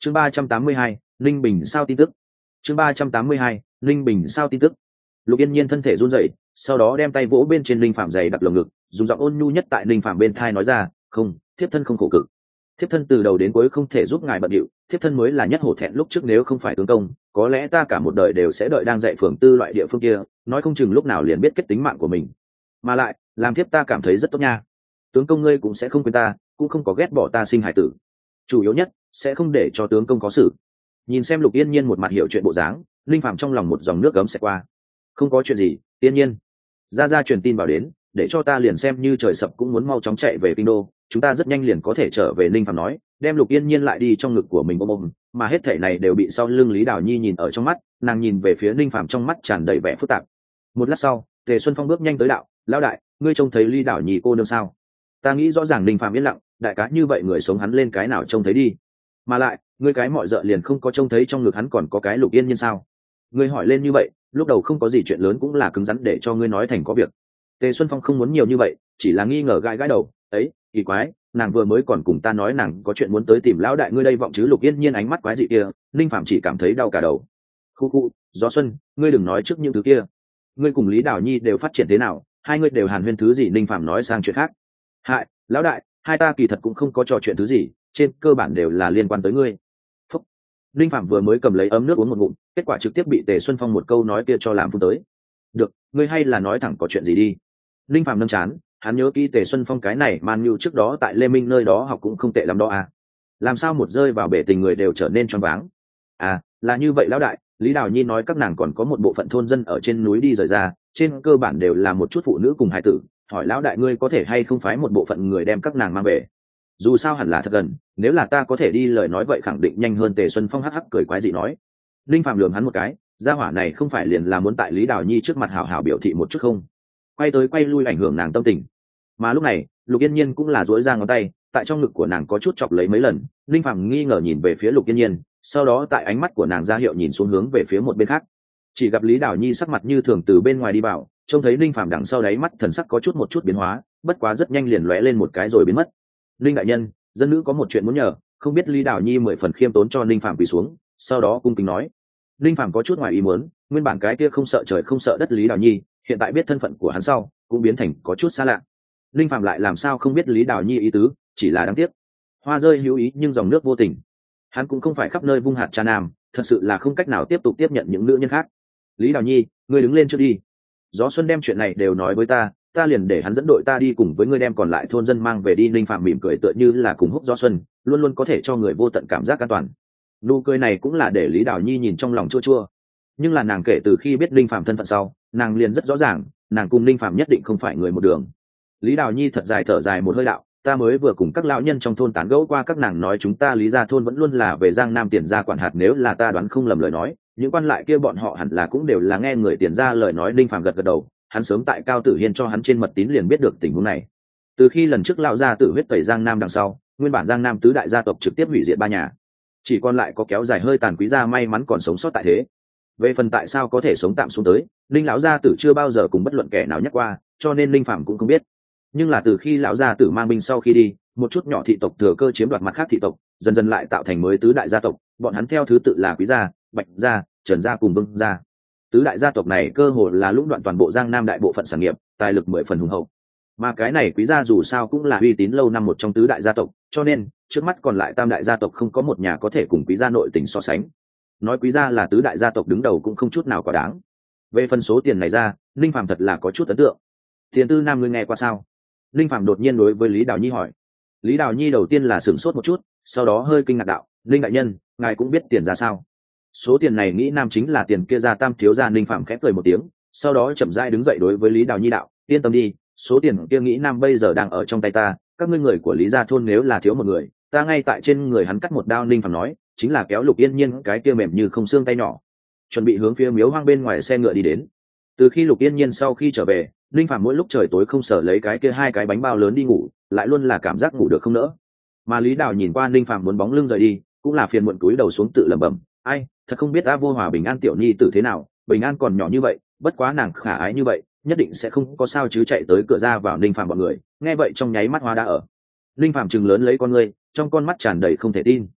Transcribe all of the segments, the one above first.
Chương 382, Linh Bình sao tin tức. Chương 382, Linh Bình sao tin tức. Lục Yên Nhiên thân thể run rẩy, sau đó đem tay vỗ bên trên Linh Phạm giày đặt lồng ngực, dùng giọng ôn nhu nhất tại Linh Phạm bên thai nói ra, "Không, thiếp thân không khổ cực. Thiếp thân từ đầu đến cuối không thể giúp ngài bận điệu, thiếp thân mới là nhất hổ thẹn lúc trước, nếu không phải tướng công, có lẽ ta cả một đời đều sẽ đợi đang dạy phường tư loại địa phương kia, nói không chừng lúc nào liền biết kết tính mạng của mình. Mà lại, làm thiếp ta cảm thấy rất tốt nha. Tướng công ngươi cũng sẽ không quên ta, cũng không có ghét bỏ ta sinh hải tử. Chủ yếu nhất, sẽ không để cho tướng công có sự." Nhìn xem Lục Yên Nhiên một mặt hiểu chuyện bộ dáng, Linh Phạm trong lòng một dòng nước gấm sẽ qua. "Không có chuyện gì, Yên Nhiên. Ra truyền tin vào đến, để cho ta liền xem như trời sập cũng muốn mau chóng chạy về kinh đô, chúng ta rất nhanh liền có thể trở về." Linh Phạm nói, đem Lục Yên Nhiên lại đi trong ngực của mình ôm, mà hết thảy này đều bị sau lưng Lý Đào Nhi nhìn ở trong mắt, nàng nhìn về phía Linh Phạm trong mắt tràn đầy vẻ phức tạp. Một lát sau, Tề Xuân Phong bước nhanh tới đạo, "Lão đại, ngươi trông thấy Lý Đào Nhi cô nương sao?" Ta nghĩ rõ ràng Linh Phạm yên lặng, đại cá như vậy người sống hắn lên cái nào trông thấy đi. Mà lại, ngươi cái mọi dợ liền không có trông thấy trong ngực hắn còn có cái Lục Yên Nhiên sao? Ngươi hỏi lên như vậy, lúc đầu không có gì chuyện lớn cũng là cứng rắn để cho ngươi nói thành có việc. Tề Xuân Phong không muốn nhiều như vậy, chỉ là nghi ngờ gãi gãi đầu, "Ấy, kỳ quái, nàng vừa mới còn cùng ta nói nàng có chuyện muốn tới tìm lão đại ngươi đây vọng chứ." Lục Yên Nhiên ánh mắt quái dị kia, Linh Phạm chỉ cảm thấy đau cả đầu. "Khu khu, Gió Xuân, ngươi đừng nói trước những thứ kia. Ngươi cùng Lý Đào Nhi đều phát triển thế nào, hai ngươi đều hàn huyên thứ gì?" Linh Phạm nói sang chuyện khác. "Hại, lão đại, hai ta kỳ thật cũng không có trò chuyện thứ gì, trên cơ bản đều là liên quan tới ngươi." Phúc. Linh Phạm vừa mới cầm lấy ấm nước uống một ngụm, kết quả trực tiếp bị Tề Xuân Phong một câu nói kia cho làm phun tới. "Được, ngươi hay là nói thẳng có chuyện gì đi." Linh Phạm nâng chán, hắn nhớ kỹ Tề Xuân Phong cái này Man Nhu trước đó tại Lê Minh nơi đó học cũng không tệ lắm đó à. Làm sao một rơi vào bể tình người đều trở nên choáng váng. "À, là như vậy lão đại, Lý Đào Nhi nói các nàng còn có một bộ phận thôn dân ở trên núi đi rời ra, trên cơ bản đều là một chút phụ nữ cùng hài tử, hỏi lão đại ngươi có thể hay không phái một bộ phận người đem các nàng mang về. Dù sao hẳn là thật gần, nếu là ta có thể đi lời nói vậy khẳng định nhanh hơn." Tề Xuân Phong hắc hắc cười quái dị nói. Linh Phạm lườm hắn một cái, gia hỏa này không phải liền là muốn tại Lý Đào Nhi trước mặt hảo hảo biểu thị một chút không, quay tới quay lui ảnh hưởng nàng tâm tình. Mà lúc này Lục Yên Nhiên cũng là duỗi ra ngón tay, tại trong ngực của nàng có chút chọc lấy mấy lần. Linh Phạm nghi ngờ nhìn về phía Lục Yên Nhiên, sau đó tại ánh mắt của nàng ra hiệu nhìn xuống hướng về phía một bên khác. Chỉ gặp Lý Đào Nhi sắc mặt như thường từ bên ngoài đi vào, trông thấy Linh Phạm đằng sau đáy mắt thần sắc có một chút biến hóa, bất quá rất nhanh liền lóe lên một cái rồi biến mất. "Linh đại nhân, dân nữ có một chuyện muốn nhờ." Không biết Lý Đào Nhi mười phần khiêm tốn cho Linh Phạm quỳ xuống, sau đó cung kính nói. Linh Phạm có chút ngoài ý muốn, nguyên bản cái kia không sợ trời không sợ đất Lý Đào Nhi, hiện tại biết thân phận của hắn sau, cũng biến thành có chút xa lạ. Linh Phạm lại làm sao không biết Lý Đào Nhi ý tứ, chỉ là đáng tiếc. Hoa rơi hữu ý nhưng dòng nước vô tình. Hắn cũng không phải khắp nơi vung hạt cha nam, thật sự là không cách nào tiếp tục tiếp nhận những nữ nhân khác. "Lý Đào Nhi, ngươi đứng lên trước đi. Gió Xuân đem chuyện này đều nói với ta, ta liền để hắn dẫn đội ta đi cùng với ngươi đem còn lại thôn dân mang về đi." Linh Phạm mỉm cười tựa như là cùng húc gió xuân, luôn luôn có thể cho người vô tận cảm giác an toàn. Nụ cười này cũng là để Lý Đào Nhi nhìn trong lòng chua chua. Nhưng là nàng kể từ khi biết Linh Phạm thân phận sau, nàng liền rất rõ ràng, nàng cùng Linh Phạm nhất định không phải người một đường. Lý Đào Nhi thật dài thở dài một hơi đạo, "Ta mới vừa cùng các lão nhân trong thôn tán gẫu qua, các nàng nói chúng ta Lý gia thôn vẫn luôn là về Giang Nam Tiền gia quản hạt, nếu là ta đoán không lầm lời nói, những quan lại kia bọn họ hẳn là cũng đều là nghe người Tiền gia lời nói." Linh Phạm gật gật đầu, hắn sớm tại Cao Tử Hiên cho hắn trên mật tín liền biết được tình huống này. Từ khi lần trước lão gia tử huyết tẩy Giang Nam đằng sau, nguyên bản Giang Nam tứ đại gia tộc trực tiếp hủy diệt ba nhà, chỉ còn lại có kéo dài hơi tàn quý gia may mắn còn sống sót tại thế. Về phần tại sao có thể sống tạm xuống tới, Linh lão gia tử chưa bao giờ cùng bất luận kẻ nào nhắc qua, cho nên Linh Phạm cũng không biết. Nhưng là từ khi lão gia tử mang binh sau khi đi, một chút nhỏ thị tộc thừa cơ chiếm đoạt mặt khác thị tộc, dần dần lại tạo thành mới tứ đại gia tộc, bọn hắn theo thứ tự là Quý gia, Bạch gia, Trần gia cùng Vương gia. Tứ đại gia tộc này cơ hồ là lũng đoạn toàn bộ Giang Nam đại bộ phận sản nghiệp, tài lực 10 phần hùng hậu. Mà cái này Quý gia dù sao cũng là uy tín lâu năm một trong tứ đại gia tộc, cho nên trước mắt còn lại tam đại gia tộc không có một nhà có thể cùng Quý gia nội tình so sánh. Nói Quý gia là tứ đại gia tộc đứng đầu cũng không chút nào quá đáng. Về phần số tiền này ra, Linh Phạm thật là có chút ấn tượng. "Tiền Tư Nam ngươi nghe qua sao?" Linh Phạm đột nhiên đối với Lý Đào Nhi hỏi. Lý Đào Nhi đầu tiên là sửng sốt một chút, sau đó hơi kinh ngạc đạo, "Linh đại nhân, ngài cũng biết tiền ra sao?" Số tiền này nghĩ nam chính là tiền kia ra tam thiếu gia. Linh Phạm khẽ cười một tiếng, sau đó chậm rãi đứng dậy đối với Lý Đào Nhi đạo, "Yên tâm đi, số tiền kia nghĩ nam bây giờ đang ở trong tay ta, các ngươi người của Lý gia thôn nếu là thiếu một người, ta ngay tại trên người hắn cắt một đao." Linh Phạm nói, chính là kéo Lục Yên Nhiên cái kia mềm như không xương tay nhỏ, chuẩn bị hướng phía miếu hoang bên ngoài xe ngựa đi đến. Từ khi Lục Yên Nhiên sau khi trở về, Linh Phạm mỗi lúc trời tối không sở lấy cái kia hai cái bánh bao lớn đi ngủ, lại luôn là cảm giác ngủ được không nỡ. Mà Lý Đào nhìn qua Linh Phạm muốn bóng lưng rời đi, cũng là phiền muộn cúi đầu xuống tự lẩm bẩm, "Ai, thật không biết A Vô Hòa Bình An tiểu nhi tử thế nào, Bình An còn nhỏ như vậy, bất quá nàng khả ái như vậy, nhất định sẽ không có sao chứ." Chạy tới cửa ra vào Linh Phạm bọn người, nghe vậy trong nháy mắt hóa đã ở. Linh Phạm trừng lớn lấy con ngươi, trong con mắt tràn đầy không thể tin.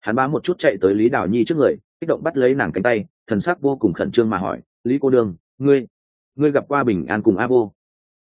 Hắn bám một chút chạy tới Lý Đào Nhi trước người, kích động bắt lấy nàng cánh tay, thần sắc vô cùng khẩn trương mà hỏi, Lý cô đương, ngươi gặp qua Bình An cùng A Vô?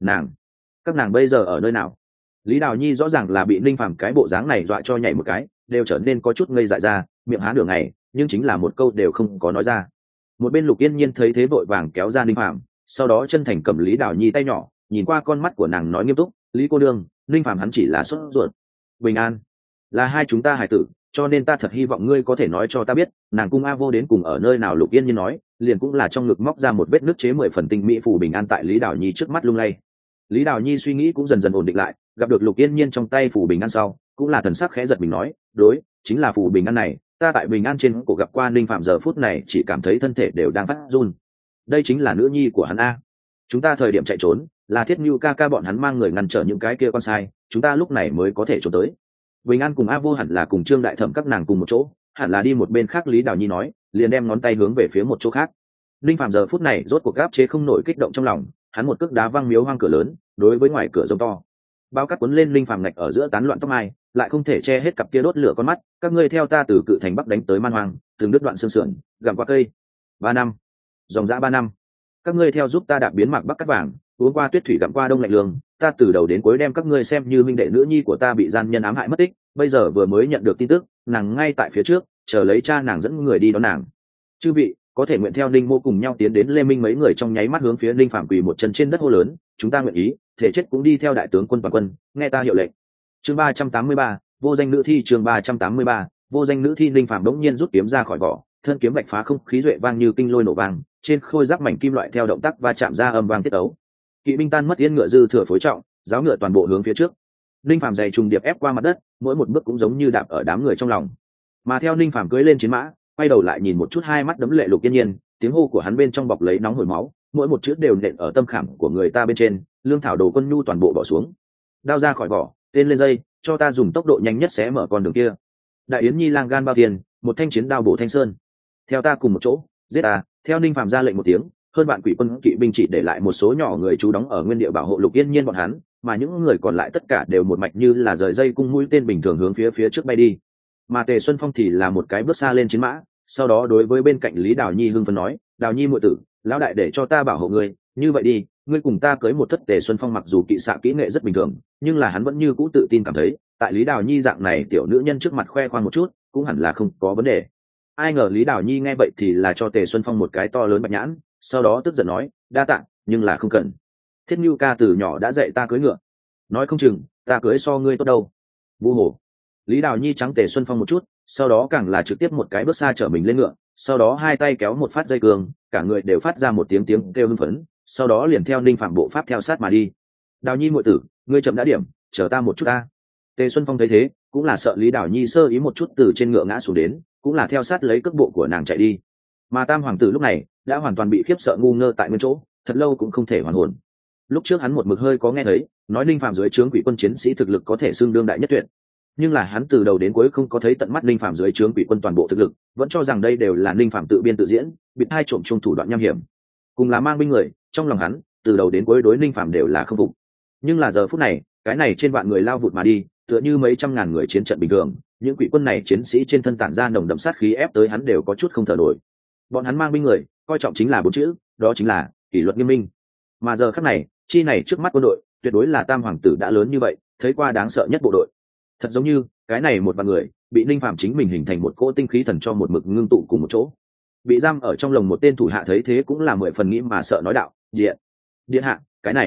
Các nàng bây giờ ở nơi nào? Lý Đào Nhi rõ ràng là bị Ninh Phàm cái bộ dáng này dọa cho nhảy một cái, đều trở nên có chút ngây dại ra, miệng há nửa ngày, nhưng chính là một câu đều không có nói ra. Một bên Lục Yên Nhiên thấy thế vội vàng kéo ra Ninh Phàm, sau đó chân thành cầm Lý Đào Nhi tay nhỏ, nhìn qua con mắt của nàng nói nghiêm túc, Lý cô đương, Ninh Phàm hắn chỉ là sốt ruột. Bình An là hai chúng ta hài tử, cho nên ta thật hy vọng ngươi có thể nói cho ta biết nàng cung A Vô đến cùng ở nơi nào. Lục Yên Nhiên nói, liền cũng là trong ngực móc ra một vết nước chế 10 phần tinh mỹ phù bình an tại Lý Đào Nhi trước mắt lung lay. Lý Đào Nhi suy nghĩ cũng dần dần ổn định lại, gặp được Lục Yên Nhiên trong tay phù bình an sau, cũng là thần sắc khẽ giật mình nói, đối, chính là phù bình an này, ta tại bình an trên cổ gặp qua Ninh Phạm, giờ phút này chỉ cảm thấy thân thể đều đang phát run. Đây chính là nữ nhi của hắn a. Chúng ta thời điểm chạy trốn, là Thiết Nưu ca ca bọn hắn mang người ngăn trở những cái kia con sai, chúng ta lúc này mới có thể trốn tới. Bình An cùng A Vô hẳn là cùng Trương Đại Thẩm các nàng cùng một chỗ, hẳn là đi một bên khác. Lý Đào Nhi nói, liền đem ngón tay hướng về phía một chỗ khác. Ninh Phạm giờ phút này rốt cuộc gáp chế không nổi kích động trong lòng, hắn một cước đá văng miếu hoang cửa lớn, đối với ngoài cửa giống to. Bao cát cuốn lên Ninh Phạm ngạch ở giữa tán loạn tóc mai, lại không thể che hết cặp kia đốt lửa con mắt, các ngươi theo ta từ Cự Thành Bắc đánh tới Man Hoang, từng đứt đoạn xương sườn, gặm qua cây. 3 năm, dòng dã 3 năm. Các ngươi theo giúp ta đạp biến Mạc Bắc cắt vàng, uống qua tuyết thủy gặm qua đông lạnh lương, ta từ đầu đến cuối đem các ngươi xem như minh đệ. Nữ nhi của ta bị gian nhân ám hại mất tích, bây giờ vừa mới nhận được tin tức, nàng ngay tại phía trước, chờ lấy cha nàng dẫn người đi đón nàng. Chư vị có thể nguyện theo Ninh Mô cùng nhau tiến đến. Lê Minh mấy người trong nháy mắt hướng phía Ninh Phạm quỳ một chân trên đất hô lớn, chúng ta nguyện ý, thể chết cũng đi theo đại tướng quân toàn quân, nghe ta hiệu lệnh. Chương 383, vô danh nữ thi. Chương 383, vô danh nữ thi. Ninh Phạm đống nhiên rút kiếm ra khỏi vỏ, thân kiếm bạch phá không khí duệ vang như kinh lôi nổ vang, trên khôi giáp mảnh kim loại theo động tác va chạm ra âm vang tiết ấu. Kỵ binh tan mất yên ngựa dư thừa phối trọng, giáo ngựa toàn bộ hướng phía trước. Ninh Phạm giày trùng điệp ép qua mặt đất, mỗi một bước cũng giống như đạp ở đám người trong lòng. Mà theo Ninh Phạm cưỡi lên chiến mã, quay đầu lại nhìn một chút, hai mắt đấm lệ Lục Yên Nhiên, tiếng hô của hắn bên trong bọc lấy nóng hổi máu, mỗi một chữ đều nện ở tâm khảm của người ta bên trên. Lương thảo đồ quân nhu toàn bộ bỏ xuống, đao ra khỏi vỏ, tên lên dây, cho ta dùng tốc độ nhanh nhất xé mở con đường kia. Đại Yến Nhi lang gan bao tiền, một thanh chiến đao bổ thanh sơn. Theo ta cùng một chỗ, giết ta. Theo Ninh Phạm ra lệnh một tiếng, hơn bạn quỷ quân kỵ binh chỉ để lại một số nhỏ người trú đóng ở nguyên địa bảo hộ Lục Yên Nhiên bọn hắn, mà những người còn lại tất cả đều một mạch như là rời dây cung mũi tên bình thường hướng phía trước bay đi. Mà Tề Xuân Phong thì là một cái bước xa lên chiến mã, sau đó đối với bên cạnh Lý Đào Nhi hưng phấn nói, Đào Nhi muội tử, lão đại để cho ta bảo hộ ngươi, như vậy đi, ngươi cùng ta cưới một thất. Tề Xuân Phong mặc dù kỵ xạ kỹ nghệ rất bình thường, nhưng là hắn vẫn như cũ tự tin cảm thấy, tại Lý Đào Nhi dạng này tiểu nữ nhân trước mặt khoe khoang một chút, cũng hẳn là không có vấn đề. Ai ngờ Lý Đào Nhi nghe vậy thì là cho Tề Xuân Phong một cái to lớn bạch nhãn, sau đó tức giận nói, đa tạ, nhưng là không cần. Thiết Nưu ca từ nhỏ đã dạy ta cưỡi ngựa, nói không chừng ta cưỡi so ngươi tốt đâu. Vu hồ. Lý Đào Nhi trắng Tề Xuân Phong một chút, sau đó càng là trực tiếp một cái bước xa chở mình lên ngựa, sau đó hai tay kéo một phát dây cương, cả người đều phát ra một tiếng kêu hưng phấn, sau đó liền theo Ninh Phạm bộ pháp theo sát mà đi. Đào Nhi muội tử, ngươi chậm đã điểm, chờ ta một chút ta. Tề Xuân Phong thấy thế, cũng là sợ Lý Đào Nhi sơ ý một chút từ trên ngựa ngã xuống đến, cũng là theo sát lấy cước bộ của nàng chạy đi. Mà Tam hoàng tử lúc này đã hoàn toàn bị khiếp sợ ngu ngơ tại nguyên chỗ, thật lâu cũng không thể hoàn hồn. Lúc trước hắn một mực hơi có nghe thấy, nói Ninh Phạm dưới trướng quỷ quân chiến sĩ thực lực có thể xưng đương đại nhất tuyệt, nhưng là hắn từ đầu đến cuối không có thấy tận mắt Ninh Phạm dưới trướng quỷ quân toàn bộ thực lực, vẫn cho rằng đây đều là Ninh Phạm tự biên tự diễn, bị hai trộm chung thủ đoạn nham hiểm, cùng là mang binh người. Trong lòng hắn từ đầu đến cuối đối Ninh Phạm đều là không phục. Nhưng là giờ phút này, cái này trên vạn người lao vụt mà đi, tựa như mấy trăm ngàn người chiến trận bình thường, những quỷ quân này chiến sĩ trên thân tản ra nồng đậm sát khí ép tới hắn đều có chút không thở nổi. Bọn hắn mang binh người, coi trọng chính là 4 chữ, đó chính là kỷ luật nghiêm minh. Mà giờ khắc này, chi này trước mắt quân đội, tuyệt đối là Tam hoàng tử đã lớn như vậy, thấy qua đáng sợ nhất bộ đội. Thật giống như cái này một vạn người bị Ninh Phạm chính mình hình thành một cỗ tinh khí thần cho một mực ngưng tụ cùng một chỗ. Bị giam ở trong lồng một tên thủ hạ thấy thế cũng là 10 phần nghĩ mà sợ, nói đạo, điện hạ,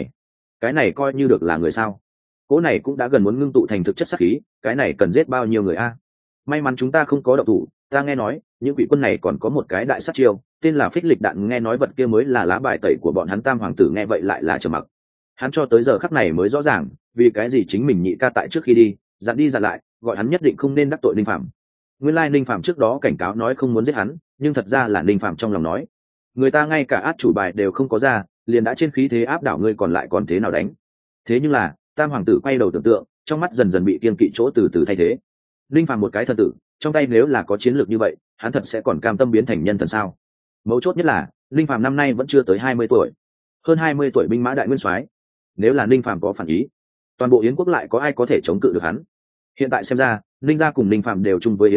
cái này coi như được là người sao? Cỗ này cũng đã gần muốn ngưng tụ thành thực chất sát khí, cái này cần giết bao nhiêu người a? May mắn chúng ta không có động thủ, ta nghe nói những quỷ quân này còn có một cái đại sát chiêu, tên là phích lịch đạn, nghe nói vật kia mới là lá bài tẩy của bọn hắn. Tam hoàng tử nghe vậy lại là trầm mặc. Hắn cho tới giờ khắc này mới rõ ràng, vì cái gì chính mình nhị ca tại trước khi đi dặn lại, gọi hắn nhất định không nên đắc tội Ninh Phạm. Nguyên lai Ninh Phạm trước đó cảnh cáo nói không muốn giết hắn, nhưng thật ra là Ninh Phạm trong lòng nói, người ta ngay cả át chủ bài đều không có ra, liền đã trên khí thế áp đảo ngươi, còn lại còn thế nào đánh. Thế nhưng là Tam hoàng tử quay đầu tưởng tượng, trong mắt dần dần bị kiên kỵ chỗ từ từ thay thế. Ninh Phạm một cái thần tử, trong tay nếu là có chiến lược như vậy, hắn thật sẽ còn cam tâm biến thành nhân thần sao? Mấu chốt nhất là Ninh Phạm năm nay vẫn chưa tới 20 tuổi, hơn 20 tuổi binh mã đại nguyên soái, nếu là Ninh Phạm có phản ý, toàn bộ Yến quốc lại có ai có thể chống cự được hắn? Hiện tại xem ra, Ninh gia cùng Ninh Phạm đều chung với Yến Hoàng,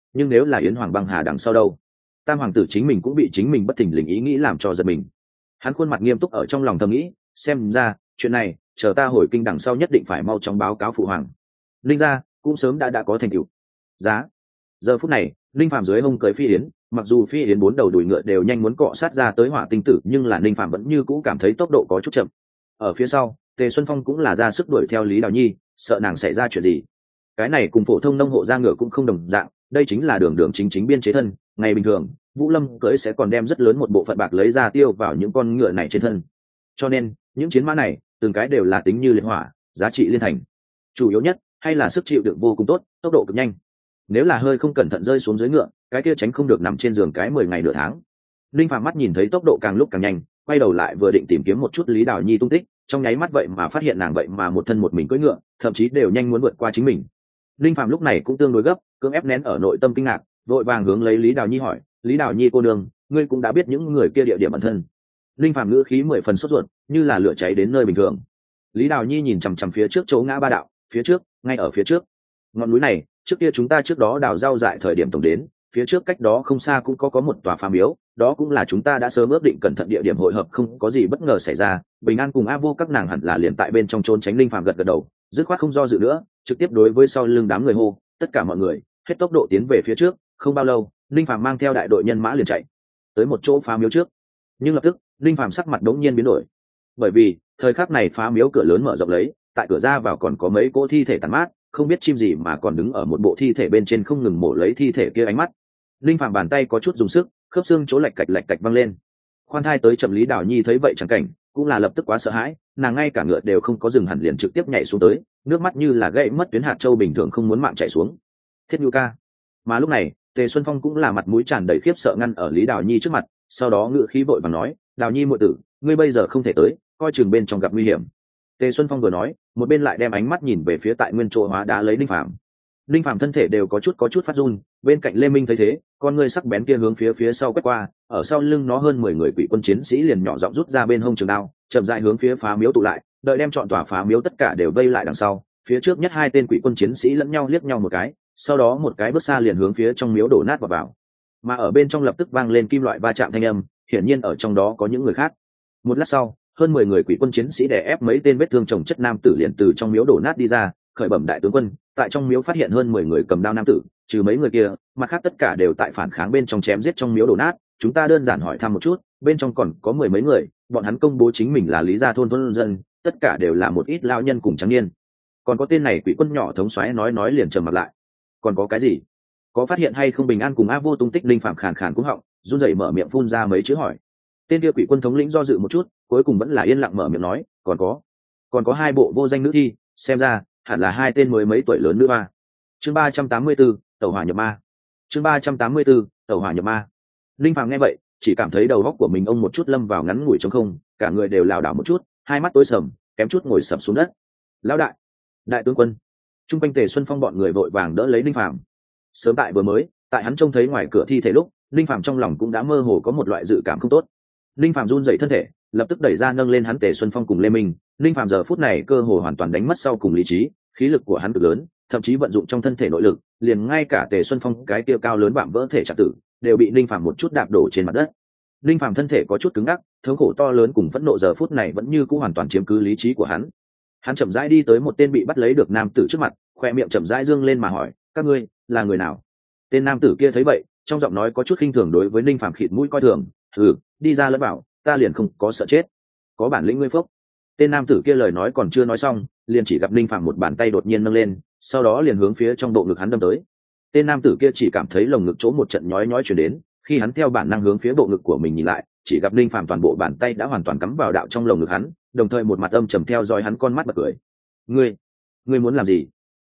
nhưng nếu là yến hoàng băng hà đằng sau đâu? Tam hoàng tử chính mình cũng bị chính mình bất thình lình ý nghĩ làm cho giật mình. Hắn khuôn mặt nghiêm túc ở trong lòng thầm nghĩ, xem ra chuyện này chờ ta hồi kinh đằng sau nhất định phải mau chóng báo cáo phụ hoàng. Linh gia cũng sớm đã có thành tựu. Giá giờ phút này linh phạm dưới hông cưới phi yến, mặc dù phi yến bốn đầu đuổi ngựa đều nhanh muốn cọ sát ra tới hỏa tinh tử, nhưng là linh phạm vẫn như cũ cảm thấy tốc độ có chút chậm. Ở phía sau Tề Xuân Phong cũng là ra sức đuổi theo Lý Đào Nhi, sợ nàng xảy ra chuyện gì. Cái này cùng phổ thông nông hộ ra ngựa cũng không đồng dạng, đây chính là đường đường chính chính biên chế thân. Ngày bình thường Vũ Lâm cưới sẽ còn đem rất lớn một bộ phận bạc lấy ra tiêu vào những con ngựa này trên thân, cho nên những chiến mã này từng cái đều là tính như liệt hỏa, giá trị liên thành. Chủ yếu nhất hay là sức chịu đựng vô cùng tốt, tốc độ cực nhanh. Nếu là hơi không cẩn thận rơi xuống dưới ngựa, cái kia tránh không được nằm trên giường cái 10 ngày nửa tháng. Linh Phạm mắt nhìn thấy tốc độ càng lúc càng nhanh, quay đầu lại vừa định tìm kiếm một chút Lý Đào Nhi tung tích, trong nháy mắt vậy mà phát hiện nàng vậy mà một thân một mình cưỡi ngựa, thậm chí đều nhanh muốn vượt qua chính mình. Linh Phạm lúc này cũng tương đối gấp, cưỡng ép nén ở nội tâm kinh ngạc, vội vàng hướng lấy Lý Đào Nhi hỏi, Lý Đào Nhi cô đường, ngươi cũng đã biết những người kia địa điểm ẩn thân? Linh Phạm ngữ khí 10 phần sốt ruột, như là lửa cháy đến nơi bình thường. Lý Đào Nhi nhìn chằm chằm phía trước chỗ ngã ba đạo, phía trước, ngay ở phía trước. Ngọn núi này, trước kia chúng ta trước đó đào rau dại thời điểm tổng đến, phía trước cách đó không xa cũng có một tòa phá miếu, đó cũng là chúng ta đã sớm ước định cẩn thận địa điểm hội hợp, không có gì bất ngờ xảy ra. Bình An cùng A Vô các nàng hẳn là liền tại bên trong trốn tránh. Linh Phạm gật gật đầu, dứt khoát không do dự nữa, trực tiếp đối với sau lưng đám người hô, tất cả mọi người hết tốc độ tiến về phía trước. Không bao lâu Linh Phạm mang theo đại đội nhân mã liền chạy tới một chỗ phá miếu trước, nhưng lập tức Linh Phạm sắc mặt đống nhiên biến đổi, bởi vì thời khắc này phá miếu cửa lớn mở rộng lấy, tại cửa ra vào còn có mấy cỗ thi thể tàn mát, không biết chim gì mà còn đứng ở một bộ thi thể bên trên không ngừng mổ lấy thi thể kia. Ánh mắt Linh Phạm bàn tay có chút dùng sức, khớp xương chỗ lạch cạch văng lên. Khoan thai tới chậm Lý Đào Nhi thấy vậy chẳng cảnh cũng là lập tức quá sợ hãi, nàng ngay cả ngựa đều không có dừng hẳn liền trực tiếp nhảy xuống tới, nước mắt như là gãy mất tuyến hạt châu bình thường không muốn mạng chạy xuống. Thiết Nhu ca. Mà lúc này Tề Xuân Phong cũng là mặt mũi tràn đầy khiếp sợ ngăn ở Lý Đào Nhi trước mặt, sau đó ngựa khí vội vàng nói, Đào Nhi muội tử, ngươi bây giờ không thể tới, coi chừng bên trong gặp nguy hiểm. Tề Xuân Phong vừa nói một bên lại đem ánh mắt nhìn về phía tại nguyên chỗ hóa đá lấy Linh Phạm. Linh Phạm thân thể đều có chút phát run, bên cạnh Lê Minh thấy thế, con ngươi sắc bén kia hướng phía sau quét qua, ở sau lưng nó hơn 10 người quỷ quân chiến sĩ liền nhỏ giọng rút ra bên hông trường đao, chậm rãi hướng phía phá miếu tụ lại, đợi đem chọn tòa phá miếu tất cả đều vây lại đằng sau. Phía trước nhất hai tên quỷ quân chiến sĩ lẫn nhau liếc nhau một cái, sau đó một cái bước xa liền hướng phía trong miếu đổ nát vào. Mà ở bên trong lập tức vang lên kim loại va chạm thanh âm, hiển nhiên ở trong đó có những người khác. Một lát sau hơn 10 người quỷ quân chiến sĩ đè ép mấy tên vết thương chồng chất nam tử liền từ trong miếu đổ nát đi ra, khởi bẩm đại tướng quân, tại trong miếu phát hiện hơn 10 người cầm đao nam tử, trừ mấy người kia mặt khác tất cả đều tại phản kháng bên trong chém giết trong miếu đổ nát. Chúng ta đơn giản hỏi thăm một chút, bên trong còn có 10 mấy người, bọn hắn công bố chính mình là Lý gia thôn dân, tất cả đều là một ít lão nhân cùng trắng niên. Còn có tên này quỷ quân nhỏ thống soái nói liền trầm mặt lại. Còn có cái gì? Có phát hiện hay không Bình An cùng A Vô tung tích? Linh Phạm khàn khàn cũng họng run rẩy mở miệng phun ra mấy chữ hỏi. Tên kia quỷ quân thống lĩnh do dự một chút, cuối cùng vẫn là yên lặng mở miệng nói, còn có hai bộ vô danh nữ thi, xem ra hẳn là hai tên mới mấy tuổi lớn nữa ba. Chương 384, tẩu hỏa nhập ma. Chương 384, tẩu hỏa nhập ma. Linh Phạm nghe vậy chỉ cảm thấy đầu óc của mình ông một chút lâm vào ngắn ngủi trống không, cả người đều lảo đảo một chút, hai mắt tối sầm, kém chút ngồi sập xuống đất. Lão đại tướng quân. Trung quanh Tề Xuân Phong bọn người vội vàng đỡ lấy Linh Phạm. Sớm tại vừa mới tại hắn trông thấy ngoài cửa thi thể lúc, Linh Phạm trong lòng cũng đã mơ hồ có một loại dự cảm không tốt. Linh Phạm run dậy thân thể, lập tức đẩy ra nâng lên hắn Tề Xuân Phong cùng Lê Minh. Linh Phạm giờ phút này cơ hồ hoàn toàn đánh mất sau cùng lý trí, khí lực của hắn cực lớn, thậm chí vận dụng trong thân thể nội lực, liền ngay cả Tề Xuân Phong cái kia cao lớn vạm vỡ thể trạng tử đều bị Linh Phạm một chút đạp đổ trên mặt đất. Linh Phạm thân thể có chút cứng ngắc, thống khổ to lớn cùng phẫn nộ giờ phút này vẫn như cũ hoàn toàn chiếm cứ lý trí của hắn. Hắn chậm rãi đi tới một tên bị bắt lấy được nam tử trước mặt, khoe miệng chậm rãi dương lên mà hỏi, các ngươi là người nào? Tên nam tử kia thấy vậy, trong giọng nói có chút khinh thường đối với Linh Phạm khịt mũi coi thường, đi ra lẫn vào, ta liền không có sợ chết, có bản lĩnh ngươi phốc. Tên nam tử kia lời nói còn chưa nói xong, liền chỉ gặp Linh Phạm một bàn tay đột nhiên nâng lên, sau đó liền hướng phía trong bộ ngực hắn đâm tới. Tên nam tử kia chỉ cảm thấy lồng ngực chỗ một trận nhói nhói truyền đến, khi hắn theo bản năng hướng phía bộ ngực của mình nhìn lại, chỉ gặp Linh Phạm toàn bộ bàn tay đã hoàn toàn cắm vào đạo trong lồng ngực hắn, đồng thời một mặt âm trầm theo dõi hắn, con mắt bật cười. Ngươi muốn làm gì?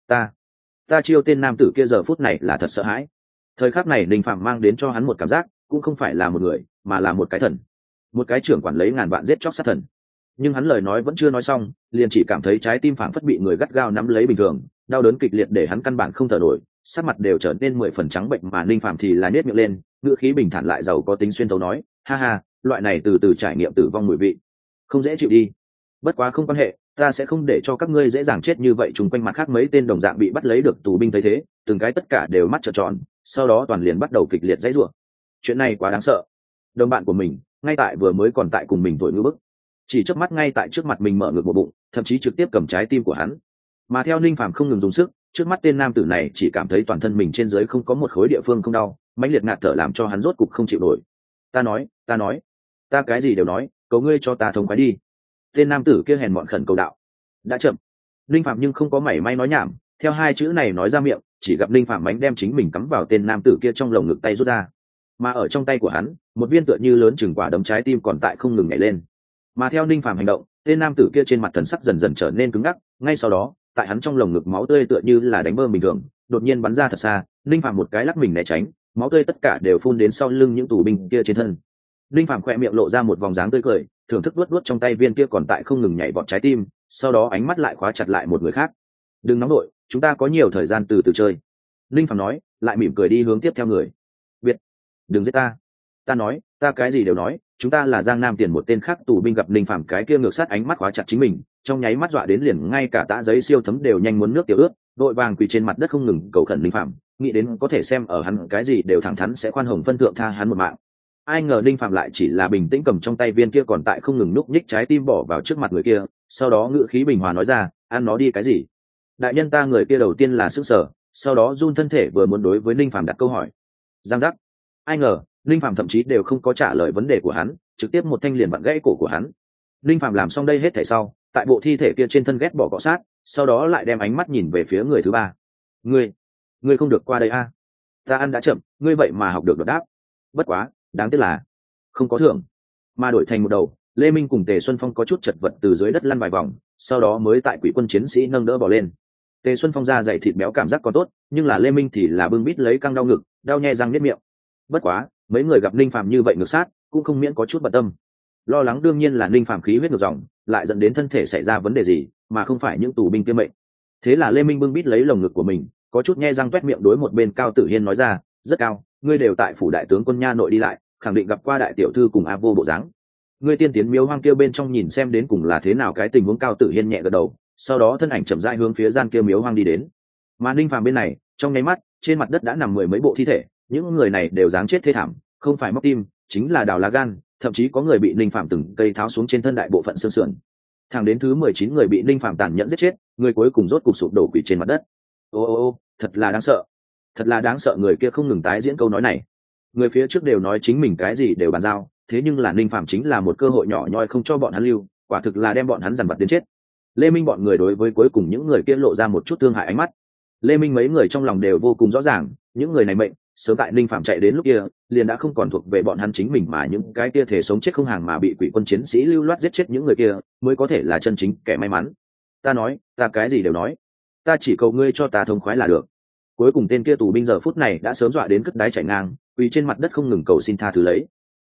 Ta chiêu. Tên nam tử kia giờ phút này là thật sợ hãi. Thời khắc này Linh Phạm mang đến cho hắn một cảm giác, cũng không phải là một người, mà là một cái thần, một cái trưởng quản lấy ngàn vạn giết chóc sát thần. Nhưng hắn lời nói vẫn chưa nói xong, liền chỉ cảm thấy trái tim phảng phất bị người gắt gao nắm lấy bình thường, đau đớn kịch liệt để hắn căn bản không thở nổi, sắc mặt đều trở nên 10 phần trắng bệnh, mà Linh Phạm thì là nhếch miệng lên, ngữ khí bình thản lại giàu có tính xuyên thấu nói, ha ha, loại này từ từ trải nghiệm tử vong mùi vị, không dễ chịu đi. Bất quá không quan hệ, ta sẽ không để cho các ngươi dễ dàng chết như vậy. Chung quanh mặt khác mấy tên đồng dạng bị bắt lấy được tù binh thấy thế, từng cái tất cả đều mắt trợn tròn, sau đó toàn liền bắt đầu kịch liệt dãy rủa. Chuyện này quá đáng sợ. Đồng bạn của mình ngay tại vừa mới còn tại cùng mình tội ngữ bức, chỉ chớp mắt ngay tại trước mặt mình mở ngược một bụng, thậm chí trực tiếp cầm trái tim của hắn. Mà theo Ninh Phàm không ngừng dùng sức, trước mắt tên nam tử này chỉ cảm thấy toàn thân mình trên dưới không có một khối địa phương không đau, mãnh liệt ngạt thở làm cho hắn rốt cục không chịu nổi. Ta cái gì đều nói, cầu ngươi cho ta thông khoái đi. Tên nam tử kia hèn mọn khẩn cầu đạo. Đã chậm. Ninh Phạm nhưng không có mảy may nói nhảm, theo hai chữ này nói ra miệng, chỉ gặp Ninh Phạm mánh đem chính mình cắm vào tên nam tử kia trong lồng ngực tay rút ra. Mà ở trong tay của hắn, một viên tựa như lớn chừng quả đấm trái tim còn tại không ngừng nhảy lên. Mà theo Ninh Phạm hành động, tên nam tử kia trên mặt thần sắc dần dần trở nên cứng ngắc, ngay sau đó, tại hắn trong lồng ngực máu tươi tựa như là đánh bơm bình thường, đột nhiên bắn ra thật xa. Ninh Phạm một cái lắc mình né tránh, máu tươi tất cả đều phun đến sau lưng những tù binh kia trên thân. Ninh Phạm khỏe miệng lộ ra một vòng dáng tươi cười, thưởng thức luốt trong tay viên kia còn tại không ngừng nhảy vọt trái tim, sau đó ánh mắt lại khóa chặt lại một người khác. Đừng nóng nổi, chúng ta có nhiều thời gian từ từ chơi. Ninh Phạm nói, lại mỉm cười đi hướng tiếp theo người. Biệt, đừng giết ta. Ta nói, ta cái gì đều nói, chúng ta là Giang Nam Tiền. Một tên khác tù binh gặp Ninh Phạm cái kia ngược sát ánh mắt khóa chặt chính mình, trong nháy mắt dọa đến liền ngay cả tã giấy siêu thấm đều nhanh muốn nước tiểu ướt, đội vàng quỳ trên mặt đất không ngừng cầu khẩn Ninh Phạm, nghĩ đến có thể xem ở hắn cái gì đều thẳng thắn sẽ khoan hồng phân thượng tha hắn một mạng. Ai ngờ Ninh Phạm lại chỉ là bình tĩnh cầm trong tay viên kia còn tại không ngừng núp nhích trái tim bỏ vào trước mặt người kia, sau đó ngữ khí bình hòa nói ra, ăn nó đi cái gì. Đại nhân ta. Người kia đầu tiên là sững sờ, sau đó run thân thể vừa muốn đối với Ninh Phạm đặt câu hỏi. Giang giác. Ai ngờ Ninh Phạm thậm chí đều không có trả lời vấn đề của hắn, trực tiếp một thanh liền vặn gãy cổ của hắn. Ninh Phạm làm xong đây hết thảy sau, tại bộ thi thể kia trên thân ghét bỏ cọ sát, sau đó lại đem ánh mắt nhìn về phía người thứ ba. Ngươi không được qua đây a. Ta ăn đã chậm, ngươi vậy mà học được đột đáp. Bất quá đáng tiếc là không có thưởng. Mà đổi thành một đầu, Lê Minh cùng Tề Xuân Phong có chút chật vật từ dưới đất lăn vài vòng, sau đó mới tại quỷ quân chiến sĩ nâng đỡ bỏ lên. Tề Xuân Phong da dày thịt béo cảm giác còn tốt, nhưng là Lê Minh thì là bưng bít lấy căng đau ngực, đau nhè răng niết miệng. Bất quá mấy người gặp Ninh Phạm như vậy ngược sát, cũng không miễn có chút bận tâm. Lo lắng đương nhiên là Ninh Phạm khí huyết ngược dòng, lại dẫn đến thân thể xảy ra vấn đề gì, mà không phải những tù binh kia mệnh. Thế là Lê Minh bưng bít lấy lồng ngực của mình, có chút nhe răng toét miệng đối một bên Cao Tử Hiên nói ra, rất cao, ngươi đều tại phủ đại tướng quân nha nội đi lại, khẳng định gặp qua đại tiểu thư cùng A Vô bộ dáng. Ngươi tiên tiến miếu hoang kêu bên trong nhìn xem đến cùng là thế nào cái tình huống. Cao Tử Hiên nhẹ gật đầu, sau đó thân ảnh chậm rãi hướng phía gian kia miếu hoang đi đến. Mà Ninh Phàm bên này, trong nháy mắt trên mặt đất đã nằm 10 mấy bộ thi thể, những người này đều dáng chết thê thảm, không phải móc tim chính là đào lá gan, thậm chí có người bị Ninh Phàm từng cây tháo xuống trên thân đại bộ phận xương sườn. Thẳng đến thứ 19 người bị Ninh Phàm tàn nhẫn giết chết, người cuối cùng rốt cục sụp đổ quỷ trên mặt đất. Ô, thật là đáng sợ, thật là đáng sợ. Người kia không ngừng tái diễn câu nói này. Người phía trước đều nói chính mình cái gì đều bàn giao, thế nhưng là Ninh Phàm chính là một cơ hội nhỏ nhoi không cho bọn hắn lưu, quả thực là đem bọn hắn dằn vặt đến chết. Lê Minh bọn người đối với cuối cùng những người kia lộ ra một chút thương hại ánh mắt. Lê Minh mấy người trong lòng đều vô cùng rõ ràng, những người này mệnh sớm tại Ninh Phàm chạy đến lúc kia liền đã không còn thuộc về bọn hắn chính mình, mà những cái kia thể sống chết không hàng mà bị quỷ quân chiến sĩ lưu loát giết chết những người kia mới có thể là chân chính kẻ may mắn. Ta nói, ta cái gì đều nói, ta chỉ cầu ngươi cho ta thông khoái là được. Cuối cùng tên kia tù binh giờ phút này đã sớm dọa đến cất đáy chảy ngang, quỳ trên mặt đất không ngừng cầu xin tha thứ lấy.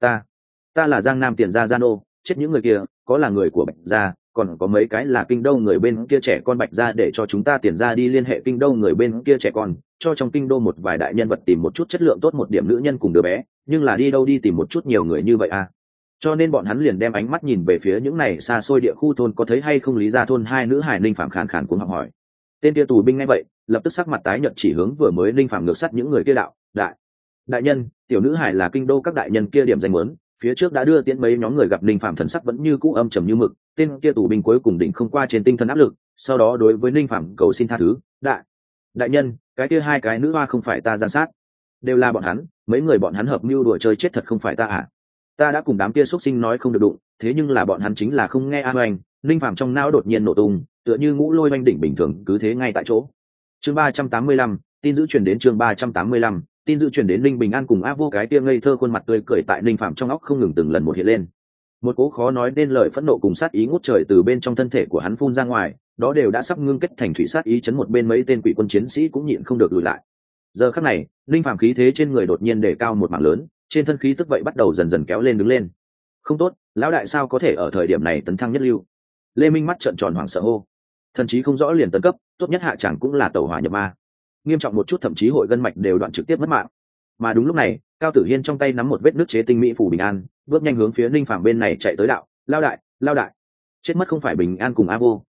Ta là Giang Nam Tiền gia Gia Nô, chết những người kia có là người của Bạch gia, còn có mấy cái là Kinh Đô người bên kia trẻ con Bạch gia, để cho chúng ta Tiền gia đi liên hệ Kinh Đô người bên kia trẻ con, cho trong Kinh Đô một vài đại nhân vật tìm một chút chất lượng tốt một điểm nữ nhân cùng đứa bé, nhưng là đi đâu đi tìm một chút nhiều người như vậy à? Cho nên bọn hắn liền đem ánh mắt nhìn về phía những này xa xôi địa khu thôn, có thấy hay không Lý Gia thôn. Hai nữ hải Ninh Phạm khàn khàn cuống học hỏi. Tên kia tù binh nghe vậy, lập tức sắc mặt tái nhợt chỉ hướng vừa mới Ninh Phạm ngược sát những người kia đạo, đại nhân, tiểu nữ hải là Kinh Đô các đại nhân kia điểm danh muốn, phía trước đã đưa tiễn mấy nhóm người gặp Ninh Phạm thần sắc vẫn như cũ âm trầm như mực, tên kia tù binh cuối cùng định không qua trên tinh thần áp lực, sau đó đối với Ninh Phạm cầu xin tha thứ, đại nhân, cái kia hai cái nữ hoa không phải ta gian sát, đều là bọn hắn, mấy người bọn hắn hợp mưu đùa chơi chết thật không phải ta à? Ta đã cùng đám kia xuất sinh nói không được đụng, thế nhưng là bọn hắn chính là không nghe an oanh. Ninh Phạm trong não đột nhiên nổ tung, tựa như ngũ lôi oanh đỉnh bình thường, cứ thế ngay tại chỗ. Chương 385, tin dữ truyền đến. Chương 385, tin dữ truyền đến. Ninh Bình An cùng A Vô cái kia ngây thơ khuôn mặt tươi cười tại Ninh Phạm trong óc không ngừng từng lần một hiện lên. Một cố khó nói nên lời phẫn nộ cùng sát ý ngút trời từ bên trong thân thể của hắn phun ra ngoài, đó đều đã sắp ngưng kết thành thủy sát ý, chấn một bên mấy tên quỷ quân chiến sĩ cũng nhịn không được lùi lại. Giờ khắc này, Ninh Phạm khí thế trên người đột nhiên đề cao một mảng lớn, trên thân khí tức vậy bắt đầu dần dần kéo lên đứng lên. Không tốt, lão đại sao có thể ở thời điểm này tấn thăng nhất lưu? Lê Minh mắt trợn tròn hoảng sợ hô. Thần chí không rõ liền tấn cấp, tốt nhất hạ chẳng cũng là tẩu hỏa nhập ma. Nghiêm trọng một chút thậm chí hội gân mạch đều đoạn trực tiếp mất mạng. Mà đúng lúc này, Cao Tử Hiên trong tay nắm một vết nước chế tinh mỹ phù bình an, bước nhanh hướng phía Ninh Phạm bên này chạy tới đạo, lao đại, chết mất không phải bình an cùng A Vô,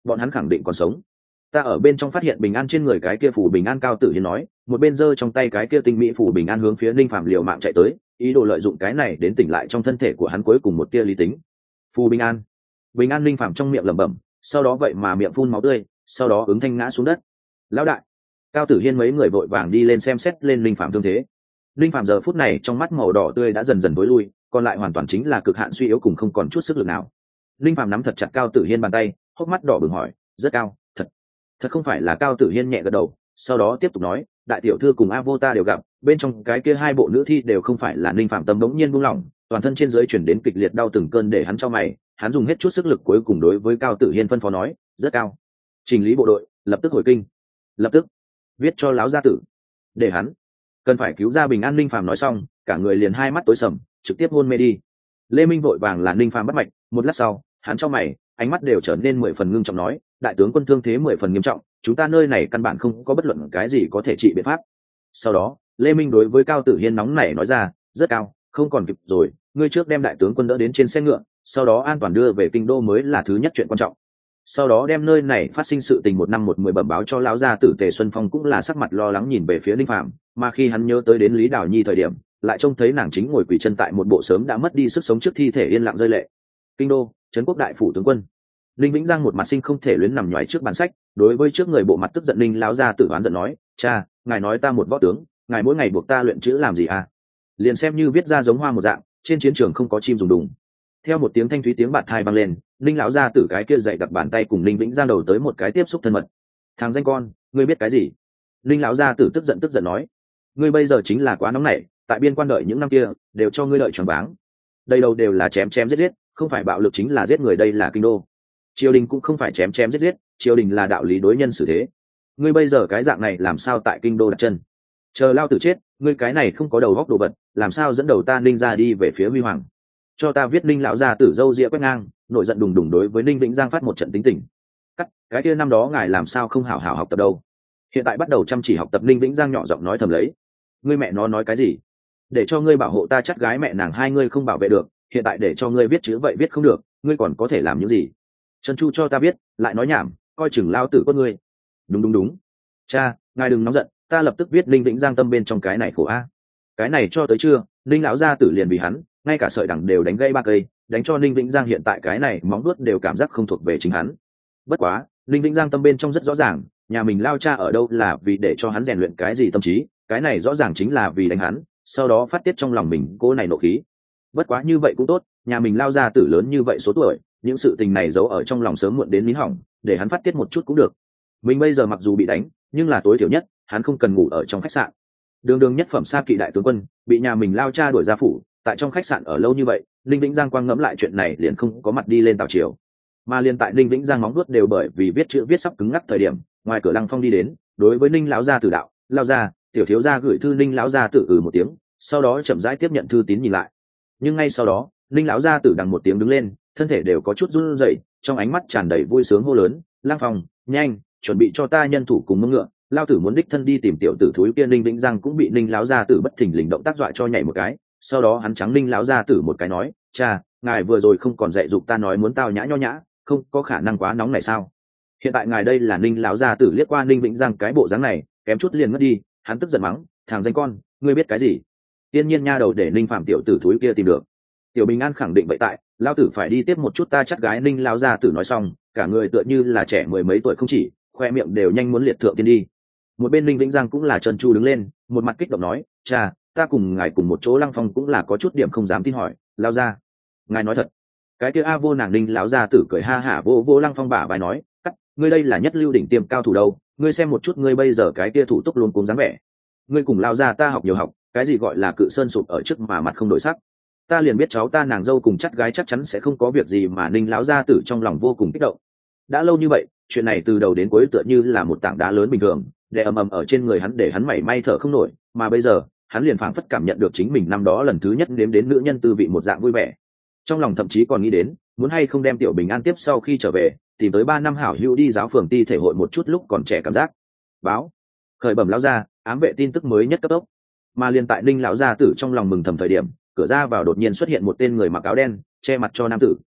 bọn hắn khẳng định còn sống. Ta ở bên trong phát hiện bình an trên người cái kia phủ bình an, Cao Tử Hiên nói, một bên giơ trong tay cái kia tinh mỹ phủ bình an hướng phía Linh Phàm liều mạng chạy tới, ý đồ lợi dụng cái này đến tỉnh lại trong thân thể của hắn cuối cùng một tia lý tính. Phù bình an, bình an. Linh Phàm trong miệng lẩm bẩm, sau đó vậy mà miệng phun máu tươi, sau đó ứng thanh ngã xuống đất. Lão đại, Cao Tử Hiên mấy người vội vàng đi lên xem xét lên Linh Phàm thương thế. Linh Phàm giờ phút này trong mắt màu đỏ tươi đã dần dần tối lui, còn lại hoàn toàn chính là cực hạn suy yếu cùng không còn chút sức lực nào. Linh Phàm nắm thật chặt Cao Tử Hiên bàn tay, hốc mắt đỏ bừng hỏi, rất cao, thật không phải là? Cao Tử Hiên nhẹ gật đầu, sau đó tiếp tục nói, đại tiểu thư cùng Avota đều gặp, bên trong cái kia hai bộ nữ thi đều không phải là. Linh Phạm tâm đống nhiên buông lỏng, toàn thân trên dưới chuyển đến kịch liệt đau từng cơn, để hắn cho mày, hắn dùng hết chút sức lực cuối cùng đối với Cao Tử Hiên phân phó nói, rất cao, chỉnh lý bộ đội, lập tức hồi kinh, lập tức viết cho láo gia tử, để hắn cần phải cứu ra bình an. Linh Phạm nói xong, cả người liền hai mắt tối sầm, trực tiếp hôn mê đi. Lê Minh vội vàng là Linh Phạm bắt mạch, một lát sau, hắn cho mày, ánh mắt đều trở nên 10 phần ngưng trọng nói, đại tướng quân thương thế 10 phần nghiêm trọng, chúng ta nơi này căn bản không có bất luận cái gì có thể trị biện pháp. Sau đó Lê Minh đối với Cao Tử Hiên nóng nảy nói ra, rất cao, không còn kịp rồi, ngươi trước đem đại tướng quân đỡ đến trên xe ngựa, sau đó an toàn đưa về kinh đô mới là thứ nhất chuyện quan trọng. Sau đó đem nơi này phát sinh sự tình 1/10 bẩm báo cho lão gia tử. Tề Xuân Phong cũng là sắc mặt lo lắng nhìn về phía Linh Phạm, mà khi hắn nhớ tới đến Lý Đào Nhi thời điểm, lại trông thấy nàng chính ngồi quỳ chân tại một bộ sớm đã mất đi sức sống trước thi thể, yên lặng rơi lệ. Kinh đô, trấn quốc đại phủ tướng quân. Linh Vĩnh Giang một mặt sinh không thể luyến nằm nhoài trước bàn sách, đối với trước người bộ mặt tức giận Linh lão gia tử oán giận nói, cha, ngài nói ta một võ tướng, ngài mỗi ngày buộc ta luyện chữ làm gì à? Liền xem như viết ra giống hoa một dạng, trên chiến trường không có chim dùng đùng. Theo một tiếng thanh thúy tiếng bạt thai vang lên, Linh lão gia tử cái kia dậy đặt bàn tay cùng Linh Vĩnh Giang đầu tới một cái tiếp xúc thân mật. Thằng danh con, ngươi biết cái gì? Linh lão gia tử tức giận nói, ngươi bây giờ chính là quá nóng nảy, tại biên quan đợi những năm kia, đều cho ngươi đợi choáng váng. Đây đâu đều là chém giết, không phải bạo lực chính là giết người, đây là kinh đô. Triều đình cũng không phải chém giết, triều đình là đạo lý đối nhân xử thế. Ngươi bây giờ cái dạng này làm sao tại kinh đô đặt chân? Chờ lao tử chết, ngươi cái này không có đầu góc đồ vật, làm sao dẫn đầu ta Ninh ra đi về phía huy hoàng? Cho ta viết. Ninh lão gia tử râu ria quét ngang, nổi giận đùng đùng đối với Ninh Vĩnh Giang phát một trận tính tình. Cái kia năm đó ngài làm sao không hảo hảo học tập đâu? Hiện tại bắt đầu chăm chỉ học tập. Ninh Vĩnh Giang nhỏ giọng nói thầm lấy. Ngươi mẹ nó nói cái gì? Để cho ngươi bảo hộ ta chắt gái mẹ nàng hai ngươi không bảo vệ được, hiện tại để cho ngươi viết chữ vậy viết không được, ngươi còn có thể làm những gì? Trần Chu cho ta biết, lại nói nhảm, coi chừng lao tử quất ngươi. Đúng, cha, ngài đừng nóng giận, ta lập tức viết. Linh Vĩnh Giang tâm bên trong cái này khổ a. Cái này cho tới chưa, Linh lão gia tử liền vì hắn, ngay cả sợi đằng đều đánh gây 3 cây, đánh cho Linh Vĩnh Giang hiện tại cái này móng vuốt đều cảm giác không thuộc về chính hắn. Bất quá, Linh Vĩnh Giang tâm bên trong rất rõ ràng, nhà mình lao cha ở đâu là vì để cho hắn rèn luyện cái gì tâm trí, cái này rõ ràng chính là vì đánh hắn, sau đó phát tiết trong lòng mình cô này nộ khí. Bất quá như vậy cũng tốt, nhà mình lao gia tử lớn như vậy số tuổi, những sự tình này giấu ở trong lòng sớm muộn đến nín hỏng, để hắn phát tiết một chút cũng được. Mình bây giờ mặc dù bị đánh, nhưng là tối thiểu nhất hắn không cần ngủ ở trong khách sạn. Đường nhất phẩm xa kỵ đại tướng quân bị nhà mình lao cha đuổi ra phủ, tại trong khách sạn ở lâu như vậy, Linh Vĩnh Giang quang ngẫm lại chuyện này liền không có mặt đi lên tàu chiều. Mà liền tại Linh Vĩnh Giang móng vuốt đều bởi vì viết chữ viết sắp cứng ngắc thời điểm, ngoài cửa Lăng Phong đi đến, đối với Ninh lão gia tử đạo, lao ra, tiểu thiếu gia gửi thư. Ninh lão gia tử một tiếng, sau đó chậm rãi tiếp nhận thư tín nhìn lại. Nhưng ngay sau đó, Ninh lão gia tử đằng một tiếng đứng lên, thân thể đều có chút run rẩy, trong ánh mắt tràn đầy vui sướng hô lớn, Lăng Phong, nhanh, chuẩn bị cho ta nhân thủ cùng mông ngựa, lao tử muốn đích thân đi tìm tiểu tử thúi kia. Ninh Vĩnh Giang cũng bị Ninh lão gia tử bất thình lình động tác dọa cho nhảy một cái, sau đó hắn trắng Ninh lão gia tử một cái nói, cha, ngài vừa rồi không còn dạy dục ta nói muốn tao nhã nho nhã, không có khả năng quá nóng này sao? Hiện tại ngài đây là. Ninh lão gia tử liếc qua Ninh Vĩnh Giang cái bộ dáng này, kém chút liền ngất đi, hắn tức giận mắng, thằng danh con, ngươi biết cái gì? Tiên nhiên nha đầu để Ninh phạm tiểu tử thúi kia tìm được. Tiểu Bình An khẳng định vậy, tại lao tử phải đi tiếp một chút ta chắc gái. Ninh lão gia tử nói xong, cả người tựa như là trẻ 10 mấy tuổi không chỉ, khoe miệng đều nhanh muốn liệt thượng tiên đi. Một bên Ninh Vĩnh Giang cũng là trơn tru đứng lên, một mặt kích động nói, cha, ta cùng ngài cùng một chỗ. Lăng Phong cũng là có chút điểm không dám tin hỏi, lao ra, ngài nói thật? Cái kia a vô nàng. Ninh lão gia tử cười ha hả vô Lăng Phong bả vai nói, cắt, ngươi đây là nhất lưu đỉnh tiêm cao thủ đâu, ngươi xem một chút ngươi bây giờ cái kia thủ túc luôn cuống dáng vẻ. Ngươi cùng lao ra ta học nhiều học, cái gì gọi là cự sơn sụp ở trước mà mặt không đổi sắc. Ta liền biết cháu ta nàng dâu cùng chắc gái chắc chắn sẽ không có việc gì. Mà Ninh lão gia tử trong lòng vô cùng kích động. Đã lâu như vậy, chuyện này từ đầu đến cuối tựa như là một tảng đá lớn bình thường, đè ầm ầm ở trên người hắn, để hắn mảy may thở không nổi. Mà bây giờ, hắn liền phảng phất cảm nhận được chính mình năm đó lần thứ nhất nếm đến nữ nhân tư vị một dạng vui vẻ. Trong lòng thậm chí còn nghĩ đến, muốn hay không đem Tiểu Bình An tiếp sau khi trở về, tìm tới 3 năm hảo hữu đi giáo phường ti thể hội một chút lúc còn trẻ cảm giác. Báo khởi bẩm lão gia, ám vệ tin tức mới nhất cấp tốc. Mà liền tại Ninh lão gia tử trong lòng mừng thầm thời điểm, cửa ra vào đột nhiên xuất hiện một tên người mặc áo đen che mặt cho nam tử.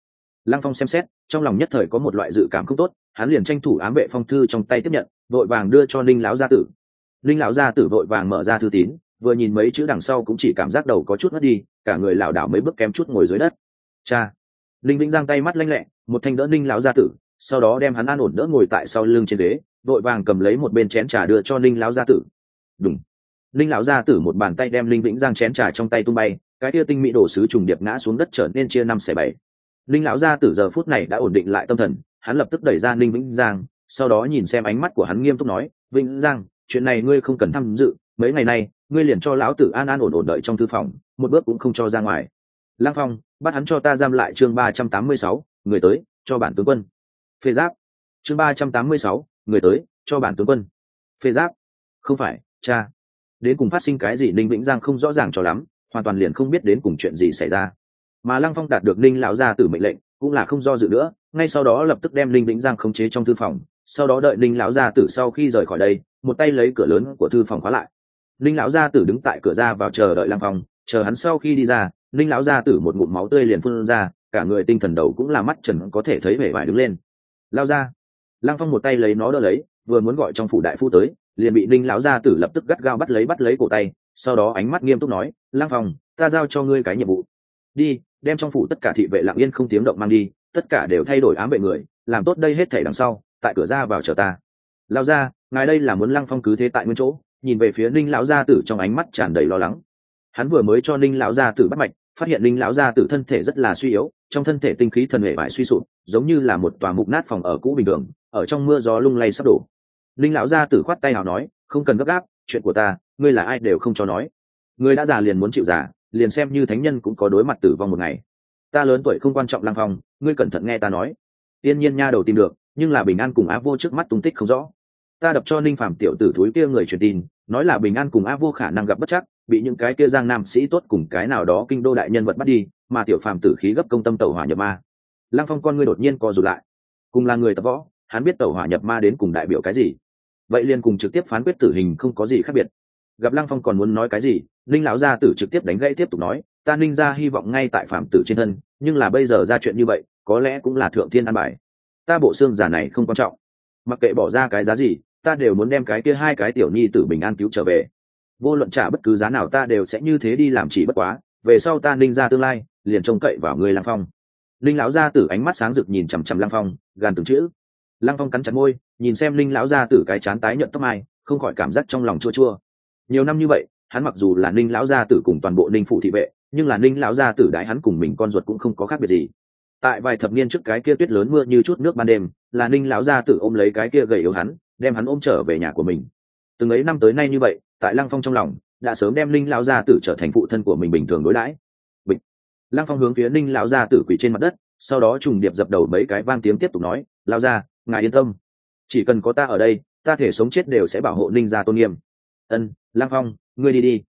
Lăng Phong xem xét, trong lòng nhất thời có một loại dự cảm không tốt, hắn liền tranh thủ ám vệ phong thư trong tay tiếp nhận, vội vàng đưa cho Ninh lão gia tử. Ninh lão gia tử vội vàng mở ra thư tín, vừa nhìn mấy chữ đằng sau cũng chỉ cảm giác đầu có chút ngất đi, cả người lảo đảo mấy bước kém chút ngồi dưới đất. Cha. Ninh Vĩnh giang tay mắt lanh lẹ, một thanh đỡ Ninh lão gia tử, sau đó đem hắn an ổn đỡ ngồi tại sau lưng trên ghế, vội vàng cầm lấy một bên chén trà đưa cho Ninh lão gia tử. Đúng. Ninh lão gia tử một bàn tay đem Ninh Vĩnh giang chén trà trong tay tung bay, cái kia tinh mỹ đồ sứ trùng điệp ngã xuống đất trở nên chia năm xẻ bảy. Ninh lão gia tử giờ phút này đã ổn định lại tâm thần, hắn lập tức đẩy ra Ninh Vĩnh giang, sau đó nhìn xem ánh mắt của hắn nghiêm túc nói, Vĩnh giang, chuyện này ngươi không cần tham dự, mấy ngày nay ngươi liền cho lão tử an an ổn ổn đợi trong thư phòng, một bước cũng không cho ra ngoài. Lăng Phong, bắt hắn cho ta giam lại. Chương 386, người tới, cho bản tướng quân. Phê giáp. Chương 386, người tới, cho bản tướng quân. Phê giáp. Không phải, cha. Đến cùng phát sinh cái gì Ninh Vĩnh Giang không rõ ràng cho lắm, hoàn toàn liền không biết đến cùng chuyện gì xảy ra. Mà Lăng Phong đạt được Ninh lão gia tử mệnh lệnh, cũng là không do dự nữa, ngay sau đó lập tức đem Ninh Vĩnh Giang khống chế trong thư phòng, sau đó đợi Ninh lão gia tử sau khi rời khỏi đây, một tay lấy cửa lớn của thư phòng khóa lại. Ninh lão gia tử đứng tại cửa ra vào chờ đợi Lăng Phong, chờ hắn sau khi đi ra, Ninh lão gia tử một ngụm máu tươi liền phun ra, cả người tinh thần đầu cũng là mắt trần có thể thấy vẻ vải đứng lên. Lao ra. Lăng Phong một tay lấy nó đỡ lấy, vừa muốn gọi trong phủ đại phu tới, liền bị Ninh lão gia tử lập tức gắt gao bắt lấy cổ tay, sau đó ánh mắt nghiêm túc nói, Lăng Phong, ta giao cho ngươi cái nhiệm vụ, đi đem trong phủ tất cả thị vệ lặng yên không tiếng động mang đi, tất cả đều thay đổi ám vệ người, làm tốt đây hết thảy đằng sau, tại cửa ra vào chờ ta. Lao ra, ngài đây là muốn Lăng Phong cứ thế tại nguyên chỗ, nhìn về phía Ninh lão gia tử trong ánh mắt tràn đầy lo lắng. Hắn vừa mới cho Ninh lão gia tử bắt mạch, phát hiện Ninh lão gia tử thân thể rất là suy yếu, trong thân thể tinh khí thần hệ vải suy sụp, giống như là một tòa mục nát phòng ở cũ bình thường, ở trong mưa gió lung lay sắp đổ. Ninh lão gia tử khoát tay nào nói, không cần gấp gáp, chuyện của ta, ngươi là ai đều không cho nói. Ngươi đã già liền muốn chịu già, liền xem như thánh nhân cũng có đối mặt tử vong một ngày. Ta lớn tuổi không quan trọng, Lăng Phong, ngươi cẩn thận nghe ta nói. Tiên nhiên nha đầu tìm được, nhưng là Bình An cùng Á Vô trước mắt tung tích không rõ. Ta đập cho Ninh Phàm tiểu tử thúi kia người truyền tin, nói là Bình An cùng Á Vô khả năng gặp bất trắc, bị những cái kia giang nam sĩ tốt cùng cái nào đó kinh đô đại nhân vật bắt đi, mà tiểu phàm tử khí gấp công tâm tẩu hỏa nhập ma. Lăng Phong con ngươi đột nhiên co rụt lại. Cùng là người tập võ, hắn biết tẩu hỏa nhập ma đến cùng đại biểu cái gì, vậy liền cùng trực tiếp phán quyết tử hình không có gì khác biệt. Gặp Lăng Phong còn muốn nói cái gì, Ninh lão gia tử trực tiếp đánh gãy tiếp tục nói, ta Ninh gia hy vọng ngay tại phàm tử trên thân, nhưng là bây giờ ra chuyện như vậy, có lẽ cũng là thượng thiên an bài. Ta bộ xương giả này không quan trọng, mặc kệ bỏ ra cái giá gì, ta đều muốn đem cái kia hai cái tiểu nhi tử bình an cứu trở về. Vô luận trả bất cứ giá nào ta đều sẽ như thế đi làm, chỉ bất quá về sau ta Ninh gia tương lai liền trông cậy vào người Lăng Phong. Ninh lão gia tử ánh mắt sáng rực nhìn chằm chằm Lăng Phong, gàn từng chữ. Lăng Phong cắn chặt môi, nhìn xem Ninh lão gia tử cái trán tái nhợt tóc mai, không khỏi cảm giác trong lòng chua chua. Nhiều năm như vậy, hắn mặc dù là Ninh lão gia tử cùng toàn bộ Ninh phủ thị vệ, nhưng là Ninh lão gia tử đãi hắn cùng mình con ruột cũng không có khác biệt gì. Tại vài thập niên trước cái kia tuyết lớn mưa như chút nước ban đêm, là Ninh lão gia tử ôm lấy cái kia gầy yếu hắn, đem hắn ôm trở về nhà của mình. Từng ấy năm tới nay như vậy, tại Lăng Phong trong lòng đã sớm đem Ninh lão gia tử trở thành phụ thân của mình bình thường đối đãi. Bịch. Lăng Phong hướng phía Ninh lão gia tử quỳ trên mặt đất, sau đó trùng điệp dập đầu mấy cái vang tiếng tiếp tục nói, lão gia, ngài yên tâm, chỉ cần có ta ở đây, ta thể sống chết đều sẽ bảo hộ Ninh gia tôn nghiêm. Ân, Lăng Phong, ngươi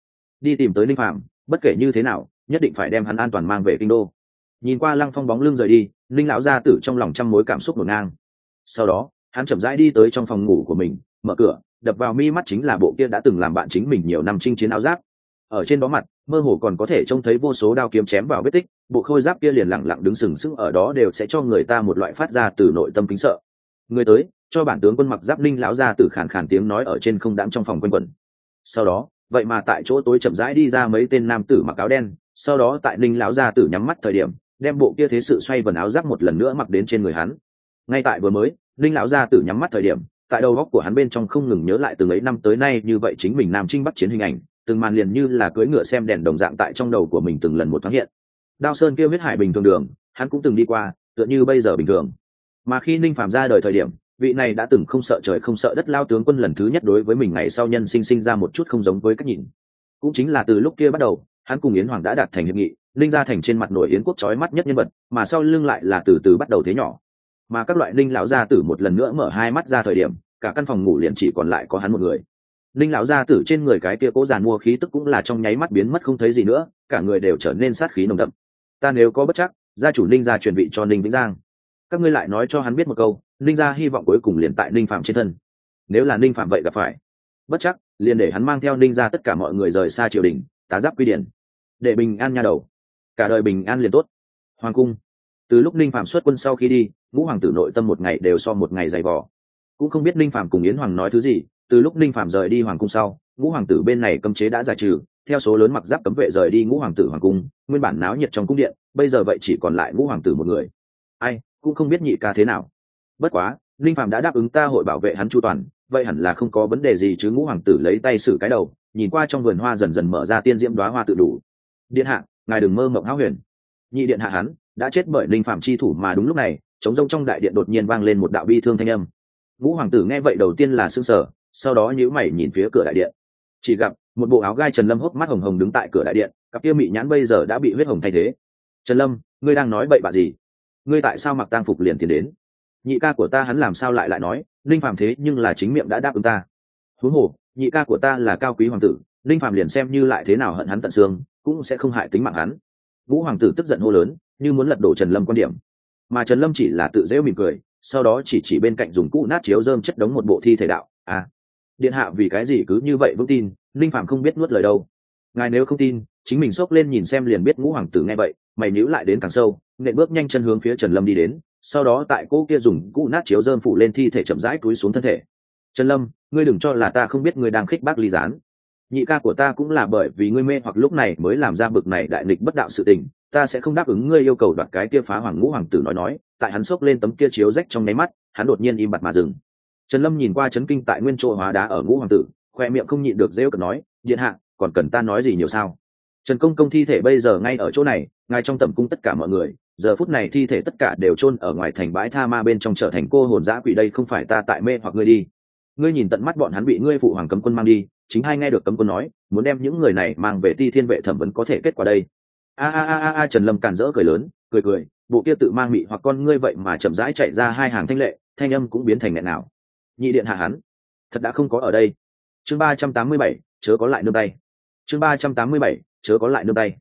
đi tìm tới Ninh Phạm, bất kể như thế nào, nhất định phải đem hắn an toàn mang về kinh đô. Nhìn qua Lăng Phong bóng lưng rời đi, Ninh lão gia tử trong lòng trăm mối cảm xúc ngổn ngang. Sau đó, hắn chậm rãi đi tới trong phòng ngủ của mình, mở cửa, đập vào mi mắt chính là bộ kia đã từng làm bạn chính mình nhiều năm chinh chiến áo giáp. Ở trên đó mặt, mơ hồ còn có thể trông thấy vô số đao kiếm chém vào vết tích, bộ khôi giáp kia liền lặng lặng đứng sừng sững ở đó, đều sẽ cho người ta một loại phát ra từ nội tâm kính sợ. Người tới, cho bản tướng quân mặc giáp. Ninh lão gia tử khàn khàn tiếng nói ở trên không đãng trong phòng quanh quẩn. Sau đó, vậy mà tại chỗ tối chậm rãi đi ra mấy tên nam tử mặc áo đen, sau đó tại Ninh lão gia tử nhắm mắt thời điểm, đem bộ kia thế sự xoay vần áo giáp một lần nữa mặc đến trên người hắn. Ngay tại vừa mới, Ninh lão gia tử nhắm mắt thời điểm, tại đầu óc của hắn bên trong không ngừng nhớ lại từng ấy năm tới nay như vậy chính mình nam chinh bắc chiến hình ảnh, từng màn liền như là cưỡi ngựa xem đèn đồng dạng tại trong đầu của mình từng lần một thoáng hiện. Đao sơn kia huyết hải bình thường đường, hắn cũng từng đi qua, tựa như bây giờ bình thường. Mà khi Ninh Phàm ra đời thời điểm, vị này đã từng không sợ trời không sợ đất lao tướng quân lần thứ nhất đối với mình ngày sau nhân sinh ra một chút không giống với cách nhìn. Cũng chính là từ lúc kia bắt đầu, hắn cùng Yến Hoàng đã đạt thành hiệp nghị, Ninh gia thành trên mặt nổi Yến quốc chói mắt nhất nhân vật, mà sau lưng lại là từ từ bắt đầu thế nhỏ. Mà các loại Ninh lão gia tử một lần nữa mở hai mắt ra thời điểm, cả căn phòng ngủ liền chỉ còn lại có hắn một người. Ninh lão gia tử trên người cái kia cố giàn mua khí tức cũng là trong nháy mắt biến mất không thấy gì nữa, cả người đều trở nên sát khí nồng đậm. Ta nếu có bất chắc, gia chủ Ninh gia truyền vị cho Ninh Vĩnh Giang. Các ngươi lại nói cho hắn biết một câu, Ninh gia hy vọng cuối cùng liền tại Ninh Phạm trên thân. Nếu là Ninh Phạm vậy gặp phải bất chắc, liền để hắn mang theo Ninh gia tất cả mọi người rời xa triều đình, tá giáp quy điển, để bình an nha đầu, cả đời bình an liền tốt. Hoàng cung. Từ lúc Ninh Phạm xuất quân sau khi đi, Ngũ hoàng tử nội tâm một ngày đều so một ngày dày vò. Cũng không biết Ninh Phạm cùng Yến Hoàng nói thứ gì. Từ lúc Ninh Phạm rời đi hoàng cung sau, Ngũ hoàng tử bên này cấm chế đã giải trừ, theo số lớn mặc giáp cấm vệ rời đi Ngũ hoàng tử hoàng cung, nguyên bản náo nhiệt trong cung điện, bây giờ vậy chỉ còn lại Ngũ hoàng tử một người. Ai cũng không biết nhị ca thế nào. Bất quá, Ninh Phạm đã đáp ứng ta hội bảo vệ hắn chu toàn, vậy hẳn là không có vấn đề gì chứ. Ngũ hoàng tử lấy tay xử cái đầu, nhìn qua trong vườn hoa dần dần mở ra tiên diễm đóa hoa tự đủ. Điện hạ, ngài đừng mơ mộng hão huyền. Nhị điện hạ hắn đã chết bởi Ninh Phạm chi thủ. Mà đúng lúc này, trống rông trong đại điện đột nhiên vang lên một đạo bi thương thanh âm. Ngũ hoàng tử nghe vậy đầu tiên là sững sờ, sau đó nhíu mày nhìn phía cửa đại điện, chỉ gặp một bộ áo gai Trần Lâm hốc mắt hồng hồng đứng tại cửa đại điện, cặp kia mị nhãn bây giờ đã bị huyết hồng thay thế. Trần Lâm, ngươi đang nói bậy bạ gì? Ngươi tại sao mặc tang phục liền tiến đến? Nhị ca của ta hắn làm sao lại nói Ninh Phạm thế nhưng là chính miệng đã đáp ứng ta. Huống hồ nhị ca của ta là cao quý hoàng tử, Ninh Phạm liền xem như lại thế nào hận hắn tận xương cũng sẽ không hại tính mạng hắn. Vũ hoàng tử tức giận hô lớn, như muốn lật đổ Trần Lâm quan điểm. Mà Trần Lâm chỉ là tự dễu mỉm cười, sau đó chỉ bên cạnh dùng cũ nát chiếu rơm chất đống một bộ thi thể đạo. Điện hạ vì cái gì cứ như vậy vững tin Ninh Phạm không biết nuốt lời đâu. Ngài nếu không tin, chính mình xốc lên nhìn xem liền biết. Ngũ hoàng tử nghe vậy mày níu lại đến càng sâu, nện bước nhanh chân hướng phía Trần Lâm đi đến, sau đó tại cô kia dùng cũ nát chiếu rơm phủ lên thi thể, chậm rãi cúi xuống thân thể. Trần Lâm, ngươi đừng cho là ta không biết ngươi đang khích bác ly gián. Nhị ca của ta cũng là bởi vì ngươi mê hoặc lúc này mới làm ra bực này đại nghịch bất đạo sự tình, ta sẽ không đáp ứng ngươi yêu cầu đoạt cái kia phá hoàng. Ngũ hoàng tử nói tại hắn xốc lên tấm kia chiếu rách trong nháy mắt, hắn đột nhiên im bặt mà dừng. Trần Lâm nhìn qua chấn kinh tại nguyên chỗ hóa đá ở Ngũ hoàng tử, khoe miệng không nhịn được rêu cợt nói, điện hạ còn cần ta nói gì nhiều sao? Trần công công thi thể bây giờ ngay ở chỗ này, ngay trong tẩm cung tất cả mọi người, giờ phút này thi thể tất cả đều chôn ở ngoài thành bãi tha ma bên trong, trở thành cô hồn dã quỷ. Đây không phải ta tại mê hoặc ngươi đi. Ngươi nhìn tận mắt bọn hắn bị ngươi phụ hoàng cấm quân mang đi, chính hai nghe được cấm quân nói muốn đem những người này mang về Ti Thiên vệ thẩm vấn có thể kết quả đây. Trần Lâm càn rỡ cười lớn, cười, bộ kia tự mang mị hoặc con ngươi vậy mà chậm rãi chạy ra hai hàng thanh lệ, thanh âm cũng biến thành nghẹn nào. Nhị điện hạ hắn thật đã không có ở đây. Chương 387, chớ có lại nương tay. Chương 387, chớ có lại nương tay.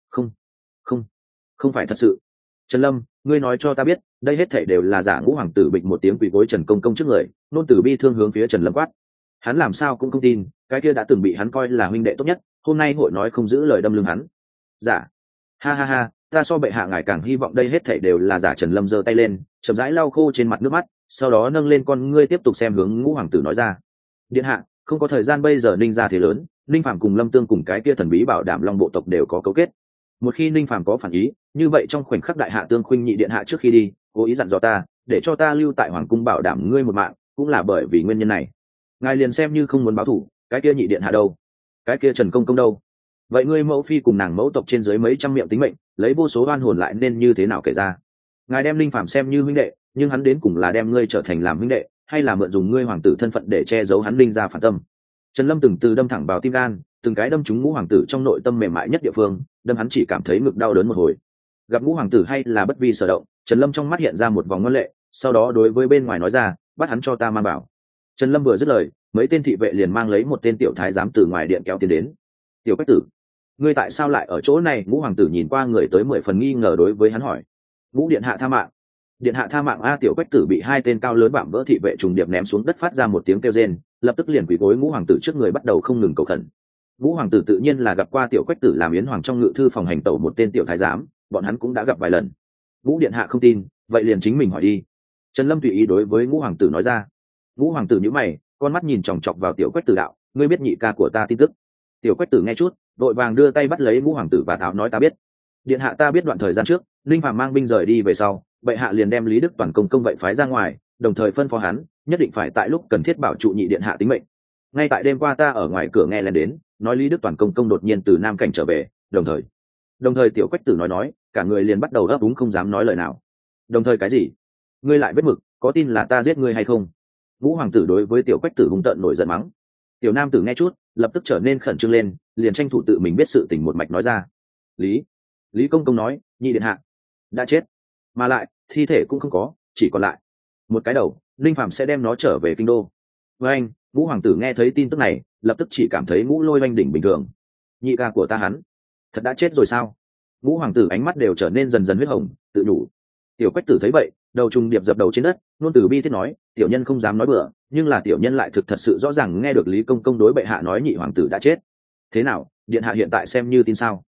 Không phải thật sự. Trần Lâm, ngươi nói cho ta biết, đây hết thảy đều là giả. Ngũ hoàng tử bịch một tiếng quỳ gối Trần công công trước người, nôn tử bi thương hướng phía Trần Lâm quát. Hắn làm sao cũng không tin, cái kia đã từng bị hắn coi là huynh đệ tốt nhất, hôm nay hội nói không giữ lời đâm lưng hắn. Giả? Ha, ta so bệ hạ ngài càng hy vọng đây hết thảy đều là giả. Trần Lâm giơ tay lên, chậm rãi lau khô trên mặt nước mắt, sau đó nâng lên con ngươi tiếp tục xem hướng Ngũ hoàng tử nói ra. Điện hạ, không có thời gian bây giờ. Ninh gia thế lớn, Ninh Phạm cùng Lâm Tương cùng cái kia thần bí bảo đảm Long bộ tộc đều có cấu kết. Một khi Ninh Phạm có phản ý, như vậy trong khoảnh khắc đại hạ tương khuynh nhị điện hạ trước khi đi cố ý dặn dò ta để cho ta lưu tại hoàng cung bảo đảm ngươi một mạng, cũng là bởi vì nguyên nhân này. Ngài liền xem như không muốn báo thù, cái kia nhị điện hạ đâu, cái kia Trần công công đâu, vậy ngươi mẫu phi cùng nàng mẫu tộc trên dưới mấy trăm miệng tính mệnh lấy vô số oan hồn lại nên như thế nào kể ra. Ngài đem Ninh Phạm xem như huynh đệ, nhưng hắn đến cùng là đem ngươi trở thành làm huynh đệ, hay là mượn dùng ngươi hoàng tử thân phận để che giấu hắn Ninh gia phản tâm. Trần Lâm từng từ đâm thẳng vào tim gan, từng cái đâm trúng Ngũ hoàng tử trong nội tâm mềm mại nhất địa phương, đâm hắn chỉ cảm thấy ngực đau đớn một hồi. Gặp Ngũ hoàng tử hay là bất vi sở động, Trần Lâm trong mắt hiện ra một vòng ngoan lệ, sau đó đối với bên ngoài nói ra, bắt hắn cho ta mang bảo. Trần Lâm vừa dứt lời, mấy tên thị vệ liền mang lấy một tên tiểu thái giám từ ngoài điện kéo tiến đến. Tiểu Quách tử, ngươi tại sao lại ở chỗ này? Ngũ hoàng tử nhìn qua người tới 10 phần nghi ngờ, đối với hắn hỏi. Ngũ điện hạ tha mạng. Điện hạ tha mạng a. Tiểu Quách tử bị hai tên cao lớn bạm vỡ thị vệ trùng điệp ném xuống đất, phát ra một tiếng kêu rên, lập tức liền quỳ gối Ngũ hoàng tử trước người, bắt đầu không ngừng cầu khẩn. Ngũ hoàng tử tự nhiên là gặp qua Tiểu Quách tử làm yến hoàng trong ngự thư phòng hành tẩu một tên tiểu thái giám, bọn hắn cũng đã gặp vài lần. Ngũ điện hạ không tin, vậy liền chính mình hỏi đi. Trần Lâm tùy ý đối với Ngũ hoàng tử nói ra. Ngũ hoàng tử nhíu mày, con mắt nhìn chòng chọc vào Tiểu Quách tử đạo, ngươi biết nhị ca của ta tin tức? Tiểu Quách tử nghe chút, đội vàng đưa tay bắt lấy Ngũ hoàng tử và tháo nói, ta biết. Điện hạ, ta biết đoạn thời gian trước Linh Phạm mang binh rời đi về sau, bệ hạ liền đem Lý Đức Toàn công công vậy phái ra ngoài, đồng thời phân phó hắn nhất định phải tại lúc cần thiết bảo trụ nhị điện hạ tính mệnh. Ngay tại đêm qua ta ở ngoài cửa nghe lên đến, nói Lý Đức Toàn công công đột nhiên từ Nam Cảnh trở về, đồng thời Tiểu Quách tử nói cả người liền bắt đầu ấp úng không dám nói lời nào. Đồng thời cái gì? Ngươi lại vết mực, có tin là ta giết ngươi hay không? Ngũ hoàng tử đối với Tiểu Quách tử hung tợn nổi giận mắng. Tiểu nam tử nghe chút, lập tức trở nên khẩn trương lên, liền tranh thủ tự mình biết sự tình một mạch nói ra. Lý công công nói nhị điện hạ đã chết, mà lại thi thể cũng không có, chỉ còn lại một cái đầu, Linh Phạm sẽ đem nó trở về kinh đô. Với anh, Ngũ hoàng tử nghe thấy tin tức này, lập tức chỉ cảm thấy ngũ lôi oanh đỉnh bình thường. Nhị ca của ta hắn thật đã chết rồi sao? Ngũ hoàng tử ánh mắt đều trở nên dần dần huyết hồng, tự nhủ. Tiểu Quách tử thấy vậy, đầu trùng điệp dập đầu trên đất, nôn từ bi thiết nói, tiểu nhân không dám nói bừa, nhưng là tiểu nhân lại thật sự rõ ràng nghe được Lý công công đối bệ hạ nói nhị hoàng tử đã chết. Thế nào, điện hạ hiện tại xem như tin sao?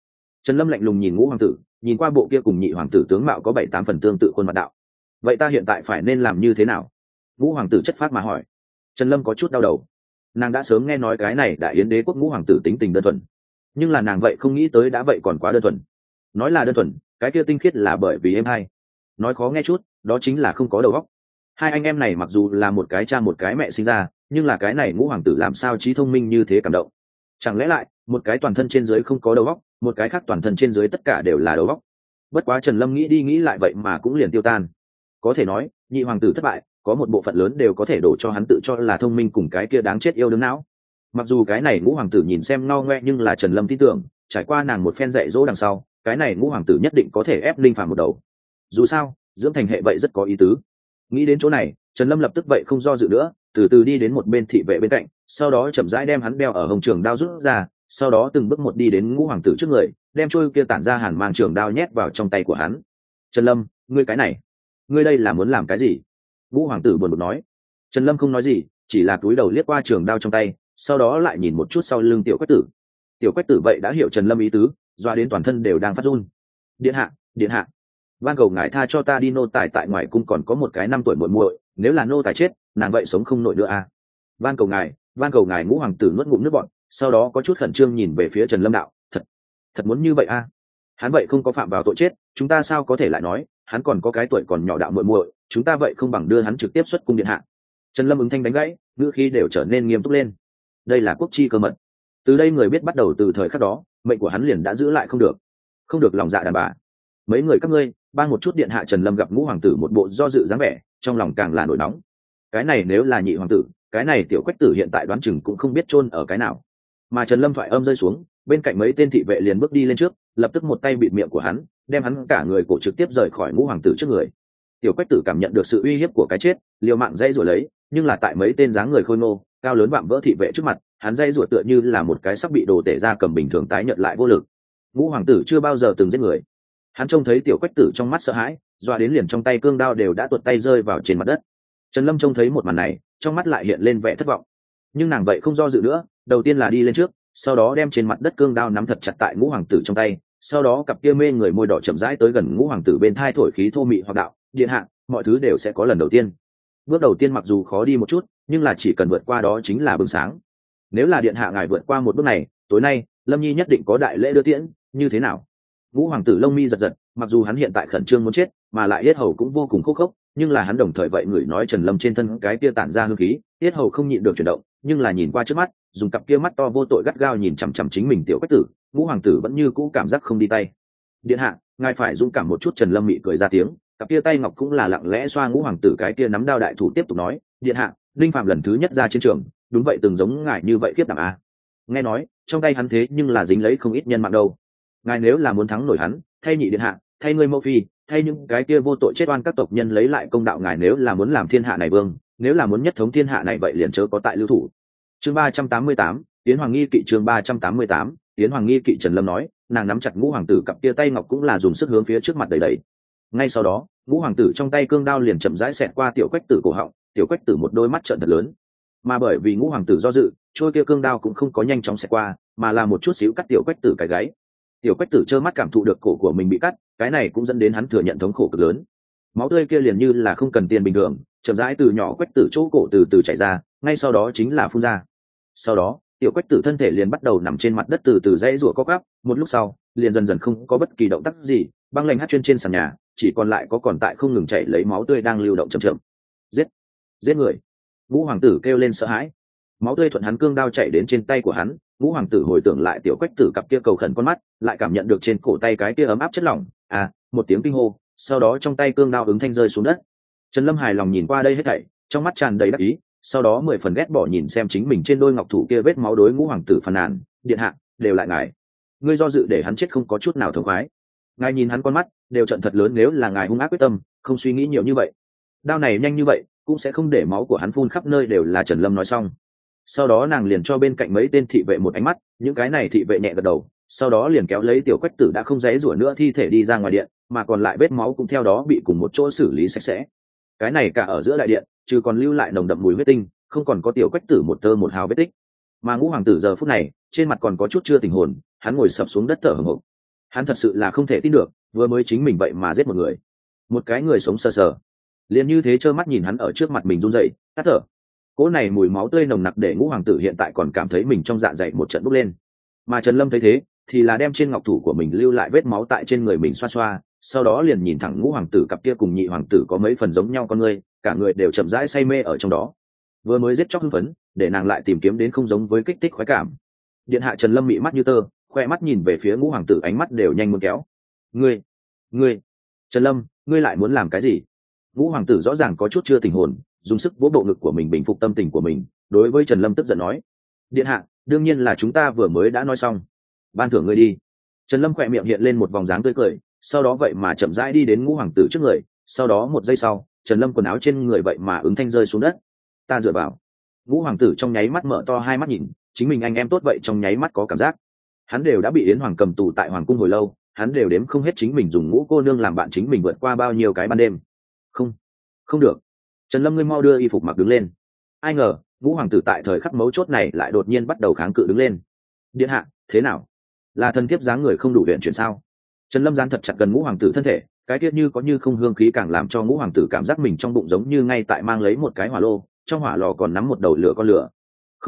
Trần Lâm lạnh lùng nhìn Ngũ hoàng tử, nhìn qua bộ kia cùng Nhị hoàng tử tướng mạo có 7-8 phần tương tự khuôn mặt đạo. Vậy ta hiện tại phải nên làm như thế nào? Ngũ hoàng tử chất phác mà hỏi. Trần Lâm có chút đau đầu. Nàng đã sớm nghe nói cái này Đại Yến đế quốc Ngũ hoàng tử tính tình đơn thuần, nhưng là nàng vậy không nghĩ tới đã vậy còn quá đơn thuần. Nói là đơn thuần, cái kia tinh khiết là bởi vì em hay. Nói khó nghe chút, đó chính là không có đầu óc. Hai anh em này mặc dù là một cái cha một cái mẹ sinh ra, nhưng là cái này Ngũ hoàng tử làm sao trí thông minh như thế cảm động. Chẳng lẽ lại một cái toàn thân trên dưới không có đầu óc, một cái khác toàn thân trên dưới tất cả đều là đầu óc? Bất quá Trần Lâm nghĩ đi nghĩ lại vậy mà cũng liền tiêu tan. Có thể nói Nhị hoàng tử thất bại, có một bộ phận lớn đều có thể đổ cho hắn tự cho là thông minh cùng cái kia đáng chết yêu đương não. Mặc dù cái này Ngũ hoàng tử nhìn xem ngao ngoe, nhưng là Trần Lâm tin tưởng trải qua nàng một phen dạy dỗ đằng sau, cái này Ngũ hoàng tử nhất định có thể ép Linh Phàm một đầu. Dù sao dưỡng thành hệ vậy rất có ý tứ. Nghĩ đến chỗ này, Trần Lâm lập tức vậy không do dự nữa, từ từ đi đến một bên thị vệ bên cạnh, sau đó chậm rãi đem hắn đeo ở hông trường đao rút ra, sau đó từng bước một đi đến Ngũ hoàng tử trước người, đem trôi kia tản ra hàn mang trường đao nhét vào trong tay của hắn. Trần Lâm, ngươi cái này, ngươi đây là muốn làm cái gì? Ngũ hoàng tử buồn bực nói. Trần Lâm không nói gì, chỉ là cúi đầu liếc qua trường đao trong tay, sau đó lại nhìn một chút sau lưng Tiểu Quách Tử. Tiểu Quách Tử vậy đã hiểu Trần Lâm ý tứ, doa đến toàn thân đều đang phát run. Điện hạ, điện hạ, van cầu ngài tha cho ta đi, nô tài tại ngoài cung còn có một cái 5 tuổi muội muội, nếu là nô tài chết, nàng vậy sống không nổi nữa à? Van cầu ngài, van cầu ngài. Ngũ hoàng tử nuốt ngụm nước bọt, sau đó có chút khẩn trương nhìn về phía Trần Lâm đạo, thật muốn như vậy à? Hắn vậy không có phạm vào tội chết, chúng ta sao có thể lại nói hắn còn có cái tuổi còn nhỏ đạo muội muội, chúng ta vậy không bằng đưa hắn trực tiếp xuất cung điện hạ. Trần Lâm ứng thanh đánh gãy, ngữ khí đều trở nên nghiêm túc lên. Đây là quốc chi cơ mật, từ đây người biết bắt đầu từ thời khắc đó mệnh của hắn liền đã giữ lại không được lòng dạ đàn bà. Mấy người các ngươi ban một chút điện hạ. Trần Lâm gặp Ngũ hoàng tử một bộ do dự dáng vẻ, trong lòng càng là nổi nóng. Cái này nếu là Nhị hoàng tử, cái này Tiểu Quách Tử hiện tại đoán chừng cũng không biết chôn ở cái nào. Mà Trần Lâm thoại âm rơi xuống, bên cạnh mấy tên thị vệ liền bước đi lên trước, lập tức một tay bịt miệng của hắn, đem hắn cả người cổ trực tiếp rời khỏi Ngũ hoàng tử trước người. Tiểu Quách Tử cảm nhận được sự uy hiếp của cái chết, liều mạng dây rủa lấy, nhưng là tại mấy tên dáng người khôi ngô cao lớn vạm vỡ thị vệ trước mặt, hắn dây rủa tựa như là một cái sắp bị đồ tể ra cầm bình thường, tái nhợt lại vô lực. Ngũ hoàng tử chưa bao giờ từng giết người, hắn trông thấy Tiểu Quách Tử trong mắt sợ hãi, doa đến liền trong tay cương đao đều đã tuột tay rơi vào trên mặt đất. Trần Lâm trông thấy một màn này, trong mắt lại hiện lên vẻ thất vọng, nhưng nàng vậy không do dự nữa, đầu tiên là đi lên trước, sau đó đem trên mặt đất cương đao nắm thật chặt tại Ngũ hoàng tử trong tay, sau đó cặp kia mê người môi đỏ chậm rãi tới gần Ngũ hoàng tử bên thai, thổi khí thô mị hoặc đạo, điện hạ, mọi thứ đều sẽ có lần đầu tiên. Bước đầu tiên mặc dù khó đi một chút, nhưng là chỉ cần vượt qua đó chính là bừng sáng. Nếu là điện hạ ngài vượt qua một bước này, tối nay Lâm Nhi nhất định có đại lễ đưa tiễn, như thế nào? Ngũ hoàng tử lông mi giật giật, mặc dù hắn hiện tại khẩn trương muốn chết, mà lại yết hầu cũng vô cùng khô khốc, nhưng là hắn đồng thời vậy ngửi nói Trần Lâm trên thân cái kia tản ra hương khí, yết hầu không nhịn được chuyển động, nhưng là nhìn qua trước mắt, dùng cặp kia mắt to vô tội gắt gao nhìn chằm chằm chính mình Tiểu Quách Tử, Ngũ hoàng tử vẫn như cũ cảm giác không đi tay. Điện hạ, ngài phải dũng cảm một chút. Trần Lâm mị cười ra tiếng, cặp kia tay ngọc cũng là lặng lẽ xoa Ngũ hoàng tử cái kia nắm đao đại thủ, tiếp tục nói, điện hạ, Linh Phạm lần thứ nhất ra chiến trường, đúng vậy từng giống ngài như vậy khiếp đảm a. Nghe nói trong tay hắn thế nhưng là dính lấy không ít nhân mạng đâu. Ngài nếu là muốn thắng nổi hắn, thay Nhị điện hạ, thay ngươi mẫu phi, thay những cái kia vô tội chết oan các tộc nhân lấy lại công đạo, ngài nếu là muốn làm thiên hạ này vương, nếu là muốn nhất thống thiên hạ này, vậy liền chớ có tại lưu thủ. Chương 388, Yến Hoàng nghi kỵ. Chương 388, Yến Hoàng nghi kỵ. Trần Lâm nói, nàng nắm chặt Ngũ hoàng tử cặp kia tay ngọc cũng là dùng sức hướng phía trước mặt đẩy đẩy. Ngay sau đó, Ngũ hoàng tử trong tay cương đao liền chậm rãi xẹt qua Tiểu Quách Tử cổ họng, Tiểu Quách Tử một đôi mắt trợn thật lớn. Mà bởi vì Ngũ hoàng tử do dự, trôi kia cương đao cũng không có nhanh chóng xẹt qua, mà là một chút xíu cắt Tiểu Quách Tử cái gáy. Tiểu Quách Tử trơ mắt cảm thụ được cổ của mình bị cắt, cái này cũng dẫn đến hắn thừa nhận thống khổ cực lớn. Máu tươi kia liền như là không cần tiền bình thường, chậm rãi từ nhỏ Quách Tử chỗ cổ từ từ chảy ra, ngay sau đó chính là phun ra. Sau đó, Tiểu Quách Tử thân thể liền bắt đầu nằm trên mặt đất từ từ dãy rủa co quắp, một lúc sau, liền dần dần không có bất kỳ động tác gì, băng lạnh hắt chuyên trên sàn nhà, chỉ còn lại có còn tại không ngừng chảy lấy máu tươi đang lưu động chậm chậm. Giết người! Ngũ hoàng tử kêu lên sợ hãi. Máu tươi thuận hắn cương đao chảy đến trên tay của hắn, Ngũ hoàng tử hồi tưởng lại Tiểu Quách Tử cặp kia cầu khẩn con mắt, lại cảm nhận được trên cổ tay cái kia ấm áp chất lỏng, một tiếng kinh hô, sau đó trong tay cương đao ứng thanh rơi xuống đất. Trần Lâm hài lòng nhìn qua đây hết thảy, trong mắt tràn đầy đắc ý, sau đó 10 phần ghét bỏ nhìn xem chính mình trên đôi ngọc thủ kia vết máu, đối Ngũ hoàng tử phàn nàn, điện hạ, đều lại ngài, ngươi do dự để hắn chết không có chút nào thống khoái. Ngài nhìn hắn con mắt đều trận thật lớn, nếu là ngài hung ác quyết tâm, không suy nghĩ nhiều như vậy, đao này nhanh như vậy cũng sẽ không để máu của hắn phun khắp nơi đều là. Trần Lâm nói xong, sau đó nàng liền cho bên cạnh mấy tên thị vệ một ánh mắt, những cái này thị vệ nhẹ gật đầu, sau đó liền kéo lấy Tiểu Quách Tử đã không dãy rủa nữa thi thể đi ra ngoài điện, mà còn lại vết máu cũng theo đó bị cùng một chỗ xử lý sạch sẽ. Cái này cả ở giữa đại điện, trừ còn lưu lại nồng đậm mùi huyết tinh, không còn có Tiểu Quách Tử một tơ một hào vết tích. Mà Ngũ hoàng tử giờ phút này trên mặt còn có chút chưa tỉnh hồn, hắn ngồi sập xuống đất thở hổn hển. Hắn thật sự là không thể tin được, vừa mới chính mình vậy mà giết một cái người sống sờ sờ, liền như thế trơ mắt nhìn hắn ở trước mặt mình run rẩy, tắt thở. Cỗ này mùi máu tươi nồng nặc để Ngũ Hoàng tử hiện tại còn cảm thấy mình trong dạ dày một trận bốc lên. Mà Trần Lâm thấy thế thì là đem trên ngọc thủ của mình lưu lại vết máu tại trên người mình xoa xoa, sau đó liền nhìn thẳng Ngũ Hoàng tử cặp kia cùng Nhị Hoàng tử có mấy phần giống nhau con người, cả người đều chậm rãi say mê ở trong đó. Vừa mới giết chóc hưng phấn, để nàng lại tìm kiếm đến không giống với kích thích khoái cảm. Điện hạ Trần Lâm mị mắt như tơ, khoe mắt nhìn về phía Ngũ Hoàng tử, ánh mắt đều nhanh muốn kéo. Ngươi, Trần Lâm, ngươi lại muốn làm cái gì? Ngũ Hoàng tử rõ ràng có chút chưa tỉnh hồn, dùng sức vỗ bộ ngực của mình bình phục tâm tình của mình, đối với Trần Lâm tức giận nói: điện hạ, đương nhiên là chúng ta vừa mới đã nói xong, ban thưởng ngươi đi. Trần Lâm khỏe miệng hiện lên một vòng dáng tươi cười, sau đó vậy mà chậm rãi đi đến Ngũ Hoàng tử trước người, sau đó một giây sau, Trần Lâm quần áo trên người vậy mà ứng thanh rơi xuống đất. Ta dựa vào. Ngũ Hoàng tử trong nháy mắt mở to hai mắt nhìn, chính mình anh em tốt vậy trong nháy mắt có cảm giác. Hắn đều đã bị Yến Hoàng cầm tù tại Hoàng cung hồi lâu, hắn đều đếm không hết chính mình dùng Ngũ cô nương làm bạn chính mình vượt qua bao nhiêu cái ban đêm. Không được. Trần Lâm, ngươi mau đưa y phục mặc đứng lên. Ai ngờ Ngũ Hoàng tử tại thời khắc mấu chốt này lại đột nhiên bắt đầu kháng cự đứng lên. Điện hạ, thế nào? Là thần thiếp dáng người không đủ luyện chuyển sao? Trần Lâm dán thật chặt gần Ngũ Hoàng tử thân thể, cái tiết như có như không hương khí càng làm cho Ngũ Hoàng tử cảm giác mình trong bụng giống như ngay tại mang lấy một cái hỏa lô, trong hỏa lò còn nắm một đầu lửa con lửa.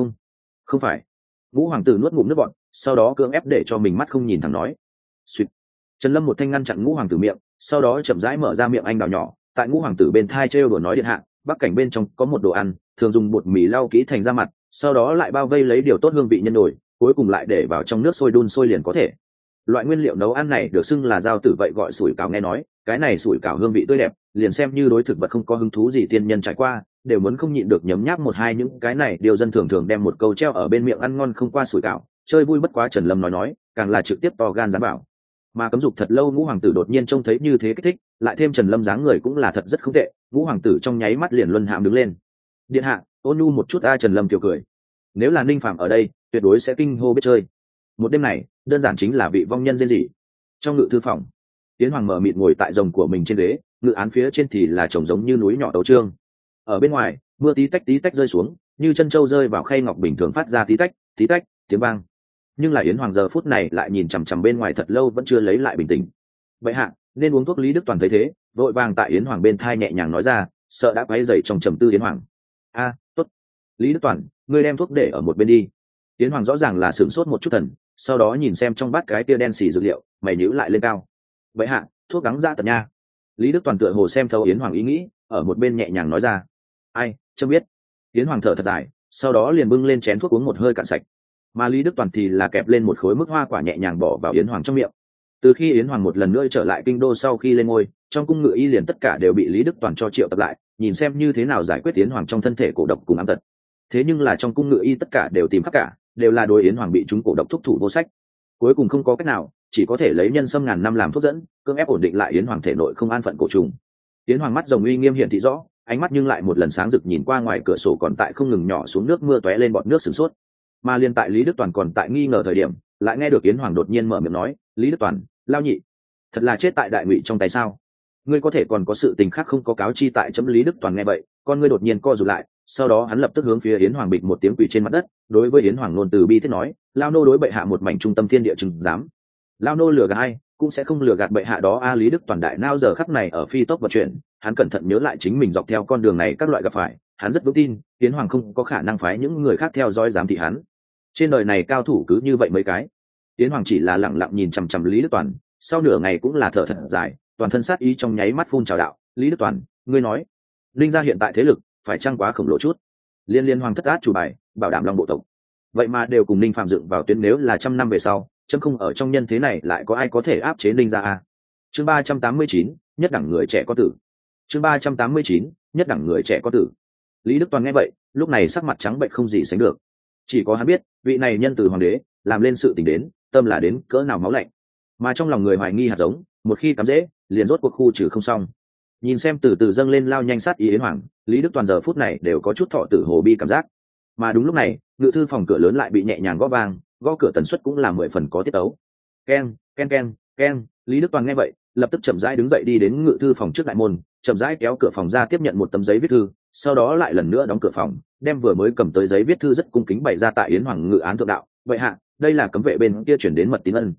Không phải. Ngũ Hoàng tử nuốt ngụm nước bọt, sau đó cưỡng ép để cho mình mắt không nhìn thẳng nói. Xuyệt. Trần Lâm một thanh ngăn chặn Ngũ Hoàng tử miệng, sau đó chậm rãi mở ra miệng anh đào nhỏ, tại Ngũ Hoàng tử bên thai trêu đùa nói: điện hạ, bắc cảnh bên trong có một đồ ăn, thường dùng bột mì lau kỹ thành da mặt, sau đó lại bao vây lấy điều tốt hương vị nhân nổi, cuối cùng lại để vào trong nước sôi đun sôi liền có thể. Loại nguyên liệu nấu ăn này được xưng là giao tử, vậy gọi sủi cảo. Nghe nói cái này sủi cảo hương vị tươi đẹp, liền xem như đối thực vật không có hứng thú gì tiên nhân trải qua đều muốn không nhịn được nhấm nháp một hai những cái này. Điều dân thường thường đem một câu treo ở bên miệng: ăn ngon không qua sủi cảo, chơi vui bất quá. Trần Lâm nói càng là trực tiếp to gan dám bảo. Mà cấm dục thật lâu, Ngũ Hoàng tử đột nhiên trông thấy như thế kích thích, lại thêm Trần Lâm dáng người cũng là thật rất không tệ, Ngũ Hoàng tử trong nháy mắt liền luân hãm đứng lên. Điện hạ, ôn nhu một chút. Trần Lâm kiều cười, nếu là Ninh Phạm ở đây tuyệt đối sẽ kinh hô biết chơi. Một đêm này đơn giản chính là vị vong nhân rên rỉ. Trong ngự thư phòng, Tiến Hoàng mở mịt ngồi tại rồng của mình trên ghế, ngự án phía trên thì là chồng giống như núi nhỏ tấu trương. Ở bên ngoài, mưa tí tách rơi xuống, như chân trâu rơi vào khay ngọc bình thường phát ra tí tách tiếng vang. Nhưng là Yến Hoàng giờ phút này lại nhìn chằm chằm bên ngoài thật lâu vẫn chưa lấy lại bình tĩnh. Vậy hạ, nên uống thuốc. Lý Đức Toàn thấy thế, vội vàng tại Yến Hoàng bên thai nhẹ nhàng nói ra, sợ đã quấy rầy trong trầm tư Yến Hoàng. Tốt. Lý Đức Toàn, ngươi đem thuốc để ở một bên đi. Yến Hoàng rõ ràng là sửng sốt một chút thần, sau đó nhìn xem trong bát cái tia đen xì dược liệu, mày nhíu lại lên cao. Vậy hạ, thuốc đắng ra tật nha. Lý Đức Toàn tựa hồ xem thấu Yến Hoàng ý nghĩ, ở một bên nhẹ nhàng nói ra. Ai, chấm biết. Yến Hoàng thở thật dài, sau đó liền bưng lên chén thuốc uống một hơi cạn sạch. Mà Lý Đức Toàn thì là kẹp lên một khối mức hoa quả nhẹ nhàng bỏ vào Yến Hoàng trong miệng. Từ khi Yến Hoàng một lần nữa trở lại kinh đô sau khi lên ngôi, trong cung ngự y liền tất cả đều bị Lý Đức Toàn cho triệu tập lại, nhìn xem như thế nào giải quyết Yến Hoàng trong thân thể cổ độc cùng ám tật. Thế nhưng là trong cung ngự y tất cả đều tìm khắp cả, đều là đối Yến Hoàng bị trúng cổ độc thúc thủ vô sách. Cuối cùng không có cách nào, chỉ có thể lấy nhân sâm ngàn năm làm thuốc dẫn, cưỡng ép ổn định lại Yến Hoàng thể nội không an phận cổ trùng. Yến Hoàng mắt rồng uy nghiêm hiện thị rõ, ánh mắt nhưng lại một lần sáng rực nhìn qua ngoài cửa sổ còn tại không ngừng nhỏ xuống nước mưa tóe lên bọt nước sửng sốt. Mà liên tại Lý Đức Toàn còn tại nghi ngờ thời điểm, lại nghe được Yến Hoàng đột nhiên mở miệng nói: Lý Đức Toàn, lao nhị, thật là chết tại đại ngụy trong tay sao? Ngươi có thể còn có sự tình khác không có cáo chi tại chấm? Lý Đức Toàn nghe vậy, con ngươi đột nhiên co rụt lại, sau đó hắn lập tức hướng phía Yến Hoàng bịch một tiếng quỳ trên mặt đất, đối với Yến Hoàng nôn từ bi thiết nói: lao nô đối bệ hạ một mảnh trung tâm thiên địa chừng dám, lao nô lừa gạt ai cũng sẽ không lừa gạt bệ hạ đó. Lý Đức Toàn đại nao giờ khắc này ở phi tốc vận chuyển, hắn cẩn thận nhớ lại chính mình dọc theo con đường này các loại gặp phải, hắn rất vững tin Yến Hoàng không có khả năng phái những người khác theo dõi giám thị hắn. Trên đời này cao thủ cứ như vậy mấy cái. Yến Hoàng chỉ là lặng lặng nhìn chằm chằm Lý Đức Toàn, sau nửa ngày cũng là thở thật dài, toàn thân sát ý trong nháy mắt phun trào đạo: Lý Đức Toàn, ngươi nói Linh gia hiện tại thế lực phải chăng quá khổng lồ chút? Liên hoàng thất át chủ bài, bảo đảm long bộ tộc, vậy mà đều cùng Ninh Phạm dựng vào tuyến, nếu là 100 năm về sau, chấm không ở trong nhân thế này lại có ai có thể áp chế Ninh gia a? Chương 389, nhất đẳng người trẻ có tử. Chương 389, nhất đẳng người trẻ có tử. Lý Đức Toàn nghe vậy, lúc này sắc mặt trắng bệch không gì sánh được. Chỉ có hắn biết, vị này nhân từ hoàng đế làm lên sự tình đến, tâm là đến cỡ nào máu lạnh. Mà trong lòng người hoài nghi hạt giống, một khi cắm dễ, liền rốt cuộc khu trừ không xong. Nhìn xem từ từ dâng lên lao nhanh sát ý Yến Hoàng, Lý Đức Toàn giờ phút này đều có chút thọ tử hồ bi cảm giác. Mà đúng lúc này, ngự thư phòng cửa lớn lại bị nhẹ nhàng gõ vang, gõ cửa tần suất cũng là 10 phần có tiết tấu. Keng, keng keng, keng. Lý Đức Toàn nghe vậy, lập tức chậm rãi đứng dậy đi đến ngự thư phòng trước đại môn, chậm rãi kéo cửa phòng ra tiếp nhận một tấm giấy viết thư, sau đó lại lần nữa đóng cửa phòng, đem vừa mới cầm tới giấy viết thư rất cung kính bày ra tại Yến Hoàng ngự án thượng đạo: vậy hạ, đây là cấm vệ bên kia chuyển đến mật tín ân.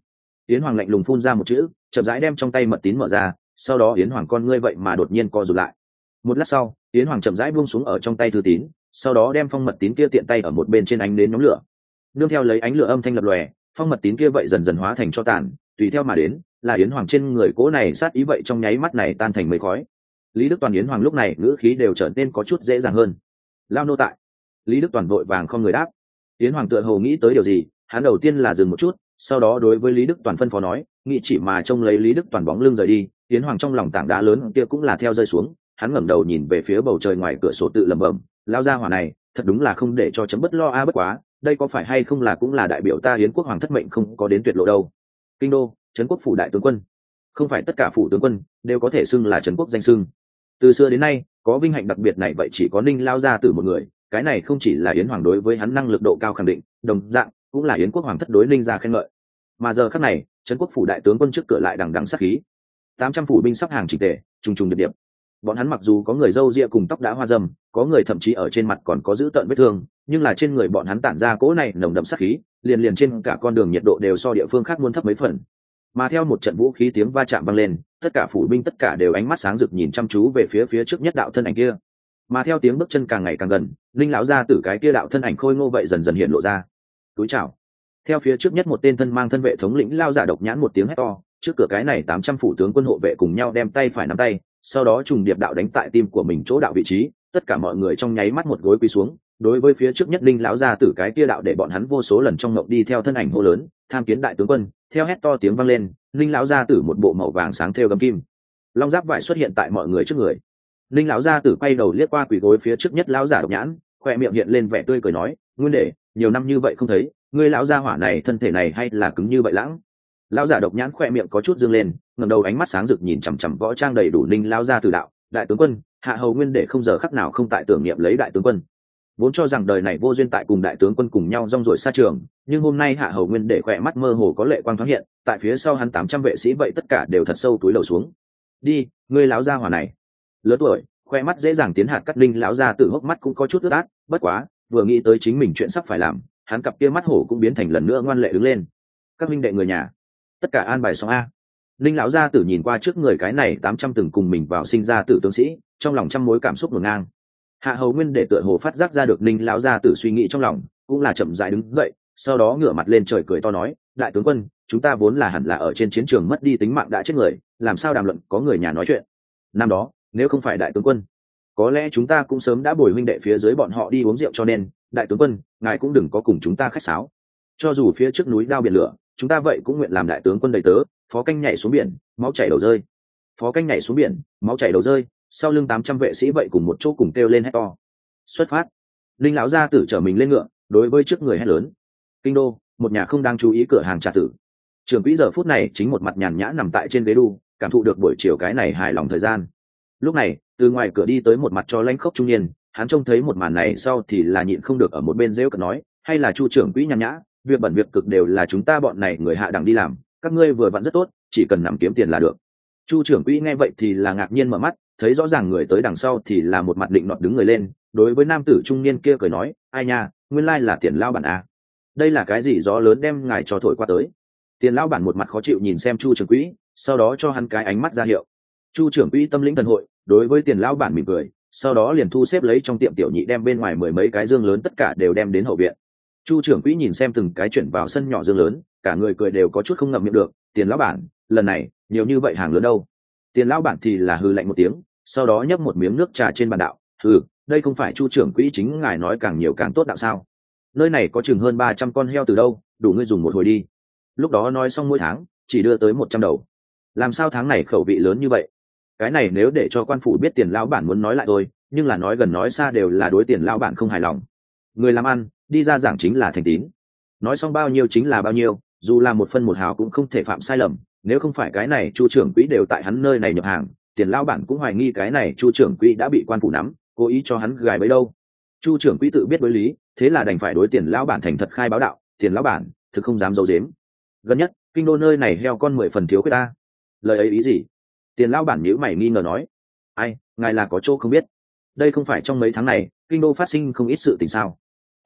Yến Hoàng lạnh lùng phun ra một chữ, chậm rãi đem trong tay mật tín mở ra, sau đó Yến Hoàng con ngươi vậy mà đột nhiên co rụt lại. Một lát sau, Yến Hoàng chậm rãi buông xuống ở trong tay thư tín, sau đó đem phong mật tín kia tiện tay ở một bên trên ánh đến nhóm lửa. Nương theo lấy ánh lửa âm thanh lập lòe, phong mật tín kia vậy dần dần hóa thành tro tàn, tùy theo mà đến là Yến Hoàng trên người cố này sát ý vậy trong nháy mắt này tan thành mây khói. Lý Đức Toàn Yến Hoàng lúc này ngữ khí đều trở nên có chút dễ dàng hơn. Lao nô tại. Lý Đức Toàn vội vàng không người đáp. Yến Hoàng tựa hồ nghĩ tới điều gì, hắn đầu tiên là dừng một chút, sau đó đối với Lý Đức Toàn phân phó nói, nghĩ chỉ mà trông lấy Lý Đức Toàn bóng lưng rời đi. Yến Hoàng trong lòng tảng đá lớn kia cũng là theo rơi xuống, hắn ngẩng đầu nhìn về phía bầu trời ngoài cửa sổ tự lẩm bẩm, lao ra hỏa này thật đúng là không để cho chấm bất lo a, bất quá đây có phải hay không là cũng là đại biểu ta Yến quốc hoàng thất mệnh không có đến tuyệt lộ đâu. Kinh đô, trấn quốc phủ đại tướng quân. Không phải tất cả phủ tướng quân đều có thể xưng là trấn quốc danh xưng. Từ xưa đến nay có vinh hạnh đặc biệt này vậy chỉ có Ninh lao gia tử một người, cái này không chỉ là Yến Hoàng đối với hắn năng lực độ cao khẳng định, đồng dạng cũng là Yến quốc hoàng thất đối Ninh gia khen ngợi. Mà giờ khắc này trấn quốc phủ đại tướng quân trước cửa lại đằng đằng sát khí, 800 phủ binh sắp hàng chỉnh tề, trùng trùng điệp điệp. Bọn hắn mặc dù có người râu ria cùng tóc đã hoa râm, có người thậm chí ở trên mặt còn có dữ tợn vết thương, nhưng là trên người bọn hắn tản ra cỗ này nồng đậm sát khí, liền liền trên cả con đường nhiệt độ đều so địa phương khác muốn thấp mấy phần. Mà theo một trận vũ khí tiếng va chạm vang lên, tất cả phủ binh tất cả đều ánh mắt sáng rực nhìn chăm chú về phía trước nhất đạo thân ảnh kia. Mà theo tiếng bước chân càng ngày càng gần, Linh lão gia tử cái kia đạo thân ảnh khôi ngô vậy dần dần hiện lộ ra. Túi chào. Theo phía trước nhất một tên thân mang thân vệ thống lĩnh lao giả độc nhãn một tiếng hét to, trước cửa cái này 800 phủ tướng quân hộ vệ cùng nhau đem tay phải nắm tay, sau đó trùng điệp đạo đánh tại tim của mình chỗ đạo vị trí, tất cả mọi người trong nháy mắt một gối quỳ xuống, đối với phía trước nhất Linh lão gia tử cái kia đạo để bọn hắn vô số lần trong ngộng đi theo thân ảnh hô lớn, tham kiến đại tướng quân. Theo hét to tiếng vang lên, Linh lão gia tử một bộ màu vàng sáng thêu gấm kim long giáp vải xuất hiện tại mọi người trước người. Linh lão gia tử quay đầu liếc qua quỳ gối phía trước nhất lão giả độc nhãn, khoe miệng hiện lên vẻ tươi cười nói, nguyên đệ, nhiều năm như vậy không thấy, ngươi lão gia hỏa này thân thể này hay là cứng như vậy lãng. Lão giả độc nhãn khoe miệng có chút dương lên, ngẩng đầu ánh mắt sáng rực nhìn chằm chằm võ trang đầy đủ Ninh lão gia tử đạo, đại tướng quân, hạ hầu nguyên đệ không giờ khắc nào không tại tưởng niệm lấy đại tướng quân. Vốn cho rằng đời này vô duyên tại cùng đại tướng quân cùng nhau rong ruổi xa trường, nhưng hôm nay hạ hầu nguyên đệ khỏe mắt mơ hồ có lệ quang thoáng hiện, tại phía sau hắn 800 vệ sĩ vậy tất cả đều thật sâu túi đầu xuống. Đi, ngươi lão gia hỏa này, lớn tuổi, khoe mắt dễ dàng tiến hạt cắt. Ninh lão gia tử hốc mắt cũng có chút ướt át, bất quá vừa nghĩ tới chính mình chuyện sắp phải làm, hắn cặp kia mắt hổ cũng biến thành lần nữa ngoan lệ đứng lên. Các minh đệ người nhà, tất cả an bài xong a. Ninh lão gia tử nhìn qua trước người cái này 800 từng cùng mình vào sinh ra tử tướng sĩ, trong lòng trăm mối cảm xúc ngổn ngang. Hạ hầu nguyên để tựa hồ phát giác ra được Ninh lão gia tử suy nghĩ trong lòng, cũng là chậm rãi đứng dậy, sau đó ngửa mặt lên trời cười to nói, đại tướng quân, chúng ta vốn là hẳn là ở trên chiến trường mất đi tính mạng đã chết người, làm sao đàm luận có người nhà nói chuyện. Năm đó nếu không phải đại tướng quân, có lẽ chúng ta cũng sớm đã bồi huynh đệ phía dưới bọn họ đi uống rượu, cho nên đại tướng quân, ngài cũng đừng có cùng chúng ta khách sáo. Cho dù phía trước núi đao biển lửa, chúng ta vậy cũng nguyện làm đại tướng quân đầy tớ. Phó canh nhảy xuống biển, máu chảy đầu rơi. Phó canh nhảy xuống biển, máu chảy đầu rơi. Sau lưng 800 vệ sĩ vậy cùng một chỗ cùng kêu lên hét to. Xuất phát. Linh lão gia tử chở mình lên ngựa, đối với trước người hét lớn. Kinh đô, một nhà không đang chú ý cửa hàng trà tử. Trưởng quỹ giờ phút này chính một mặt nhàn nhã nằm tại trên ghế đu, cảm thụ được buổi chiều cái này hài lòng thời gian. Lúc này, từ ngoài cửa đi tới một mặt cho lãnh khốc trung niên, hắn trông thấy một màn này sau thì là nhịn không được ở một bên rêu cợt nói, hay là Chu trưởng quỹ nhàn nhã, việc bẩn việc cực đều là chúng ta bọn này người hạ đẳng đi làm, các ngươi vừa vặn rất tốt, chỉ cần nằm kiếm tiền là được. Chu trưởng quỹ nghe vậy thì là ngạc nhiên mở mắt, thấy rõ ràng người tới đằng sau thì là một mặt định nọt đứng người lên, đối với nam tử trung niên kia cười nói, ai nha, nguyên lai là Tiền lão bản à. Đây là cái gì gió lớn đem ngài cho thổi qua tới. Tiền lão bản một mặt khó chịu nhìn xem Chu trưởng quỹ, sau đó cho hắn cái ánh mắt ra hiệu. Chu trưởng quỹ tâm lĩnh thần hội, đối với Tiền lão bản mỉm cười, sau đó liền thu xếp lấy trong tiệm tiểu nhị đem bên ngoài 10 mấy cái dương lớn tất cả đều đem đến hậu viện. Chu trưởng quỹ nhìn xem từng cái chuyển vào sân nhỏ dương lớn, cả người cười đều có chút không ngậm miệng được. Tiền lão bản, lần này nhiều như vậy hàng lớn đâu? Tiền lão bản thì là hừ lạnh một tiếng, sau đó nhấp một miếng nước trà trên bàn đạo, hừ, đây không phải Chu trưởng quỹ chính ngài nói càng nhiều càng tốt đạo sao? Nơi này có chừng hơn 300 con heo từ đâu, đủ ngươi dùng một hồi đi. Lúc đó nói xong mỗi tháng chỉ đưa tới 100 đầu, làm sao tháng này khẩu vị lớn như vậy? Cái này nếu để cho quan phủ biết Tiền lão bản muốn nói lại thôi, nhưng là nói gần nói xa đều là đối Tiền lão bản không hài lòng. Người làm ăn đi ra giảng chính là thành tín, nói xong bao nhiêu chính là bao nhiêu, dù là một phân một hào cũng không thể phạm sai lầm. Nếu không phải cái này Chu trưởng quỹ đều tại hắn nơi này nhập hàng, Tiền lão bản cũng hoài nghi cái này Chu trưởng quỹ đã bị quan phủ nắm, cố ý cho hắn gài bẫy đâu. Chu trưởng quỹ tự biết đối lý, thế là đành phải đối Tiền lão bản thành thật khai báo đạo, Tiền lão bản thực không dám giấu giếm, gần nhất kinh đô nơi này heo con 10 phần thiếu khuyết ta. Lời ấy ý gì? Tiền lão bản nhíu mày nghi ngờ nói, ai, ngài là có chỗ không biết, đây không phải trong mấy tháng này kinh đô phát sinh không ít sự tình sao?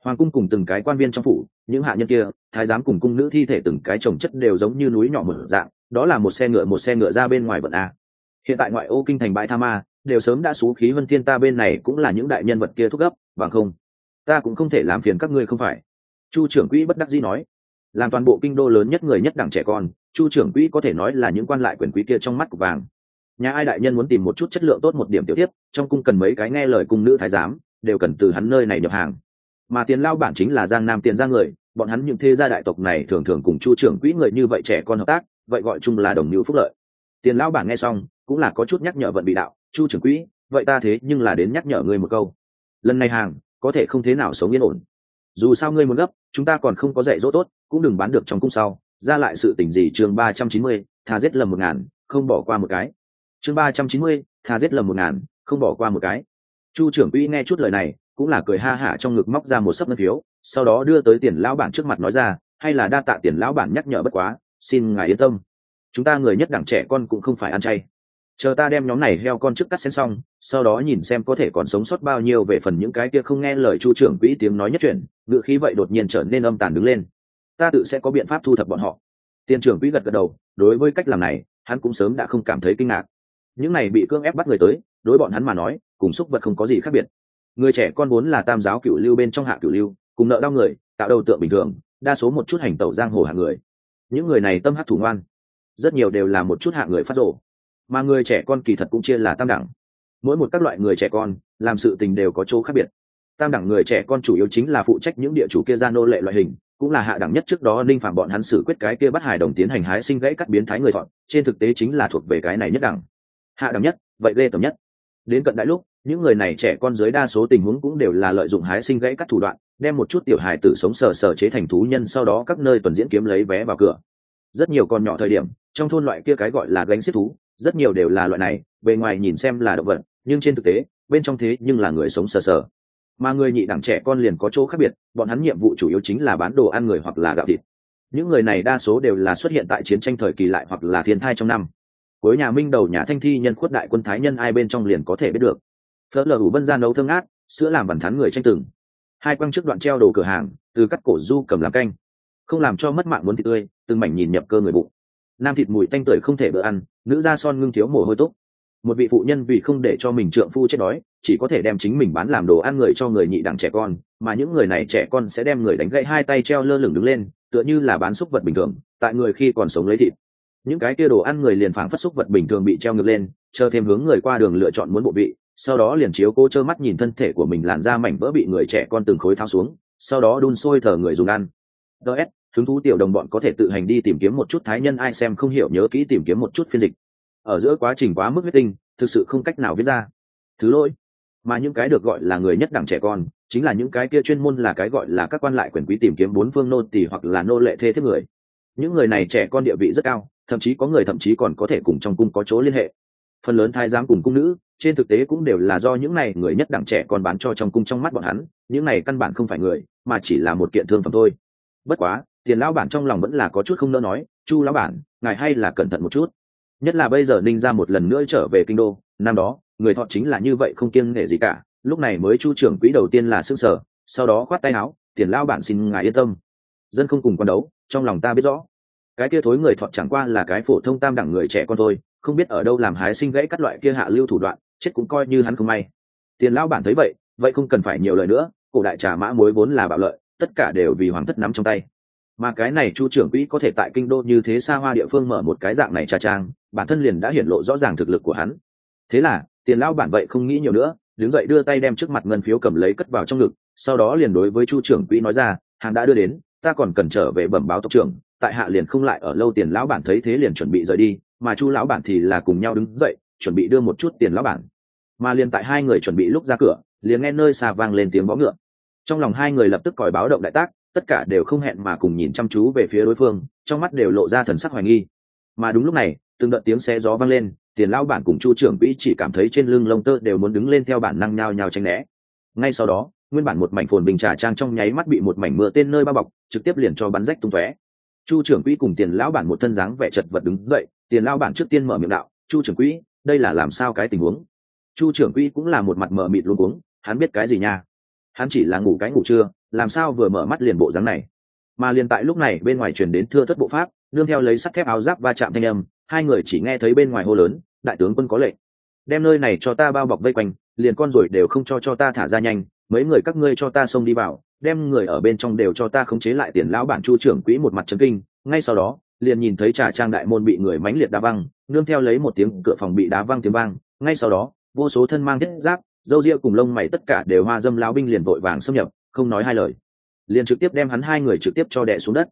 Hoàng cung cùng từng cái quan viên trong phủ, những hạ nhân kia, thái giám cùng cung nữ thi thể từng cái chồng chất đều giống như núi nhỏ một dạng, đó là một xe ngựa ra bên ngoài vận a. Hiện tại ngoại ô kinh thành bãi tha ma đều sớm đã xú khí vân thiên, ta bên này cũng là những đại nhân vật kia thúc gấp, bằng không ta cũng không thể làm phiền các ngươi không phải. Chu trưởng quỹ bất đắc dĩ nói. Làm toàn bộ kinh đô lớn nhất người nhất đẳng trẻ con, Chu trưởng quỹ có thể nói là những quan lại quyền quý kia trong mắt của vàng. Nhà ai đại nhân muốn tìm một chút chất lượng tốt một điểm tiểu tiếp, trong cung cần mấy cái nghe lời cung nữ thái giám, đều cần từ hắn nơi này nhập hàng. Mà Tiền Lao bản chính là Giang Nam Tiền gia người, bọn hắn những thế gia đại tộc này thường thường cùng Chu trưởng quỹ người như vậy trẻ con hợp tác, vậy gọi chung là đồng hữu phúc lợi. Tiền Lao bản nghe xong cũng là có chút nhắc nhở vận bị đạo, Chu trưởng quỹ, vậy ta thế nhưng là đến nhắc nhở ngươi một câu, lần này hàng có thể không thế nào sống yên ổn. Dù sao ngươi muốn gấp, chúng ta còn không có dạy dỗ tốt, cũng đừng bán được trong cung sau ra lại sự tình gì. Chương 390, thà giết lầm 1000, không bỏ qua một cái. Chương 390, thà giết lầm 1000, không bỏ qua một cái. Chu trưởng quỹ nghe chút lời này cũng là cười ha hả, trong ngực móc ra một sấp ngân phiếu, sau đó đưa tới Tiền lão bản trước mặt nói ra, hay là đa tạ Tiền lão bản nhắc nhở, bất quá xin ngài yên tâm, chúng ta người nhất đẳng trẻ con cũng không phải ăn chay. Chờ ta đem nhóm này heo con trước cắt xén xong, sau đó nhìn xem có thể còn sống sót bao nhiêu về phần những cái kia không nghe lời. Chu trưởng quỹ tiếng nói nhất chuyển, ngựa khí vậy đột nhiên trở nên âm tàn đứng lên, ta tự sẽ có biện pháp thu thập bọn họ. Tiền trưởng quỹ gật gật đầu, đối với cách làm này hắn cũng sớm đã không cảm thấy kinh ngạc. Những này bị cưỡng ép bắt người tới, đối bọn hắn mà nói cùng súc vật không có gì khác biệt. Người trẻ con vốn là tam giáo cửu lưu bên trong hạ cửu lưu, cùng nợ đau người, tạo đầu tượng bình thường, đa số một chút hành tẩu giang hồ hạng người. Những người này tâm hắc thủ ngoan, rất nhiều đều là một chút hạng người phát rồ. Mà người trẻ con kỳ thật cũng chia là tam đẳng, mỗi một các loại người trẻ con làm sự tình đều có chỗ khác biệt. Tam đẳng người trẻ con chủ yếu chính là phụ trách những địa chủ kia ra nô lệ loại hình, cũng là hạ đẳng nhất. Trước đó Linh Phạm bọn hắn xử quyết cái kia bắt hài đồng tiến hành hái sinh gãy cắt biến thái người thọn, trên thực tế chính là thuộc về cái này nhất đẳng. Hạ đẳng nhất, vậy ghê tởm nhất. Đến cận đại lúc, những người này trẻ con dưới đa số tình huống cũng đều là lợi dụng hái sinh gãy cắt thủ đoạn, đem một chút tiểu hài tử sống sờ sờ chế thành thú nhân, sau đó các nơi tuần diễn kiếm lấy vé vào cửa. Rất nhiều con nhỏ thời điểm, trong thôn loại kia cái gọi là gánh xiết thú, rất nhiều đều là loại này, bề ngoài nhìn xem là động vật, nhưng trên thực tế bên trong thế nhưng là người sống sờ sờ. Mà người nhị đẳng trẻ con liền có chỗ khác biệt, bọn hắn nhiệm vụ chủ yếu chính là bán đồ ăn người hoặc là gạo thịt. Những người này đa số đều là xuất hiện tại chiến tranh thời kỳ lại hoặc là thiên thai trong năm. Cuối nhà Minh đầu nhà Thanh Thi nhân khuất đại quân thái nhân ai bên trong liền có thể biết được. Phớt lờ ủ bân ra nấu thơm ngát, sữa làm bản thắn người tranh từng. Hai quăng trước đoạn treo đồ cửa hàng, từ cắt cổ du cầm làm canh, không làm cho mất mạng muốn thịt tươi, từng mảnh nhìn nhập cơ người bụng. Nam thịt mùi tanh tưởi không thể bữa ăn, nữ da son ngưng thiếu mồ hôi túc. Một vị phụ nhân vì không để cho mình trượng phu chết đói, chỉ có thể đem chính mình bán làm đồ ăn người cho người nhị đẳng trẻ con, mà những người này trẻ con sẽ đem người đánh gãy hai tay treo lơ lửng đứng lên, tựa như là bán súc vật bình thường, tại người khi còn sống lấy thịt. Những cái kia đồ ăn người liền phảng phất súc vật bình thường bị treo ngược lên, chờ thêm hướng người qua đường lựa chọn muốn bộ vị, sau đó liền chiếu cố trơ mắt nhìn thân thể của mình làn da mảnh vỡ bị người trẻ con từng khối tháo xuống, sau đó đun sôi thờ người dùng ăn. DS, hứng thú tiểu đồng bọn có thể tự hành đi tìm kiếm một chút thái nhân ai xem không hiểu nhớ kỹ tìm kiếm một chút phiên dịch. Ở giữa quá trình quá mức huyết tinh, thực sự không cách nào viết ra. Thứ lỗi. Mà những cái được gọi là người nhất đẳng trẻ con, chính là những cái kia chuyên môn là cái gọi là các quan lại quyền quý tìm kiếm bốn phương nô tỳ hoặc là nô lệ thê thiếp người. Những người này trẻ con địa vị rất cao, thậm chí có người thậm chí còn có thể cùng trong cung có chỗ liên hệ. Phần lớn thái giám cùng cung nữ, trên thực tế cũng đều là do những này người nhất đẳng trẻ con bán cho trong cung. Trong mắt bọn hắn, những này căn bản không phải người, mà chỉ là một kiện thương phẩm thôi. Bất quá, Tiền lão bản trong lòng vẫn là có chút không nỡ nói, Chu lão bản, ngài hay là cẩn thận một chút. Nhất là bây giờ Ninh ra một lần nữa trở về kinh đô, năm đó người thọ chính là như vậy không kiêng nể gì cả. Lúc này mới Chu trưởng quỹ đầu tiên là sững sờ, sau đó khoát tay áo, Tiền lão bản xin ngài yên tâm, dân không cùng quan đấu, trong lòng ta biết rõ. Cái kia thối người thọ chẳng qua là cái phổ thông tam đẳng người trẻ con thôi, không biết ở đâu làm hái sinh gãy cắt loại kia hạ lưu thủ đoạn, chết cũng coi như hắn không may. Tiền lão bản thấy vậy, vậy không cần phải nhiều lời nữa, cổ đại trà mã muối vốn là bạo lợi, tất cả đều vì hoàng thất nắm trong tay. Mà cái này Chu trưởng quỹ có thể tại kinh đô như thế xa hoa địa phương mở một cái dạng này trà trang, bản thân liền đã hiển lộ rõ ràng thực lực của hắn. Thế là Tiền lão bản vậy không nghĩ nhiều nữa, đứng dậy đưa tay đem trước mặt ngân phiếu cầm lấy cất vào trong ngực, sau đó liền đối với Chu trưởng quỹ nói ra, hàng đã đưa đến, ta còn cần trở về bẩm báo tộc trưởng, tại hạ liền không lại ở lâu. Tiền lão bản thấy thế liền chuẩn bị rời đi, mà Chu lão bản thì là cùng nhau đứng dậy chuẩn bị đưa một chút tiền lão bản. Mà liền tại hai người chuẩn bị lúc ra cửa, liền nghe nơi xa vang lên tiếng vó ngựa. Trong lòng hai người lập tức còi báo động đại tác, tất cả đều không hẹn mà cùng nhìn chăm chú về phía đối phương, trong mắt đều lộ ra thần sắc hoài nghi. Mà đúng lúc này, từng đợt tiếng xé gió vang lên, Tiền lão bản cùng Chu trưởng quỹ chỉ cảm thấy trên lưng lông tơ đều muốn đứng lên, theo bản năng nhao nhao tránh né. Ngay sau đó, nguyên bản một mảnh phồn bình trà trang trong nháy mắt bị một mảnh mưa tên nơi bao bọc, trực tiếp liền cho bắn rách tung tóe. Chu trưởng quỹ cùng Tiền lão bản một thân dáng vẻ chật vật đứng dậy, Tiền lão bản trước tiên mở miệng đạo, Chu trưởng quỹ, đây là làm sao cái tình huống? Chu trưởng quỹ cũng là một mặt mờ mịt luống cuống, hắn biết cái gì nha? Hắn chỉ là ngủ cái ngủ trưa, làm sao vừa mở mắt liền bộ dáng này. Mà liền tại lúc này bên ngoài truyền đến thưa thất bộ pháp, nương theo lấy sắt thép áo giáp va chạm thanh âm, hai người chỉ nghe thấy bên ngoài hô lớn: đại tướng quân có lệnh, đem nơi này cho ta bao bọc vây quanh, liền con ruồi đều không cho ta thả ra nhanh, mấy người các ngươi cho ta xông đi vào, đem người ở bên trong đều cho ta khống chế lại. Tiền lão bản Chu trưởng quỹ một mặt chấn kinh, ngay sau đó liền nhìn thấy trà trang đại môn bị người mãnh liệt đá văng, nương theo lấy một tiếng cửa phòng bị đá văng tiếng vang, ngay sau đó vô số thân mang thiết giáp, râu ria cùng lông mày tất cả đều hoa dâm lão binh liền vội vàng xâm nhập, không nói hai lời liền trực tiếp đem hắn hai người trực tiếp cho đè xuống đất.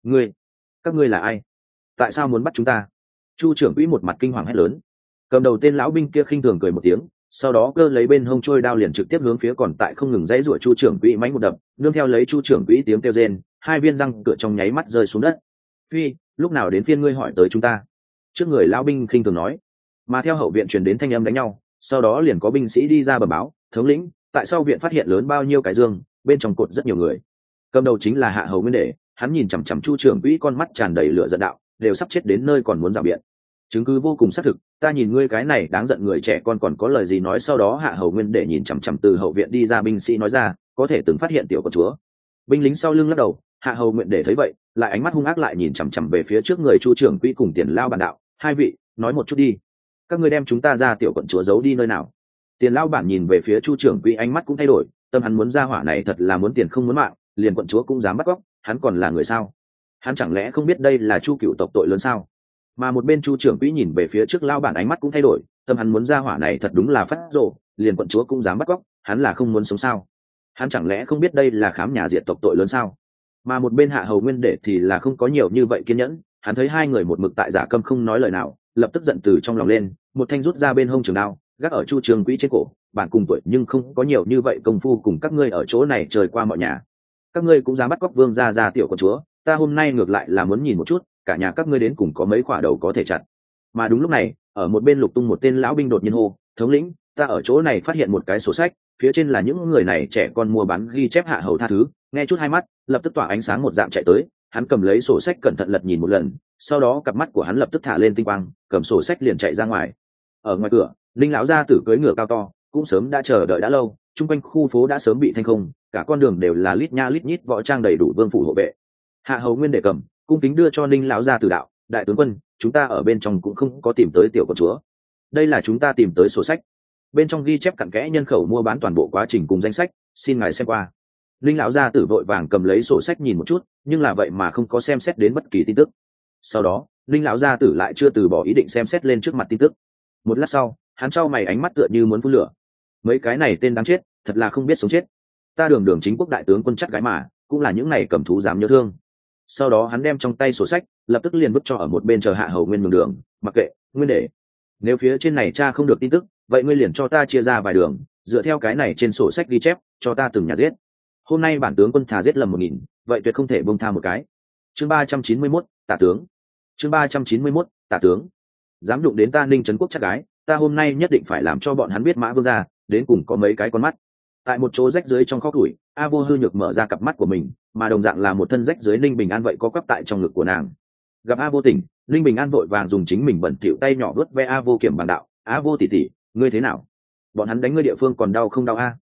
Các ngươi là ai? Tại sao muốn bắt chúng ta? Chu trưởng quỹ một mặt kinh hoàng hét lớn. Cầm đầu tên lão binh kia khinh thường cười một tiếng, sau đó cơ lấy bên hông trôi đao liền trực tiếp hướng phía còn tại không ngừng dãy rủa Chu trưởng quỹ mánh một đập, nương theo lấy Chu trưởng quỹ tiếng kêu rên, hai viên răng cửa trong nháy mắt rơi xuống đất. Phi, lúc nào đến phiên ngươi hỏi tới chúng ta? Trước người lão binh khinh thường nói. Mà theo hậu viện truyền đến thanh âm đánh nhau, sau đó liền có binh sĩ đi ra bẩm báo: thống lĩnh, tại sao viện phát hiện lớn bao nhiêu cái dương, bên trong cột rất nhiều người. Cầm đầu chính là Hạ Hầu Nguyên Đệ, hắn nhìn chằm chằm Chu trưởng quỹ con mắt tràn đầy lửa giận đạo: đều sắp chết đến nơi còn muốn rào biện, chứng cứ vô cùng xác thực, ta nhìn ngươi cái này đáng giận người trẻ con còn có lời gì nói. Sau đó Hạ Hầu Nguyên Đệ nhìn chằm chằm từ hậu viện đi ra binh sĩ nói ra: có thể từng phát hiện tiểu con chúa. Binh lính sau lưng lắc đầu. Hạ Hầu Nguyên Đệ thấy vậy, lại ánh mắt hung ác lại nhìn chằm chằm về phía trước người Chu trưởng quỹ cùng Tiền lao bản đạo: hai vị, nói một chút đi, các ngươi đem chúng ta ra tiểu quận chúa giấu đi nơi nào? Tiền lao bản nhìn về phía Chu trưởng quỹ, ánh mắt cũng thay đổi, tâm hắn muốn ra hỏa này thật là muốn tiền không muốn mạng, liền quận chúa cũng dám bắt cóc, hắn còn là người sao? Hắn chẳng lẽ không biết đây là Chu cựu tộc tội lớn sao? Mà một bên Chu trưởng quỹ nhìn về phía trước lao bản, ánh mắt cũng thay đổi, tâm hắn muốn ra hỏa này thật đúng là phát rồ, liền quận chúa cũng dám bắt cóc, hắn là không muốn sống sao? Hắn chẳng lẽ không biết đây là khám nhà diệt tộc tội lớn sao? Mà một bên Hạ Hầu Nguyên Đệ thì là không có nhiều như vậy kiên nhẫn, hắn thấy hai người một mực tại giả câm không nói lời nào, lập tức giận từ trong lòng lên, một thanh rút ra bên hông trường đao, gác ở Chu trưởng quỹ trên cổ: bản cùng tuổi nhưng không có nhiều như vậy công phu cùng các ngươi ở chỗ này trời qua mọi nhà, các ngươi cũng dám bắt cóc vương gia tiểu con chúa, ta hôm nay ngược lại là muốn nhìn một chút cả nhà các ngươi đến cùng có mấy quả đầu có thể chặt. Mà đúng lúc này, ở một bên Lục Tung một tên lão binh đột nhiên hô: thống lĩnh, ta ở chỗ này phát hiện một cái sổ sách, phía trên là những người này trẻ con mua bán ghi chép Hạ Hầu tha thứ. Nghe chút hai mắt lập tức tỏa ánh sáng một dạng chạy tới, hắn cầm lấy sổ sách cẩn thận lật nhìn một lần, sau đó cặp mắt của hắn lập tức thả lên tinh quang, cầm sổ sách liền chạy ra ngoài. Ở ngoài cửa, Linh lão gia tử cưỡi ngựa cao to cũng sớm đã chờ đợi đã lâu, chung quanh khu phố đã sớm bị thanh không, cả con đường đều là lít nha lít nhít võ trang đầy đủ vương phủ hộ vệ. Hạ Hầu Nguyên Đệ cầm cung kính đưa cho Linh lão gia tử đạo: đại tướng quân, chúng ta ở bên trong cũng không có tìm tới tiểu con chúa, đây là chúng ta tìm tới sổ sách, bên trong ghi chép cặn kẽ nhân khẩu mua bán toàn bộ quá trình cùng danh sách, xin ngài xem qua. Linh lão gia tử vội vàng cầm lấy sổ sách nhìn một chút, nhưng là vậy mà không có xem xét đến bất kỳ tin tức. Sau đó Linh lão gia tử lại chưa từ bỏ ý định xem xét lên trước mặt tin tức. Một lát sau, hắn trao mày, ánh mắt tựa như muốn phun lửa: mấy cái này tên đáng chết, thật là không biết sống chết, ta đường đường chính quốc đại tướng quân chắc gái mà cũng là những này cầm thú dám nhớ thương. Sau đó hắn đem trong tay sổ sách lập tức liền vứt cho ở một bên chờ Hạ Hầu Nguyên nhường đường: mặc kệ, Nguyên Đệ, nếu phía trên này cha không được tin tức, vậy ngươi liền cho ta chia ra vài đường, dựa theo cái này trên sổ sách ghi chép, cho ta từng nhà giết. Hôm nay bản tướng quân thà giết lầm 1000, vậy tuyệt không thể bông tha một cái. Chương 391, tả tướng. Chương 391, tả tướng. Dám đụng đến ta Ninh Trấn Quốc chắc gái, ta hôm nay nhất định phải làm cho bọn hắn biết Mã Vương gia đến cùng có mấy cái con mắt. Tại một chỗ rách dưới trong kho củi, A Vô hư nhược mở ra cặp mắt của mình, mà đồng dạng là một thân rách dưới Ninh Bình An vậy có quắp tại trong ngực của nàng. Gặp A Vô tỉnh, Ninh Bình An vội vàng dùng chính mình bẩn thỉu tay nhỏ vớt ve A Vô kiểm bằng đạo: A Vô tỷ tỷ, ngươi thế nào? Bọn hắn đánh ngươi địa phương còn đau không đau a?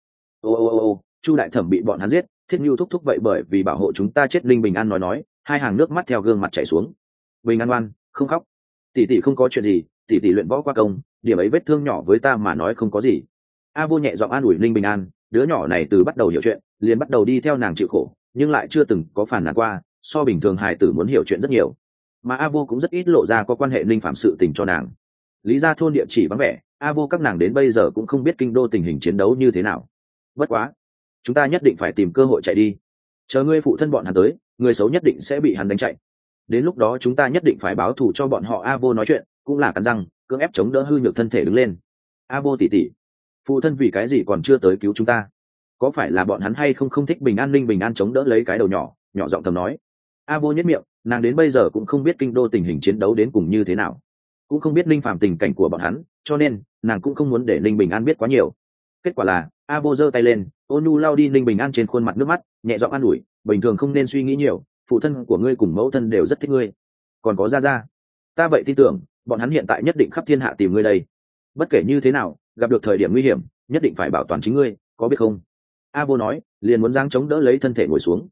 Ô, Chu đại thẩm bị bọn hắn giết, Thiết Nhu thúc vậy bởi vì bảo hộ chúng ta chết. Ninh Bình An nói, hai hàng nước mắt theo gương mặt chảy xuống. Bình An ngoan, không khóc, tỷ tỷ không có chuyện gì, tỷ tỷ luyện võ qua công, điểm ấy vết thương nhỏ với ta mà nói không có gì. A Vô nhẹ giọng an ủi Ninh Bình An, đứa nhỏ này từ bắt đầu hiểu chuyện liền bắt đầu đi theo nàng chịu khổ, nhưng lại chưa từng có phản nàn qua, so bình thường hài tử muốn hiểu chuyện rất nhiều. Mà A Vô cũng rất ít lộ ra có quan hệ Ninh phạm sự tình cho nàng. Lý gia thôn địa chỉ vắng vẻ, A Vô các nàng đến bây giờ cũng không biết kinh đô tình hình chiến đấu như thế nào. Bất quá, chúng ta nhất định phải tìm cơ hội chạy đi, chờ ngươi phụ thân bọn hắn tới, người xấu nhất định sẽ bị hắn đánh chạy, đến lúc đó chúng ta nhất định phải báo thù cho bọn họ. A Vô nói chuyện cũng là cắn răng cưỡng ép chống đỡ hư nhược thân thể đứng lên. A Vô tỷ tỷ, phụ thân vì cái gì còn chưa tới cứu chúng ta? Có phải là bọn hắn hay không thích Bình An? Ninh Bình An chống đỡ lấy cái đầu nhỏ giọng thầm nói. A Vô nhất miệng, nàng đến bây giờ cũng không biết kinh đô tình hình chiến đấu đến cùng như thế nào, cũng không biết Ninh Phạm tình cảnh của bọn hắn, cho nên nàng cũng không muốn để Ninh Bình An biết quá nhiều. Kết quả là A Vô giơ tay lên, ôn nhu lau đi Ninh Bình An trên khuôn mặt nước mắt, nhẹ giọng an ủi: bình thường không nên suy nghĩ nhiều, phụ thân của ngươi cùng mẫu thân đều rất thích ngươi, còn có Gia, ta vậy tin tưởng bọn hắn hiện tại nhất định khắp thiên hạ tìm ngươi đây. Bất kể như thế nào, gặp được thời điểm nguy hiểm nhất định phải bảo toàn chính ngươi, có biết không? A vô nói, liền muốn giáng chống đỡ lấy thân thể ngồi xuống.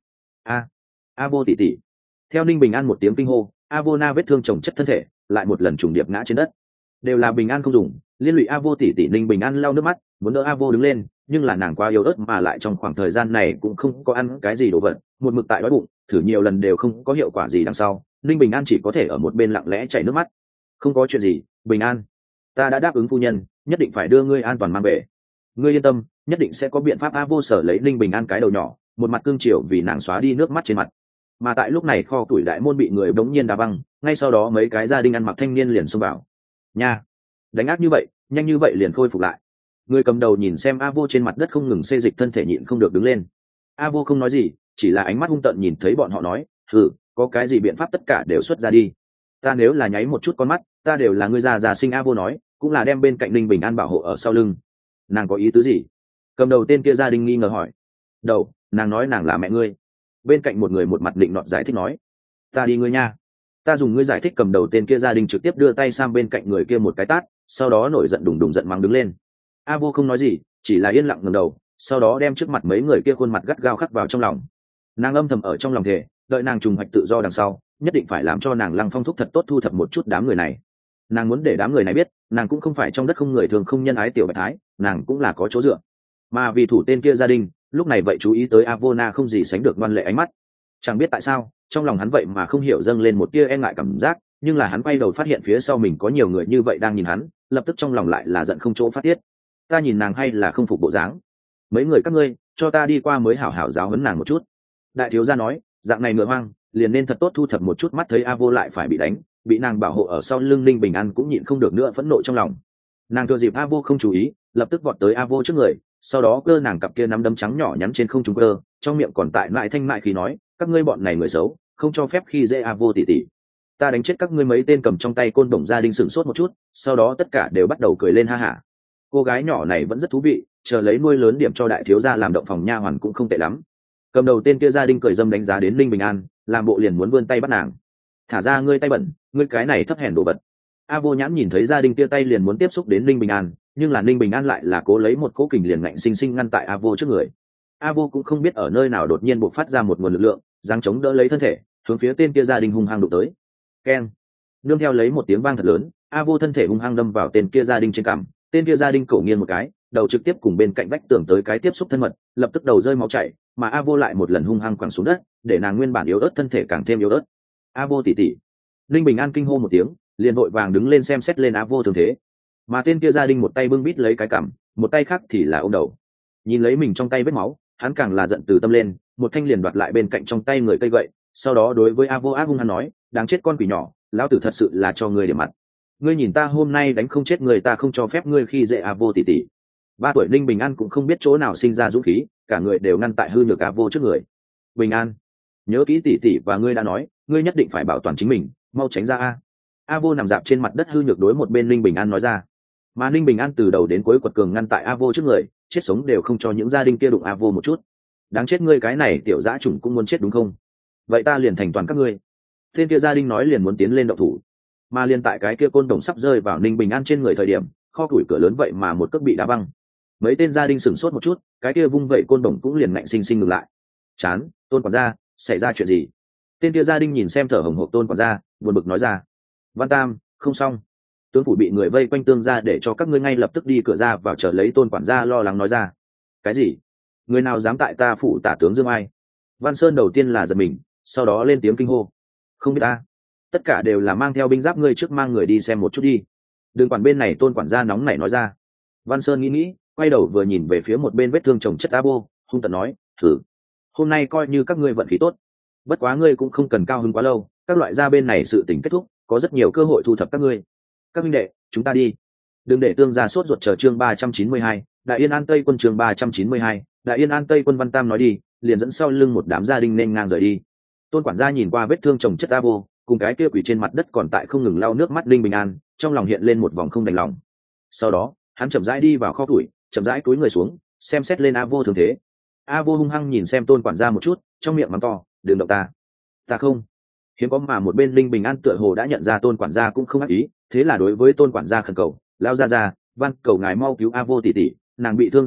A vô tỉ tỉ. Theo Ninh Bình An một tiếng kinh hô, A vô na vết thương chồng chất thân thể lại một lần trùng điệp ngã trên đất. Đều là Bình An không dùng, liên lụy A vô tỉ tỉ. Ninh Bình An lau nước mắt muốn đỡ A vô đứng lên, nhưng là nàng quá yếu ớt mà lại trong khoảng thời gian này cũng không có ăn cái gì đồ vật, một mực tại đói bụng, thử nhiều lần đều không có hiệu quả gì. Đằng sau Ninh Bình An chỉ có thể ở một bên lặng lẽ chảy nước mắt. Không có chuyện gì, Bình An, ta đã đáp ứng phu nhân, nhất định phải đưa ngươi an toàn mang về. Ngươi yên tâm, nhất định sẽ có biện pháp. A vô sở lấy Ninh Bình An cái đầu nhỏ, một mặt cương triều vì nàng xóa đi nước mắt trên mặt. Mà tại lúc này kho tuổi đại môn bị người bỗng nhiên đá văng, ngay sau đó mấy cái gia đình ăn mặc thanh niên liền xông vào. Nha, đánh áp như vậy, nhanh như vậy liền khôi phục lại. Người cầm đầu nhìn xem A vô trên mặt đất không ngừng xê dịch thân thể nhịn không được đứng lên. A vô không nói gì, chỉ là ánh mắt hung tợn nhìn thấy bọn họ nói, có cái gì biện pháp tất cả đều xuất ra đi. Ta nếu là nháy một chút con mắt, ta đều là ngươi già sinh. A vô nói, cũng là đem bên cạnh Ninh Bình An bảo hộ ở sau lưng. Nàng có ý tứ gì? Cầm đầu tên kia gia đình nghi ngờ hỏi. Đầu, nàng nói nàng là mẹ ngươi. Bên cạnh một người một mặt định nọt giải thích nói, ta đi ngươi nha. Ta dùng ngươi giải thích. Cầm đầu tên kia gia đình trực tiếp đưa tay sang bên cạnh người kia một cái tát, sau đó nổi giận đùng đùng giận mắng đứng lên. A vô không nói gì, chỉ là yên lặng ngẩng đầu, sau đó đem trước mặt mấy người kia khuôn mặt gắt gao khắc vào trong lòng. Nàng âm thầm ở trong lòng thề, đợi nàng trùng hoạch tự do đằng sau, nhất định phải làm cho nàng Lăng Phong thúc thật tốt thu thập một chút đám người này. Nàng muốn để đám người này biết, nàng cũng không phải trong đất không người thường không nhân ái tiểu bạch thái, nàng cũng là có chỗ dựa. Mà vì thủ tên kia gia đình, lúc này vậy chú ý tới Avona không gì sánh được ngoan lệ ánh mắt. Chẳng biết tại sao, trong lòng hắn vậy mà không hiểu dâng lên một tia e ngại cảm giác, nhưng là hắn quay đầu phát hiện phía sau mình có nhiều người như vậy đang nhìn hắn, lập tức trong lòng lại là giận không chỗ phát tiết. Ta nhìn nàng hay là không phục bộ dáng. Mấy người các ngươi, cho ta đi qua mới hảo hảo giáo huấn nàng một chút. Đại thiếu gia nói, dạng này ngựa hoang, liền nên thật tốt thu thập một chút. Mắt thấy A vô lại phải bị đánh, bị nàng bảo hộ ở sau lưng Ninh Bình An cũng nhịn không được nữa phẫn nộ trong lòng. Nàng thừa dịp A vô không chú ý, lập tức vọt tới A vô trước người, sau đó cơ nàng cặp kia nắm đấm trắng nhỏ nhắn trên không trung cơ, trong miệng còn tại lại thanh mại khi nói, các ngươi bọn này người xấu, không cho phép khi dễ A vô tỉ tỉ. Ta đánh chết các ngươi. Mấy tên cầm trong tay côn đồng gia đình sửng sốt một chút, sau đó tất cả đều bắt đầu cười lên ha hả. Cô gái nhỏ này vẫn rất thú vị, chờ lấy nuôi lớn điểm cho đại thiếu gia làm động phòng nha hoàn cũng không tệ lắm. Cầm đầu tên kia gia đình cười dâm đánh giá đến Ninh Bình An, làm bộ liền muốn vươn tay bắt nàng. Thả ra ngươi tay bẩn, ngươi cái này thấp hèn đồ vật. A vô nhãn nhìn thấy gia đình kia tay liền muốn tiếp xúc đến Ninh Bình An, nhưng là Ninh Bình An lại là cố lấy một cỗ kình liền ngạnh sinh sinh ngăn tại A vô trước người. A vô cũng không biết ở nơi nào đột nhiên bộc phát ra một nguồn lực lượng, giáng chống đỡ lấy thân thể, hướng phía tên kia gia đình hung hăng đụng tới. Keng! Nương theo lấy một tiếng vang thật lớn, A vô thân thể hung hăng đâm vào tên kia gia đình trên cằm, tên kia gia đình cổ nghiêng một cái, đầu trực tiếp cùng bên cạnh vách tường tới cái tiếp xúc thân mật, lập tức đầu rơi máu chảy, mà A vô lại một lần hung hăng quẳng xuống đất, để nàng nguyên bản yếu ớt thân thể càng thêm yếu ớt. A vô tỉ tỉ. Linh Bình An kinh hô một tiếng, liền vội vàng đứng lên xem xét lên A vô thương thế. Mà tên kia gia đình một tay bưng bít lấy cái cằm, một tay khác thì là ôm đầu. Nhìn lấy mình trong tay vết máu, hắn càng là giận từ tâm lên, một thanh liền đoạt lại bên cạnh trong tay người cây gậy, sau đó đối với A vô ác hung hăng nói, đáng chết con quỷ nhỏ, lão tử thật sự là cho ngươi điểm mặt. Ngươi nhìn ta hôm nay đánh không chết người, ta không cho phép ngươi khi dễ A vô tỉ tỉ. 3 tuổi Linh Bình An cũng không biết chỗ nào sinh ra dũng khí, cả người đều ngăn tại hư nhược A vô trước người. Bình An, nhớ kỹ tỉ tỉ và ngươi đã nói, ngươi nhất định phải bảo toàn chính mình, mau tránh ra a. A vô nằm dạp trên mặt đất hư nhược đối một bên Linh Bình An nói ra. Mà Linh Bình An từ đầu đến cuối quật cường ngăn tại A vô trước người, chết sống đều không cho những gia đình kia đụng A vô một chút. Đáng chết, ngươi cái này tiểu dã chủng cũng muốn chết đúng không? Vậy ta liền thành toàn các ngươi. Tên kia gia đình nói liền muốn tiến lên động thủ, mà liền tại cái kia côn đồng sắp rơi vào Linh Bình An trên người thời điểm, kho củi cửa lớn vậy mà một cước bị đá văng. Mấy tên gia đình sửng sốt một chút, cái kia vung vậy côn đồng cũng liền ngạnh sinh sinh ngừng lại. Chán, Tôn quản gia, xảy ra chuyện gì? Tên kia gia đình nhìn xem thở hổn hộc Tôn quản gia, buồn bực nói ra. Văn Tam, không xong, tướng phủ bị người vây quanh, tương ra để cho các ngươi ngay lập tức đi cửa ra vào chờ lấy. Tôn quản gia lo lắng nói ra. Cái gì? Người nào dám tại ta phủ tả tướng Dương Ai? Văn Sơn đầu tiên là giật mình, sau đó lên tiếng kinh hô. Không biết ta, tất cả đều là mang theo binh giáp, ngươi trước mang người đi xem một chút đi. Đừng quản bên này. Tôn quản gia nóng nảy nói ra. Văn Sơn nghĩ, quay đầu vừa nhìn về phía một bên vết thương chồng chất A vô, hung tợn nói, thử, hôm nay coi như các ngươi vận khí tốt, bất quá ngươi cũng không cần cao hứng quá lâu, các loại gia bên này sự tình kết thúc, có rất nhiều cơ hội thu thập các ngươi. Các huynh đệ, chúng ta đi. Đừng để tương gia sốt ruột. Chờ chương 392, Đại Yên An Tây quân. Chương 392, Đại Yên An Tây quân. Văn Tam nói đi, liền dẫn sau lưng một đám gia đình nên ngang rời đi. Tôn quản gia nhìn qua vết thương chồng chất A vô, cùng cái kia quỷ trên mặt đất còn tại không ngừng lau nước mắt Linh Bình An, trong lòng hiện lên một vòng không đành lòng. Sau đó hắn chậm rãi đi vào kho củi, chậm rãi cúi người xuống, xem xét lên A vô thương thế. A vô hung hăng nhìn xem Tôn quản gia một chút, trong miệng mắng to, đừng động ta. Ta không. Hiếm có mà một bên Linh Bình An tựa hồ đã nhận ra Tôn quản gia cũng không ác ý, thế là đối với Tôn quản gia khẩn cầu, lao ra, van cầu ngài mau cứu A vô tỷ tỷ, nàng bị thương rất nặng,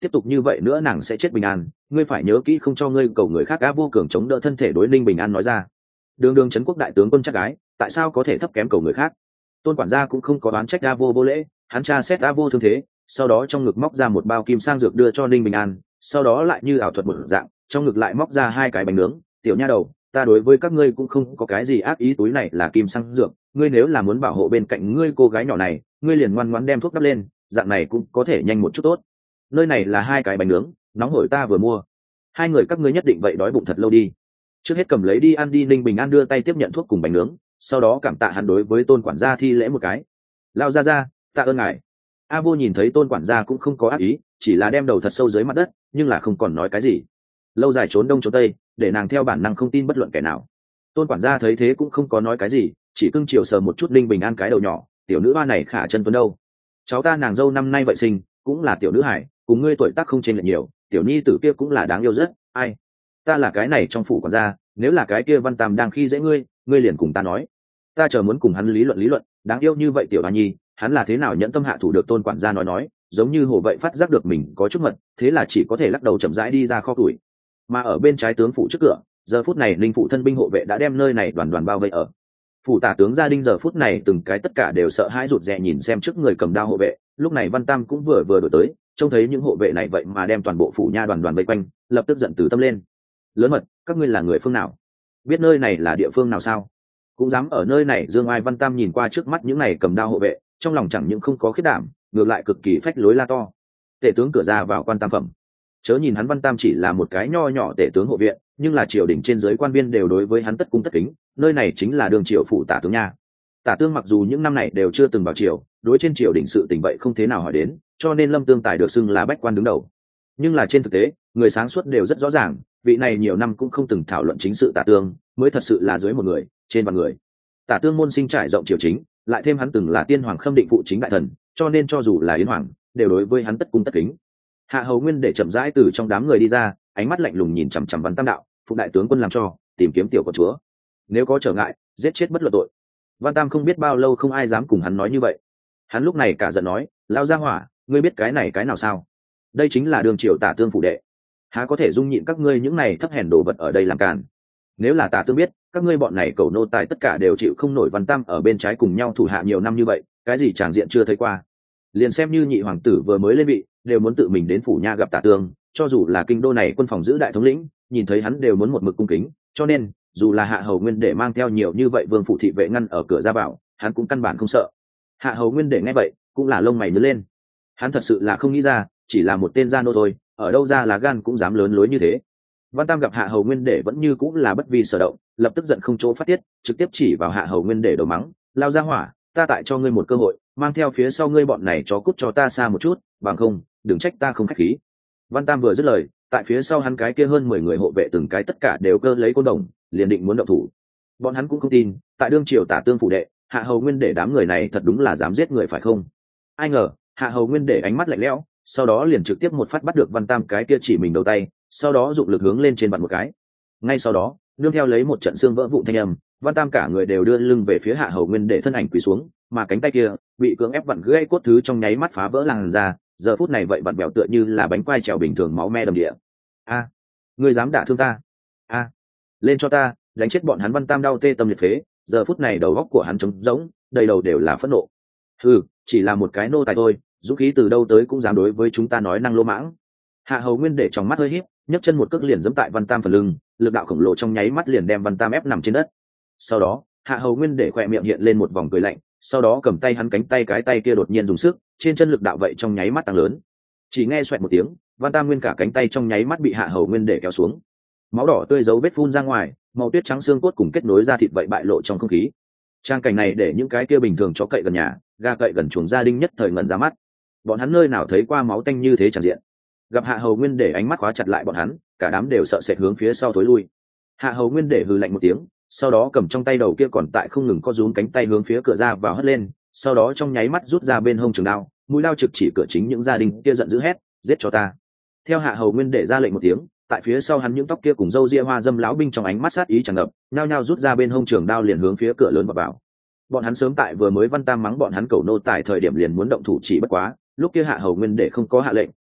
tiếp tục như vậy nữa nàng sẽ chết bình an, ngươi phải nhớ kỹ không cho ngươi cầu người khác. A Vô cường chống đỡ thân thể đối Ninh Bình An nói ra. Đường đường trấn quốc đại tướng quân chắc gái, tại sao có thể thấp kém cầu người khác? Tôn quản gia cũng không có đoán trách A Vô vô lễ, hắn tra xét A Vô thương thế, sau đó trong ngực móc ra một bao kim sang dược đưa cho Ninh Bình An, sau đó lại như ảo thuật một dạng, trong ngực lại móc ra 2 cái bánh nướng. Tiểu nha đầu, ta đối với các ngươi cũng không có cái gì ác ý, túi này là kim sang dược, ngươi nếu là muốn bảo hộ bên cạnh ngươi cô gái nhỏ này, ngươi liền ngoan ngoãn đem thuốc đắp lên, dạng này cũng có thể nhanh một chút tốt. Nơi này là 2 cái bánh nướng, nóng hổi ta vừa mua. 2 người các ngươi nhất định vậy đói bụng thật lâu đi. Trước hết cầm lấy đi ăn đi. Ninh Bình An đưa tay tiếp nhận thuốc cùng bánh nướng, sau đó cảm tạ hắn đối với Tôn quản gia thi lễ một cái. Lao ra, tạ ơn ngài. A Vô nhìn thấy Tôn quản gia cũng không có ác ý, chỉ là đem đầu thật sâu dưới mặt đất, nhưng là không còn nói cái gì. Lâu dài trốn đông trốn tây, để nàng theo bản năng không tin bất luận kẻ nào. Tôn quản gia thấy thế cũng không có nói cái gì, chỉ cưng chiều sờ một chút Ninh Bình An cái đầu nhỏ. Tiểu nữ hoa này khả chân tuấn đâu? Cháu ta nàng dâu năm nay vậy sinh, cũng là tiểu nữ hải, cùng ngươi tuổi tác không chênh lệch nhiều, tiểu nhi tử kia cũng là đáng yêu rất. Ai? Ta là cái này trong phủ quản gia, nếu là cái kia Văn Tam đang khi dễ ngươi, ngươi liền cùng ta nói, ta chờ muốn cùng hắn lý luận. Đáng yêu như vậy tiểu hoa nhi, hắn là thế nào nhẫn tâm hạ thủ được? Tôn quản gia nói, giống như hồ vậy phát giác được mình có chút mật, thế là chỉ có thể lắc đầu chậm rãi đi ra kho củi. Mà ở bên trái tướng phủ trước cửa, giờ phút này Ninh phụ thân binh hộ vệ đã đem nơi này đoàn đoàn bao vây ở. Phủ tả tướng gia Đinh giờ phút này từng cái tất cả đều sợ hãi rụt rè nhìn xem trước người cầm đao hộ vệ. Lúc này Văn Tam cũng vừa đổi tới, trông thấy những hộ vệ này vậy mà đem toàn bộ phủ nha đoàn vây quanh, lập tức giận từ tâm lên. Lớn mật, các ngươi là người phương nào? Biết nơi này là địa phương nào sao? Cũng dám ở nơi này dương ai? Văn Tam nhìn qua trước mắt những này cầm đao hộ vệ, trong lòng chẳng những không có khiết đảm, ngược lại cực kỳ phách lối la to. Tể tướng cửa ra vào quan tam phẩm. Chớ nhìn hắn Văn Tam chỉ là một cái nho nhỏ tể tướng hộ viện, nhưng là triều đình trên dưới quan viên đều đối với hắn tất cung tất kính. Nơi này chính là đường triều phủ tả tướng nha. Tả tướng mặc dù những năm này đều chưa từng vào triều, đối trên triều đình sự tình vậy không thế nào hỏi đến, cho nên Lâm Tương Tài được xưng là bách quan đứng đầu. Nhưng là trên thực tế, người sáng suốt đều rất rõ ràng, vị này nhiều năm cũng không từng thảo luận chính sự tả tướng, mới thật sự là dưới một người, trên vạn người. Tả tướng môn sinh trải rộng triều chính, lại thêm hắn từng là tiên hoàng khâm định phụ chính đại thần, cho nên cho dù là yến hoàng, đều đối với hắn tất cung tất kính. Hạ Hầu Nguyên để chậm rãi từ trong đám người đi ra, ánh mắt lạnh lùng nhìn chằm chằm Văn Tam đạo, phụ đại tướng quân làm cho, tìm kiếm tiểu công chúa, nếu có trở ngại, giết chết bất luận tội. Văn Tam không biết bao lâu không ai dám cùng hắn nói như vậy. Hắn lúc này cả giận nói, lao ra hỏa, ngươi biết cái này cái nào sao? Đây chính là đường triều tả tương phủ đệ, há có thể dung nhịn các ngươi những này thấp hèn đồ vật ở đây làm càn. Nếu là tả tương biết, các ngươi bọn này cầu nô tài tất cả đều chịu không nổi. Văn Tam ở bên trái cùng nhau thủ hạ nhiều năm như vậy, cái gì tràng diện chưa thấy qua. Liền xem như nhị hoàng tử vừa mới lên vị, đều muốn tự mình đến phủ nha gặp tả tương, cho dù là kinh đô này quân phòng giữ đại thống lĩnh, nhìn thấy hắn đều muốn một mực cung kính. Cho nên dù là Hạ Hầu Nguyên để mang theo nhiều như vậy vương phủ thị vệ ngăn ở cửa ra vào, hắn cũng căn bản không sợ. Hạ Hầu Nguyên để nghe vậy cũng là lông mày nhớ lên. Hắn thật sự là không nghĩ ra, chỉ là một tên gia nô thôi, ở đâu ra là gan cũng dám lớn lối như thế. Văn Tam gặp Hạ Hầu Nguyên để vẫn như cũng là bất vi sở động, lập tức giận không chỗ phát tiết, trực tiếp chỉ vào Hạ Hầu Nguyên để đầu mắng, lao ra hỏa, ta tại cho ngươi một cơ hội, mang theo phía sau ngươi bọn này chó cút cho ta xa một chút, bằng không đừng trách ta không khách khí. Văn Tam vừa dứt lời, tại phía sau hắn cái kia hơn 10 người hộ vệ từng cái tất cả đều cơ lấy côn đồng, liền định muốn động thủ. Bọn hắn cũng không tin, tại đương triều tả tương phủ đệ, Hạ Hầu Nguyên để đám người này thật đúng là dám giết người phải không? Ai ngờ, Hạ Hầu Nguyên để ánh mắt lạnh lẽo, sau đó liền trực tiếp một phát bắt được Văn Tam cái kia chỉ mình đầu tay, sau đó dụng lực hướng lên trên vặn một cái. Ngay sau đó, nương theo lấy một trận xương vỡ vụn thanh âm, Văn Tam cả người đều đưa lưng về phía Hạ Hầu Nguyên để thân ảnh quỳ xuống, mà cánh tay kia bị cưỡng ép vặn gãy cốt thứ trong nháy mắt phá vỡ làn ra, giờ phút này vậy vặn bèo tựa như là bánh quai trèo bình thường, máu me đầm địa. A, ngươi dám đả thương ta? A, lên cho ta, đánh chết bọn hắn! Văn Tam đau tê tâm liệt phế, giờ phút này đầu óc của hắn trống rỗng, đầy đầu đều là phẫn nộ. Chỉ là một cái nô tài thôi, dũng khí từ đâu tới cũng dám đối với chúng ta nói năng lô mãng. Hạ Hầu Nguyên để trong mắt hơi híp, nhấc chân một cước liền giẫm tại Văn Tam phần lưng, lực đạo khổng lồ trong nháy mắt liền đem Văn Tam ép nằm trên đất. Sau đó, Hạ Hầu Nguyên để khỏe miệng hiện lên một vòng cười lạnh, sau đó cầm tay hắn cánh tay cái tay kia đột nhiên dùng sức, trên chân lực đạo vậy trong nháy mắt tăng lớn. Chỉ nghe xoẹt một tiếng, Văn Tam nguyên cả cánh tay trong nháy mắt bị Hạ Hầu Nguyên để kéo xuống. Máu đỏ tươi dấu vết phun ra ngoài, màu tuyết trắng xương cốt cùng kết nối ra thịt vậy bại lộ trong không khí. Trang cảnh này để những cái kia bình thường chó cậy gần nhà, gà cậy gần chuồng gia đình nhất thời ngẩn ra mắt. Bọn hắn nơi nào thấy qua máu tanh như thế tràn diện. Gặp Hạ Hầu Nguyên để ánh mắt khóa chặt lại bọn hắn, cả đám đều sợ sệt hướng phía sau thối lui. Hạ Hầu Nguyên để hừ lạnh một tiếng, sau đó cầm trong tay đầu kia còn tại không ngừng co rúm cánh tay hướng phía cửa ra vào hất lên, sau đó trong nháy mắt rút ra bên hông trường đao, mũi đao trực chỉ cửa chính. Những gia đình kia giận dữ hét, giết cho ta! Theo Hạ Hầu Nguyên để ra lệnh một tiếng, tại phía sau hắn những tóc kia cùng râu ria hoa dâm lão binh trong ánh mắt sát ý tràn ngập, nhao nhao rút ra bên hông trường đao liền hướng phía cửa lớn vào. Bọn hắn sớm tại vừa mới Văn Tam mắng bọn hắn cầu nô tại thời điểm liền muốn động thủ, chỉ bất quá lúc kia Hạ Hầu Nguyên để không có hạ lệnh,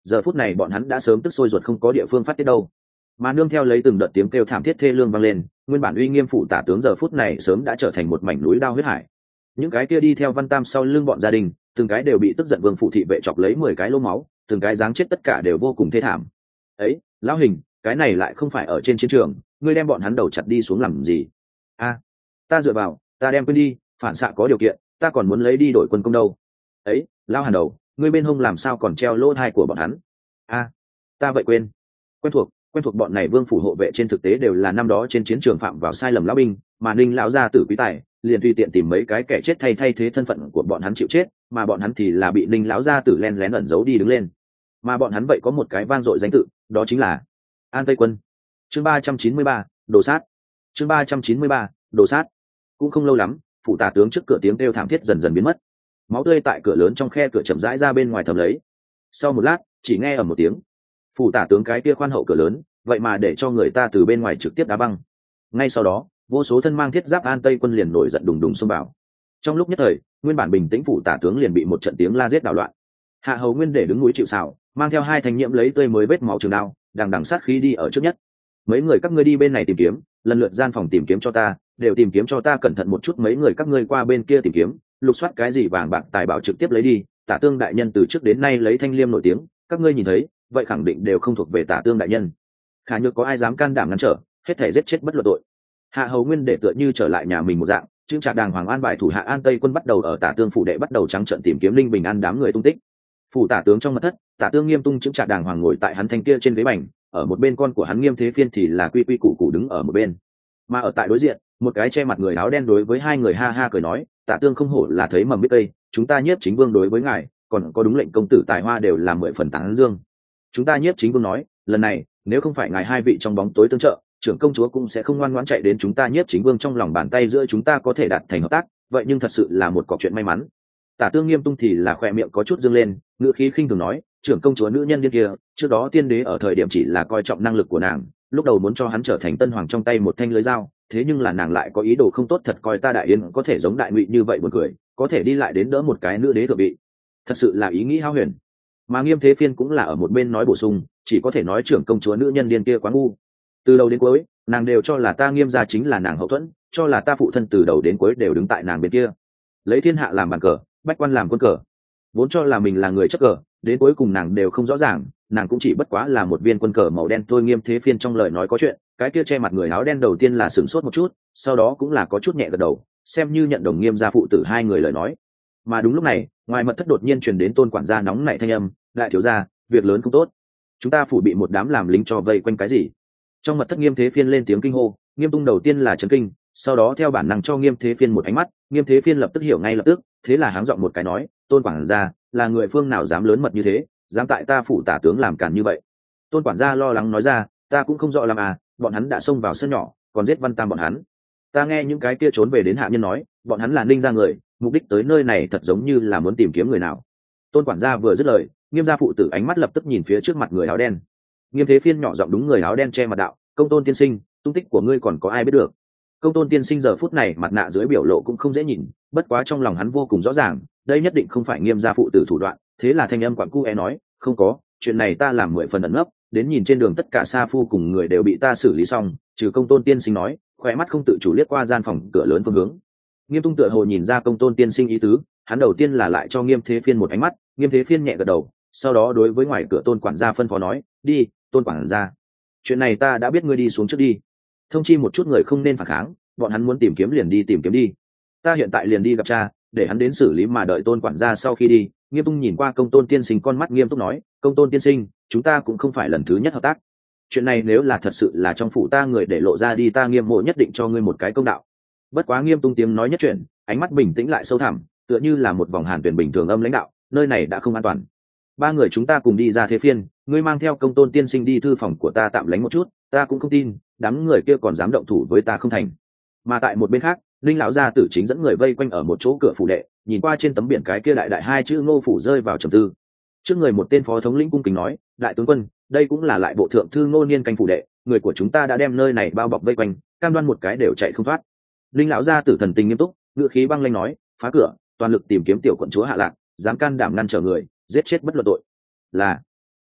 giờ phút này bọn hắn đã sớm tức sôi ruột không có địa phương phát tiết đâu. Mà nương theo lấy từng đợt tiếng kêu thảm thiết thê lương vang lên, nguyên bản uy nghiêm phủ tả tướng giờ phút này sớm đã trở thành một mảnh núi đao huyết hải. Những cái kia đi theo Văn Tam sau lưng bọn gia đình, từng cái đều bị tức giận vương phụ thị vệ chọc lấy 10 cái lỗ máu, từng cái giáng chết tất cả đều vô cùng thê thảm. Ấy, lão hình, cái này lại không phải ở trên chiến trường, ngươi đem bọn hắn đầu chặt đi xuống làm gì? A, ta dựa vào, ta đem quên đi, phản xạ có điều kiện, ta còn muốn lấy đi đổi quân công đâu. Ấy, lão hàn đầu, ngươi bên hông làm sao còn treo lỗ thai của bọn hắn? A, ta vậy quên. Quen thuộc bọn này vương phủ hộ vệ trên thực tế đều là năm đó trên chiến trường phạm vào sai lầm lão binh, mà Ninh lão gia tử quý tài liền tùy tiện tìm mấy cái kẻ chết thay thế thân phận của bọn hắn chịu chết, mà bọn hắn thì là bị Ninh lão gia tử len lén ẩn giấu đi đứng lên. Mà bọn hắn vậy có một cái vang dội danh tự, đó chính là An Tây Quân. Chương 393, đồ sát. Chương 393, đồ sát. Cũng không lâu lắm, phủ tả tướng trước cửa tiếng kêu thảm thiết dần dần biến mất. Máu tươi tại cửa lớn trong khe cửa chậm rãi ra bên ngoài thầm lấy. Sau một lát, chỉ nghe ở một tiếng, phủ tả tướng cái kia khoan hậu cửa lớn, vậy mà để cho người ta từ bên ngoài trực tiếp đá băng. Ngay sau đó, vô số thân mang thiết giáp An Tây Quân liền nổi giận đùng đùng xông vào. Trong lúc nhất thời, nguyên bản bình tĩnh phủ tả tướng liền bị một trận tiếng la giết đảo loạn. Hạ Hầu Nguyên để đứng núi chịu sào, mang theo hai thanh nhiễm lấy tươi mới vết máu trường đao, đằng sát khí đi ở trước nhất. Mấy người các ngươi đi bên này tìm kiếm, lần lượt gian phòng tìm kiếm cho ta, đều tìm kiếm cho ta cẩn thận một chút, mấy người các ngươi qua bên kia tìm kiếm, lục soát cái gì vàng bạc tài bảo trực tiếp lấy đi. Tả Tương đại nhân từ trước đến nay lấy thanh liêm nổi tiếng, các ngươi nhìn thấy, vậy khẳng định đều không thuộc về Tả Tương đại nhân. Khả nhược có ai dám can đảm ngăn trở, hết thể giết chết bất luận tội. Hạ Hầu Nguyên để tựa như trở lại nhà mình một dạng, trương trạc đàng hoàng an bài thủ hạ An Tây Quân bắt đầu ở Tả Tương phủ đệ bắt đầu trắng trợn tìm kiếm Linh Bình An đám người tung tích. Phủ tả tướng trong mật thất, Tả Tương Nghiêm tung trương trạc đàng hoàng ngồi tại hắn thanh kia trên ghế bành, ở một bên con của hắn Nghiêm Thế Phiên thì là quy quy củ củ đứng ở một bên. Mà ở tại đối diện, một cái che mặt người áo đen đối với hai người ha ha cười nói, Tả Tương không hổ là thấy mầm biết tây, chúng ta Nhiếp Chính Vương đối với ngài, còn có đúng lệnh công tử tài hoa đều là 10 phần tán dương. Chúng ta Nhiếp Chính Vương nói, lần này nếu không phải ngài hai vị trong bóng tối tương trợ, trưởng công chúa cũng sẽ không ngoan ngoãn chạy đến chúng ta Nhiếp Chính Vương trong lòng bàn tay, giữa chúng ta có thể đạt thành hợp tác, vậy nhưng thật sự là một cọc chuyện may mắn. Tả Tương Nghiêm tung thì là khỏe miệng có chút dương lên, ngữ khí khinh thường nói, trưởng công chúa nữ nhân điên kia, trước đó tiên đế ở thời điểm chỉ là coi trọng năng lực của nàng, lúc đầu muốn cho hắn trở thành tân hoàng trong tay một thanh lưới dao, thế nhưng là nàng lại có ý đồ không tốt, thật coi ta Đại Yến có thể giống Đại Ngụy như vậy buồn cười, có thể đi lại đến đỡ một cái nữ đế thượng vị, thật sự là ý nghĩ hao huyền. Mà Nghiêm Thế Phiên cũng là ở một bên nói bổ sung, chỉ có thể nói trưởng công chúa nữ nhân điên kia quá ngu, từ đầu đến cuối nàng đều cho là ta Nghiêm gia chính là nàng hậu thuẫn, cho là ta phụ thân từ đầu đến cuối đều đứng tại nàng bên kia, lấy thiên hạ làm bàn cờ, bách quan làm quân cờ, vốn cho là mình là người chấp cờ, đến cuối cùng nàng đều không rõ ràng, nàng cũng chỉ bất quá là một viên quân cờ màu đen thôi. Nghiêm Thế Phiên trong lời nói có chuyện, cái kia che mặt người áo đen đầu tiên là sửng sốt một chút, sau đó cũng là có chút nhẹ gật đầu, xem như nhận đồng Nghiêm gia phụ tử hai người lời nói. Mà đúng lúc này, ngoài mật thất đột nhiên truyền đến Tôn quản gia nóng nảy thanh âm, đại thiếu gia, việc lớn không tốt, chúng ta phủ bị một đám làm lính cho vây quanh cái gì? Trong mật thất Nghiêm Thế Phiên lên tiếng kinh hô, Nghiêm tung đầu tiên là chấn kinh, sau đó theo bản năng cho Nghiêm Thế Phiên một ánh mắt, Nghiêm Thế Phiên lập tức hiểu ngay lập tức, thế là háng giọng một cái nói, Tôn quản gia, là người phương nào dám lớn mật như thế, dám tại ta phủ tả tướng làm càn như vậy? Tôn quản gia lo lắng nói ra, ta cũng không rõ làm à, bọn hắn đã xông vào sân nhỏ, còn giết Văn Tam bọn hắn. Ta nghe những cái kia trốn về đến hạ nhân nói, bọn hắn là Ninh gia người, mục đích tới nơi này thật giống như là muốn tìm kiếm người nào. Tôn quản gia vừa dứt lời, Nghiêm gia phụ tử ánh mắt lập tức nhìn phía trước mặt người áo đen. Nghiêm Thế Phiên nhỏ giọng đúng người áo đen che mặt đạo, công tôn tiên sinh, tung tích của ngươi còn có ai biết được? Công tôn tiên sinh giờ phút này mặt nạ dưới biểu lộ cũng không dễ nhìn, bất quá trong lòng hắn vô cùng rõ ràng, đây nhất định không phải Nghiêm gia phụ tử thủ đoạn, thế là thanh âm quặn cu nói, không có, chuyện này ta làm 10 phần ẩn nấp, đến nhìn trên đường tất cả sa phu cùng người đều bị ta xử lý xong, trừ công tôn tiên sinh nói, khỏe mắt không tự chủ liếc qua gian phòng cửa lớn phương hướng. Nghiêm tung tựa hồ nhìn ra công tôn tiên sinh ý tứ, hắn đầu tiên là lại cho Nghiêm Thế Phiên một ánh mắt, Nghiêm Thế Phiên nhẹ gật đầu, sau đó đối với ngoài cửa Tôn quản gia phân phó nói, đi, Tôn quản gia, chuyện này ta đã biết, ngươi đi xuống trước đi, thông chi một chút người không nên phản kháng, bọn hắn muốn tìm kiếm liền đi tìm kiếm đi, ta hiện tại liền đi gặp cha, để hắn đến xử lý. Mà đợi Tôn quản gia sau khi đi, Nghiêm tung nhìn qua công tôn tiên sinh con mắt nghiêm túc nói, công tôn tiên sinh, chúng ta cũng không phải lần thứ nhất hợp tác, chuyện này nếu là thật sự là trong phủ ta người để lộ ra đi, ta Nghiêm mộ nhất định cho ngươi một cái công đạo. Bất quá Nghiêm tung tiếng nói nhất chuyện, ánh mắt bình tĩnh lại sâu thẳm, tựa như là một vòng hàn tuyển bình thường âm lãnh đạo, nơi này đã không an toàn, ba người chúng ta cùng đi ra Thế Phiên, ngươi mang theo công tôn tiên sinh đi thư phòng của ta tạm lánh một chút, ta cũng không tin đám người kia còn dám động thủ với ta không thành. Mà tại một bên khác, Linh lão gia tử chính dẫn người vây quanh ở một chỗ cửa phủ đệ, nhìn qua trên tấm biển cái kia đại đại hai chữ Ngô phủ rơi vào trầm tư. Trước người một tên phó thống lĩnh cung kính nói, đại tướng quân, đây cũng là lại bộ thượng thư Ngô Niên canh phủ đệ, người của chúng ta đã đem nơi này bao bọc vây quanh, cam đoan một cái đều chạy không thoát. Linh lão gia tử thần tình nghiêm túc, ngựa khí băng lãnh nói, phá cửa, toàn lực tìm kiếm tiểu quận chúa Hạ Lạc, dám can đảm ngăn trở người, giết chết bất luận tội. Là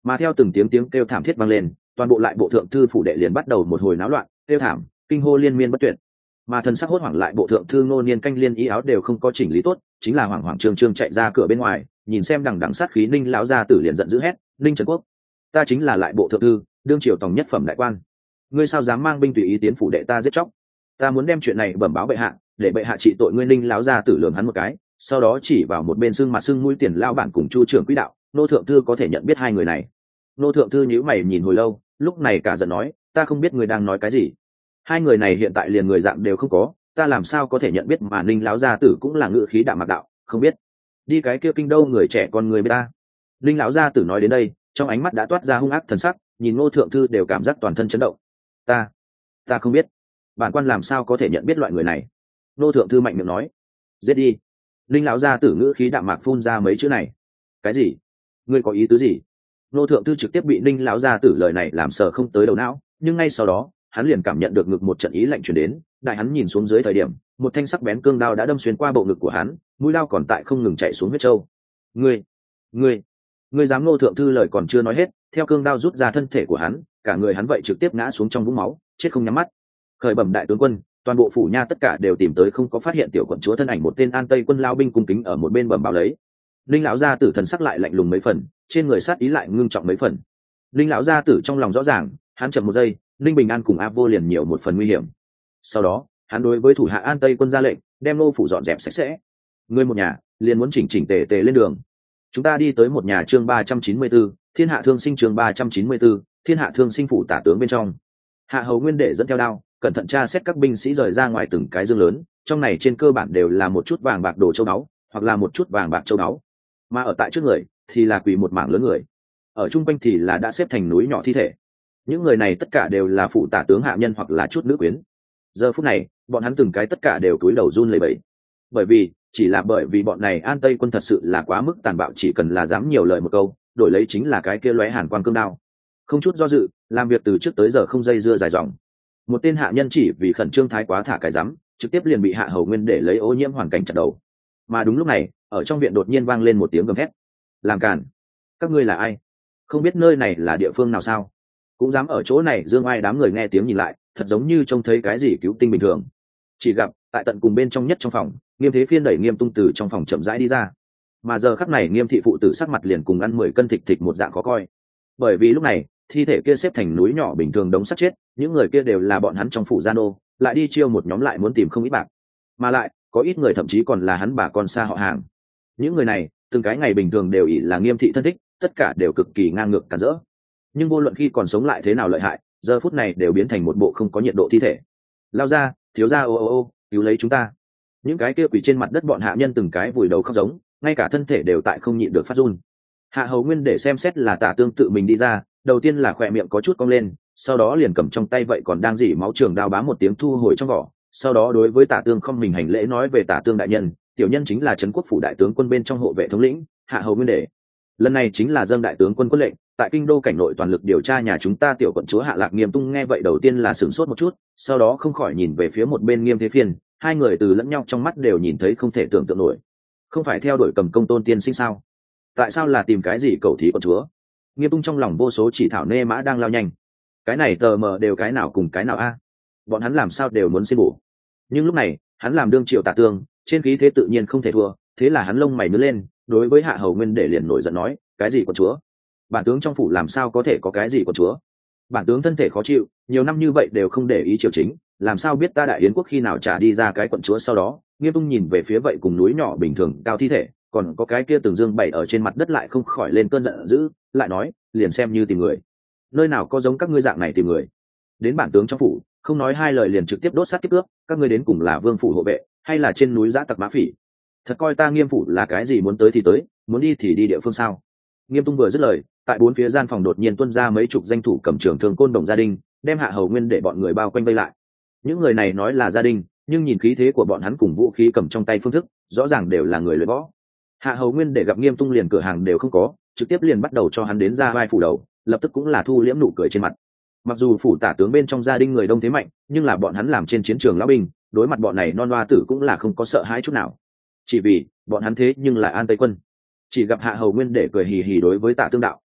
Mà theo từng tiếng tiếng kêu thảm thiết vang lên, toàn bộ lại bộ thượng thư phủ đệ liền bắt đầu một hồi náo loạn, kêu thảm, kinh hô liên miên bất tuyệt. Mà thần sắc hốt hoảng lại bộ thượng thư Ngô Niên canh liên y áo đều không có chỉnh lý tốt, chính là hoảng hoảng trương trương chạy ra cửa bên ngoài, nhìn xem đằng đằng sát khí Ninh lão gia tử liền giận dữ hét: "Ninh Trần Quốc, ta chính là lại bộ thượng thư, đương triều tổng nhất phẩm đại quan, ngươi sao dám mang binh tùy ý tiến phủ đệ ta giết chóc? Ta muốn đem chuyện này bẩm báo bệ hạ, để bệ hạ trị tội ngươi." Ninh lão gia tử lườm hắn một cái, sau đó chỉ vào một bên xương mặt xương mũi tiền lao bản cùng Chu trưởng quỹ đạo: "Nô thượng thư có thể nhận biết hai người này?" Nô thượng thư nhíu mày nhìn hồi lâu, lúc này cả giận nói: "Ta không biết người đang nói cái gì. Hai người này hiện tại liền người dạng đều không có, ta làm sao có thể nhận biết?" Mà Ninh lão gia tử cũng là ngự khí đạm mạc đạo: "Không biết, đi cái kia kinh đâu người trẻ con người bên ta." Ninh lão gia tử nói đến đây, trong ánh mắt đã toát ra hung ác thần sắc, nhìn Ngô thượng thư đều cảm giác toàn thân chấn động. Ta không biết, bản quan làm sao có thể nhận biết loại người này?" Ngô thượng thư mạnh miệng nói. "Giết đi." Ninh lão gia tử ngữ khí đạm mạc phun ra mấy chữ này. "Cái gì? Ngươi có ý tứ gì?" Ngô thượng thư trực tiếp bị Ninh lão gia tử lời này làm sờ không tới đầu não, nhưng ngay sau đó hắn liền cảm nhận được ngực một trận ý lạnh truyền đến. Đại hắn nhìn xuống dưới thời điểm, một thanh sắc bén cương đao đã đâm xuyên qua bộ ngực của hắn, mũi đao còn tại không ngừng chạy xuống huyết châu. Ngươi dám?" Ngô thượng thư lời còn chưa nói hết, theo cương đao rút ra thân thể của hắn, cả người hắn vậy trực tiếp ngã xuống trong vũng máu, chết không nhắm mắt. Khởi bẩm đại tướng quân, toàn bộ phủ nha tất cả đều tìm tới không có phát hiện tiểu quận chúa thân ảnh. Một tên an tây quân lao binh cung kính ở một bên bẩm báo lấy. Linh lão gia tử thần sắc lại lạnh lùng mấy phần, trên người sát ý lại ngưng trọng mấy phần. Linh lão gia tử trong lòng rõ ràng, hắn chậm một giây, Linh Bình An cùng A Vô liền nhiều một phần nguy hiểm. Sau đó hắn đối với thủ hạ an tây quân ra lệnh, đem nô phủ dọn dẹp sạch sẽ. Người một nhà liền muốn chỉnh chỉnh tề tề lên đường. Chúng ta đi tới một nhà chương 394, thiên hạ thương sinh chương 394, thiên hạ thương sinh phủ tả tướng bên trong. Hạ hầu nguyên để dẫn theo đao, cẩn thận tra xét các binh sĩ rời ra ngoài từng cái dương lớn, trong này trên cơ bản đều là một chút vàng bạc đồ châu báu, hoặc là một chút vàng bạc châu báu. Mà ở tại trước người thì là quỳ một mảng lớn người, ở trung quanh thì là đã xếp thành núi nhỏ thi thể. Những người này tất cả đều là phụ tả tướng hạ nhân hoặc là chút nữ quyến. Giờ phút này bọn hắn từng cái tất cả đều cúi đầu run lẩy bẩy, bởi vì bọn này an tây quân thật sự là quá mức tàn bạo, chỉ cần là dám nhiều lời một câu, đổi lấy chính là cái kia lóe hàn quang cương đao, không chút do dự, làm việc từ trước tới giờ không dây dưa dài dòng. Một tên hạ nhân chỉ vì khẩn trương thái quá thả cái rắm, trực tiếp liền bị hạ hầu nguyên để lấy ô nhiễm hoàn cảnh chặt đầu. Mà đúng lúc này ở trong viện đột nhiên vang lên một tiếng gầm thét: "Làm cản! Các ngươi là ai? Không biết nơi này là địa phương nào sao? Cũng dám ở chỗ này dương oai!" Đám người nghe tiếng nhìn lại, thật giống như trông thấy cái gì cứu tinh bình thường. Chỉ gặp tại tận cùng bên trong nhất trong phòng, Nghiêm Thế Phiên đẩy Nghiêm Tung từ trong phòng chậm rãi đi ra. Mà giờ khắc này Nghiêm thị phụ tử sắc mặt liền cùng ăn 10 cân thịt một dạng khó coi, bởi vì lúc này thi thể kia xếp thành núi nhỏ bình thường đống sắt chết, những người kia đều là bọn hắn trong phủ gia nô, lại đi chiêu một nhóm lại muốn tìm không ít bạc, mà lại có ít người thậm chí còn là hắn bà con xa họ hàng. Những người này từng cái ngày bình thường đều ỷ là Nghiêm thị thân thích, tất cả đều cực kỳ ngang ngược cản rỡ, nhưng vô luận khi còn sống lại thế nào lợi hại, giờ phút này đều biến thành một bộ không có nhiệt độ thi thể. Lao ra, thiếu ra, ô cứu lấy chúng ta! Những cái kia quỳ trên mặt đất bọn hạ nhân từng cái vùi đầu khóc giống, ngay cả thân thể đều tại không nhịn được phát run. Hạ hầu nguyên để xem xét là Tả Tương tự mình đi ra, đầu tiên là khỏe miệng có chút cong lên, sau đó liền cầm trong tay vậy còn đang dỉ máu trường đao bám một tiếng thu hồi trong vỏ, sau đó đối với Tả Tương không mình hành lễ nói: "Về Tả Tương đại nhân, tiểu nhân chính là trấn quốc phủ đại tướng quân bên trong hộ vệ thống lĩnh Hạ hầu nguyên để. Lần này chính là dâng đại tướng quân quân lệnh, tại kinh đô cảnh nội toàn lực điều tra nhà chúng ta tiểu quận chúa Hạ Lạc." Nghiêm Tung nghe vậy đầu tiên là sửng sốt một chút, sau đó không khỏi nhìn về phía một bên Nghiêm Thế Phiên, hai người từ lẫn nhau trong mắt đều nhìn thấy không thể tưởng tượng nổi. Không phải theo đuổi Cầm Công Tôn tiên sinh sao? Tại sao là tìm cái gì cầu thí quận chúa? Nghiêm Tung trong lòng vô số chỉ thảo nê mã đang lao nhanh, cái này tờ mờ đều cái nào cùng cái nào a, bọn hắn làm sao đều muốn xin bổ. Nhưng lúc này hắn làm đương triều Tả Tương, trên khí thế tự nhiên không thể thua, thế là hắn lông mày nhướng lên, đối với Hạ hầu nguyên để liền nổi giận nói: "Cái gì quận chúa? Bản tướng trong phủ làm sao có thể có cái gì quận chúa? Bản tướng thân thể khó chịu, nhiều năm như vậy đều không để ý triều chính, làm sao biết ta đại yến quốc khi nào trả đi ra cái quận chúa?" Sau đó Nghiêm Tung nhìn về phía vậy cùng núi nhỏ bình thường cao thi thể, còn có cái kia từng dương bày ở trên mặt đất, lại không khỏi lên cơn giận dữ, lại nói: "Liền xem như tìm người, nơi nào có giống các ngươi dạng này tìm người, đến bản tướng trong phủ không nói hai lời liền trực tiếp đốt sát kiếp cướp, các ngươi đến cùng là vương phủ hộ vệ hay là trên núi giã tặc mã phỉ? Thật coi ta Nghiêm phủ là cái gì, muốn tới thì tới, muốn đi thì đi địa phương sao?" Nghiêm Tung vừa dứt lời, tại bốn phía gian phòng đột nhiên tuôn ra mấy chục danh thủ cầm trường thương côn đồng gia đình, đem Hạ hầu nguyên để bọn người bao quanh vây lại. Những người này nói là gia đình, nhưng nhìn khí thế của bọn hắn cùng vũ khí cầm trong tay phương thức, rõ ràng đều là người luyện võ. Hạ hầu nguyên để gặp Nghiêm Tung liền cửa hàng đều không có, trực tiếp liền bắt đầu cho hắn đến ra vai phủ đầu, lập tức cũng là thu liễm nụ cười trên mặt. Mặc dù phủ tả tướng bên trong gia đình người đông thế mạnh, nhưng là bọn hắn làm trên chiến trường lão binh, đối mặt bọn này non loa tử cũng là không có sợ hãi chút nào, chỉ vì bọn hắn thế nhưng là an tây quân. Chỉ gặp Hạ hầu nguyên để cười hì hì đối với Tả Tương đạo: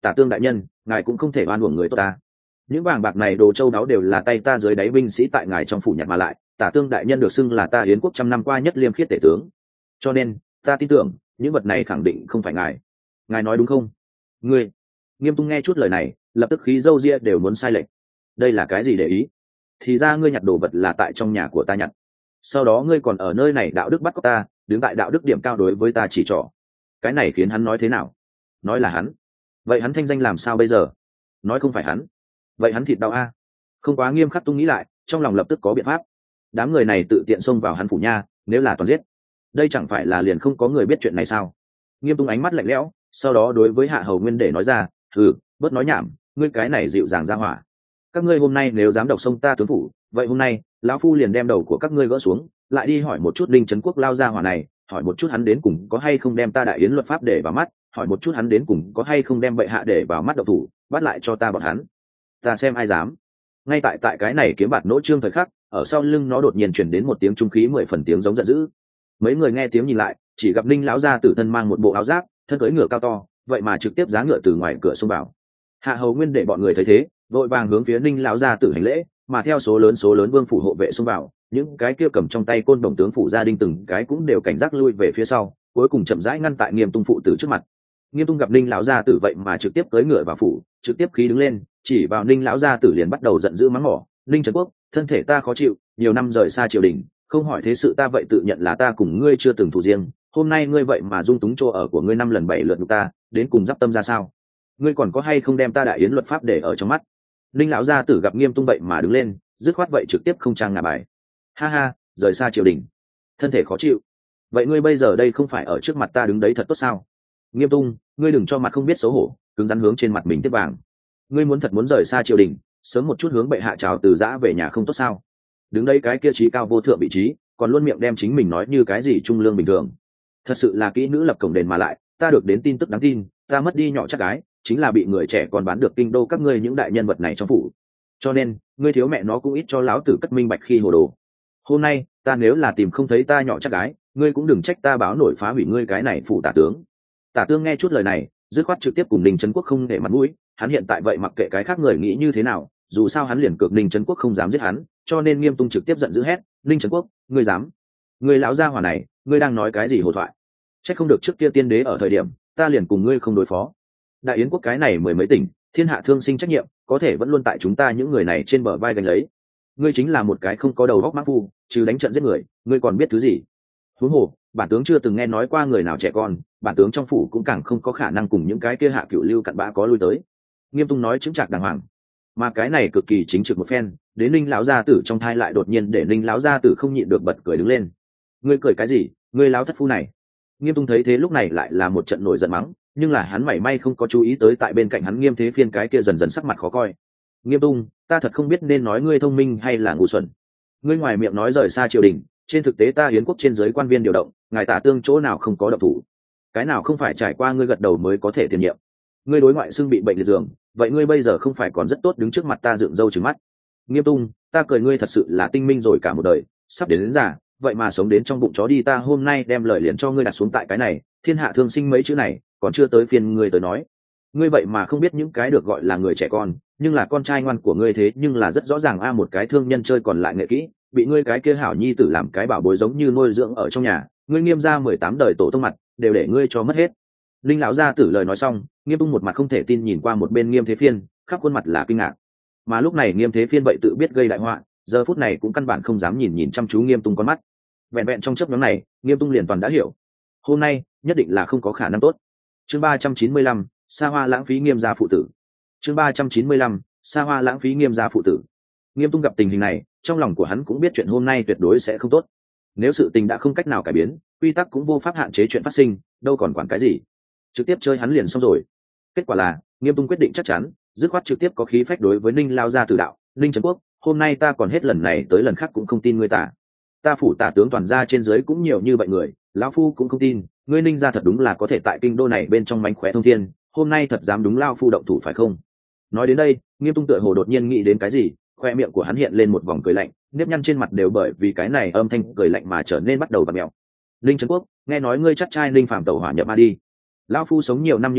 Tả Tương đại nhân, ngài cũng không thể oan uổng người tốt ta. Những vàng bạc này đồ châu đáo đều là tay ta dưới đáy binh sĩ tại ngài trong phủ nhặt mà lại, Tả Tương đại nhân được xưng là ta Yến quốc trăm năm qua nhất liêm khiết tể tướng, cho nên ta tin tưởng những vật này khẳng định không phải ngài nói đúng không? Ngươi. Nghiêm Tung nghe chút lời này, lập tức khí râu ria đều muốn sai lệch. Đây là cái gì để ý? Thì ra ngươi nhặt đồ vật là tại trong nhà của ta nhặt, sau đó ngươi còn ở nơi này đạo đức bắt cóc ta, đứng tại đạo đức điểm cao đối với ta chỉ trỏ. Cái này khiến hắn nói thế nào? Nói là hắn, vậy hắn thanh danh làm sao bây giờ? Nói không phải hắn, vậy hắn thịt đau a. Không quá nghiêm khắc. Tung nghĩ lại, trong lòng lập tức có biện pháp. Đám người này tự tiện xông vào hắn phủ nha, nếu là toàn giết, đây chẳng phải là liền không có người biết chuyện này sao? Nghiêm Tung ánh mắt lạnh lẽo, sau đó đối với Hạ Hầu Nguyên để nói ra, bớt nói nhảm, ngươi cái này dịu dàng ra hỏa. Các ngươi hôm nay nếu dám độc xông ta tướng phủ, vậy hôm nay lão phu liền đem đầu của các ngươi gỡ xuống, lại đi hỏi một chút Linh Trấn Quốc lao ra hỏa này, hỏi một chút hắn đến cùng có hay không đem ta Đại Yến luật pháp để vào mắt, hỏi một chút hắn đến cùng có hay không đem bệ hạ để vào mắt độc thủ, bắt lại cho ta bọn hắn. Ta xem ai dám. Ngay tại cái này kiếm bạt nỗ trương thời khắc, ở sau lưng nó đột nhiên truyền đến một tiếng trung khí 10 phần tiếng giống giận dữ. Mấy người nghe tiếng nhìn lại, chỉ gặp Ninh lão gia tử thân mang một bộ áo giáp, thân cưỡi ngựa cao to, vậy mà trực tiếp giá ngựa từ ngoài cửa xông vào. Hạ Hầu Nguyên để bọn người thấy thế, vội vàng hướng phía Ninh lão gia tử hành lễ, mà theo số lớn vương phủ hộ vệ xông vào, những cái kia cầm trong tay côn đồng tướng phủ gia đình từng cái cũng đều cảnh giác lui về phía sau, cuối cùng chậm rãi ngăn tại Nghiêm Tung phụ tử trước mặt. Nghiêm Tung gặp Ninh lão gia tử vậy mà trực tiếp cưỡi ngựa vào phủ, trực tiếp khí đứng lên, chỉ vào Ninh lão gia tử liền bắt đầu giận dữ mắng mỏ, "Ninh Trấn Quốc, thân thể ta khó chịu, nhiều năm rời xa triều đình, không hỏi thế sự ta vậy tự nhận là ta cùng ngươi chưa từng thù riêng, hôm nay ngươi vậy mà dung túng chỗ ở của ngươi 5 lần 7 lượt nhục ta, đến cùng giáp tâm ra sao? Ngươi còn có hay không đem ta Đại Yến luật pháp để ở trong mắt?" Ninh lão gia tử gặp Nghiêm Tung vậy mà đứng lên, dứt khoát vậy trực tiếp không trang ngả bài. "Ha ha, rời xa triều đình, thân thể khó chịu. Vậy ngươi bây giờ đây không phải ở trước mặt ta đứng đấy thật tốt sao? Nghiêm Tung, ngươi đừng cho mặt không biết xấu hổ, cứng rắn hướng trên mặt mình tiếp vàng. Ngươi muốn thật muốn rời xa triều đình, sớm một chút hướng bệ hạ chào từ giã về nhà không tốt sao? Đứng đây cái kia trí cao vô thượng vị trí, còn luôn miệng đem chính mình nói như cái gì trung lương bình thường. Thật sự là kỹ nữ lập cổng đền mà lại, ta được đến tin tức đáng tin, ta mất đi nhỏ chắc gái, chính là bị người trẻ còn bán được kinh đô các ngươi những đại nhân vật này trong phủ. Cho nên, ngươi thiếu mẹ nó cũng ít cho lão tử cất minh bạch khi hồ đồ. Hôm nay, ta nếu là tìm không thấy ta nhỏ chắc gái, ngươi cũng đừng trách ta báo nổi phá hủy ngươi cái này phủ tả tướng." Tả Tương nghe chút lời này, dứt khoát trực tiếp cùng Ninh Trấn Quốc không để mặt mũi, hắn hiện tại vậy mặc kệ cái khác người nghĩ như thế nào, dù sao hắn liền cược Ninh Trấn Quốc không dám giết hắn, cho nên Nghiêm Tung trực tiếp giận dữ hét, "Ninh Trấn Quốc, ngươi dám? Ngươi lão gia hỏa này, ngươi đang nói cái gì hồ thoại? Chắc không được trước kia tiên đế ở thời điểm, ta liền cùng ngươi không đối phó. Đại Yến quốc cái này mười mấy tỉnh, thiên hạ thương sinh trách nhiệm, có thể vẫn luôn tại chúng ta những người này trên bờ vai gánh lấy. Ngươi chính là một cái không có đầu óc mã phu, trừ đánh trận giết người, ngươi còn biết thứ gì? Huống hồ, bản tướng chưa từng nghe nói qua người nào trẻ con, bản tướng trong phủ cũng càng không có khả năng cùng những cái kia hạ cựu lưu cặn bã có lui tới." Nghiêm Tung nói chứng trạc đàng hoàng, mà cái này cực kỳ chính trực một phen, đến Ninh lão gia tử trong thai lại đột nhiên để Ninh lão gia tử không nhịn được bật cười đứng lên. "Ngươi cười cái gì, ngươi lão thất phu này?" Nghiêm Tung thấy thế lúc này lại là một trận nổi giận mắng, nhưng là hắn mảy may không có chú ý tới tại bên cạnh hắn Nghiêm Thế Phiên cái kia dần dần sắc mặt khó coi. "Nghiêm Tung, ta thật không biết nên nói ngươi thông minh hay là ngu xuẩn. Ngươi ngoài miệng nói rời xa triều đình, trên thực tế ta Yến quốc trên giới quan viên điều động, ngài Tả Tương chỗ nào không có động thủ, cái nào không phải trải qua ngươi gật đầu mới có thể tiền nhiệm. Ngươi đối ngoại xưng bị bệnh liệt giường, vậy ngươi bây giờ không phải còn rất tốt đứng trước mặt ta dựng râu trừng mắt. Nghiêm Tung, ta cười ngươi thật sự là tinh minh rồi cả một đời, sắp đến già, vậy mà sống đến trong bụng chó đi, ta hôm nay đem lời liền cho ngươi đặt xuống tại cái này, thiên hạ thương sinh mấy chữ này, còn chưa tới phiên ngươi tới nói. Ngươi vậy mà không biết những cái được gọi là người trẻ con, nhưng là con trai ngoan của ngươi thế nhưng là rất rõ ràng một cái thương nhân chơi còn lại nghệ kỹ, bị ngươi cái kia hảo nhi tử làm cái bảo bối giống như nuôi dưỡng ở trong nhà, ngươi Nghiêm gia 18 đời tổ tông mặt đều để ngươi cho mất hết." Linh lão gia tử lời nói xong, Nghiêm Tung một mặt không thể tin nhìn qua một bên Nghiêm Thế Phiên, khắp khuôn mặt là kinh ngạc. Mà lúc này Nghiêm Thế Phiên vậy tự biết gây đại họa, giờ phút này cũng căn bản không dám nhìn chăm chú Nghiêm Tung con mắt. Vẹn vẹn trong chớp nhoáng này, Nghiêm Tung liền toàn đã hiểu, hôm nay nhất định là không có khả năng tốt. Chương 395, xa hoa lãng phí Nghiêm gia phụ tử. Chương 395, xa hoa lãng phí Nghiêm gia phụ tử. Nghiêm Tung gặp tình hình này, trong lòng của hắn cũng biết chuyện hôm nay tuyệt đối sẽ không tốt. Nếu sự tình đã không cách nào cải biến, quy tắc cũng vô pháp hạn chế chuyện phát sinh, đâu còn quản cái gì, trực tiếp chơi hắn liền xong rồi. Kết quả là Nghiêm Tung quyết định chắc chắn, dứt khoát trực tiếp có khí phách đối với Ninh lao gia tử đạo, "Ninh Trấn Quốc, hôm nay ta còn hết lần này tới lần khác cũng không tin ngươi ta phủ tả tướng toàn gia trên dưới cũng nhiều như vậy người, lão phu cũng không tin ngươi Ninh gia thật đúng là có thể tại kinh đô này bên trong mánh khóe thông thiên, hôm nay thật dám đúng lao phu động thủ phải không?" Nói đến đây, Nghiêm Tung tựa hồ đột nhiên nghĩ đến cái gì, khoe miệng của hắn hiện lên một vòng cười lạnh, nếp nhăn trên mặt đều bởi vì cái này âm thanh cười lạnh mà trở nên bắt đầu vặn mèo. "Ninh Trấn Quốc, nghe nói ngươi chắc trai Ninh Phạm tẩu hỏa nhập ma đi. Lão phu sống nhiều năm như vậy,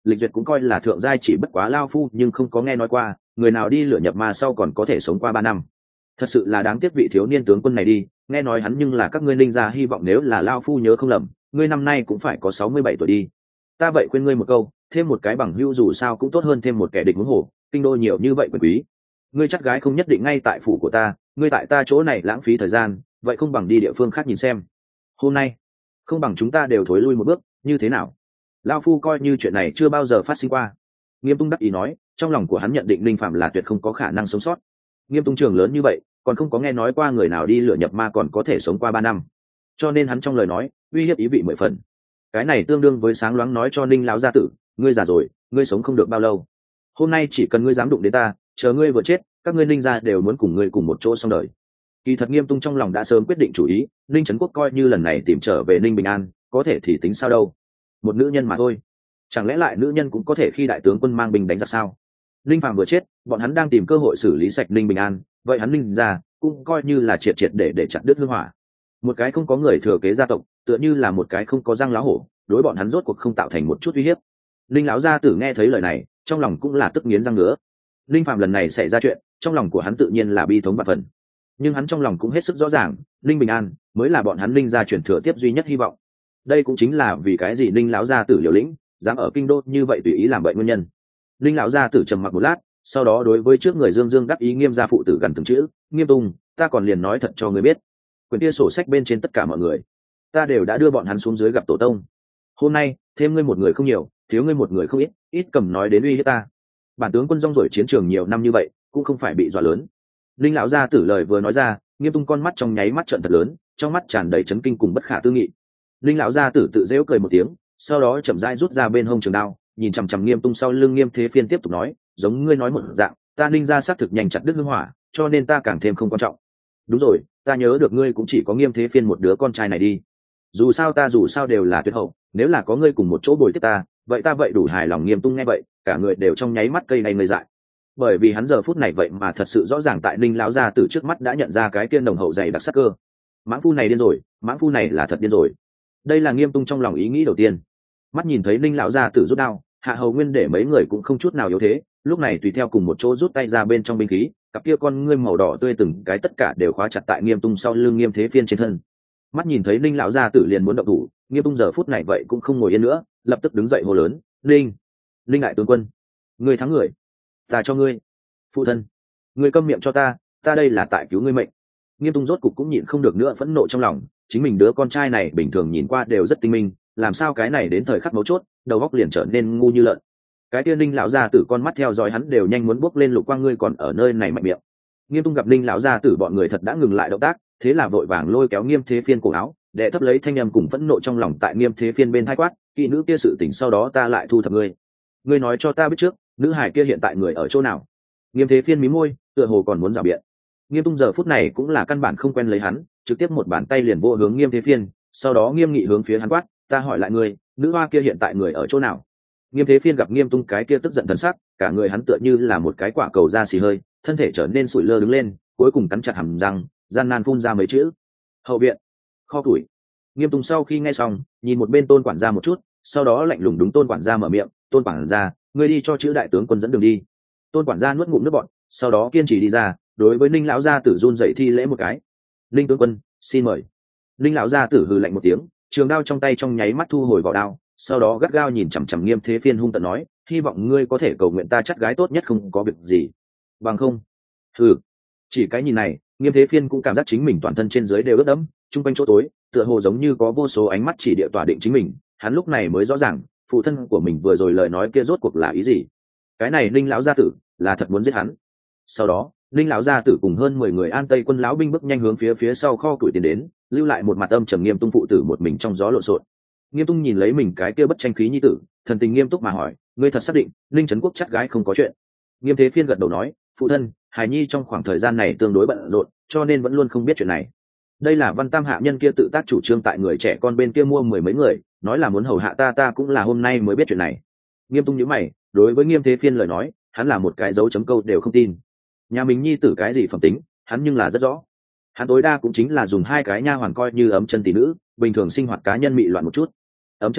lịch duyệt cũng coi là thượng giai, chỉ bất quá lao phu nhưng không có nghe nói qua người nào đi lửa nhập ma sau còn có thể sống qua 3 năm. Thật sự là đáng tiếc vị thiếu niên tướng quân này đi, nghe nói hắn nhưng là các ngươi Ninh gia hy vọng, nếu là lao phu nhớ không lầm ngươi năm nay cũng phải có 67 tuổi đi. Ta vậy khuyên ngươi một câu, thêm một cái bằng hữu dù sao cũng tốt hơn thêm một kẻ địch huống hồ, kinh đô nhiều như vậy quyền quý, ngươi chắc gái không nhất định ngay tại phủ của ta, ngươi tại ta chỗ này lãng phí thời gian, vậy không bằng đi địa phương khác nhìn xem. Hôm nay không bằng chúng ta đều thối lui một bước, như thế nào? Lao phu coi như chuyện này chưa bao giờ phát sinh qua. Nghiêm Tung đắc ý nói, trong lòng của hắn nhận định Linh Phạm là tuyệt không có khả năng sống sót. Nghiêm Tung trường lớn như vậy, còn không có nghe nói qua người nào đi lửa nhập ma còn có thể sống qua 3 năm, cho nên hắn trong lời nói uy hiếp ý vị 10 phần. Cái này tương đương với sáng loáng nói cho Ninh lão gia tử, ngươi già rồi, ngươi sống không được bao lâu. Hôm nay chỉ cần ngươi dám đụng đến ta, chờ ngươi vừa chết, các ngươi Ninh gia đều muốn cùng ngươi cùng một chỗ xong đời. Kỳ thật Nghiêm Tung trong lòng đã sớm quyết định chủ ý, Ninh Trấn Quốc coi như lần này tìm trở về Ninh Bình An, có thể thì tính sao đâu, một nữ nhân mà thôi, chẳng lẽ lại nữ nhân cũng có thể khi đại tướng quân mang binh đánh giặc sao? Ninh Phạm vừa chết, bọn hắn đang tìm cơ hội xử lý sạch Ninh Bình An, vậy hắn Ninh gia cũng coi như là triệt triệt để chặt đứt hương hỏa. Một cái không có người thừa kế gia tộc, tựa như là một cái không có răng lá hổ, đối bọn hắn rốt cuộc không tạo thành một chút uy hiếp. Ninh lão gia tử nghe thấy lời này, trong lòng cũng là tức nghiến răng ngứa. Ninh Phạm lần này xảy ra chuyện, trong lòng của hắn tự nhiên là bi thống bạt phần, nhưng hắn trong lòng cũng hết sức rõ ràng, Ninh Bình An mới là bọn hắn Ninh gia chuyển thừa tiếp duy nhất hy vọng. Đây cũng chính là vì cái gì Ninh lão gia tử liều lĩnh dám ở kinh đô như vậy tùy ý làm vậy nguyên nhân. Ninh lão gia tử trầm mặc một lát, sau đó đối với trước người Dương Dương đắc ý Nghiêm gia phụ tử gần từng chữ, Nghiêm Tung, ta còn liền nói thật cho ngươi biết, quyển kia sổ sách bên trên tất cả mọi người, ta đều đã đưa bọn hắn xuống dưới gặp tổ tông. Hôm nay thêm ngươi một người không nhiều, thiếu ngươi một người không ít, ít cầm nói đến uy hiếp ta. Bản tướng quân rong ruổi chiến trường nhiều năm như vậy, cũng không phải bị dọa lớn. Ninh lão gia tử lời vừa nói ra, Nghiêm Tung con mắt trong nháy mắt trợn thật lớn, trong mắt tràn đầy chấn kinh cùng bất khả tư nghị. Ninh lão gia tử tự giễu cười một tiếng, sau đó chậm rãi rút ra bên hông trường đao, nhìn chằm chằm Nghiêm Tung sau lưng Nghiêm Thế Phiên tiếp tục nói, giống ngươi nói một dạng, ta Ninh gia xác thực nhanh chặt đứt hương hỏa, cho nên ta càng thêm không quan trọng. Đúng rồi, ta nhớ được ngươi cũng chỉ có Nghiêm Thế Phiên một đứa con trai này đi. Dù sao đều là tuyệt hậu, nếu là có ngươi cùng một chỗ bồi tiếp ta, vậy ta vậy đủ hài lòng. Nghiêm Tung nghe vậy, cả người đều trong nháy mắt cây này ngây dại, bởi vì hắn giờ phút này vậy mà thật sự rõ ràng tại Ninh lão gia tử trước mắt đã nhận ra cái tiên đồng hậu dày đặc sắc cơ. Mãng phu này điên rồi, mãng phu này là thật điên rồi. Đây là Nghiêm Tung trong lòng ý nghĩ đầu tiên. Mắt nhìn thấy Ninh lão gia tử rút đao, Hạ Hầu Nguyên để mấy người cũng không chút nào yếu thế, lúc này tùy theo cùng một chỗ rút tay ra bên trong binh khí, cặp kia con ngươi màu đỏ tươi từng cái tất cả đều khóa chặt tại Nghiêm Tung sau lưng Nghiêm Thế Phiên trên thân. Mắt nhìn thấy Ninh lão gia tử liền muốn động thủ, Nghiêm Tung giờ phút này vậy cũng không ngồi yên nữa, lập tức đứng dậy hô lớn, Ninh đại tướng quân, ngươi thắng người, ta cho ngươi. Phụ thân, ngươi câm miệng cho ta đây là tại cứu ngươi mệnh. Nghiêm Tung rốt cục cũng nhịn không được nữa phẫn nộ trong lòng, chính mình đứa con trai này bình thường nhìn qua đều rất tinh minh, làm sao cái này đến thời khắc mấu chốt đầu óc liền trở nên ngu như lợn. Cái tiên Ninh lão gia tử con mắt theo dõi hắn đều nhanh muốn bốc lên lục quang, ngươi còn ở nơi này mạnh miệng. Nghiêm Tung gặp Ninh lão gia tử bọn người thật đã ngừng lại động tác, thế là vội vàng lôi kéo Nghiêm Thế Phiên cổ áo, để thấp lấy thanh âm cùng phẫn nộ trong lòng tại Nghiêm Thế Phiên bên thai quát, kỵ nữ kia sự tình sau đó ta lại thu thập ngươi. Ngươi nói cho ta biết trước, nữ hải kia hiện tại người ở chỗ nào? Nghiêm Thế Phiên mí môi, tựa hồ còn muốn rào biện. Nghiêm Tung giờ phút này cũng là căn bản không quen lấy hắn, trực tiếp một bàn tay liền vô hướng Nghiêm Thế Phiên, sau đó nghiêm nghị hướng phía hắn quát, ta hỏi lại ngươi, nữ hoa kia hiện tại người ở chỗ nào? Nghiêm Thế Phiên gặp Nghiêm Tung cái kia tức giận thần sắc, cả người hắn tựa như là một cái quả cầu da xì hơi, thân thể trở nên sụi lơ đứng lên, cuối cùng cắn chặt hàm răng, gian nan phun ra mấy chữ: hậu viện, kho tuổi. Nghiêm Tung sau khi nghe xong, nhìn một bên Tôn quản gia một chút, sau đó lạnh lùng đúng Tôn quản gia mở miệng, Tôn quản gia, ngươi đi cho chữ đại tướng quân dẫn đường đi. Tôn quản gia nuốt ngụm nước bọt, sau đó kiên trì đi ra, đối với Ninh lão gia tử run dậy thi lễ một cái. Ninh tướng quân, xin mời. Ninh lão gia tử hừ lạnh một tiếng, trường đao trong tay trong nháy mắt thu hồi vỏ đao, sau đó gắt gao nhìn chằm chằm Nghiêm Thế Phiên hung tợn nói, hy vọng ngươi có thể cầu nguyện ta chắc gái tốt nhất không có việc gì, bằng không. Hừ. Chỉ cái nhìn này, Nghiêm Thế Phiên cũng cảm giác chính mình toàn thân trên dưới đều ướt đẫm, chung quanh chỗ tối tựa hồ giống như có vô số ánh mắt chỉ địa tỏa định chính mình. Hắn lúc này mới rõ ràng phụ thân của mình vừa rồi lời nói kia rốt cuộc là ý gì. Cái này Ninh lão gia tử là thật muốn giết hắn. Sau đó Ninh lão gia tử cùng hơn 10 người An Tây quân lão binh bước nhanh hướng phía sau kho củi tiến đến, lưu lại một mặt âm trầm Nghiêm Tung phụ tử một mình trong gió lộn xộn. Nghiêm Tung nhìn lấy mình cái kia bất tranh khí nhi tử, thần tình nghiêm túc mà hỏi, ngươi thật xác định Ninh Trấn Quốc chắc gái không có chuyện? Nghiêm Thế Phiên gật đầu nói, phụ thân, hài nhi trong khoảng thời gian này tương đối bận rộn, cho nên vẫn luôn không biết chuyện này. Đây là Văn Tam hạ nhân kia tự tác chủ trương tại người trẻ con bên kia mua 10 mấy người, nói là muốn hầu hạ ta cũng là hôm nay mới biết chuyện này. Nghiêm Tung nhíu mày, đối với Nghiêm Thế Phiên lời nói, hắn là một cái dấu chấm câu đều không tin. Nhà mình nhi tử cái gì phẩm tính, hắn nhưng là rất rõ. Hắn tối đa cũng chính là dùng 2 cái nha hoàn coi như ấm chân tỷ nữ, bình thường sinh hoạt cá nhân mị loạn một chút. Ấm chân tỷ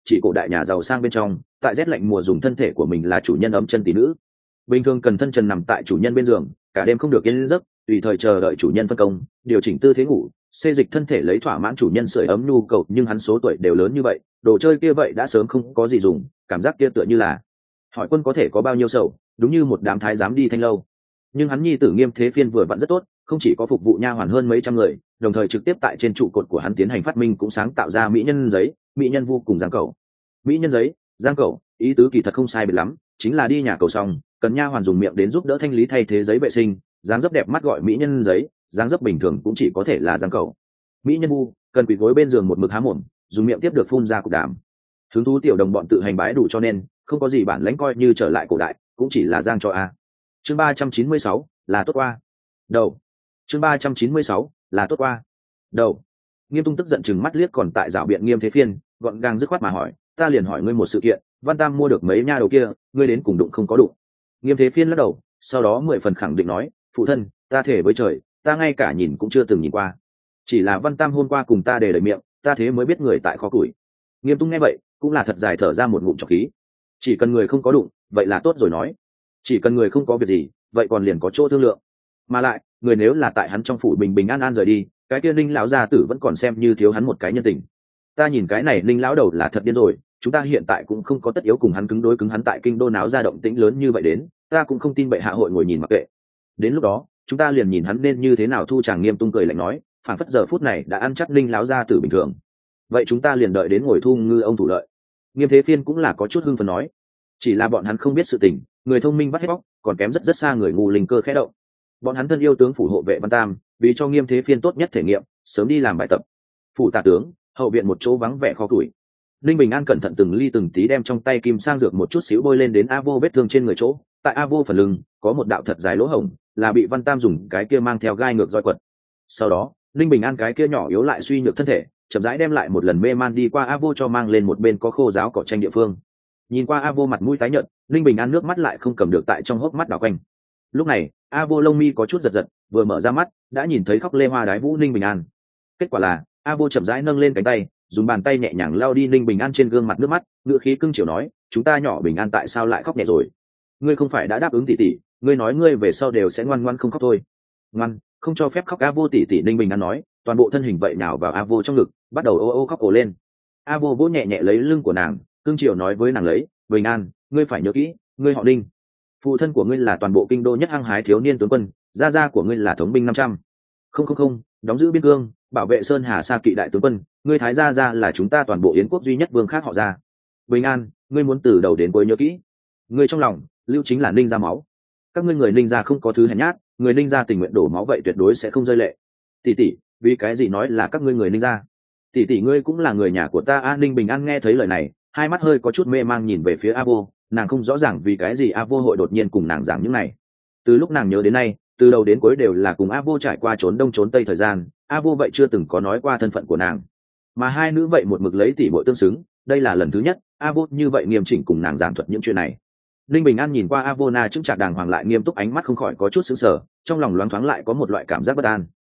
chỉ cổ đại nhà giàu sang bên trong tại rét lạnh mùa dùng thân thể của mình là chủ nhân ấm chân tỷ nữ. Bình thường cần thân trần nằm tại chủ nhân bên giường, cả đêm không được yên giấc, tùy thời chờ đợi chủ nhân phân công, điều chỉnh tư thế ngủ, xê dịch thân thể lấy thỏa mãn chủ nhân sưởi ấm nhu cầu. Nhưng hắn số tuổi đều lớn như vậy, đồ chơi kia vậy đã sớm không có gì dùng, cảm giác kia tựa như là hỏi quân có thể có bao nhiêu sầu, đúng như một đám thái giám đi thanh lâu. Nhưng hắn nhi tử Nghiêm Thế Phiên vừa vặn rất tốt, không chỉ có phục vụ nha hoàn hơn mấy trăm người, đồng thời trực tiếp tại trên trụ cột của hắn tiến hành phát minh, cũng sáng tạo ra mỹ nhân giấy, mỹ nhân vu cùng giang cầu. Mỹ nhân giấy, giang cầu, ý tứ kỳ thật không sai biệt lắm, chính là đi nhà cầu xong cần nha hoàn dùng miệng đến giúp đỡ thanh lý thay thế giấy vệ sinh, dáng dấp đẹp mắt gọi mỹ nhân giấy, dáng dấp bình thường cũng chỉ có thể là giang cầu. Mỹ nhân vu cần quỳ gối bên giường một mực há mồm, dùng miệng tiếp được phun ra cục đàm. Hứng thú tiểu đồng bọn tự hành bái đủ, cho nên không có gì bản lãnh coi như trở lại cổ đại cũng chỉ là giang cho a. Chương 396 là tốt qua đầu. Chương 396 là tốt qua đầu. Nghiêm Tung tức giận chừng mắt liếc còn tại rảo biện Nghiêm Thế Phiên, gọn gàng dứt khoát mà hỏi, ta liền hỏi ngươi một sự kiện, Văn Tam mua được mấy nha đầu kia, ngươi đến cùng đụng không có đụng? Nghiêm Thế Phiên lắc đầu, sau đó 10 phần khẳng định nói, phụ thân, ta thể với trời, ta ngay cả nhìn cũng chưa từng nhìn qua. Chỉ là Văn Tam hôm qua cùng ta đề lời miệng, ta thế mới biết người tại kho củi. Nghiêm Tung nghe vậy cũng là thật dài thở ra một ngụm trọc khí. Chỉ cần người không có đụng, vậy là tốt rồi nói. Chỉ cần người không có việc gì, vậy còn liền có chỗ thương lượng. Mà lại, người nếu là tại hắn trong phủ bình bình an an rời đi, cái kia Ninh lão gia tử vẫn còn xem như thiếu hắn một cái nhân tình. Ta nhìn cái này Ninh lão đầu là thật điên rồi, chúng ta hiện tại cũng không có tất yếu cùng hắn cứng đối cứng, hắn tại kinh đô náo ra động tĩnh lớn như vậy đến, ta cũng không tin bệ hạ hội ngồi nhìn mặc kệ. Đến lúc đó, chúng ta liền nhìn hắn nên như thế nào thu. Chàng Nghiêm Tung cười lạnh nói, phản phất giờ phút này đã ăn chắc Ninh lão gia tử bình thường. Vậy chúng ta liền đợi đến ngồi thu ngư ông thủ lợi. Nghiêm Thế Phiên cũng là có chút hưng phấn nói, chỉ là bọn hắn không biết sự tình, người thông minh vắt hết bóc, còn kém rất rất xa người ngu linh cơ khẽ động. Bọn hắn thân yêu tướng phủ hộ vệ Văn Tam, vì cho Nghiêm Thế Phiên tốt nhất thể nghiệm, sớm đi làm bài tập. Phủ tả tướng, hậu viện một chỗ vắng vẻ kho tuổi. Linh Bình An cẩn thận từng ly từng tí đem trong tay kim sang dược một chút xíu bôi lên đến A Vô vết thương trên người chỗ. Tại A Vô phần lưng có một đạo thật dài lỗ hổng, là bị Văn Tam dùng cái kia mang theo gai ngược roi quật. Sau đó, Linh Bình An cái kia nhỏ yếu lại suy nhược thân thể, chậm rãi đem lại một lần mê man đi qua A Vô cho mang lên một bên có khô giáo cỏ tranh địa phương. Nhìn qua A Vô mặt mũi tái nhợt, Linh Bình An nước mắt lại không cầm được tại trong hốc mắt đảo quanh. Lúc này, A Vô lông mi có chút giật giật, vừa mở ra mắt đã nhìn thấy khóc lê hoa đái vũ Linh Bình An. Kết quả là A Vô chậm rãi nâng lên cánh tay, dùng bàn tay nhẹ nhàng lau đi Linh Bình An trên gương mặt nước mắt, ngựa khí cưng chiều nói, chúng ta nhỏ Bình An tại sao lại khóc nhẹ rồi? Ngươi không phải đã đáp ứng tỷ tỷ, ngươi nói ngươi về sau đều sẽ ngoan ngoan không khóc thôi. Ngoan, không cho phép khóc. A Vô tỷ tỷ. Linh Bình An nói, toàn bộ thân hình vậy nào vào A Vô trong ngực, bắt đầu ô ô khóc ồ lên. A Vô vỗ nhẹ nhẹ lấy lưng của nàng, cưng chiều nói với nàng, lấy, Bình An, ngươi phải nhớ kỹ, ngươi họ Đinh, phụ thân của ngươi là toàn bộ kinh đô nhất hăng hái thiếu niên tướng quân, gia gia của ngươi là thống binh 500. Không, đóng giữ biên cương, bảo vệ sơn hà sa kỵ đại tướng quân, ngươi thái gia gia là chúng ta toàn bộ yến quốc duy nhất vương khác họ gia. Bình An, ngươi muốn từ đầu đến cuối nhớ kỹ, ngươi trong lòng lưu chính là Ninh gia máu. Các ngươi người Ninh gia không có thứ hèn nhát, người Ninh gia tình nguyện đổ máu vậy tuyệt đối sẽ không rơi lệ. Tỷ tỷ, vì cái gì nói là các ngươi người Ninh gia? Tỷ tỷ, ngươi cũng là người nhà của ta. An Ninh Bình An nghe thấy lời này, hai mắt hơi có chút mê mang nhìn về phía A Vô, nàng không rõ ràng vì cái gì A Vô hội đột nhiên cùng nàng giảng những này. Từ lúc nàng nhớ đến nay, từ đầu đến cuối đều là cùng A Vô trải qua trốn đông trốn tây thời gian, A Vô vậy chưa từng có nói qua thân phận của nàng, mà hai nữ vậy một mực lấy tỷ muội tương xứng, đây là lần thứ nhất A Vô như vậy nghiêm chỉnh cùng nàng giảng thuật những chuyện này. Linh Bình An nhìn qua A Vô na chứng trạc đàng hoàng lại nghiêm túc ánh mắt không khỏi có chút sững sờ, trong lòng loáng thoáng lại có một loại cảm giác bất an.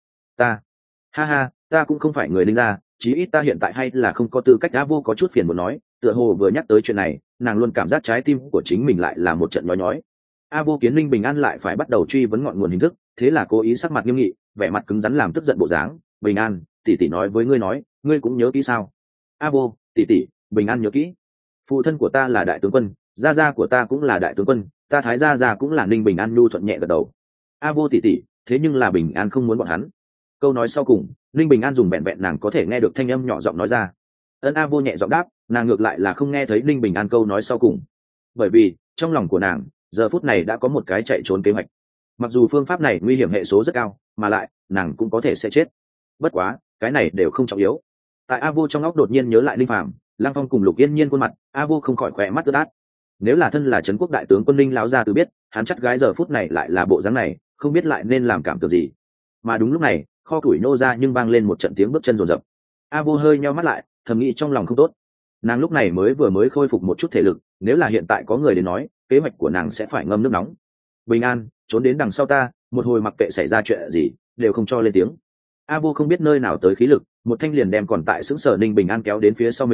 Ta cũng không phải người Ninh gia, chí ít ta hiện tại hay là không có tư cách. A Vô có chút phiền muốn nói, tựa hồ vừa nhắc tới chuyện này, nàng luôn cảm giác trái tim của chính mình lại là một trận nhói nhói. A Vô kiến Linh Bình An lại phải bắt đầu truy vấn ngọn nguồn hình thức, thế là cố ý sắc mặt nghiêm nghị, vẻ mặt cứng rắn làm tức giận bộ dáng. Bình An, tỷ tỷ nói với ngươi nói, ngươi cũng nhớ kỹ sao? A Vô, tỷ tỷ, Bình An nhớ kỹ. Phụ thân của ta là đại tướng quân, gia gia của ta cũng là đại tướng quân, ta thái gia gia cũng là. Ninh Bình An nhu thuận nhẹ gật đầu. A Vô tỷ tỷ, thế nhưng là Bình An không muốn bọn hắn. Câu nói sau cùng, Ninh Bình An dùng vẹn vẹn nàng có thể nghe được thanh âm nhỏ giọng nói ra. A Vô nhẹ giọng đáp, nàng ngược lại là không nghe thấy Ninh Bình An câu nói sau cùng, bởi vì trong lòng của nàng giờ phút này đã có một cái chạy trốn kế hoạch. Mặc dù phương pháp này nguy hiểm hệ số rất cao, mà lại nàng cũng có thể sẽ chết, bất quá cái này đều không trọng yếu. Tại A Vô trong óc đột nhiên nhớ lại Linh Phàm, Lăng Phong cùng Lục Yên Nhiên khuôn mặt, A Vô không khỏi khỏe mắt ướt át. Nếu là thân là trấn quốc đại tướng quân Ninh lão gia từ biết hắn chắc gái giờ phút này lại là bộ dáng này, không biết lại nên làm cảm tưởng gì. Mà đúng lúc này, kho củi nô ra nhưng vang lên một trận tiếng bước chân rồn rập. A Vô hơi nheo mắt lại, thầm nghĩ trong lòng không tốt. Nàng lúc này mới khôi phục một chút thể lực, nếu là hiện tại có người đến nói, kế hoạch của nàng sẽ phải ngâm nước nóng. Bình An, trốn đến đằng sau ta, một hồi mặc kệ xảy ra chuyện gì đều không cho lên tiếng. A Vô không biết nơi nào tới khí lực, một thanh liền đem còn tại sững sờ Ninh Bình An kéo đến phía sau mình,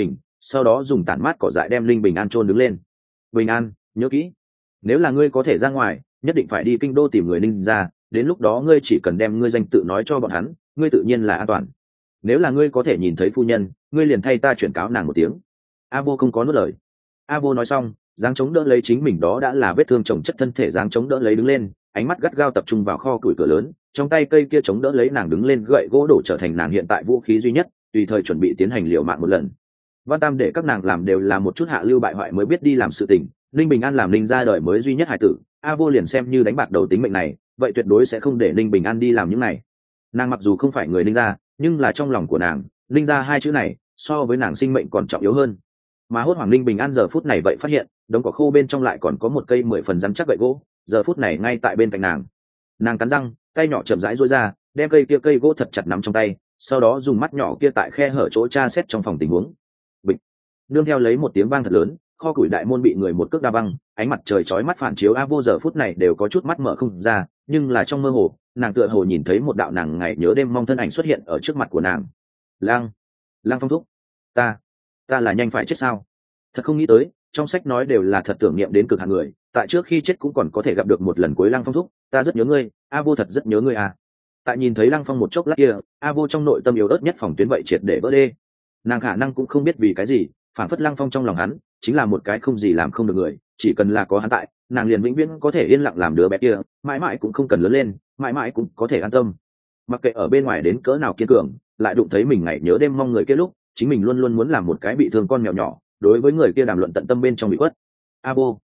sau đó dùng tản mát cỏ dại đem linh bình an chôn đứng lên. Bình an, nhớ kỹ, nếu là ngươi có thể ra ngoài nhất định phải đi kinh đô tìm người ninh ra, đến lúc đó ngươi chỉ cần đem ngươi danh tự nói cho bọn hắn, ngươi tự nhiên là an toàn. Nếu là ngươi có thể nhìn thấy phu nhân, ngươi liền thay ta chuyển cáo nàng một tiếng. A Vô không có nuốt lời. A Vô nói xong, dáng chống đỡ lấy chính mình đó đã là vết thương chồng chất thân thể, dáng chống đỡ lấy đứng lên, ánh mắt gắt gao tập trung vào kho củi cửa lớn, trong tay cây kia chống đỡ lấy nàng đứng lên gậy gỗ đổ trở thành nàng hiện tại vũ khí duy nhất, tùy thời chuẩn bị tiến hành liều mạng một lần. Văn Tam để các nàng làm đều là một chút hạ lưu bại hoại mới biết đi làm sự tình, Linh Bình An làm Linh ra đời mới duy nhất hài tử, A Vô liền xem như đánh bạc đầu tính mệnh này, vậy tuyệt đối sẽ không để Linh Bình An đi làm những này. Nàng mặc dù không phải người Linh gia, nhưng là trong lòng của nàng, Linh gia hai chữ này so với nàng sinh mệnh còn trọng yếu hơn. Mà hốt hoảng Linh Bình An giờ phút này vậy phát hiện, đống cỏ khô bên trong lại còn có một cây 10 phần rắn chắc gậy gỗ, giờ phút này ngay tại bên cạnh nàng. Nàng cắn răng, tay nhỏ chậm rãi duỗi ra, đem cây gỗ thật chặt nắm trong tay, sau đó dùng mắt nhỏ kia tại khe hở chỗ tra xét trong phòng tình huống. Bịch. Nương theo lấy một tiếng vang thật lớn, kho củi đại môn bị người một cước đá văng, ánh mặt trời chói mắt phản chiếu A Vô giờ phút này đều có chút mắt mở không ra, nhưng là trong mơ hồ, nàng tựa hồ nhìn thấy một đạo nàng ngày nhớ đêm mong thân ảnh xuất hiện ở trước mặt của nàng. Lăng Phong thúc, ta là nhanh phải chết sao? Thật không nghĩ tới, trong sách nói đều là thật tưởng niệm đến cực hạn người, tại trước khi chết cũng còn có thể gặp được một lần cuối. Lăng Phong thúc, ta rất nhớ ngươi, A Vô thật rất nhớ ngươi à. Tại nhìn thấy Lăng Phong một chốc lát kia, A Vô trong nội tâm yếu ớt nhất phòng tuyến vậy triệt để vỡ đê. Nàng khả năng cũng không biết vì cái gì, phản phất Lăng Phong trong lòng hắn chính là một cái không gì làm không được người, chỉ cần là có hắn tại, nàng liền vĩnh viễn có thể yên lặng làm đứa bé kia, mãi mãi cũng không cần lớn lên, mãi mãi cũng có thể an tâm. Mặc kệ ở bên ngoài đến cỡ nào kiên cường, lại đụng thấy mình ngày nhớ đêm mong người kia lúc, chính mình luôn luôn muốn làm một cái bị thương con mèo nhỏ, đối với người kia đàm luận tận tâm bên trong bị khuất. A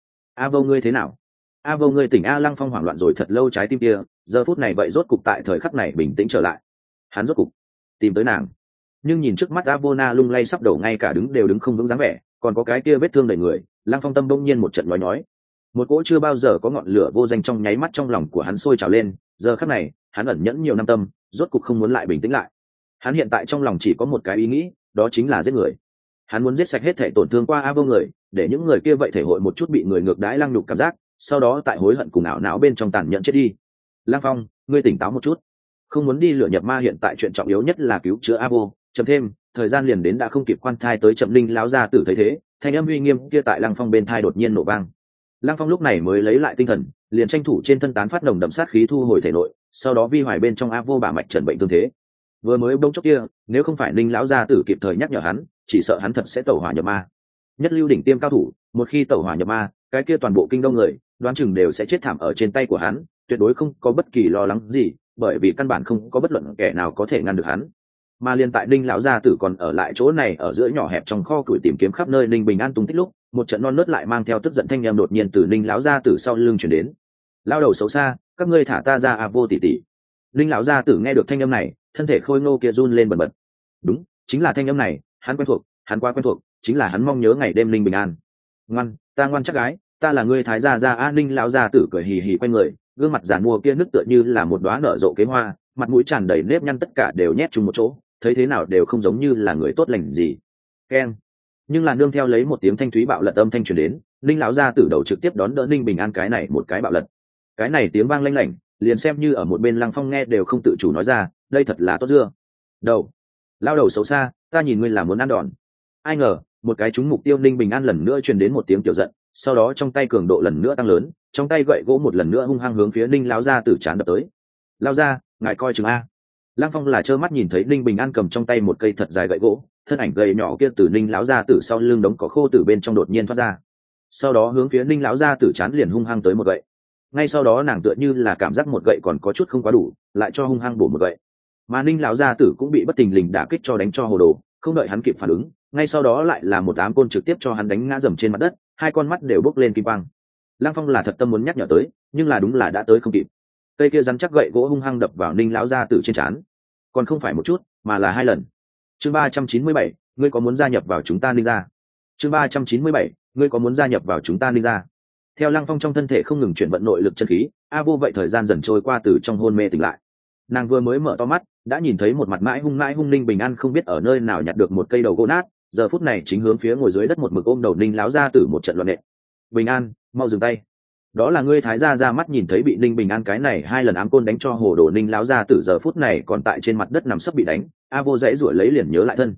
Vô ngươi thế nào? A Vô ngươi tỉnh a. Lăng Phong hoảng loạn rồi thật lâu, trái tim kia giờ phút này vậy rốt cục tại thời khắc này bình tĩnh trở lại. Hắn rốt cục tìm tới nàng, nhưng nhìn trước mắt A Vô na lung lay sắp đổ, ngay cả đứng đều đứng không vững dáng vẻ, còn có cái kia vết thương đầy người. Lăng Phong tâm bỗng nhiên một trận nhói, một cỗ chưa bao giờ có ngọn lửa vô danh trong nháy mắt trong lòng của hắn sôi trào lên. Giờ khắc này hắn ẩn nhẫn nhiều năm tâm rốt cục không muốn lại bình tĩnh lại. Hắn hiện tại trong lòng chỉ có một cái ý nghĩ, đó chính là giết người. Hắn muốn giết sạch hết thể tổn thương qua A Vô người, để những người kia vậy thể hội một chút bị người ngược đãi lăng nhục cảm giác, sau đó tại hối hận cùng ảo não bên trong tàn nhẫn chết đi. Lăng Phong, ngươi tỉnh táo một chút, không muốn đi lửa nhập ma, hiện tại chuyện trọng yếu nhất là cứu chữa A Vô. Chậm thêm, thời gian liền đến đã không kịp khoan thai tới chậm. Linh lão gia tử thấy thế, thanh âm uy nghiêm kia tại Lăng Phong bên thai đột nhiên nổ vang. Lăng Phong lúc này mới lấy lại tinh thần, liền tranh thủ trên thân tán phát nồng đậm sát khí thu hồi thể nội, sau đó vi hoài bên trong A Vô bả mạch trần bệnh tương thế. Vừa mới bỗng chốc kia, nếu không phải Linh lão gia tử kịp thời nhắc nhở hắn, chỉ sợ hắn thật sẽ tẩu hỏa nhập ma. Nhất lưu đỉnh tiêm cao thủ, một khi tẩu hỏa nhập ma, cái kia toàn bộ kinh đông người đoán chừng đều sẽ chết thảm ở trên tay của hắn, tuyệt đối không có bất kỳ lo lắng gì, bởi vì căn bản không có bất luận kẻ nào có thể ngăn được hắn. Mà liên tại Ninh lão gia tử còn ở lại chỗ này ở giữa nhỏ hẹp trong kho củi tìm kiếm khắp nơi Ninh Bình An tung tích lúc, một trận non nớt lại mang theo tức giận thanh em đột nhiên từ Ninh lão gia tử sau lưng chuyển đến. Lao đầu xấu xa, các ngươi thả ta ra. A Vô tỷ tỷ. Ninh lão gia tử nghe được thanh âm này, thân thể khôi ngô kia run lên bần bật. Đúng, chính là thanh âm này, hắn quen thuộc, hắn quá quen thuộc, chính là hắn mong nhớ ngày đêm Ninh Bình An. Ngoan, ta ngoan chắc gái, ta là ngươi thái gia gia. A Ninh lão gia tử cười hì hì quay người, gương mặt giàn mua kia nức tựa như là một đóa nở rộ kế hoa, mặt mũi tràn đầy nếp nhăn tất cả đều nhét chung một chỗ, thấy thế nào đều không giống như là người tốt lành gì. Keng. Nhưng là nương theo lấy một tiếng thanh thúy bạo lật âm thanh truyền đến, Ninh lão gia tử đầu trực tiếp đón đỡ Ninh Bình An cái này một cái bạo lật. Cái này tiếng vang lanh lảnh, liền xem như ở một bên Lăng Phong nghe đều không tự chủ nói ra, đây thật là tốt dưa. Đầu, lao đầu xấu xa, ta nhìn ngươi là muốn ăn đòn. Ai ngờ, một cái trúng mục tiêu. Ninh Bình An lần nữa truyền đến một tiếng tiểu giận, sau đó trong tay cường độ lần nữa tăng lớn, trong tay gậy gỗ một lần nữa hung hăng hướng phía Ninh lão gia tử trán đập tới. Lao ra, ngài coi chừng a. Lăng Phong là trơ mắt nhìn thấy Ninh Bình An cầm trong tay một cây thật dài gậy gỗ, thân ảnh gầy nhỏ kia từ Ninh lão gia tử sau lưng đống cỏ khô từ bên trong đột nhiên thoát ra, sau đó hướng phía Ninh lão gia tử chán liền hung hăng tới một gậy. Ngay sau đó nàng tựa như là cảm giác một gậy còn có chút không quá đủ, lại cho hung hăng bổ một gậy. Mà Ninh lão gia tử cũng bị bất thình lình đả kích cho đánh cho hồ đồ, không đợi hắn kịp phản ứng, ngay sau đó lại là một ám côn trực tiếp cho hắn đánh ngã dầm trên mặt đất, hai con mắt đều bốc lên kim quang. Lăng Phong là thật tâm muốn nhắc nhở tới, nhưng là đúng là đã tới không kịp. Cây kia rắn chắc gậy gỗ hung hăng đập vào Ninh lão gia tử trên trán, còn không phải một chút, mà là hai lần. Chương 397, ngươi có muốn gia nhập vào chúng ta Ninh gia? Chương 397, ngươi có muốn gia nhập vào chúng ta Ninh gia? Theo Lăng Phong trong thân thể không ngừng chuyển vận nội lực chân khí, A Vô vậy thời gian dần trôi qua, từ trong hôn mê tỉnh lại. Nàng vừa mới mở to mắt, đã nhìn thấy một mặt mãi hung Ninh Bình An không biết ở nơi nào nhặt được một cây đầu gỗ nát, giờ phút này chính hướng phía ngồi dưới đất một mực ôm đầu Ninh lão gia tử một trận loạn nện. Bình An, mau dừng tay. Đó là ngươi thái gia ra mắt nhìn thấy bị Ninh Bình An cái này hai lần ám côn đánh cho hồ đồ Ninh lão gia tử giờ phút này còn tại trên mặt đất nằm sấp bị đánh. A Vô dãy ruổi lấy liền nhớ lại thân.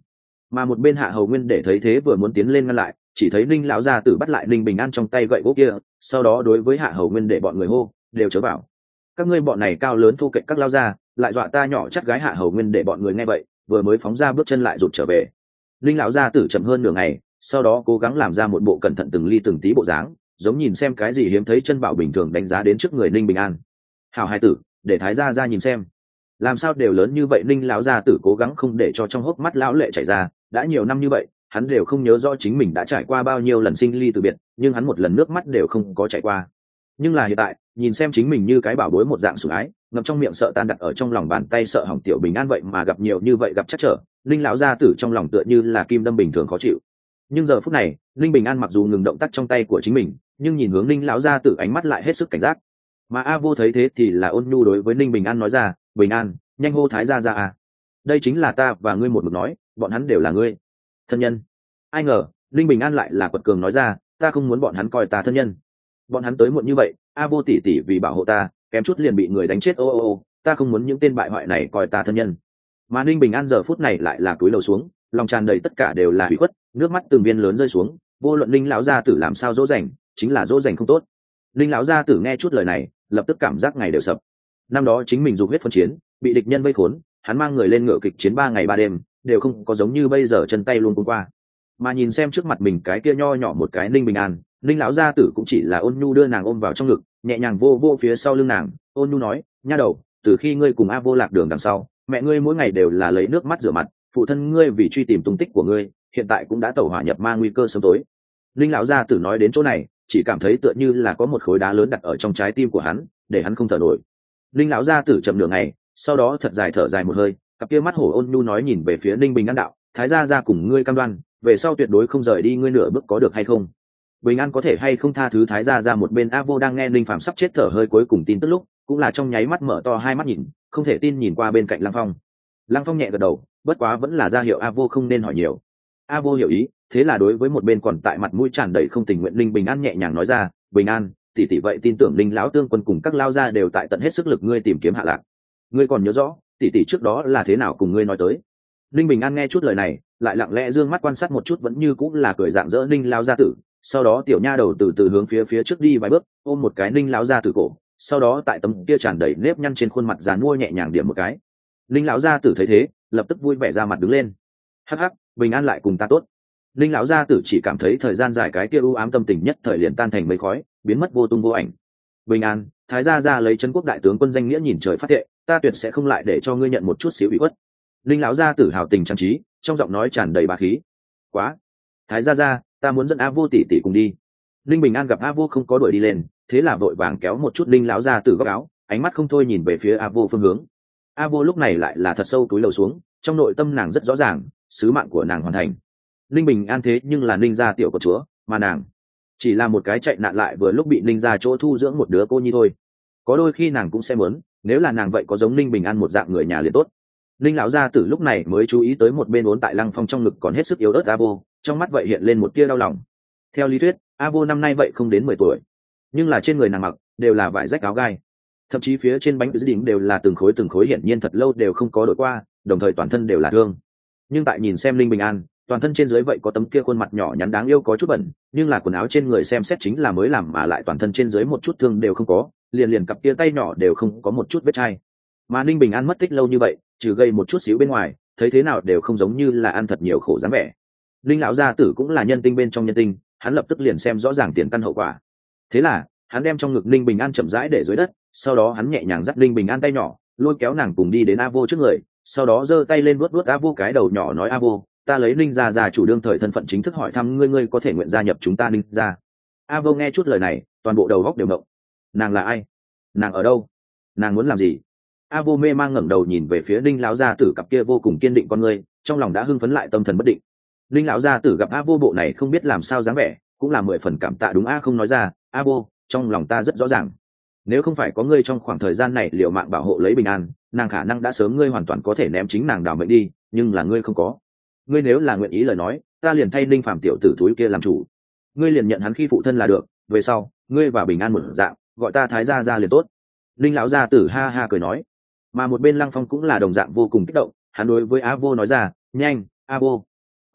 Mà một bên Hạ Hầu Nguyên để thấy thế vừa muốn tiến lên ngăn lại, chỉ thấy Ninh lão gia tử bắt lại Ninh Bình An trong tay gậy gỗ kia, sau đó đối với Hạ Hầu Nguyên để bọn người hô, đều chớ vào. Các ngươi bọn này cao lớn thu cạnh các lao ra, lại dọa ta nhỏ chắc gái Hạ Hầu Nguyên để bọn người nghe vậy, vừa mới phóng ra bước chân lại rụt trở về. Ninh lão gia tử chậm hơn nửa ngày, sau đó cố gắng làm ra một bộ cẩn thận từng ly từng tí bộ dáng, giống nhìn xem cái gì hiếm thấy chân bảo bình thường đánh giá đến trước người Ninh Bình An. Hảo hai tử, để thái gia ra nhìn xem, làm sao đều lớn như vậy. Ninh lão gia tử cố gắng không để cho trong hốc mắt lão lệ chảy ra, đã nhiều năm như vậy hắn đều không nhớ rõ chính mình đã trải qua bao nhiêu lần sinh ly từ biệt, nhưng hắn một lần nước mắt đều không có trải qua. Nhưng là hiện tại nhìn xem chính mình như cái bảo bối một dạng sủng ái, ngậm trong miệng sợ tan đặt ở trong lòng bàn tay sợ hỏng tiểu Bình An vậy mà gặp nhiều như vậy gặp chắc trở, Ninh lão gia tử trong lòng tựa như là kim đâm bình thường khó chịu. Nhưng giờ phút này Ninh Bình An mặc dù ngừng động tác trong tay của chính mình, nhưng nhìn hướng Ninh lão gia tử ánh mắt lại hết sức cảnh giác. Mà A Vô thấy thế thì là ôn nhu đối với Ninh Bình An nói ra, Bình An, nhanh hô thái gia ra à, đây chính là ta và ngươi một mực nói, bọn hắn đều là ngươi thân nhân. Ai ngờ Ninh Bình An lại là quật cường nói ra, ta không muốn bọn hắn coi ta thân nhân, bọn hắn tới muộn như vậy, A Vô tỷ tỷ vì bảo hộ ta kém chút liền bị người đánh chết, ô, ta không muốn những tên bại hoại này coi ta thân nhân. Mà Ninh Bình An giờ phút này lại là cúi đầu xuống, lòng tràn đầy tất cả đều là hủy khuất, nước mắt từng viên lớn rơi xuống. Vô luận Ninh lão gia tử làm sao dỗ dành, chính là dỗ dành không tốt. Ninh lão gia tử nghe chút lời này lập tức cảm giác ngày đều sập. Năm đó chính mình dùng huyết phân chiến bị địch nhân vây khốn, hắn mang người lên ngựa kịch chiến 3 ngày 3 đêm đều không có giống như bây giờ chân tay luôn cuốn qua. Mà nhìn xem trước mặt mình cái kia nho nhỏ một cái Ninh Bình An, Ninh lão gia tử cũng chỉ là ôn nhu đưa nàng ôm vào trong ngực, nhẹ nhàng vô vô phía sau lưng nàng, ôn nhu nói, nha đầu, từ khi ngươi cùng A Vô lạc đường đằng sau, mẹ ngươi mỗi ngày đều là lấy nước mắt rửa mặt, phụ thân ngươi vì truy tìm tung tích của ngươi hiện tại cũng đã tẩu hỏa nhập ma, nguy cơ sớm tối. Ninh lão gia tử nói đến chỗ này chỉ cảm thấy tựa như là có một khối đá lớn đặt ở trong trái tim của hắn, để hắn không thở nổi. Ninh lão gia tử chậm nửa ngày, sau đó thật dài thở dài một hơi, cặp kia mắt hổ ôn nhu nói nhìn về phía Ninh Bình An đạo, thái gia gia cùng ngươi cam đoan về sau tuyệt đối không rời đi ngươi nửa bước, có được hay không? Bình An có thể hay không tha thứ thái gia gia? Một bên A Vô đang nghe Ninh Phạm sắp chết thở hơi cuối cùng tin tức lúc cũng là trong nháy mắt mở to hai mắt nhìn, không thể tin nhìn qua bên cạnh Lăng Phong. Lăng Phong nhẹ gật đầu, bất quá vẫn là ra hiệu A Vô không nên hỏi nhiều. A Vô hiểu ý, thế là đối với một bên còn tại mặt mũi tràn đầy không tình nguyện Ninh Bình An nhẹ nhàng nói ra, Bình An tỷ tỷ vậy tin tưởng Ninh lão tương quân cùng các lao gia đều tại tận hết sức lực ngươi tìm kiếm Hạ Lạc. Ngươi còn nhớ rõ tỷ tỷ trước đó là thế nào cùng ngươi nói tới? Ninh Bình An nghe chút lời này lại lặng lẽ dương mắt quan sát một chút, vẫn như cũng là cười dạng dỡ Ninh lao gia tử. Sau đó tiểu nha đầu từ từ hướng phía trước đi vài bước, ôm một cái Ninh lão gia tử cổ, sau đó tại tấm kia tràn đầy nếp nhăn trên khuôn mặt già nua nhẹ nhàng điểm một cái. Ninh lão gia tử thấy thế lập tức vui vẻ ra mặt đứng lên, hắc hắc, Bình An lại cùng ta tốt. Ninh lão gia tử chỉ cảm thấy thời gian dài cái kia u ám tâm tình nhất thời liền tan thành mây khói, biến mất vô tung vô ảnh. Bình An, thái gia gia lấy trấn quốc đại tướng quân danh nghĩa nhìn trời phát thệ, ta tuyệt sẽ không lại để cho ngươi nhận một chút xíu ủy khuất. Ninh lão gia tử hào tình trang trí, trong giọng nói tràn đầy bá khí. Quá, thái gia gia, ta muốn dẫn A Vô tỷ tỷ cùng đi. Ninh Bình An gặp A Vô không có đuổi đi lên, thế là vội vàng kéo một chút Ninh lão gia tử góc áo, ánh mắt không thôi nhìn về phía A Vô phương hướng. A Vô lúc này lại là thật sâu túi lầu xuống, trong nội tâm nàng rất rõ ràng, sứ mạng của nàng hoàn thành. Ninh Bình An thế nhưng là Ninh gia tiểu công chúa, mà nàng chỉ là một cái chạy nạn lại vừa lúc bị Ninh gia chỗ thu dưỡng một đứa cô nhi thôi. Có đôi khi nàng cũng sẽ muốn, nếu là nàng vậy có giống Ninh Bình An một dạng người nhà liền tốt. Ninh lão gia tử lúc này mới chú ý tới một bên uốn tại Lăng Phong trong ngực còn hết sức yếu ớt A Vô, trong mắt vậy hiện lên một tia đau lòng. Theo lý thuyết A Vô năm nay vậy không đến 10 tuổi, nhưng là trên người nàng mặc đều là vải rách áo gai, thậm chí phía trên bánh dự định đều là từng khối hiển nhiên thật lâu đều không có đổi qua, đồng thời toàn thân đều là thương. Nhưng tại nhìn xem Ninh Bình An, toàn thân trên dưới vậy có tấm kia khuôn mặt nhỏ nhắn đáng yêu có chút bẩn, nhưng là quần áo trên người xem xét chính là mới làm, mà lại toàn thân trên dưới một chút thương đều không có, liền cặp kia tay nhỏ đều không có một chút vết chai. Mà Ninh Bình An mất tích lâu như vậy, trừ gây một chút xíu bên ngoài, thấy thế nào đều không giống như là ăn thật nhiều khổ dáng vẻ. Ninh lão gia tử cũng là nhân tinh bên trong nhân tinh, hắn lập tức liền xem rõ ràng tiền căn hậu quả. Thế là hắn đem trong ngực Ninh Bình An chậm rãi để dưới đất, sau đó hắn nhẹ nhàng dắt Ninh Bình An tay nhỏ, lôi kéo nàng cùng đi đến A Vô trước người, sau đó giơ tay lên vuốt vuốt A Vô cái đầu nhỏ, nói A Vô, ta lấy Ninh gia gia chủ đương thời thân phận chính thức hỏi thăm ngươi, ngươi có thể nguyện gia nhập chúng ta Ninh gia? A Vô nghe chút lời này toàn bộ đầu góc đều động. Nàng là ai? Nàng ở đâu? Nàng muốn làm gì? A Vô mê mang ngẩng đầu nhìn về phía Ninh lão gia tử cặp kia vô cùng kiên định con ngươi, trong lòng đã hưng phấn lại tâm thần bất định. Ninh lão gia tử gặp A Vô bộ này không biết làm sao dáng vẻ, cũng là 10 phần cảm tạ, đúng A không nói ra, A Vô, trong lòng ta rất rõ ràng, nếu không phải có ngươi trong khoảng thời gian này liều mạng bảo hộ lấy Bình An, nàng khả năng đã sớm ngươi hoàn toàn có thể ném chính nàng đào mệnh đi, nhưng là ngươi không có. Ngươi nếu là nguyện ý lời nói, ta liền thay Ninh Phạm tiểu tử thúi kia làm chủ, ngươi liền nhận hắn khi phụ thân là được, về sau ngươi và Bình An một dạng gọi ta thái gia gia liền tốt. Ninh lão gia tử ha ha cười nói. Mà một bên Lăng Phong cũng là đồng dạng vô cùng kích động, hắn đối với A Vô nói ra, nhanh A Vô,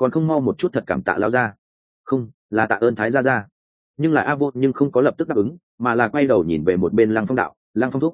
còn không mau một chút thật cảm tạ lao ra. Không, là tạ ơn thái gia gia. Nhưng là A Vô nhưng không có lập tức đáp ứng, mà là quay đầu nhìn về một bên Lăng Phong đạo, Lăng Phong thúc,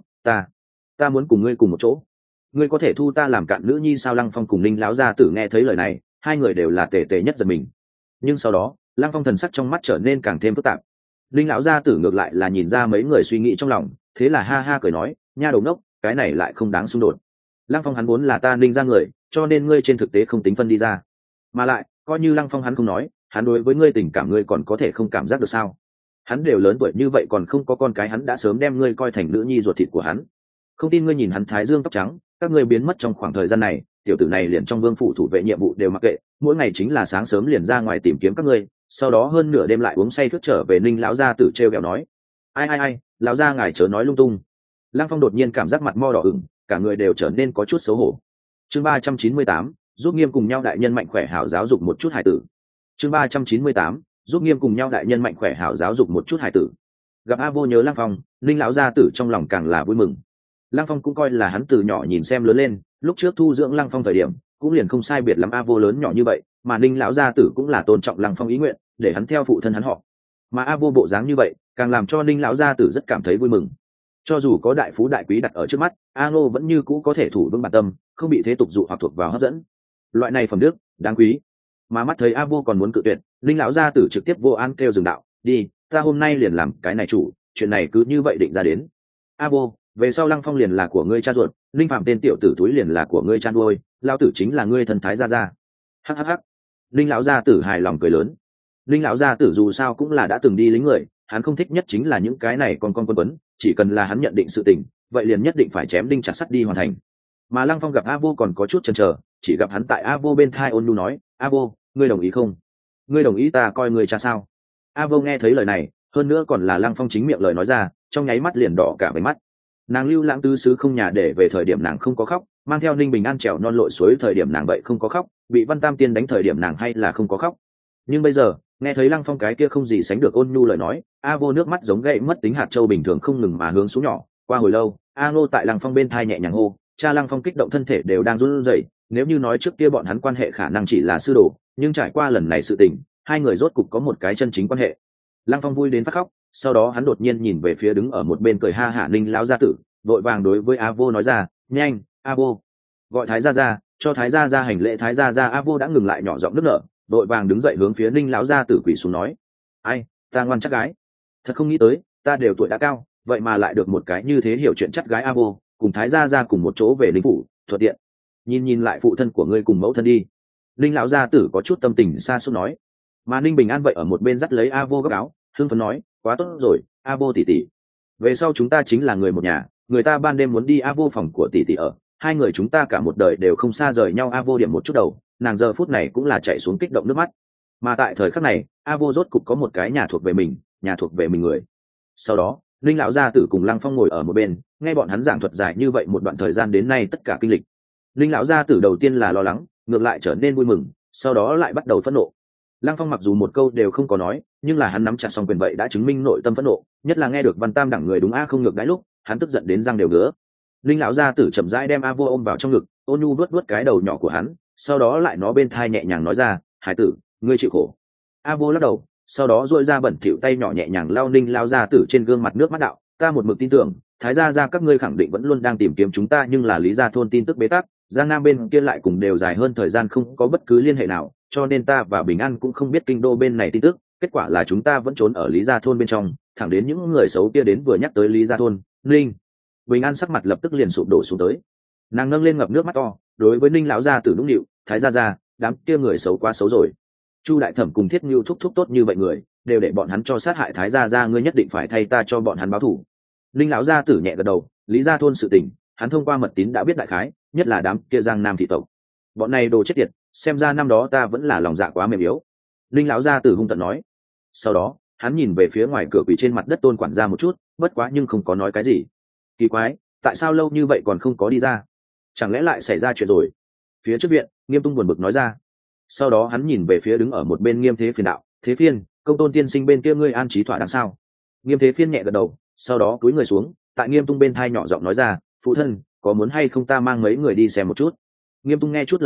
ta muốn cùng ngươi cùng một chỗ, ngươi có thể thu ta làm cạn nữ nhi sao? Lăng Phong cùng Ninh lão gia tử nghe thấy lời này, hai người đều là tề tề nhất giật mình. Nhưng sau đó Lăng Phong thần sắc trong mắt trở nên càng thêm phức tạp. Ninh lão gia tử ngược lại là nhìn ra mấy người suy nghĩ trong lòng, thế là ha ha cười nói, nha đầu ngốc, cái này lại không đáng xung đột. Lăng Phong hắn vốn là ta Ninh ra người, cho nên ngươi trên thực tế không tính phân đi ra. Mà lại coi như Lăng Phong hắn không nói, hắn đối với ngươi tình cảm ngươi còn có thể không cảm giác được sao? Hắn đều lớn tuổi như vậy còn không có con cái, hắn đã sớm đem ngươi coi thành nữ nhi ruột thịt của hắn. Không tin ngươi nhìn hắn thái dương tóc trắng, các ngươi biến mất trong khoảng thời gian này, tiểu tử này liền trong vương phủ thủ vệ nhiệm vụ đều mặc kệ, mỗi ngày chính là sáng sớm liền ra ngoài tìm kiếm các ngươi, sau đó hơn nửa đêm lại uống say thức trở về. Ninh lão gia tử trêu ghẹo nói, ai lão gia ngài chớ nói lung tung. Lăng Phong đột nhiên cảm giác mặt mo đỏ ửng, cả người đều trở nên có chút xấu hổ. Chương 398, giúp Nghiêm cùng nhau đại nhân mạnh khỏe hảo giáo dục một chút hải tử. Chương 398, giúp Nghiêm cùng nhau đại nhân mạnh khỏe hảo giáo dục một chút hải tử. Gặp A Vô nhớ Lăng Phong, Ninh lão gia tử trong lòng càng là vui mừng. Lăng Phong cũng coi là hắn từ nhỏ nhìn xem lớn lên, lúc trước thu dưỡng Lăng Phong thời điểm cũng liền không sai biệt lắm A Vô lớn nhỏ như vậy, mà Ninh lão gia tử cũng là tôn trọng Lăng Phong ý nguyện, để hắn theo phụ thân hắn họ. Mà A Vô bộ dáng như vậy, càng làm cho Ninh lão gia tử rất cảm thấy vui mừng. Cho dù có đại phú đại quý đặt ở trước mắt, A Ngô vẫn như cũ có thể thủ vững bản tâm, không bị thế tục dụ hoặc thuộc vào hấp dẫn. Loại này phẩm đức đáng quý. Mà mắt thấy A Vô còn muốn cự tuyệt, Ninh lão gia tử trực tiếp vô an kêu dừng đạo, đi, ta hôm nay liền làm cái này chủ, chuyện này cứ như vậy định ra đến. A Vô, về sau Lăng Phong liền là của ngươi cha ruột, Linh Phạm tên tiểu tử túi liền là của ngươi cha nuôi, lão tử chính là ngươi thân thái gia gia. Hắc. Linh lão gia tử hài lòng cười lớn. Linh lão gia tử dù sao cũng là đã từng đi lính người, hắn không thích nhất chính là những cái này con quấn, chỉ cần là hắn nhận định sự tình, vậy liền nhất định phải chém đinh chặt sắt đi hoàn thành. Mà Lăng Phong gặp A Vô còn có chút chần chờ, chỉ gặp hắn tại A Vô bên thai ôn nhu nói, A Vô, ngươi đồng ý không? Ngươi đồng ý ta coi ngươi cha sao? A Vô nghe thấy lời này, hơn nữa còn là Lăng Phong chính miệng lời nói ra, trong nháy mắt liền đỏ cả váy mắt. Nàng lưu lãng tứ xứ không nhà để về thời điểm nàng không có khóc, mang theo Ninh Bình An trèo non lội suối thời điểm nàng vậy không có khóc, bị Văn Tam Tiên đánh thời điểm nàng hay là không có khóc. Nhưng bây giờ nghe thấy Lăng Phong cái kia không gì sánh được ôn nhu lời nói, A Vô nước mắt giống gậy mất tính hạt châu bình thường không ngừng mà hướng xuống nhỏ. Qua hồi lâu, A Ngô tại Lăng Phong bên thai nhẹ nhàng hô, cha. Lăng Phong kích động thân thể đều đang run rẩy. Nếu như nói trước kia bọn hắn quan hệ khả năng chỉ là sư đồ, nhưng trải qua lần này sự tình, hai người rốt cục có một cái chân chính quan hệ. Lăng Phong vui đến phát khóc, sau đó hắn đột nhiên nhìn về phía đứng ở một bên cười ha hả Ninh lão gia tử, vội vàng đối với A Vô nói ra, nhanh, A Vô, gọi thái gia gia, cho thái gia gia hành lễ. Thái gia gia. A Vô đã ngừng lại nhỏ giọng nức nở, vội vàng đứng dậy hướng phía Ninh lão gia tử quỳ xuống nói, ai, ta ngoan chắc gái, thật không nghĩ tới, ta đều tuổi đã cao, vậy mà lại được một cái như thế hiểu chuyện chắc gái. A Vô, cùng thái gia gia cùng một chỗ về Ninh phủ, thuận tiện nhìn lại phụ thân của ngươi cùng mẫu thân đi. Ninh lão gia tử có chút tâm tình xa suốt nói. Mà Ninh Bình An vậy ở một bên dắt lấy A Vô góc áo, hưng phấn nói, quá tốt rồi, A Vô tỷ tỷ, về sau chúng ta chính là người một nhà, người ta ban đêm muốn đi A Vô phòng của tỷ tỷ ở, hai người chúng ta cả một đời đều không xa rời nhau. A Vô điểm một chút đầu, nàng giờ phút này cũng là chạy xuống kích động nước mắt. Mà tại thời khắc này, A Vô rốt cục có một cái nhà thuộc về mình, nhà thuộc về mình người. Sau đó Linh lão gia tử cùng Lăng Phong ngồi ở một bên, nghe bọn hắn giảng thuật dài như vậy một đoạn thời gian đến nay tất cả kinh lịch. Linh lão gia tử đầu tiên là lo lắng, ngược lại trở nên vui mừng, sau đó lại bắt đầu phẫn nộ. Lăng Phong mặc dù một câu đều không có nói, nhưng là hắn nắm chặt xong quyền vậy đã chứng minh nội tâm phẫn nộ, nhất là nghe được Văn Tam đẳng người đúng A không ngược đái lúc, hắn tức giận đến răng đều ngứa. Linh lão gia tử chậm rãi đem A Vô ôm vào trong ngực, ôn nhu vuốt vuốt cái đầu nhỏ của hắn, sau đó lại nó bên thai nhẹ nhàng nói ra, hải tử, ngươi chịu khổ. A Vô lắc đầu, sau đó duỗi ra bẩn thỉu tay nhỏ nhẹ nhàng lau Linh lão gia tử trên gương mặt nước mắt đạo, ta một mực tin tưởng, thái gia gia các ngươi khẳng định vẫn luôn đang tìm kiếm chúng ta, nhưng là Lý gia thôn tin tức bế tắc, Giang Nam bên kia lại cùng đều dài hơn thời gian không có bất cứ liên hệ nào, cho nên ta và Bình An cũng không biết kinh đô bên này tin tức, kết quả là chúng ta vẫn trốn ở Lý gia thôn bên trong, thẳng đến những người xấu kia đến vừa nhắc tới Lý gia thôn. Linh Bình An sắc mặt lập tức liền sụp đổ xuống tới, nàng nâng lên ngập nước mắt to, đối với Ninh lão gia tử nũng nịu, thái gia gia, đám kia người xấu quá xấu rồi, Chu đại thẩm cùng Thiết Ngưu thúc thúc tốt như vậy người, đều để bọn hắn cho sát hại thái gia gia, ngươi nhất định phải thay ta cho bọn hắn báo thù. Ninh lão gia tử nhẹ gật đầu, Lý gia thôn sự tình hắn thông qua mật tín đã biết đại khái, nhất là đám kia Giang Nam thị tộc, bọn này đồ chết tiệt, xem ra năm đó ta vẫn là lòng dạ quá mềm yếu. Ninh lão gia tử hung tợn nói. Sau đó hắn nhìn về phía ngoài cửa quỷ trên mặt đất Tôn quản gia một chút, bất quá nhưng không có nói cái gì. Kỳ quái, tại sao lâu như vậy còn không có đi ra, chẳng lẽ lại xảy ra chuyện rồi? Phía trước viện, Nghiêm Tung buồn bực nói ra. Sau đó hắn nhìn về phía đứng ở một bên Nghiêm Thế Phiên đạo, Thế Phiên, Công Tôn tiên sinh bên kia ngươi an trí thỏa đáng sao? Nghiêm Thế Phiên nhẹ gật đầu, sau đó cúi người xuống, tại Nghiêm Tung bên thai nhỏ giọng nói ra, phụ thân, có muốn hay không ta mang mấy người đi xem một chút? Nghiêm Tung nghe chút lời này,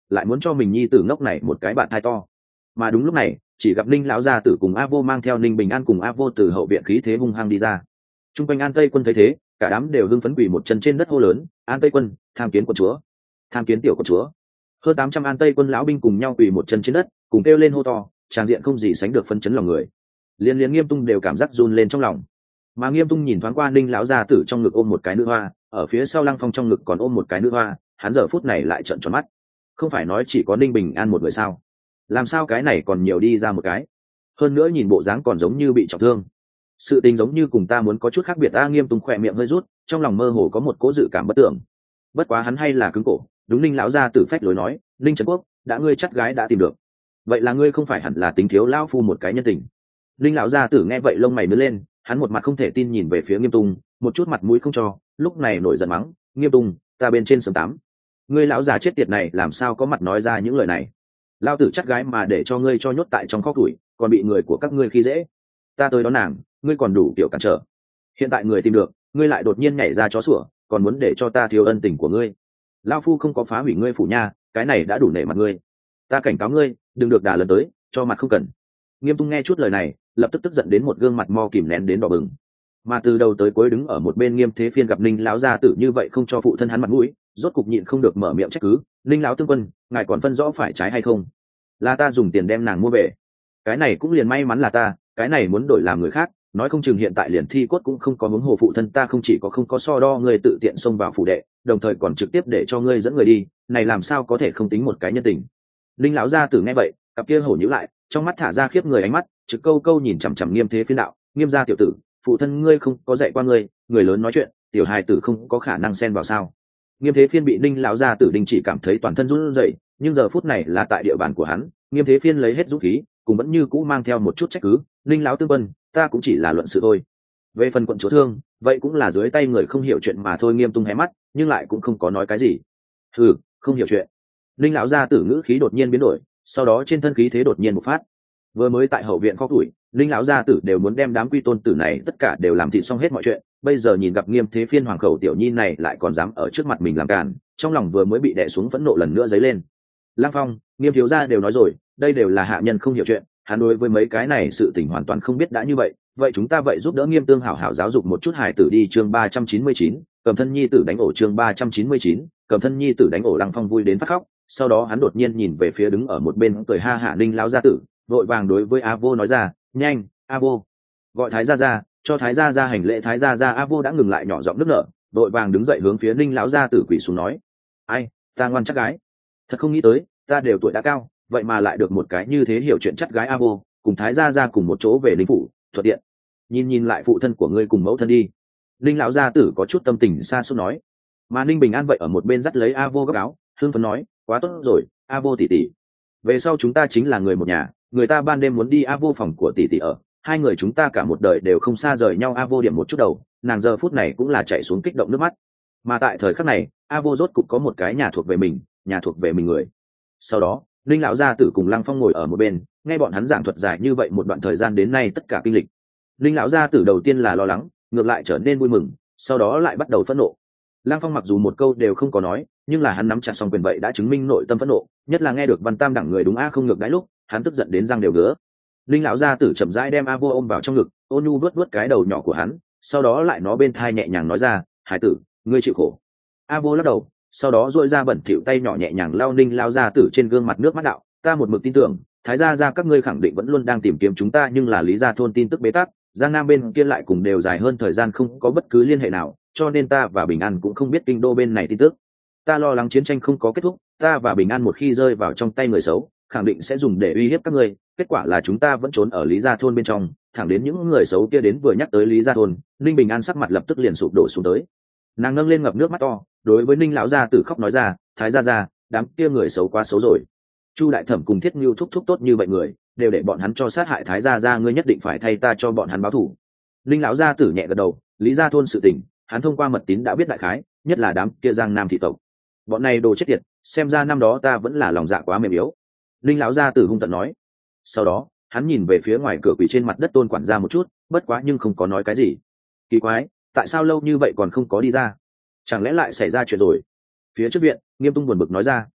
lại muốn cho mình nhi tử ngốc này một cái bạn thai to. Mà đúng lúc này chỉ gặp ninh lão gia tử cùng a vô mang theo ninh bình an cùng a vô từ hậu viện khí thế hung hăng đi ra. Trung quanh an tây quân thấy thế, cả đám đều hưng phấn quỳ một chân trên đất hô lớn: an tây quân tham kiến quận chúa, tham kiến tiểu quận chúa. Hơn 800 an tây quân lão binh cùng nhau quỳ một chân trên đất, cùng kêu lên hô to, tràng diện không gì sánh được phân chấn lòng người. Liên liên Nghiêm Tung đều cảm giác run lên trong lòng. Mà Nghiêm Tung nhìn thoáng qua ninh lão gia tử trong ngực ôm một cái nữ hoa, ở phía sau Lăng Phong trong ngực còn ôm một cái nữ hoa, hắn giờ phút này lại trợn tròn mắt. Không phải nói chỉ có ninh bình an một người sao, làm sao cái này còn nhiều đi ra một cái, hơn nữa nhìn bộ dáng còn giống như bị trọng thương. Sự tình giống như cùng ta muốn có chút khác biệt. Ta Nghiêm Tung khỏe miệng hơi rút, trong lòng mơ hồ có một cố dự cảm bất tưởng. Bất quá hắn hay là cứng cổ, đúng ninh lão gia tử phách lối nói: ninh trấn quốc, đã ngươi chắc gái đã tìm được, vậy là ngươi không phải hẳn là tính thiếu lão phu một cái nhân tình. Ninh lão gia tử nghe vậy lông mày nứt lên, hắn một mặt không thể tin nhìn về phía Nghiêm Tung, một chút mặt mũi không cho, lúc này nổi giận mắng: Nghiêm Tung, ta bên trên sớm tám, ngươi lão già chết tiệt này làm sao có mặt nói ra những lời này. Lão tử chắc gái mà để cho ngươi cho nhốt tại trong kho củi, còn bị người của các ngươi khi dễ. Ta tới đón nàng, ngươi còn đủ kiểu cản trở. Hiện tại người tìm được, ngươi lại đột nhiên nhảy ra chó sủa, còn muốn để cho ta thiếu ân tình của ngươi. Lão phu không có phá hủy ngươi phủ nha, cái này đã đủ nể mặt ngươi. Ta cảnh cáo ngươi, đừng được đả lần tới, cho mặt không cần. Nghiêm Tung nghe chút lời này, lập tức tức giận đến một gương mặt mo kìm nén đến đỏ bừng. Mà từ đầu tới cuối đứng ở một bên Nghiêm Thế Phiên gặp ninh lão gia tử như vậy không cho phụ thân hắn mặt mũi, rốt cục nhịn không được mở miệng trách cứ: ninh lão tướng quân, ngài còn phân rõ phải trái hay không? Là ta dùng tiền đem nàng mua về, cái này cũng liền may mắn là ta, cái này muốn đổi làm người khác, nói không chừng hiện tại liền thi cốt cũng không có hướng hồ phụ thân ta không chỉ có không có so đo ngươi tự tiện xông vào phủ đệ, đồng thời còn trực tiếp để cho ngươi dẫn người đi, này làm sao có thể không tính một cái nhân tình. Ninh lão gia tử nghe vậy, cặp kia hổ nhíu lại, trong mắt thả ra khiếp người ánh mắt, trực câu câu nhìn chằm chằm Nghiêm Thế Phiên đạo: Nghiêm gia tiểu tử, phụ thân ngươi không có dạy qua ngươi, người lớn nói chuyện, tiểu hài tử không có khả năng xen vào sao? Nghiêm Thế Phiên bị Ninh lão gia tử đình chỉ cảm thấy toàn thân run rẩy, nhưng giờ phút này là tại địa bàn của hắn, Nghiêm Thế Phiên lấy hết dũng khí, cũng vẫn như cũ mang theo một chút trách cứ: Ninh lão tướng quân, ta cũng chỉ là luận sự thôi. Về phần quận chúa thương, vậy cũng là dưới tay người không hiểu chuyện mà thôi. Nghiêm Tung hé mắt, nhưng lại cũng không có nói cái gì. Không hiểu chuyện. Ninh lão gia tử ngữ khí đột nhiên biến đổi, sau đó trên thân khí thế đột nhiên bộc phát. Vừa mới tại hậu viện kho tuổi, Ninh lão gia tử đều muốn đem đám quy tôn tử này tất cả đều làm thịt xong hết mọi chuyện, bây giờ nhìn gặp Nghiêm Thế Phiên hoàng khẩu tiểu nhi này lại còn dám ở trước mặt mình làm cản, trong lòng vừa mới bị đè xuống phẫn nộ lần nữa dấy lên. Lăng Phong, Nghiêm thiếu gia đều nói rồi, đây đều là hạ nhân không hiểu chuyện, hắn đối với mấy cái này sự tình hoàn toàn không biết. Đã như vậy chúng ta vậy giúp đỡ Nghiêm Tương hảo hảo giáo dục một chút hài tử đi. Chương 399, cầm thân nhi tử đánh ổ. Chương 399, cầm thân nhi tử đánh ổ. Lăng Phong vui đến phát khóc, sau đó hắn đột nhiên nhìn về phía đứng ở một bên cười ha hạ Ninh lão gia tử, vội vàng đối với A Vô nói ra: nhanh, A Vô, gọi Thái gia gia, cho Thái gia gia hành lễ. Thái gia gia. A Vô đã ngừng lại nhỏ giọng nức nở, vội vàng đứng dậy hướng phía Ninh lão gia tử quỳ xuống nói: ai, ta ngoan chắc gái, thật không nghĩ tới, ta đều tuổi đã cao, vậy mà lại được một cái như thế hiểu chuyện chắc gái. A Vô, cùng Thái gia gia cùng một chỗ về Ninh phủ, thuận tiện nhìn lại phụ thân của ngươi cùng mẫu thân đi. Ninh lão gia tử có chút tâm tình xa suốt nói. Mà Ninh Bình An vậy ở một bên dắt lấy A Vô gấp áo, hương phấn nói: quá tốt rồi, A Vô tỷ tỷ, về sau chúng ta chính là người một nhà, người ta ban đêm muốn đi A Vô phòng của tỷ tỷ ở, hai người chúng ta cả một đời đều không xa rời nhau. A Vô điểm một chút đầu, nàng giờ phút này cũng là chạy xuống kích động nước mắt. Mà tại thời khắc này, A Vô rốt cục có một cái nhà thuộc về mình, nhà thuộc về mình người. Sau đó Linh lão gia tử cùng Lăng Phong ngồi ở một bên, nghe bọn hắn giảng thuật dài như vậy một đoạn thời gian đến nay tất cả kinh lịch. Linh lão gia tử đầu tiên là lo lắng, ngược lại trở nên vui mừng, sau đó lại bắt đầu phẫn nộ. Lăng Phong mặc dù một câu đều không có nói, nhưng là hắn nắm chặt song quyền vậy đã chứng minh nội tâm phẫn nộ, nhất là nghe được Văn Tam đẳng người đúng a không ngược đãi lúc, hắn tức giận đến răng đều ngứa. Linh lão gia tử chậm rãi đem A Vô ôm vào trong ngực, ôn nhu vuốt vuốt cái đầu nhỏ của hắn, sau đó lại nó bên thai nhẹ nhàng nói ra: "Hải tử, ngươi chịu khổ." A Vô lắc đầu, sau đó duỗi ra bẩn thỉu tay nhỏ nhẹ nhàng lau Linh lão gia tử trên gương mặt nước mắt đạo: "Ta một mực tin tưởng, Thái gia gia các ngươi khẳng định vẫn luôn đang tìm kiếm chúng ta, nhưng là Lý gia thôn tin tức bế tắc, Giang Nam bên kia lại cùng đều dài hơn thời gian không có bất cứ liên hệ nào, cho nên ta và Bình An cũng không biết kinh đô bên này tin tức. Ta lo lắng chiến tranh không có kết thúc, ta và Bình An một khi rơi vào trong tay người xấu, khẳng định sẽ dùng để uy hiếp các ngươi, kết quả là chúng ta vẫn trốn ở Lý gia thôn bên trong, thẳng đến những người xấu kia đến vừa nhắc tới Lý gia thôn, Ninh Bình An sắc mặt lập tức liền sụp đổ xuống tới. Nàng nâng lên ngập nước mắt to, đối với Ninh lão gia tử khóc nói ra: "Thái gia gia, đám kia người xấu quá xấu rồi. Chu đại thẩm cùng Thiết Nưu thúc thúc tốt như vậy người, đều để bọn hắn cho sát hại Thái gia gia, ngươi nhất định phải thay ta cho bọn hắn báo thù." Ninh lão gia tử nhẹ gật đầu, Lý gia thôn sự tình, hắn thông qua mật tín đã biết đại khái, nhất là đám kia Giang Nam thị tộc. Bọn này đồ chết tiệt, xem ra năm đó ta vẫn là lòng dạ quá mềm yếu. Ninh lão gia tử hung tợn nói. Sau đó, hắn nhìn về phía ngoài cửa quỷ trên mặt đất Tôn quản gia một chút, bất quá nhưng không có nói cái gì. Kỳ quái, tại sao lâu như vậy còn không có đi ra? Chẳng lẽ lại xảy ra chuyện rồi? Phía trước viện, Nghiêm Tung buồn bực nói ra.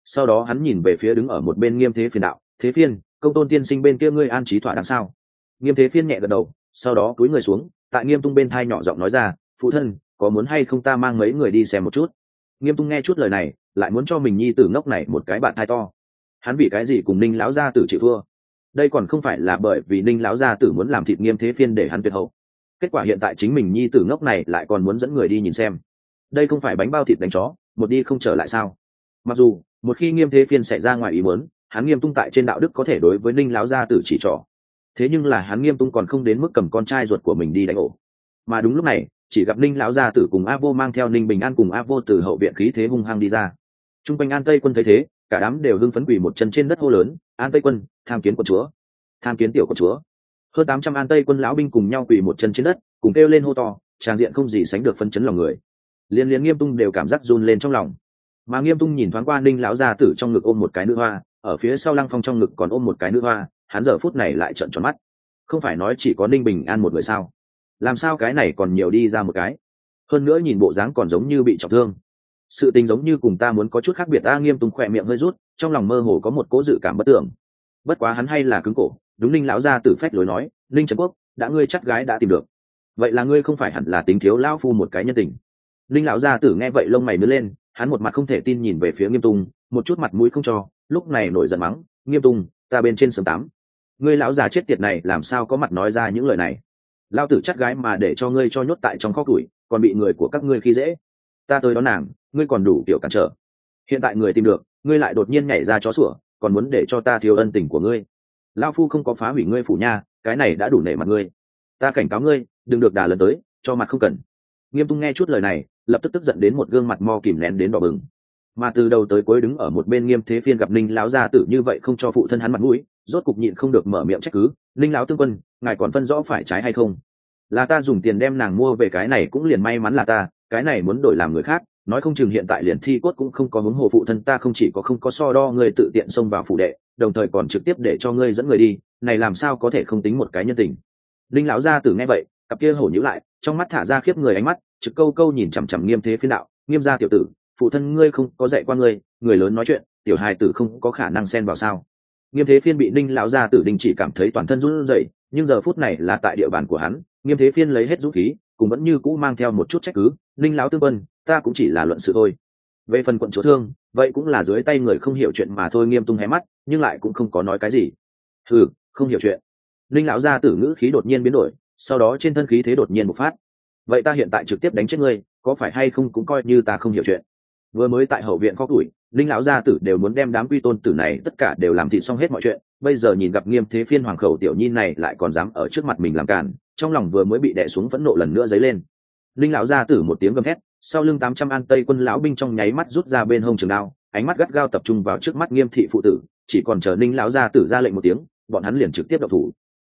sau đó hắn nhìn về phía đứng ở một bên Nghiêm Thế Phiên đạo, Thế Phiên, Công Tôn tiên sinh bên kia ngươi an trí thỏa đáng sao? Nghiêm Thế Phiên nhẹ gật đầu, sau đó cúi người xuống, tại Nghiêm Tung bên thai nhỏ giọng nói ra, phụ thân, có muốn hay không ta mang mấy người đi xem một chút? Nghiêm Tung nghe chút lời này, lại muốn cho mình nhi tử ngốc này một cái bạn thai to. Hắn vì cái gì cùng Ninh lão gia tử chịu thua? Đây còn không phải là bởi vì Ninh lão gia tử muốn làm thịt Nghiêm Thế Phiên để hắn tuyệt hậu. Kết quả hiện tại chính mình nhi tử ngốc này lại còn muốn dẫn người đi nhìn xem. Đây không phải bánh bao thịt đánh chó, một đi không trở lại sao? Mặc dù một khi Nghiêm Thế Phiên xảy ra ngoài ý muốn, hắn Nghiêm Tung tại trên đạo đức có thể đối với Ninh lão gia tử chỉ trỏ. Thế nhưng là hắn Nghiêm Tung còn không đến mức cầm con trai ruột của mình đi đánh ổ. Mà đúng lúc này, chỉ gặp Ninh lão gia tử cùng A Vô mang theo Ninh Bình An cùng A Vô từ hậu viện khí thế hung hăng đi ra. Trung quanh An Tây Quân thấy thế, cả đám đều hưng phấn quỳ một chân trên đất hô lớn, An Tây Quân, tham kiến quận chúa, tham kiến tiểu quận chúa. Hơn 800 An Tây Quân lão binh cùng nhau quỳ một chân trên đất, cùng kêu lên hô to, tràng diện không gì sánh được phấn chấn lòng người. Liên liên Nghiêm Tung đều cảm giác run lên trong lòng. Mà Nghiêm Tung nhìn thoáng qua Ninh lão gia tử trong ngực ôm một cái nữ hoa, ở phía sau Lăng Phong trong ngực còn ôm một cái nữ hoa, hắn giờ phút này lại trợn tròn mắt. Không phải nói chỉ có Ninh Bình An một người sao? Làm sao cái này còn nhiều đi ra một cái? Hơn nữa nhìn bộ dáng còn giống như bị trọng thương. Sự tình giống như cùng ta muốn có chút khác biệt. A Nghiêm Tung khỏe miệng hơi rút, trong lòng mơ hồ có một cố dự cảm bất tưởng. Bất quá hắn hay là cứng cổ, đúng Ninh lão gia tử phách lối nói, Ninh Trấn Quốc, đã ngươi chắc gái đã tìm được, vậy là ngươi không phải hẳn là tính thiếu lão phu một cái nhân tình. Ninh lão gia tử nghe vậy lông mày nứt lên, hắn một mặt không thể tin nhìn về phía Nghiêm Tung, một chút mặt mũi không cho, lúc này nổi giận mắng, Nghiêm Tung, ta bên trên sớm tám, ngươi lão già chết tiệt này làm sao có mặt nói ra những lời này? Lão tử chắc gái mà để cho ngươi cho nhốt tại trong kho tuổi, còn bị người của các ngươi khi dễ. Ta tới đón nàng, ngươi còn đủ kiểu cản trở. Hiện tại người tìm được, ngươi lại đột nhiên nhảy ra chó sủa, còn muốn để cho ta thiếu ân tình của ngươi. Lão phu không có phá hủy ngươi phủ nha, cái này đã đủ nể mặt ngươi. Ta cảnh cáo ngươi, đừng được đà lần tới, cho mặt không cần. Nghiêm Tung nghe chút lời này, lập tức tức giận đến một gương mặt mo kìm nén đến đỏ bừng. Mà từ đầu tới cuối đứng ở một bên Nghiêm Thế Phiên gặp Ninh lão gia tử như vậy không cho phụ thân hắn mặt mũi, rốt cục nhịn không được mở miệng trách cứ, Ninh lão tướng quân, ngài còn phân rõ phải trái hay không? Là ta dùng tiền đem nàng mua về, cái này cũng liền may mắn là ta, cái này muốn đổi làm người khác, nói không chừng hiện tại liền thi cốt cũng không có, huống hồ phụ thân ta không chỉ có không có so đo người tự tiện xông vào phủ đệ, đồng thời còn trực tiếp để cho ngươi dẫn người đi, này làm sao có thể không tính một cái nhân tình. Ninh lão gia tử nghe vậy, cặp kia hổ nhíu lại, trong mắt thả ra khiếp người ánh mắt, trực câu câu nhìn chằm chằm Nghiêm Thế Phiên đạo, Nghiêm gia tiểu tử, phụ thân ngươi không có dạy qua ngươi, người lớn nói chuyện, tiểu hài tử không có khả năng xen vào sao? Nghiêm Thế Phiên bị Ninh lão gia tử đình chỉ cảm thấy toàn thân run rẩy, nhưng giờ phút này là tại địa bàn của hắn, Nghiêm Thế Phiên lấy hết dũng khí, cùng vẫn như cũ mang theo một chút trách cứ, Ninh lão tướng quân, ta cũng chỉ là luận sự thôi. Về phần quận chúa thương, vậy cũng là dưới tay người không hiểu chuyện mà thôi. Nghiêm Tung hé mắt, nhưng lại cũng không có nói cái gì. Hừ, không hiểu chuyện. Ninh lão gia tử ngữ khí đột nhiên biến đổi, sau đó trên thân khí thế đột nhiên bộc phát. Vậy ta hiện tại trực tiếp đánh chết ngươi, có phải hay không cũng coi như ta không hiểu chuyện. Vừa mới tại hậu viện kho tuổi, Ninh lão gia tử đều muốn đem đám quy tôn tử này tất cả đều làm thịt xong hết mọi chuyện, bây giờ nhìn gặp Nghiêm Thế Phiên hoàng khẩu tiểu nhi này lại còn dám ở trước mặt mình làm cản, trong lòng vừa mới bị đè xuống phẫn nộ lần nữa dấy lên. Ninh lão gia tử một tiếng gầm thét, sau lưng 800 An Tây Quân lão binh trong nháy mắt rút ra bên hông trường đao, ánh mắt gắt gao tập trung vào trước mắt Nghiêm thị phụ tử, chỉ còn chờ Ninh lão gia tử ra lệnh một tiếng, bọn hắn liền trực tiếp động thủ.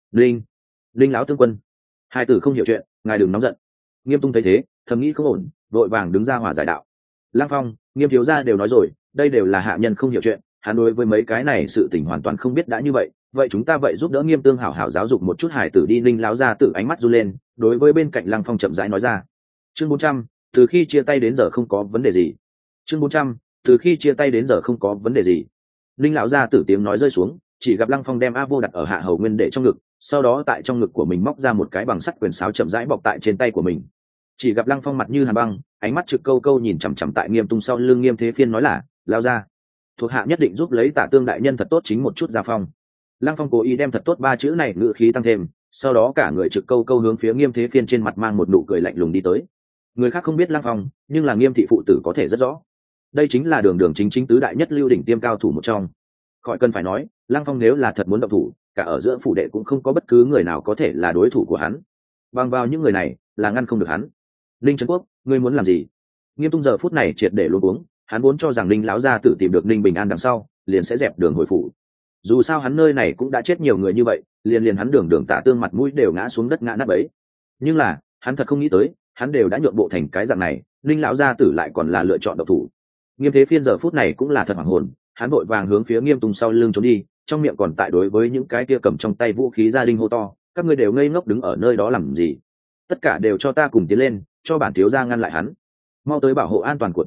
Ninh lão tướng quân, hai tử không hiểu chuyện, ngài đừng nóng giận. Nghiêm Tung thấy thế, thầm nghĩ không ổn, vội vàng đứng ra hòa giải đạo. Lăng Phong, Nghiêm thiếu gia đều nói rồi, đây đều là hạ nhân không hiểu chuyện, hắn đối với mấy cái này sự tình hoàn toàn không biết đã như vậy chúng ta vậy giúp đỡ Nghiêm tương hảo hảo giáo dục một chút hải tử đi. Ninh lão gia tử ánh mắt run lên, đối với bên cạnh Lăng Phong chậm rãi nói ra. Chương 400, từ khi chia tay đến giờ không có vấn đề gì. Chương 400, từ khi chia tay đến giờ không có vấn đề gì. Ninh lão gia tử tiếng nói rơi xuống, chỉ gặp Lăng Phong đem A Vô đặt ở hạ hầu nguyên để trong ngực, sau đó tại trong ngực của mình móc ra một cái bằng sắt quyền sáo chậm rãi bọc tại trên tay của mình. Chỉ gặp Lăng Phong mặt như hàn băng, ánh mắt trực câu câu nhìn chằm chằm tại Nghiêm Tung sau lưng Nghiêm Thế Phiên nói là, lao ra, thuộc hạ nhất định giúp lấy Tả Tương đại nhân thật tốt chính một chút gia phong. Lăng Phong cố ý đem thật tốt ba chữ này ngữ khí tăng thêm, sau đó cả người trực câu câu hướng phía Nghiêm Thế Phiên trên mặt mang một nụ cười lạnh lùng đi tới. Người khác không biết Lăng Phong, nhưng là Nghiêm thị phụ tử có thể rất rõ. Đây chính là đường đường chính chính tứ đại nhất lưu đỉnh tiêm cao thủ một trong. Khỏi cần phải nói, Lăng Phong nếu là thật muốn động thủ, cả ở giữa phủ đệ cũng không có bất cứ người nào có thể là đối thủ của hắn. Bằng vào những người này, là ngăn không được hắn. Ninh Trấn Quốc, ngươi muốn làm gì? Nghiêm Tung giờ phút này triệt để luống cuống, hắn vốn cho rằng Ninh lão gia tự tìm được Ninh Bình An đằng sau, liền sẽ dẹp đường hồi phủ. Dù sao hắn nơi này cũng đã chết nhiều người như vậy, liền hắn đường Tả Tương mặt mũi đều ngã xuống đất ngã nát bấy. Nhưng là, hắn thật không nghĩ tới, hắn đều đã nhượng bộ thành cái dạng này, Ninh lão gia tử lại còn là lựa chọn độc thủ. Nghiêm Thế Phiên giờ phút này cũng là thật hoảng hồn, hắn vội vàng hướng phía Nghiêm Tung sau lưng trốn đi, trong miệng còn tại đối với những cái kia cầm trong tay vũ khí gia đình hô to, các ngươi đều ngây ngốc đứng ở nơi đó làm gì? Tất cả đều cho ta cùng tiến lên, cho bản thiếu gia ngăn lại hắn, mau tới bảo hộ an toàn của ta.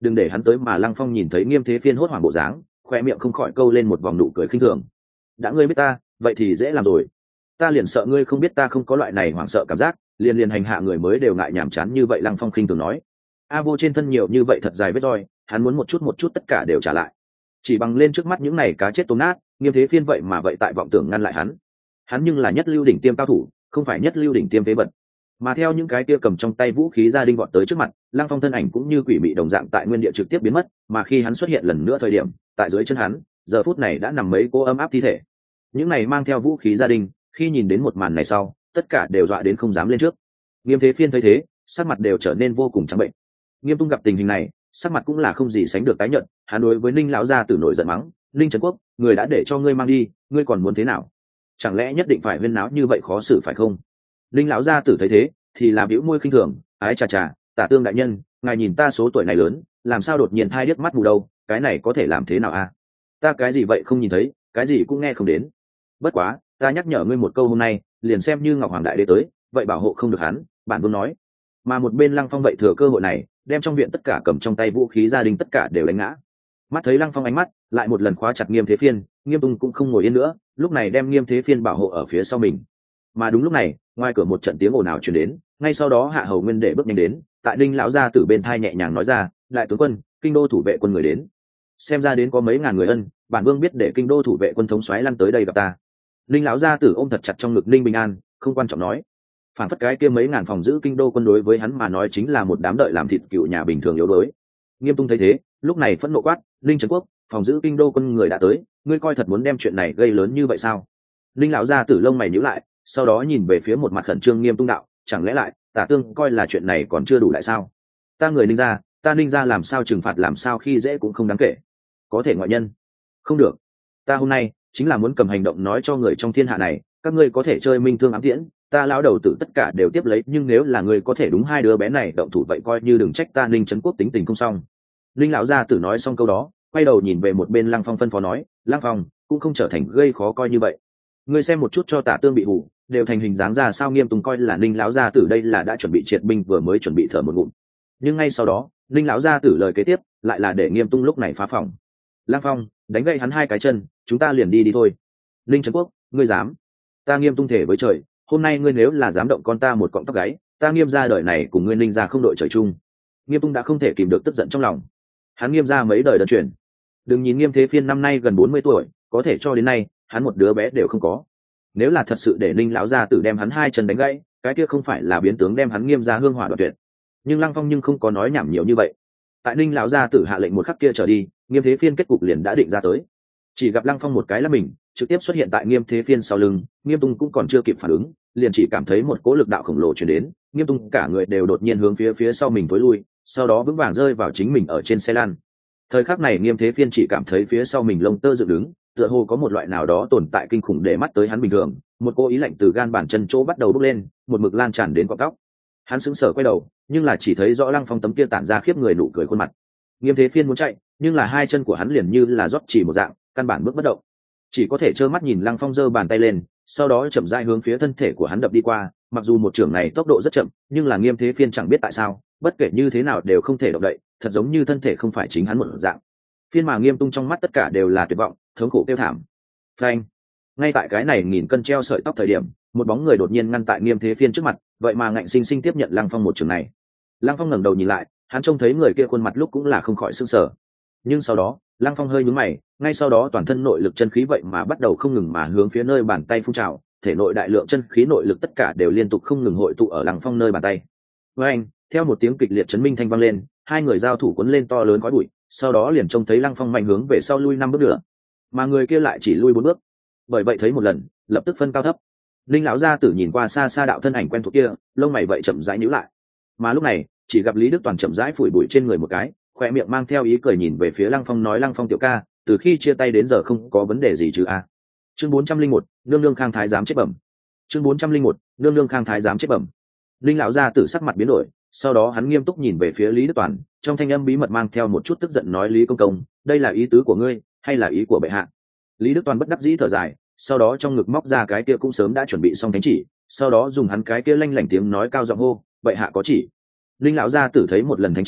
đừng để hắn tới. Mà Lăng Phong nhìn thấy Nghiêm Thế Phiên hốt hoảng bộ dáng, khoe miệng không khỏi câu lên một vòng nụ cười khinh thường. Đã ngươi biết ta, vậy thì dễ làm rồi. Ta liền sợ ngươi không biết ta không có loại này hoảng sợ cảm giác, liền hành hạ người mới đều ngại nhàm chán như vậy. Lăng Phong khinh thường nói. A Vô trên thân nhiều như vậy thật dài vết roi, hắn muốn một chút tất cả đều trả lại. Chỉ bằng lên trước mắt những này cá chết tôm nát, Nghiêm Thế Phiên vậy mà vậy tại vọng tưởng ngăn lại hắn. Hắn nhưng là nhất lưu đỉnh tiêm cao thủ, không phải nhất lưu đỉnh tiêm phế vật. Mà theo những cái kia cầm trong tay vũ khí gia đình vọt tới trước mặt, Lăng Phong thân ảnh cũng như quỷ mị đồng dạng tại nguyên địa trực tiếp biến mất. Mà khi hắn xuất hiện lần nữa thời điểm, tại dưới chân hắn, giờ phút này đã nằm mấy cô ấm áp thi thể. Những này mang theo vũ khí gia đình, khi nhìn đến một màn này sau, tất cả đều dọa đến không dám lên trước. Nghiêm Thế Phiên thấy thế, sắc mặt đều trở nên vô cùng trắng bệnh. Nghiêm Tung gặp tình hình này, sắc mặt cũng là không gì sánh được tái nhợt. Hắn đối với Ninh lão gia tử nổi giận mắng: Ninh Trấn Quốc, người đã để cho ngươi mang đi, ngươi còn muốn thế nào? Chẳng lẽ nhất định phải huyên náo như vậy khó xử phải không? Ninh lão gia tử thấy thế thì làm bĩu môi khinh thường: ái chà chà, Tả Tương đại nhân, ngài nhìn ta số tuổi này lớn, làm sao đột nhiên thai điếc mắt mù đâu, cái này có thể làm thế nào a? Ta cái gì vậy không nhìn thấy, cái gì cũng nghe không đến. Bất quá, ta nhắc nhở ngươi một câu hôm nay, liền xem như Ngọc Hoàng đại đế tới, vậy bảo hộ không được hắn. Bản vương nói. Mà một bên Lăng Phong vậy thừa cơ hội này, đem trong viện tất cả cầm trong tay vũ khí gia đình tất cả đều đánh ngã. Mắt thấy Lăng Phong ánh mắt lại một lần khóa chặt Nghiêm Thế Phiên, Nghiêm Tung cũng không ngồi yên nữa, lúc này đem Nghiêm Thế Phiên bảo hộ ở phía sau mình. Mà đúng lúc này, ngoài cửa một trận tiếng ồn ào truyền đến, ngay sau đó Hạ Hầu Nguyên Đệ bước nhanh đến, tại Đinh lão gia tử bên thai nhẹ nhàng nói ra: đại tướng quân, kinh đô thủ vệ quân người đến. Xem ra đến có mấy ngàn người ân, bản vương biết để kinh đô thủ vệ quân thống soái lăn tới đây gặp ta. Đinh lão gia tử ôm thật chặt trong ngực Ninh Bình An, không quan trọng nói. Phản phất cái kia mấy ngàn phòng giữ kinh đô quân đối với hắn mà nói chính là một đám đợi làm thịt cựu nhà bình thường yếu đuối. Nghiêm Tung thấy thế, lúc này phẫn nộ quát: Ninh Trấn Quốc, phòng giữ kinh đô quân người đã tới, ngươi coi thật muốn đem chuyện này gây lớn như vậy sao? Ninh lão gia tử lông mày nhíu lại, sau đó nhìn về phía một mặt khẩn trương Nghiêm Tung đạo: chẳng lẽ lại Tả Tương coi là chuyện này còn chưa đủ lại sao? Ta người Ninh gia, ta Ninh gia làm sao trừng phạt làm sao khi dễ cũng không đáng kể. Có thể ngoại nhân, không được. Ta hôm nay chính là muốn cầm hành động nói cho người trong thiên hạ này, các ngươi có thể chơi minh thương ám tiễn, ta lão đầu tử tất cả đều tiếp lấy, nhưng nếu là người có thể đúng hai đứa bé này động thủ vậy coi như đừng trách ta Ninh Trấn Quốc tính tình không xong. Ninh lão gia tử nói xong câu đó, quay đầu nhìn về một bên Lăng Phong phân phó nói: Lăng Phong cũng không trở thành gây khó coi như vậy, ngươi xem một chút cho Tả Tương bị hủ đều thành hình dáng ra sao. Nghiêm Tùng coi là Ninh lão gia tử đây là đã chuẩn bị triệt binh, vừa mới chuẩn bị thở một ngụm, nhưng ngay sau đó Ninh lão gia tử lời kế tiếp lại là để Nghiêm Tung lúc này phá phòng. Lăng Phong, đánh gậy hắn hai cái chân, chúng ta liền đi thôi. Ninh Trấn Quốc, ngươi dám? Ta Nghiêm Tung thể với trời, hôm nay ngươi nếu là dám động con ta một cọng tóc gáy, ta Nghiêm gia đời này cùng ngươi Ninh gia không đội trời chung. Nghiêm Tung đã không thể kìm được tức giận trong lòng. Hắn Nghiêm gia mấy đời đơn truyền, đừng nhìn Nghiêm Thế Phiên năm nay gần 40 tuổi, có thể cho đến nay hắn một đứa bé đều không có. Nếu là thật sự để Ninh lão gia tử đem hắn hai chân đánh gãy, cái kia không phải là biến tướng đem hắn Nghiêm gia hương hỏa đoạt tuyệt. Nhưng Lăng Phong nhưng không có nói nhảm nhiều như vậy. Tại Ninh lão gia tử hạ lệnh một khắc kia trở đi, Nghiêm Thế Phiên kết cục liền đã định ra tới. Chỉ gặp Lăng Phong một cái là mình trực tiếp xuất hiện tại Nghiêm Thế Phiên sau lưng, Nghiêm Tung cũng còn chưa kịp phản ứng, liền chỉ cảm thấy một cỗ lực đạo khổng lồ truyền đến, Nghiêm Tung cả người đều đột nhiên hướng phía sau mình tối lui, sau đó vững vàng rơi vào chính mình ở trên xe lăn. Thời khắc này Nghiêm Thế Phiên chỉ cảm thấy phía sau mình lông tơ dựng đứng, tựa hồ có một loại nào đó tồn tại kinh khủng để mắt tới hắn bình thường, một cô ý lạnh từ gan bàn chân chỗ bắt đầu bốc lên, một mực lan tràn đến cọng tóc. Hắn sững sờ quay đầu, nhưng là chỉ thấy rõ Lăng Phong tấm kia tản ra khiếp người nụ cười khuôn mặt. Nghiêm Thế Phiên muốn chạy, nhưng là hai chân của hắn liền như là rót chỉ một dạng, căn bản bước bất động, chỉ có thể trơ mắt nhìn Lăng Phong giơ bàn tay lên, sau đó chậm rãi hướng phía thân thể của hắn đập đi qua. Mặc dù một chưởng này tốc độ rất chậm, nhưng là Nghiêm Thế Phiên chẳng biết tại sao, bất kể như thế nào đều không thể động đậy, thật giống như thân thể không phải chính hắn một dạng. Phiên mà Nghiêm Tung trong mắt tất cả đều là tuyệt vọng, thống khổ kêu thảm. Phanh! Ngay tại cái này nghìn cân treo sợi tóc thời điểm, một bóng người đột nhiên ngăn tại Nghiêm Thế Phiên trước mặt, vậy mà ngạnh sinh sinh tiếp nhận Lăng Phong một chưởng này. Lăng Phong ngẩng đầu nhìn lại, hắn trông thấy người kia khuôn mặt lúc cũng là không khỏi sửng sở. Nhưng sau đó, Lăng Phong hơi nhướng mày, ngay sau đó toàn thân nội lực chân khí vậy mà bắt đầu không ngừng mà hướng phía nơi bàn tay phun trào, thể nội đại lượng chân khí nội lực tất cả đều liên tục không ngừng hội tụ ở Lăng Phong nơi bàn tay. Với anh, theo một tiếng kịch liệt chấn minh thanh vang lên, hai người giao thủ cuốn lên to lớn khói bụi, sau đó liền trông thấy Lăng Phong mạnh hướng về sau lui 5 bước nữa, mà người kia lại chỉ lui 4 bước. Bởi vậy thấy một lần, lập tức phân cao thấp. Linh lão gia tử nhìn qua xa xa đạo thân ảnh quen thuộc kia, lông mày vậy chậm rãi nhíu lại. Mà lúc này, chỉ gặp Lý Đức Toàn chậm rãi phủi bụi trên người một cái, khoe miệng mang theo ý cười nhìn về phía Lăng Phong nói: Lăng Phong tiểu ca, từ khi chia tay đến giờ không có vấn đề gì chứ a? Chương 401, nương nương khang thái giám chết bẩm. Chương 401, nương nương khang thái giám chết bẩm. Linh lão gia tử sắc mặt biến đổi, sau đó hắn nghiêm túc nhìn về phía Lý Đức Toàn, trong thanh âm bí mật mang theo một chút tức giận nói: Lý công công, đây là ý tứ của ngươi hay là ý của bệ hạ? Lý Đức Toàn bất đắc dĩ thở dài, sau đó trong ngực móc ra cái kia cũng sớm đã chuẩn bị xong thánh chỉ, sau đó dùng hắn cái kia lanh lảnh tiếng nói cao giọng hô: bệ hạ có chỉ. Linh lão gia tử thấy một lần thánh chỉ,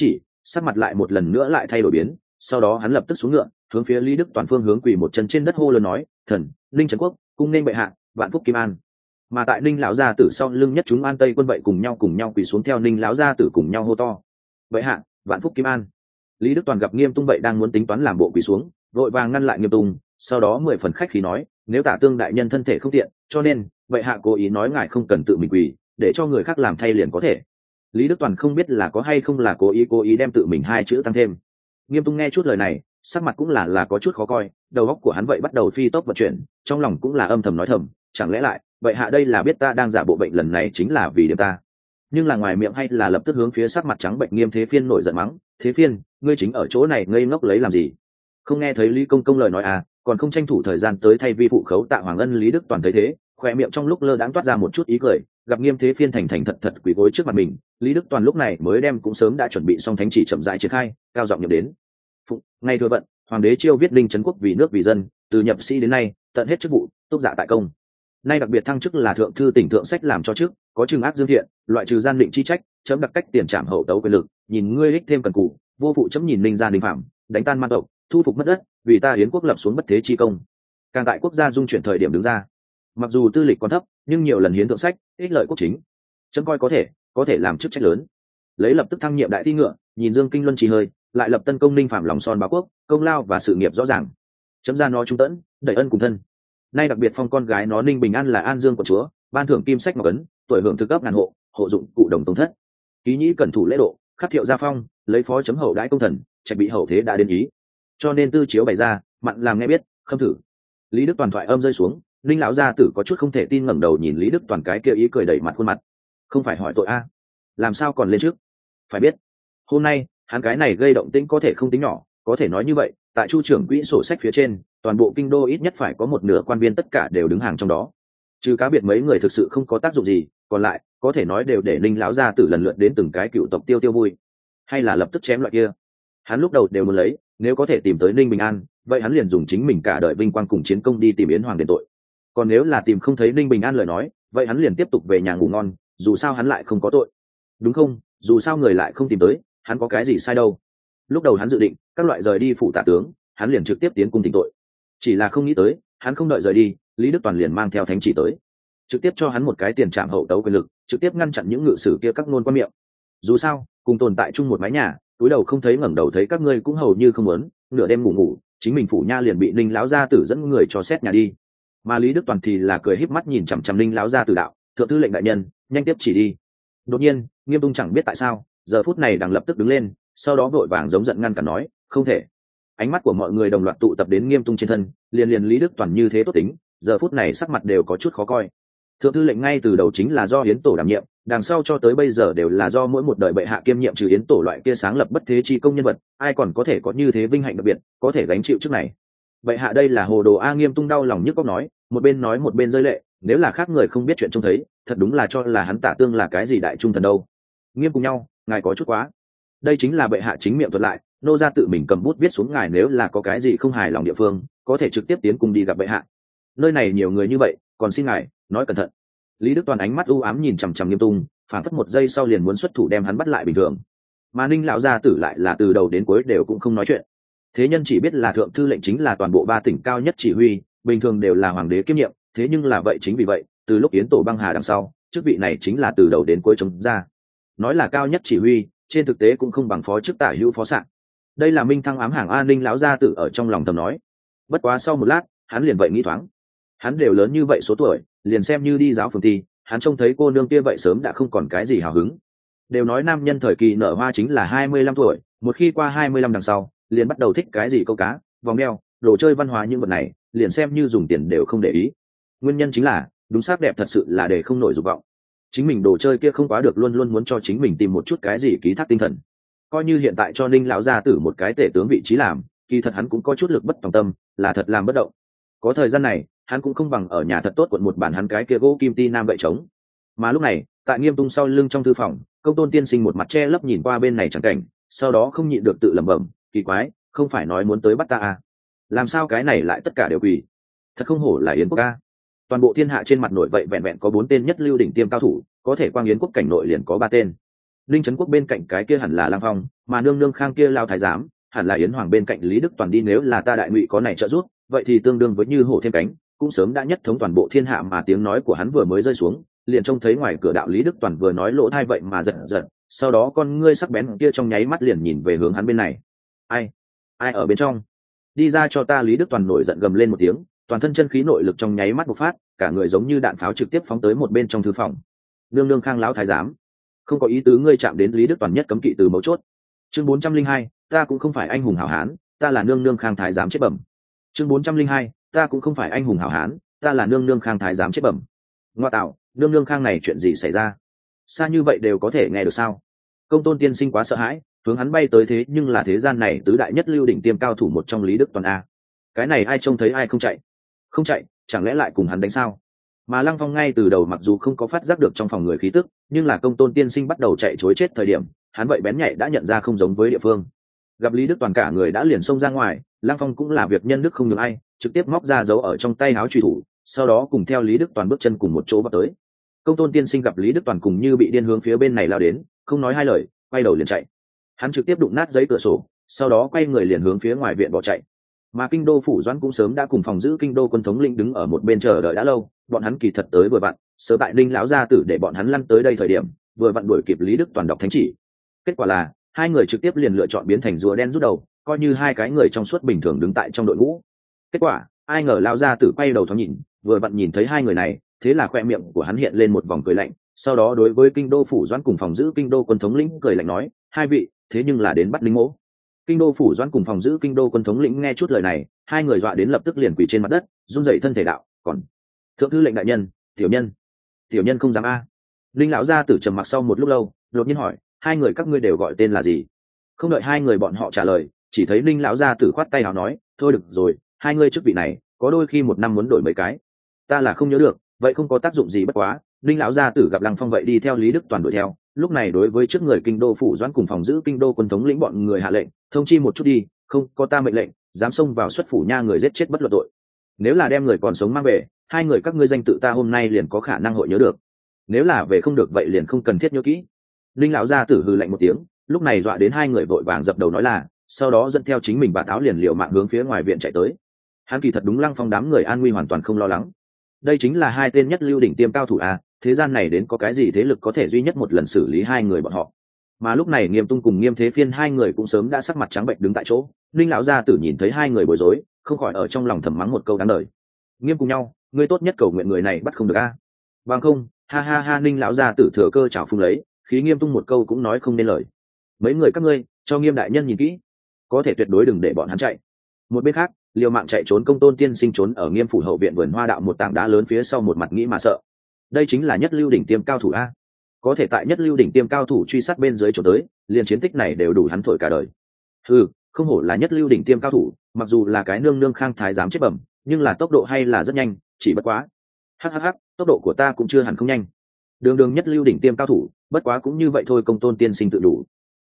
sắc mặt lại một lần nữa lại thay đổi biến, sau đó hắn lập tức xuống ngựa, hướng phía Lý Đức Toàn phương hướng quỳ một chân trên đất hô lớn nói: "Thần, Ninh Trấn Quốc, cung nên bệ hạ, vạn phúc kim an." Mà tại Ninh lão gia tử sau lưng nhất chúng An Tây quân vậy cùng nhau quỳ xuống theo Ninh lão gia tử cùng nhau hô to: "Bệ hạ, vạn phúc kim an." Lý Đức Toàn gặp Nghiêm Tung vậy đang muốn tính toán làm bộ quỳ xuống, vội vàng ngăn lại Nghiêm Tung, sau đó 10 phần khách khí nói: "Nếu Tả Tương đại nhân thân thể không tiện, cho nên bệ hạ cố ý nói ngài không cần tự mình quỳ, để cho người khác làm thay liền có thể." Lý Đức Toàn không biết là có hay không là cố ý đem tự mình hai chữ tăng thêm. Nghiêm Tung nghe chút lời này, sắc mặt cũng là có chút khó coi, đầu óc của hắn vậy bắt đầu phi tốc vận chuyển, trong lòng cũng là âm thầm nói thầm, chẳng lẽ lại bệ hạ đây là biết ta đang giả bộ bệnh lần này chính là vì điểm ta. Nhưng là ngoài miệng hay là lập tức hướng phía sắc mặt trắng bệnh Nghiêm Thế Phiên nổi giận mắng: "Thế Phiên, ngươi chính ở chỗ này ngây ngốc lấy làm gì? Không nghe thấy Lý công công lời nói à, còn không tranh thủ thời gian tới thay vi phụ khấu tạ Hoàng Ân." Lý Đức Toàn thấy thế, khoe miệng trong lúc lơ đãng toát ra một chút ý cười, gặp Nghiêm Thế Phiên thành thật quỳ gối trước mặt mình, Lý Đức Toàn lúc này mới đem cũng sớm đã chuẩn bị xong thánh chỉ chậm rãi triển khai, cao giọng nhậm đến: "Phụng, ngày thừa vận, hoàng đế chiêu viết Ninh Trấn Quốc vì nước vì dân, từ nhập sĩ đến nay, tận hết chức vụ, túc dạ tại công. Nay đặc biệt thăng chức là thượng thư tỉnh thượng sách làm cho chức, có trừng ác dương thiện, loại trừ gian định chi trách, chấm đặc cách tiền trảm hậu tấu quyền lực, nhìn ngươi ích thêm cần cù, vô phụ chấm nhìn Ninh gia đình phạm, đánh tan man tộc, thu phục mất đất, vì ta Yến quốc lập xuống bất thế chi công. Càng tại quốc gia dung chuyển thời điểm đứng ra, mặc dù tư lịch còn thấp, nhưng nhiều lần hiến thượng sách, ích lợi quốc chính, chấm coi có thể làm chức trách lớn." Lấy lập tức thăng nhiệm đại ti ngựa, nhìn Dương Kinh Luân trì hơi, lại lập tân công Ninh phạm lòng son báo quốc, công lao và sự nghiệp rõ ràng. Chấm ra nó trung tẫn, đẩy ân cùng thân. Nay đặc biệt phong con gái nó Ninh Bình An là An Dương của chúa, ban thưởng kim sách ngọc ấn, tuổi hưởng thực cấp ngàn hộ, hộ dụng cụ đồng tông thất. Ký nhĩ cẩn thủ lễ độ, khắc thiệu gia phong, lấy phó chấm hậu đãi công thần, trạch bị hậu thế đã đến ý. Cho nên tư chiếu bày ra, mặn làm nghe biết, khâm thử. Lý Đức Toàn thoại âm rơi xuống, Ninh lão gia tử có chút không thể tin ngẩng đầu nhìn Lý Đức Toàn cái kia ý cười đầy mặt khuôn mặt. Không phải hỏi tội a, làm sao còn lên trước? Phải biết, hôm nay hắn cái này gây động tĩnh có thể không tính nhỏ, có thể nói như vậy, tại chu trưởng quỹ sổ sách phía trên, toàn bộ kinh đô ít nhất phải có một nửa quan viên tất cả đều đứng hàng trong đó, trừ cá biệt mấy người thực sự không có tác dụng gì, còn lại có thể nói đều để Ninh lão gia tử lần lượt đến từng cái cựu tộc tiêu vui, hay là lập tức chém loại kia. Hắn lúc đầu đều muốn lấy, nếu có thể tìm tới Ninh Bình An, vậy hắn liền dùng chính mình cả đời vinh quang cùng chiến công đi tìm Yến Hoàng đền tội. Còn nếu là tìm không thấy Ninh Bình An lời nói, vậy hắn liền tiếp tục về nhà ngủ ngon, dù sao hắn lại không có tội, đúng không? Dù sao người lại không tìm tới, hắn có cái gì sai đâu. Lúc đầu hắn dự định các loại rời đi phủ tả tướng, hắn liền trực tiếp tiến cung thỉnh tội, chỉ là không nghĩ tới hắn không đợi rời đi, Lý Đức Toàn liền mang theo thánh chỉ tới, trực tiếp cho hắn một cái tiền trạm hậu tấu quyền lực, trực tiếp ngăn chặn những ngự sử kia các ngôn quan miệng. Dù sao cùng tồn tại chung một mái nhà, túi đầu không thấy ngẩng đầu thấy các ngươi cũng hầu như không muốn, nửa đêm ngủ chính mình phủ nha liền bị Ninh lão gia tử dẫn người cho xét nhà đi. Mà Lý Đức Toàn thì là cười híp mắt nhìn chằm chằm Ninh lão gia tử đạo: "Thượng thư lệnh đại nhân, nhanh tiếp chỉ đi." Đột nhiên Nghiêm Tung chẳng biết tại sao giờ phút này đang lập tức đứng lên, sau đó vội vàng giống giận ngăn cản nói: "Không thể." Ánh mắt của mọi người đồng loạt tụ tập đến Nghiêm Tung trên thân, liền Lý Đức Toàn như thế tốt tính, giờ phút này sắc mặt đều có chút khó coi. Thượng thư lệnh ngay từ đầu chính là do Yến Tổ đảm nhiệm, đằng sau cho tới bây giờ đều là do mỗi một đời bệ hạ kiêm nhiệm, trừ Yến Tổ loại kia sáng lập bất thế chi công nhân vật, ai còn có thể có như thế vinh hạnh đặc biệt, có thể gánh chịu chức này. Bệ hạ đây là hồ đồ a. Nghiêm Tung đau lòng nhức óc nói một bên rơi lệ, nếu là khác người không biết chuyện trông thấy, thật đúng là cho là hắn Tả Tương là cái gì đại trung thần đâu. Nghiêm cùng nhau, ngài có chút quá. Đây chính là bệ hạ chính miệng thuật lại, nô gia tự mình cầm bút viết xuống, ngài nếu là có cái gì không hài lòng địa phương, có thể trực tiếp tiến cùng đi gặp bệ hạ. Nơi này nhiều người như vậy, còn xin ngài nói cẩn thận. Lý Đức Toàn ánh mắt u ám nhìn chằm chằm Nghiêm Tung, phản phất một giây sau liền muốn xuất thủ đem hắn bắt lại bình thường. Mà Ninh lão gia tử lại là từ đầu đến cuối đều cũng không nói chuyện. Thế nhân chỉ biết là thượng thư lệnh chính là toàn bộ 3 tỉnh cao nhất chỉ huy, bình thường đều là hoàng đế kiêm nhiệm, thế nhưng là vậy chính vì vậy, từ lúc Yến Tổ băng hà đằng sau, chức vị này chính là từ đầu đến cuối chống ra. Nói là cao nhất chỉ huy, trên thực tế cũng không bằng phó chức tả hữu phó sạn. Đây là minh thăng ám hàng an Ninh lão gia tử ở trong lòng thầm nói. Bất quá sau một lát, hắn liền vậy nghĩ thoáng. Hắn đều lớn như vậy số tuổi, liền xem như đi giáo phường thi, hắn trông thấy cô nương kia vậy sớm đã không còn cái gì hào hứng. Đều nói nam nhân thời kỳ nở hoa chính là 25 tuổi, một khi qua 25 đằng sau, liền bắt đầu thích cái gì câu cá, vòng mèo, đồ chơi văn hóa những vật này, liền xem như dùng tiền đều không để ý. Nguyên nhân chính là, đúng sắc đẹp thật sự là để không nổi dục vọng. Chính mình đồ chơi kia không quá được, luôn luôn muốn cho chính mình tìm một chút cái gì ký thác tinh thần. Coi như hiện tại cho Ninh lão gia tử một cái tể tướng vị trí làm, kỳ thật hắn cũng có chút lực bất tòng tâm, là thật làm bất động. Có thời gian này, hắn cũng không bằng ở nhà thật tốt quận một bản hắn cái kia gỗ kim ti nam vậy trống. Mà lúc này, tại Nghiêm Tung sau lưng trong thư phòng, Công Tôn tiên sinh một mặt che lấp nhìn qua bên này chẳng cảnh, sau đó không nhịn được tự lẩm bẩm, kỳ quái, không phải nói muốn tới bắt ta à? Làm sao cái này lại tất cả đều quỳ? Thật không hổ là Yến quốc ca. Toàn bộ thiên hạ trên mặt nội vậy vẹn vẹn có 4 tên nhất lưu đỉnh tiêm cao thủ, có thể quang Yến quốc cảnh nội liền có 3 tên. Linh Trấn quốc bên cạnh cái kia hẳn là Lang Phong, mà nương nương khang kia lao thái giám hẳn là yến hoàng bên cạnh lý đức toàn đi, nếu là ta đại ngụy có này trợ giúp vậy thì tương đương với như hổ thêm cánh, cũng sớm đã nhất thống toàn bộ thiên hạ. Mà tiếng nói của hắn vừa mới rơi xuống, liền trông thấy ngoài cửa đạo lý đức toàn vừa nói lỗ thai vậy mà giật giật, sau đó con ngươi sắc bén kia trong nháy mắt liền nhìn về hướng hắn bên này. Ai ở bên trong? Đi ra cho ta! Lý đức toàn nổi giận gầm lên một tiếng, toàn thân chân khí nội lực trong nháy mắt bộc phát, cả người giống như đạn pháo trực tiếp phóng tới một bên trong thư phòng. Nương nương khang lão thái giám, không có ý tứ ngươi chạm đến Lý đức toàn nhất cấm kỵ từ mấu chốt. Chương 402, ta cũng không phải anh hùng hảo hán, ta là nương nương khang thái giám chết bẩm. Chương 402, ta cũng không phải anh hùng hảo hán, ta là nương nương khang thái giám chết bẩm. Ngoa tạo, nương nương khang này chuyện gì xảy ra? Xa như vậy đều có thể nghe được sao? Công tôn tiên sinh quá sợ hãi, hướng hắn bay tới, thế nhưng là thế gian này tứ đại nhất lưu đỉnh tiêm cao thủ một trong Lý đức toàn a. Cái này ai trông thấy ai không chạy? Không chạy, chẳng lẽ lại cùng hắn đánh sao? Mà Lăng Phong ngay từ đầu mặc dù không có phát giác được trong phòng người khí tức, nhưng là công tôn tiên sinh bắt đầu chạy chối chết thời điểm, hắn vậy bén nhạy đã nhận ra không giống với địa phương. Gặp Lý đức toàn cả người đã liền xông ra ngoài, Lăng Phong cũng là việc nhân đức không nhường ai, trực tiếp móc ra giấu ở trong tay áo truy thủ, sau đó cùng theo Lý đức toàn bước chân cùng một chỗ vào tới. Công tôn tiên sinh gặp Lý đức toàn cùng như bị điên hướng phía bên này lao đến, không nói hai lời, quay đầu liền chạy. Hắn trực tiếp đụng nát giấy cửa sổ, sau đó quay người liền hướng phía ngoài viện bỏ chạy. Mà kinh đô phủ doãn cũng sớm đã cùng phòng giữ kinh đô quân thống lĩnh đứng ở một bên chờ đợi đã lâu, bọn hắn kỳ thật tới vừa vặn, sớm tại Ninh lão gia tử để bọn hắn lăn tới đây thời điểm, vừa vặn đuổi kịp Lý đức toàn đọc thánh chỉ. Kết quả là hai người trực tiếp liền lựa chọn biến thành rùa đen rút đầu, coi như hai cái người trong suốt bình thường đứng tại trong đội ngũ. Kết quả ai ngờ lão gia tử quay đầu thoáng nhìn, vừa vặn nhìn thấy hai người này, thế là khoe miệng của hắn hiện lên một vòng cười lạnh, sau đó đối với kinh đô phủ doãn cùng phòng giữ kinh đô quân thống lĩnh cười lạnh nói, hai vị thế nhưng là đến bắt Linh Mỗ. Kinh đô phủ doãn cùng phòng giữ kinh đô quân thống lĩnh nghe chút lời này, hai người dọa đến lập tức liền quỳ trên mặt đất, run rẩy thân thể đạo, còn thượng thư lệnh đại nhân, tiểu nhân không dám a. Linh lão gia tử trầm mặc sau một lúc lâu, đột nhiên hỏi, hai người các ngươi đều gọi tên là gì? Không đợi hai người bọn họ trả lời, chỉ thấy Linh lão gia tử khoát tay áo nói, thôi được rồi, hai ngươi chức vị này có đôi khi một năm muốn đổi mấy cái. Ta là không nhớ được, vậy không có tác dụng gì bất quá. Linh lão gia tử gặp Lăng Phong vậy đi theo Lý đức toàn đuổi theo, lúc này đối với trước người kinh đô phủ doãn cùng phòng giữ kinh đô quân thống lĩnh bọn người hạ lệnh, thông chi một chút đi, không có ta mệnh lệnh, dám xông vào xuất phủ nha người giết chết bất luận tội. Nếu là đem người còn sống mang về, hai người các ngươi danh tự ta hôm nay liền có khả năng hội nhớ được, nếu là về không được vậy liền không cần thiết nhớ kỹ. Linh lão gia tử hừ lạnh một tiếng, lúc này dọa đến hai người vội vàng dập đầu nói là, sau đó dẫn theo chính mình bà táo liền liều mạng hướng phía ngoài viện chạy tới. Hắn kỳ thật đúng Lăng Phong đám người an nguy hoàn toàn không lo lắng, đây chính là hai tên nhất lưu đỉnh tiêm cao thủ a, thế gian này đến có cái gì thế lực có thể duy nhất một lần xử lý hai người bọn họ. Mà lúc này Nghiêm Tung cùng Nghiêm Thế Phiên hai người cũng sớm đã sắc mặt trắng bệnh đứng tại chỗ. Linh lão gia tử nhìn thấy hai người bối rối, không khỏi ở trong lòng thầm mắng một câu đáng đời. Nghiêm cùng nhau, ngươi tốt nhất cầu nguyện người này bắt không được a. Bằng không, ha ha ha. Linh lão gia tử thừa cơ chảo phung lấy, khí Nghiêm Tung một câu cũng nói không nên lời. Mấy người các ngươi, cho Nghiêm đại nhân nhìn kỹ, có thể tuyệt đối đừng để bọn hắn chạy. Một bên khác, liều mạng chạy trốn công tôn tiên sinh trốn ở Nghiêm phủ hậu viện vườn hoa đạo một tảng đá lớn phía sau, một mặt nghĩ mà sợ. Đây chính là nhất lưu đỉnh tiêm cao thủ a, có thể tại nhất lưu đỉnh tiêm cao thủ truy sát bên dưới chỗ tới, liền chiến tích này đều đủ hắn thổi cả đời. Không hổ là nhất lưu đỉnh tiêm cao thủ, mặc dù là cái nương nương khang thái giám chết bẩm, nhưng là tốc độ hay là rất nhanh, chỉ bất quá hắc, tốc độ của ta cũng chưa hẳn không nhanh. Đường nhất lưu đỉnh tiêm cao thủ, bất quá cũng như vậy thôi. Công tôn tiên sinh tự đủ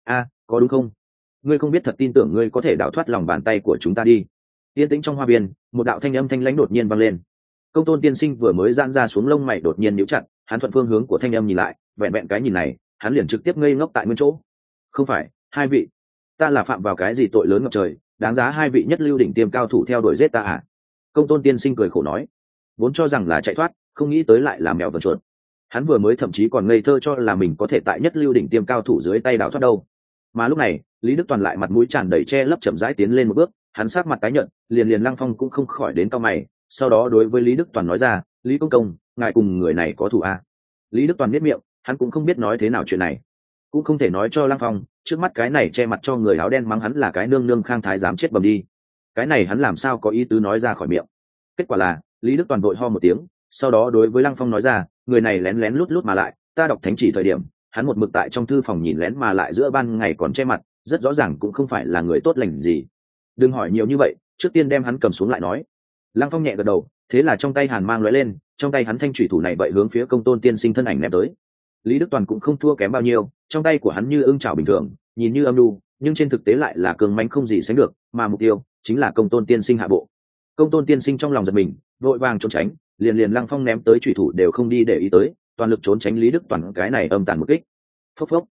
có đúng không? Ngươi không biết thật tin tưởng ngươi có thể đào thoát lòng bàn tay của chúng ta đi. Yên tĩnh trong hoa viên, một đạo thanh âm thanh lãnh đột nhiên vang lên. Công tôn tiên sinh vừa mới giãn ra xuống lông mày đột nhiên nhíu chặt, hắn thuận phương hướng của thanh âm nhìn lại, vẹn vẹn cái nhìn này, hắn liền trực tiếp ngây ngốc tại nguyên chỗ. Không phải, hai vị, ta là phạm vào cái gì tội lớn ngập trời, đáng giá hai vị nhất lưu đỉnh tiêm cao thủ theo đuổi giết ta à? Công tôn tiên sinh cười khổ nói, vốn cho rằng là chạy thoát, không nghĩ tới lại là mèo vờn chuột. Hắn vừa mới thậm chí còn ngây thơ cho là mình có thể tại nhất lưu đỉnh tiêm cao thủ dưới tay đào thoát đâu. Mà lúc này, Lý Đức Toàn lại mặt mũi tràn đầy che lấp chậm rãi tiến lên một bước, hắn sát mặt tái nhợt, liền Lăng Phong cũng không khỏi đến cau mày, sau đó đối với Lý Đức Toàn nói ra, Lý công công, ngài cùng người này có thù à? Lý Đức Toàn biết miệng, hắn cũng không biết nói thế nào chuyện này, cũng không thể nói cho Lăng Phong, trước mắt cái này che mặt cho người áo đen mắng hắn là cái nương nương khang thái dám chết bầm đi, cái này hắn làm sao có ý tứ nói ra khỏi miệng. Kết quả là Lý Đức Toàn vội ho một tiếng, sau đó đối với Lăng Phong nói ra, người này lén lén lút lút mà lại, ta đọc thánh chỉ thời điểm, hắn một mực tại trong thư phòng nhìn lén mà lại giữa ban ngày còn che mặt, rất rõ ràng cũng không phải là người tốt lành gì. Đừng hỏi nhiều như vậy, trước tiên đem hắn cầm xuống lại nói. Lăng Phong nhẹ gật đầu, thế là trong tay hàn mang lóe lên, trong tay hắn thanh thủy thủ này vậy hướng phía công tôn tiên sinh thân ảnh ném tới. Lý Đức Toàn cũng không thua kém bao nhiêu, trong tay của hắn như ưng chảo bình thường, nhìn như âm nhu, nhưng trên thực tế lại là cường mãnh không gì sánh được, mà mục tiêu chính là công tôn tiên sinh hạ bộ. Công tôn tiên sinh trong lòng giật mình, vội vàng trốn tránh, liền Lăng Phong ném tới thủy thủ đều không đi để ý tới, toàn lực trốn tránh Lý Đức Toàn cái này âm tàn một kích. Phốc phốc,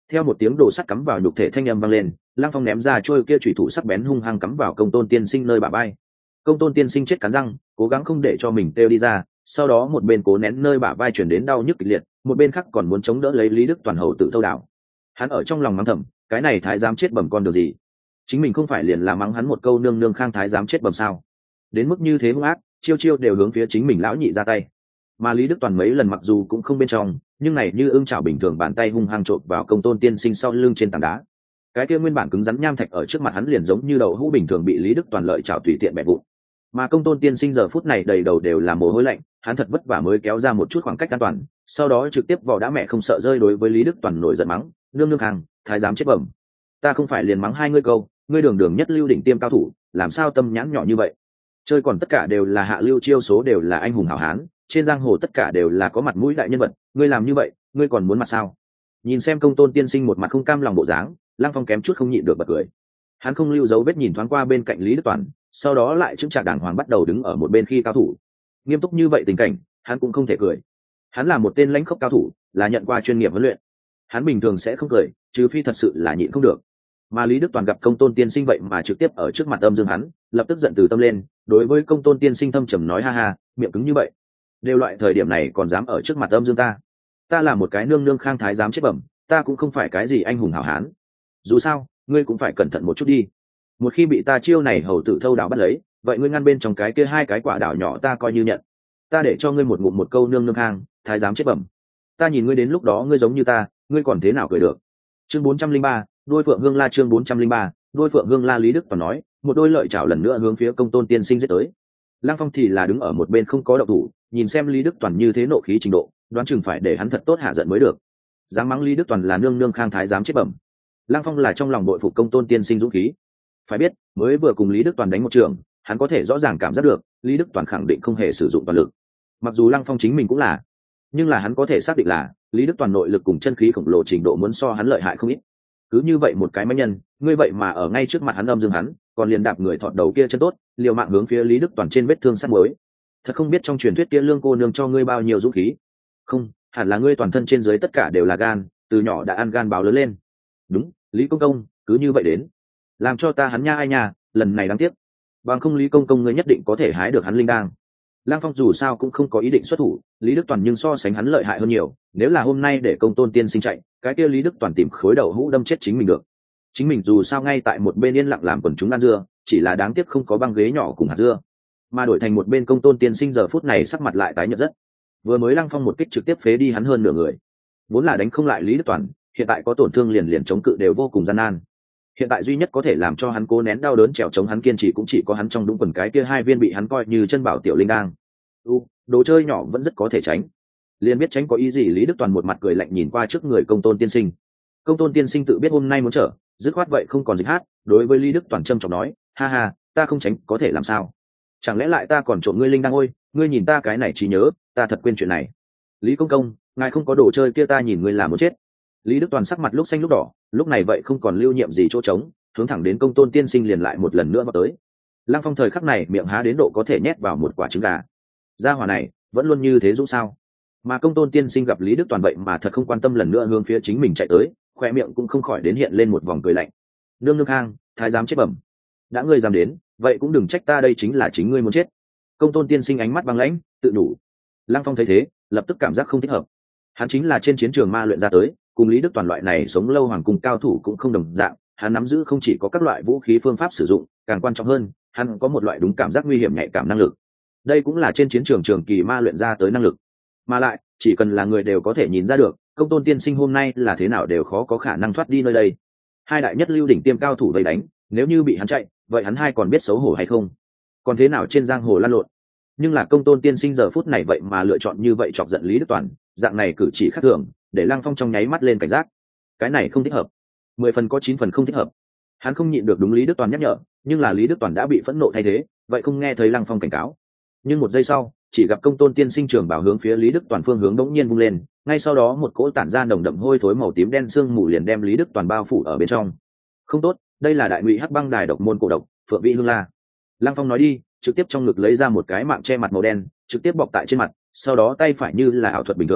Theo một tiếng đồ sắt cắm vào nhục thể thanh âm vang lên, Lăng Phong ném ra trôi kia chủy thủ sắc bén hung hăng cắm vào Công Tôn Tiên Sinh nơi bả vai. Công Tôn Tiên Sinh chết cắn răng, cố gắng không để cho mình têu đi ra, sau đó một bên cố nén nơi bả vai chuyển đến đau nhức kịch liệt, một bên khác còn muốn chống đỡ lấy Lý Đức Toàn hầu tự thâu đảo. Hắn ở trong lòng mắng thầm, cái này thái giám chết bẩm con được gì? Chính mình không phải liền là mắng hắn một câu nương nương khang thái giám chết bẩm sao? Đến mức như thế hung ác, chiêu chiêu đều hướng phía chính mình lão nhị ra tay. Mà Lý Đức Toàn mấy lần mặc dù cũng không bên trong, nhưng này như ưng chảo bình thường, bàn tay hung hăng trộn vào Công Tôn Tiên Sinh sau lưng trên tảng đá. Cái kia nguyên bản cứng rắn nham thạch ở trước mặt hắn liền giống như đậu hũ bình thường bị Lý Đức Toàn lợi chảo tùy tiện bẻ vụn. Mà Công Tôn Tiên Sinh giờ phút này đầy đầu đều là mồ hôi lạnh, hắn thật vất vả mới kéo ra một chút khoảng cách an toàn, sau đó trực tiếp vò đã mẹ không sợ rơi đối với Lý Đức Toàn nổi giận mắng, nương nương hàng, thái giám chết bẩm. Ta không phải liền mắng hai ngươi câu, ngươi đường đường nhất lưu đỉnh tiêm cao thủ, làm sao tâm nhãn nhỏ như vậy? Chơi còn tất cả đều là hạ lưu chiêu số, đều là anh hùng hảo hán, trên giang hồ tất cả đều là có mặt mũi đại nhân vật, ngươi làm như vậy, ngươi còn muốn mặt sao? Nhìn xem Công Tôn Tiên Sinh một mặt không cam lòng bộ dáng, Lăng Phong kém chút không nhịn được bật cười. Hắn không lưu dấu vết nhìn thoáng qua bên cạnh Lý Đức Toàn, sau đó lại chững chạc đàng hoàng bắt đầu đứng ở một bên khi cao thủ. Nghiêm túc như vậy tình cảnh, hắn cũng không thể cười. Hắn là một tên lãnh khốc cao thủ, là nhận qua chuyên nghiệp huấn luyện. Hắn bình thường sẽ không cười, trừ phi thật sự là nhịn không được. Mà Lý Đức Toàn gặp Công Tôn Tiên Sinh vậy mà trực tiếp ở trước mặt âm dương hắn, lập tức giận từ tâm lên, đối với Công Tôn Tiên Sinh thâm trầm nói, ha ha, miệng cứng như vậy, đều loại thời điểm này còn dám ở trước mặt âm dương ta. Ta là một cái nương nương khang thái dám chết bẩm, ta cũng không phải cái gì anh hùng hảo hán. Dù sao, ngươi cũng phải cẩn thận một chút đi. Một khi bị ta chiêu này hầu tử thâu đảo bắt lấy, vậy ngươi ngăn bên trong cái kia hai cái quả đảo nhỏ ta coi như nhận. Ta để cho ngươi một ngụm một câu nương nương khang thái dám chết bẩm, ta nhìn ngươi đến lúc đó ngươi giống như ta, ngươi còn thế nào cười được. Chương 403, đôi phượng hương la. Chương 403, đôi phượng hương la. Lý Đức Toàn nói, một đôi lợi chảo lần nữa hướng phía Công Tôn Tiên Sinh giết tới. Lăng Phong thì là đứng ở một bên không có động thủ, nhìn xem Lý Đức Toàn như thế nộ khí trình độ, đoán chừng phải để hắn thật tốt hạ giận mới được. Dám mắng Lý Đức Toàn là nương nương khang thái dám chết bẩm. Lăng Phong là trong lòng bội phục Công Tôn Tiên Sinh dũng khí. Phải biết, mới vừa cùng Lý Đức Toàn đánh một trường, hắn có thể rõ ràng cảm giác được Lý Đức Toàn khẳng định không hề sử dụng toàn lực. Mặc dù Lăng Phong chính mình cũng là, nhưng là hắn có thể xác định là Lý Đức Toàn nội lực cùng chân khí khổng lồ trình độ muốn so hắn lợi hại không ít. Cứ như vậy một cái máy nhân, ngươi vậy mà ở ngay trước mặt hắn âm dương hắn, còn liền đạp người thọt đầu kia chân tốt, liều mạng hướng phía Lý Đức Toàn trên vết thương sắt mới. Thật không biết trong truyền thuyết kia lương cô nương cho ngươi bao nhiêu dũng khí. Không, hẳn là ngươi toàn thân trên dưới tất cả đều là gan, từ nhỏ đã ăn gan báo lớn lên. Đúng, Lý công công, cứ như vậy đến, làm cho ta hắn nha ai nha, lần này đáng tiếc. Bằng không Lý công công ngươi nhất định có thể hái được hắn linh đang. Lang Phong dù sao cũng không có ý định xuất thủ, Lý Đức Toàn nhưng so sánh hắn lợi hại hơn nhiều, nếu là hôm nay để Công Tôn Tiên Sinh chạy, cái kia Lý Đức Toàn tìm khối đầu hũ đâm chết chính mình được. Chính mình dù sao ngay tại một bên yên lặng làm quần chúng ăn dưa, chỉ là đáng tiếc không có băng ghế nhỏ cùng hạt dưa. Mà đổi thành một bên Công Tôn Tiên Sinh giờ phút này sắc mặt lại tái nhợt rất. Vừa mới Lang Phong một kích trực tiếp phế đi hắn hơn nửa người. Vốn là đánh không lại Lý Đức Toàn, hiện tại có tổn thương liền chống cự đều vô cùng gian nan. Hiện tại duy nhất có thể làm cho hắn cố nén đau đớn trèo chống hắn kiên trì cũng chỉ có hắn trong đúng quần cái kia hai viên bị hắn coi như chân bảo tiểu linh đang. Đồ chơi nhỏ vẫn rất có thể tránh. Liền biết tránh có ý gì. Lý Đức Toàn một mặt cười lạnh nhìn qua trước người Công Tôn Tiên Sinh. Công Tôn Tiên Sinh tự biết hôm nay muốn trở, dứt khoát vậy không còn dịch hát, đối với Lý Đức Toàn trâm trọng nói, ha ha, ta không tránh có thể làm sao? Chẳng lẽ lại ta còn trộm ngươi linh đang? Ôi, ngươi nhìn ta cái này trí nhớ, ta thật quên chuyện này. Lý công công, ngài không có đồ chơi kia, ta nhìn ngươi là muốn chết. Lý Đức Toàn sắc mặt lúc xanh lúc đỏ, lúc này vậy không còn lưu nhiệm gì chỗ trống, hướng thẳng đến Công Tôn Tiên Sinh liền lại một lần nữa vào tới. Lăng Phong thời khắc này miệng há đến độ có thể nhét vào một quả trứng gà. Gia hỏa này vẫn luôn như thế dũng sao? Mà Công Tôn Tiên Sinh gặp Lý Đức Toàn vậy mà thật không quan tâm, lần nữa hướng phía chính mình chạy tới, khoe miệng cũng không khỏi đến hiện lên một vòng cười lạnh. Nương nương hang, thái giám chết bẩm, đã ngươi dám đến, vậy cũng đừng trách ta, đây chính là chính ngươi muốn chết. Công Tôn Tiên Sinh ánh mắt băng lãnh, tự đủ. Lăng Phong thấy thế, lập tức cảm giác không thích hợp. Hắn chính là trên chiến trường ma luyện ra tới, cùng Lý Đức Toàn loại này sống lâu hoàng cung cao thủ cũng không đồng dạng. Hắn nắm giữ không chỉ có các loại vũ khí phương pháp sử dụng, càng quan trọng hơn, hắn có một loại đúng cảm giác nguy hiểm nhạy cảm năng lực. Đây cũng là trên chiến trường trường kỳ ma luyện ra tới năng lực. Mà lại, chỉ cần là người đều có thể nhìn ra được, Công Tôn Tiên Sinh hôm nay là thế nào đều khó có khả năng thoát đi nơi đây. Hai đại nhất lưu đỉnh tiêm cao thủ vây đánh, nếu như bị hắn chạy, vậy hắn hai còn biết xấu hổ hay không? Còn thế nào trên giang hồ lăn lộn? Nhưng là Công Tôn Tiên Sinh giờ phút này vậy mà lựa chọn như vậy chọc giận Lý Đức Toàn, dạng này cử chỉ khác thường, để Lăng Phong trong nháy mắt lên cảnh giác. Cái này không thích hợp, 10 phần có 9 phần không thích hợp. Hắn không nhịn được đúng Lý Đức Toàn nhắc nhở, nhưng là Lý Đức Toàn đã bị phẫn nộ thay thế, vậy không nghe thấy Lăng Phong cảnh cáo. Nhưng một giây sau, chỉ gặp Công Tôn Tiên Sinh trường bảo hướng phía Lý Đức Toàn phương hướng đống nhiên vung lên, ngay sau đó một cỗ tản ra nồng đậm hôi thối màu tím đen sương mù liền đem Lý Đức Toàn bao phủ ở bên trong. Không tốt, đây là đại ngụy hắc băng đài độc môn cổ độc, Phượng Vị Hương La. Lăng Phong nói đi, trực tiếp trong ngực lấy ra một cái mạng che mặt màu đen, trực tiếp bọc tại trên mặt, sau đó tay phải như là ảo thuật bình thường,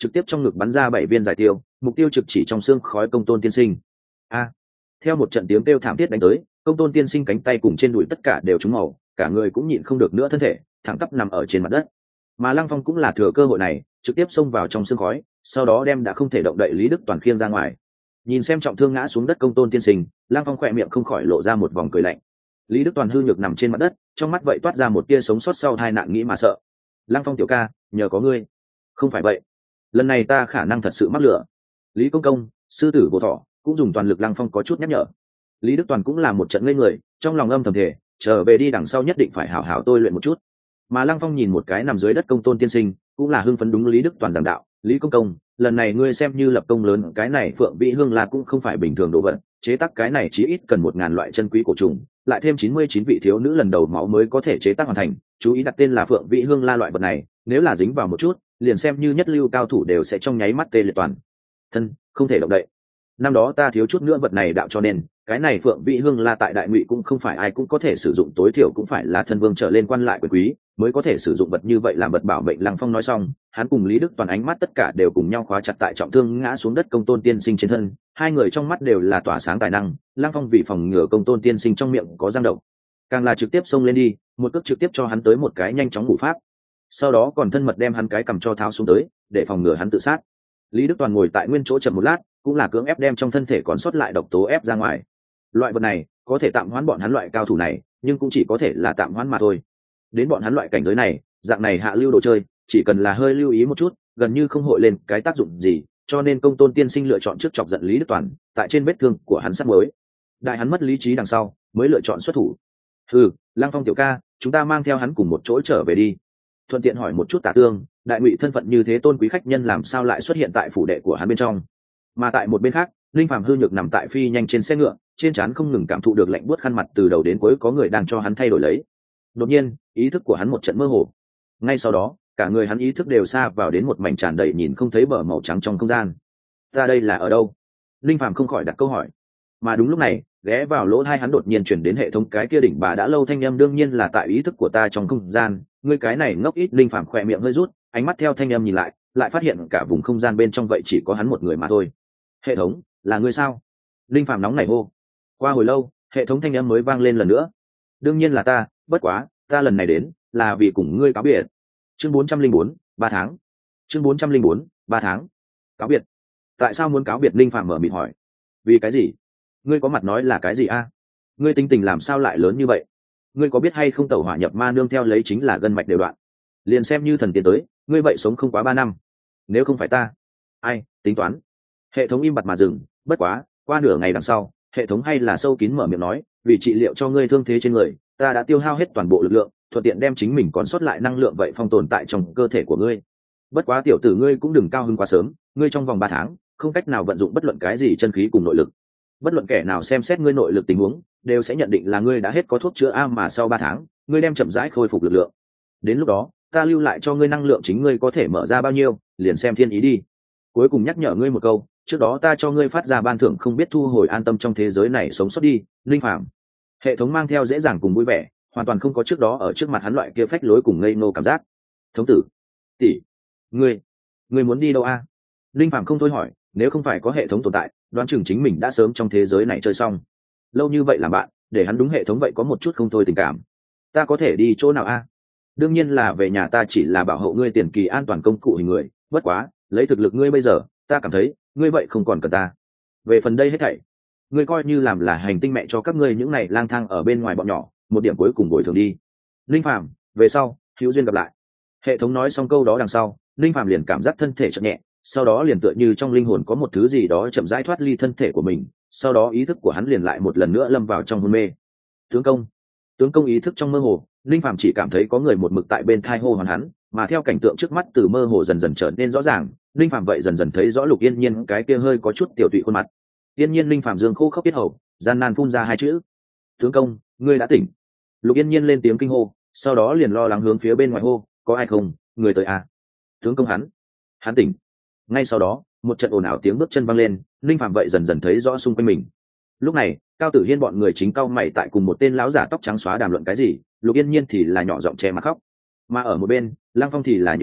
trực tiếp trong ngực bắn ra 7 viên giải tiêu, mục tiêu trực chỉ trong xương khói Công Tôn tiên sinh. A! Theo một trận tiếng kêu thảm thiết đánh tới, Công Tôn tiên sinh cánh tay cùng trên đùi tất cả đều trúng màu, cả người cũng nhịn không được nữa, thân thể thẳng tắp nằm ở trên mặt đất. Mà Lăng Phong cũng là thừa cơ hội này, trực tiếp xông vào trong xương khói, sau đó đem đã không thể động đậy Lý Đức Toàn khiêng ra ngoài. Nhìn xem trọng thương ngã xuống đất Công Tôn tiên sinh, Lăng Phong khỏe miệng không khỏi lộ ra một vòng cười lạnh. Lý Đức Toàn hư nhược nằm trên mặt đất, trong mắt vậy toát ra một tia sống sót sau tai nạn nghĩ mà sợ. Lăng Phong tiểu ca, nhờ có ngươi. Không phải vậy, lần này ta khả năng thật sự mắc lửa. Lý công công, sư tử vô thọ cũng dùng toàn lực. Lăng Phong có chút nhắc nhở. Lý Đức Toàn cũng là một trận ngây người, trong lòng âm thầm thề, trở về đi đằng sau nhất định phải hảo hảo tôi luyện một chút. Mà Lăng Phong nhìn một cái nằm dưới đất Công Tôn tiên sinh, cũng là hưng phấn đúng Lý Đức Toàn giảng đạo. Lý công công, lần này ngươi xem như lập công lớn, cái này Phượng Vĩ Hương là cũng không phải bình thường đồ vật, chế tác cái này chí ít cần 1000 loại chân quý cổ trùng, lại thêm 99 vị thiếu nữ lần đầu máu mới có thể chế tác hoàn thành. Chú ý đặt tên là Phượng Vĩ Hương la loại vật này, nếu là dính vào một chút, liền xem như nhất lưu cao thủ đều sẽ trong nháy mắt tê liệt toàn thân, không thể động đậy. Năm đó ta thiếu chút nữa vật này đạo, cho nên cái này Phượng Vĩ Hương la tại Đại Ngụy cũng không phải ai cũng có thể sử dụng, tối thiểu cũng phải là thân vương trở lên quan lại quyền quý mới có thể sử dụng vật như vậy làm vật bảo mệnh. Lăng Phong nói xong, hắn cùng Lý Đức Toàn ánh mắt tất cả đều cùng nhau khóa chặt tại trọng thương ngã xuống đất Công Tôn tiên sinh trên thân, hai người trong mắt đều là tỏa sáng tài năng. Lăng Phong vì phòng ngừa Công Tôn tiên sinh trong miệng có giang độc, càng là trực tiếp xông lên đi, một cước trực tiếp cho hắn tới một cái nhanh chóng ngủ pháp, sau đó còn thân mật đem hắn cái cầm cho tháo xuống tới, để phòng ngừa hắn tự sát. Lý Đức Toàn ngồi tại nguyên chỗ chậm một lát, cũng là cưỡng ép đem trong thân thể còn sót lại độc tố ép ra ngoài. Loại vật này có thể tạm hoãn bọn hắn loại cao thủ này, nhưng cũng chỉ có thể là tạm hoãn mà thôi. Đến bọn hắn loại cảnh giới này, dạng này hạ lưu đồ chơi, chỉ cần là hơi lưu ý một chút, gần như không hội lên cái tác dụng gì, cho nên Công Tôn tiên sinh lựa chọn trước chọc giận Lý Đức Toàn, tại trên vết thương của hắn sát mới. Đại hắn mất lý trí đằng sau, mới lựa chọn xuất thủ. Lăng Phong tiểu ca, chúng ta mang theo hắn cùng một chỗ trở về đi. Thuận tiện hỏi một chút Tả Tương, Đại Ngụy thân phận như thế tôn quý khách nhân làm sao lại xuất hiện tại phủ đệ của hắn bên trong? Mà tại một bên khác, Linh Phàm hư nhược nằm tại phi nhanh trên xe ngựa, trên trán không ngừng cảm thụ được lạnh buốt khăn mặt từ đầu đến cuối có người đang cho hắn thay đổi lấy. Đột nhiên, ý thức của hắn một trận mơ hồ. Ngay sau đó, cả người hắn ý thức đều xa vào đến một mảnh tràn đầy nhìn không thấy bờ màu trắng trong không gian. Ta đây là ở đâu? Linh Phàm không khỏi đặt câu hỏi. Mà đúng lúc này, ghé vào lỗ tai hắn đột nhiên chuyển đến hệ thống cái kia đỉnh bà đã lâu thanh âm, đương nhiên là tại ý thức của ta trong không gian. Ngươi cái này ngốc ít. Linh Phàm khỏe miệng hơi rút, ánh mắt theo thanh âm nhìn lại phát hiện cả vùng không gian bên trong vậy chỉ có hắn một người mà thôi. Hệ thống, là ngươi sao? Linh Phàm nóng nảy hô. Qua hồi lâu, hệ thống thanh âm mới vang lên lần nữa. Đương nhiên là ta, bất quá ta lần này đến là vì cùng ngươi cáo biệt. Chương 404, 3 tháng. Chương 404, 3 tháng. Cáo biệt? Tại sao muốn cáo biệt? Linh Phàm mở miệng hỏi. Vì cái gì? Ngươi có mặt nói là cái gì a? Ngươi tính tình làm sao lại lớn như vậy? Ngươi có biết hay không, tẩu hỏa nhập ma nương theo lấy chính là gân mạch đều đoạn, liền xem như thần tiến tới, ngươi vậy sống không quá 3 năm. Nếu không phải ta, ai tính toán? Hệ thống im bặt mà dừng. Bất quá qua nửa ngày đằng sau, hệ thống hay là sâu kín mở miệng nói, vì trị liệu cho ngươi thương thế trên người, ta đã tiêu hao hết toàn bộ lực lượng, thuận tiện đem chính mình còn sót lại năng lượng vậy phong tồn tại trong cơ thể của ngươi. Bất quá tiểu tử ngươi cũng đừng cao hứng quá sớm, ngươi trong vòng 3 tháng không cách nào vận dụng bất luận cái gì chân khí cùng nội lực. Bất luận kẻ nào xem xét ngươi nội lực tình huống đều sẽ nhận định là ngươi đã hết có thuốc chữa a, mà sau 3 tháng ngươi đem chậm rãi khôi phục lực lượng. Đến lúc đó ta lưu lại cho ngươi năng lượng chính ngươi có thể mở ra bao nhiêu, liền xem thiên ý đi. Cuối cùng nhắc nhở ngươi một câu, trước đó ta cho ngươi phát ra ban thưởng không biết thu hồi, an tâm trong thế giới này sống sót đi, Linh Phàm. Hệ thống mang theo dễ dàng cùng vui vẻ, hoàn toàn không có trước đó ở trước mặt hắn loại kia phách lối cùng ngây ngô cảm giác. Thống tử, tỷ, ngươi muốn đi đâu a? Linh Phàm không thôi hỏi, nếu không phải có hệ thống tồn tại, đoán chừng chính mình đã sớm trong thế giới này chơi xong. Lâu như vậy làm bạn, để hắn đúng hệ thống vậy có một chút không thôi tình cảm. Ta có thể đi chỗ nào a? Đương nhiên là về nhà, ta chỉ là bảo hộ ngươi tiền kỳ an toàn công cụ hình người, bất quá lấy thực lực ngươi bây giờ, ta cảm thấy ngươi vậy không còn cần ta. Về phần đây hết thảy, ngươi coi như làm là hành tinh mẹ cho các ngươi những này lang thang ở bên ngoài bọn nhỏ một điểm cuối cùng bồi thường đi. Linh Phàm, về sau hữu duyên gặp lại. Hệ thống nói xong câu đó đằng sau, Linh Phàm liền cảm giác thân thể chợt nhẹ, sau đó liền tựa như trong linh hồn có một thứ gì đó chậm rãi thoát ly thân thể của mình, sau đó ý thức của hắn liền lại một lần nữa lâm vào trong hôn mê. Tướng công ý thức trong mơ hồ, Linh Phàm chỉ cảm thấy có người một mực tại bên thai hô hoán hắn, mà theo cảnh tượng trước mắt từ mơ hồ dần dần trở nên rõ ràng, Linh Phàm vậy dần dần thấy rõ Lục Yên Nhiên cái kia hơi có chút tiểu tụy khuôn mặt. Yên Nhiên. Linh Phàm dương khô khốc biết hầu, gian nan phun ra 2 chữ. Tướng công, ngươi đã tỉnh. Lục Yên Nhiên lên tiếng kinh hô, sau đó liền lo lắng hướng phía bên ngoài hô, có ai không, người tới à? Tướng công hắn tỉnh. Ngay sau đó, một trận ồn ào tiếng bước chân vang lên, Linh Phàm vậy dần dần thấy rõ xung quanh mình. Lúc này, Cao Tử Hiên bọn người chính cau mày tại cùng một tên lão giả tóc trắng xóa đàm luận cái gì, Lục Yên Nhiên thì là nhỏ giọng che mặt khóc. Mà ở một bên, Lăng Phong thì là nhíu mày,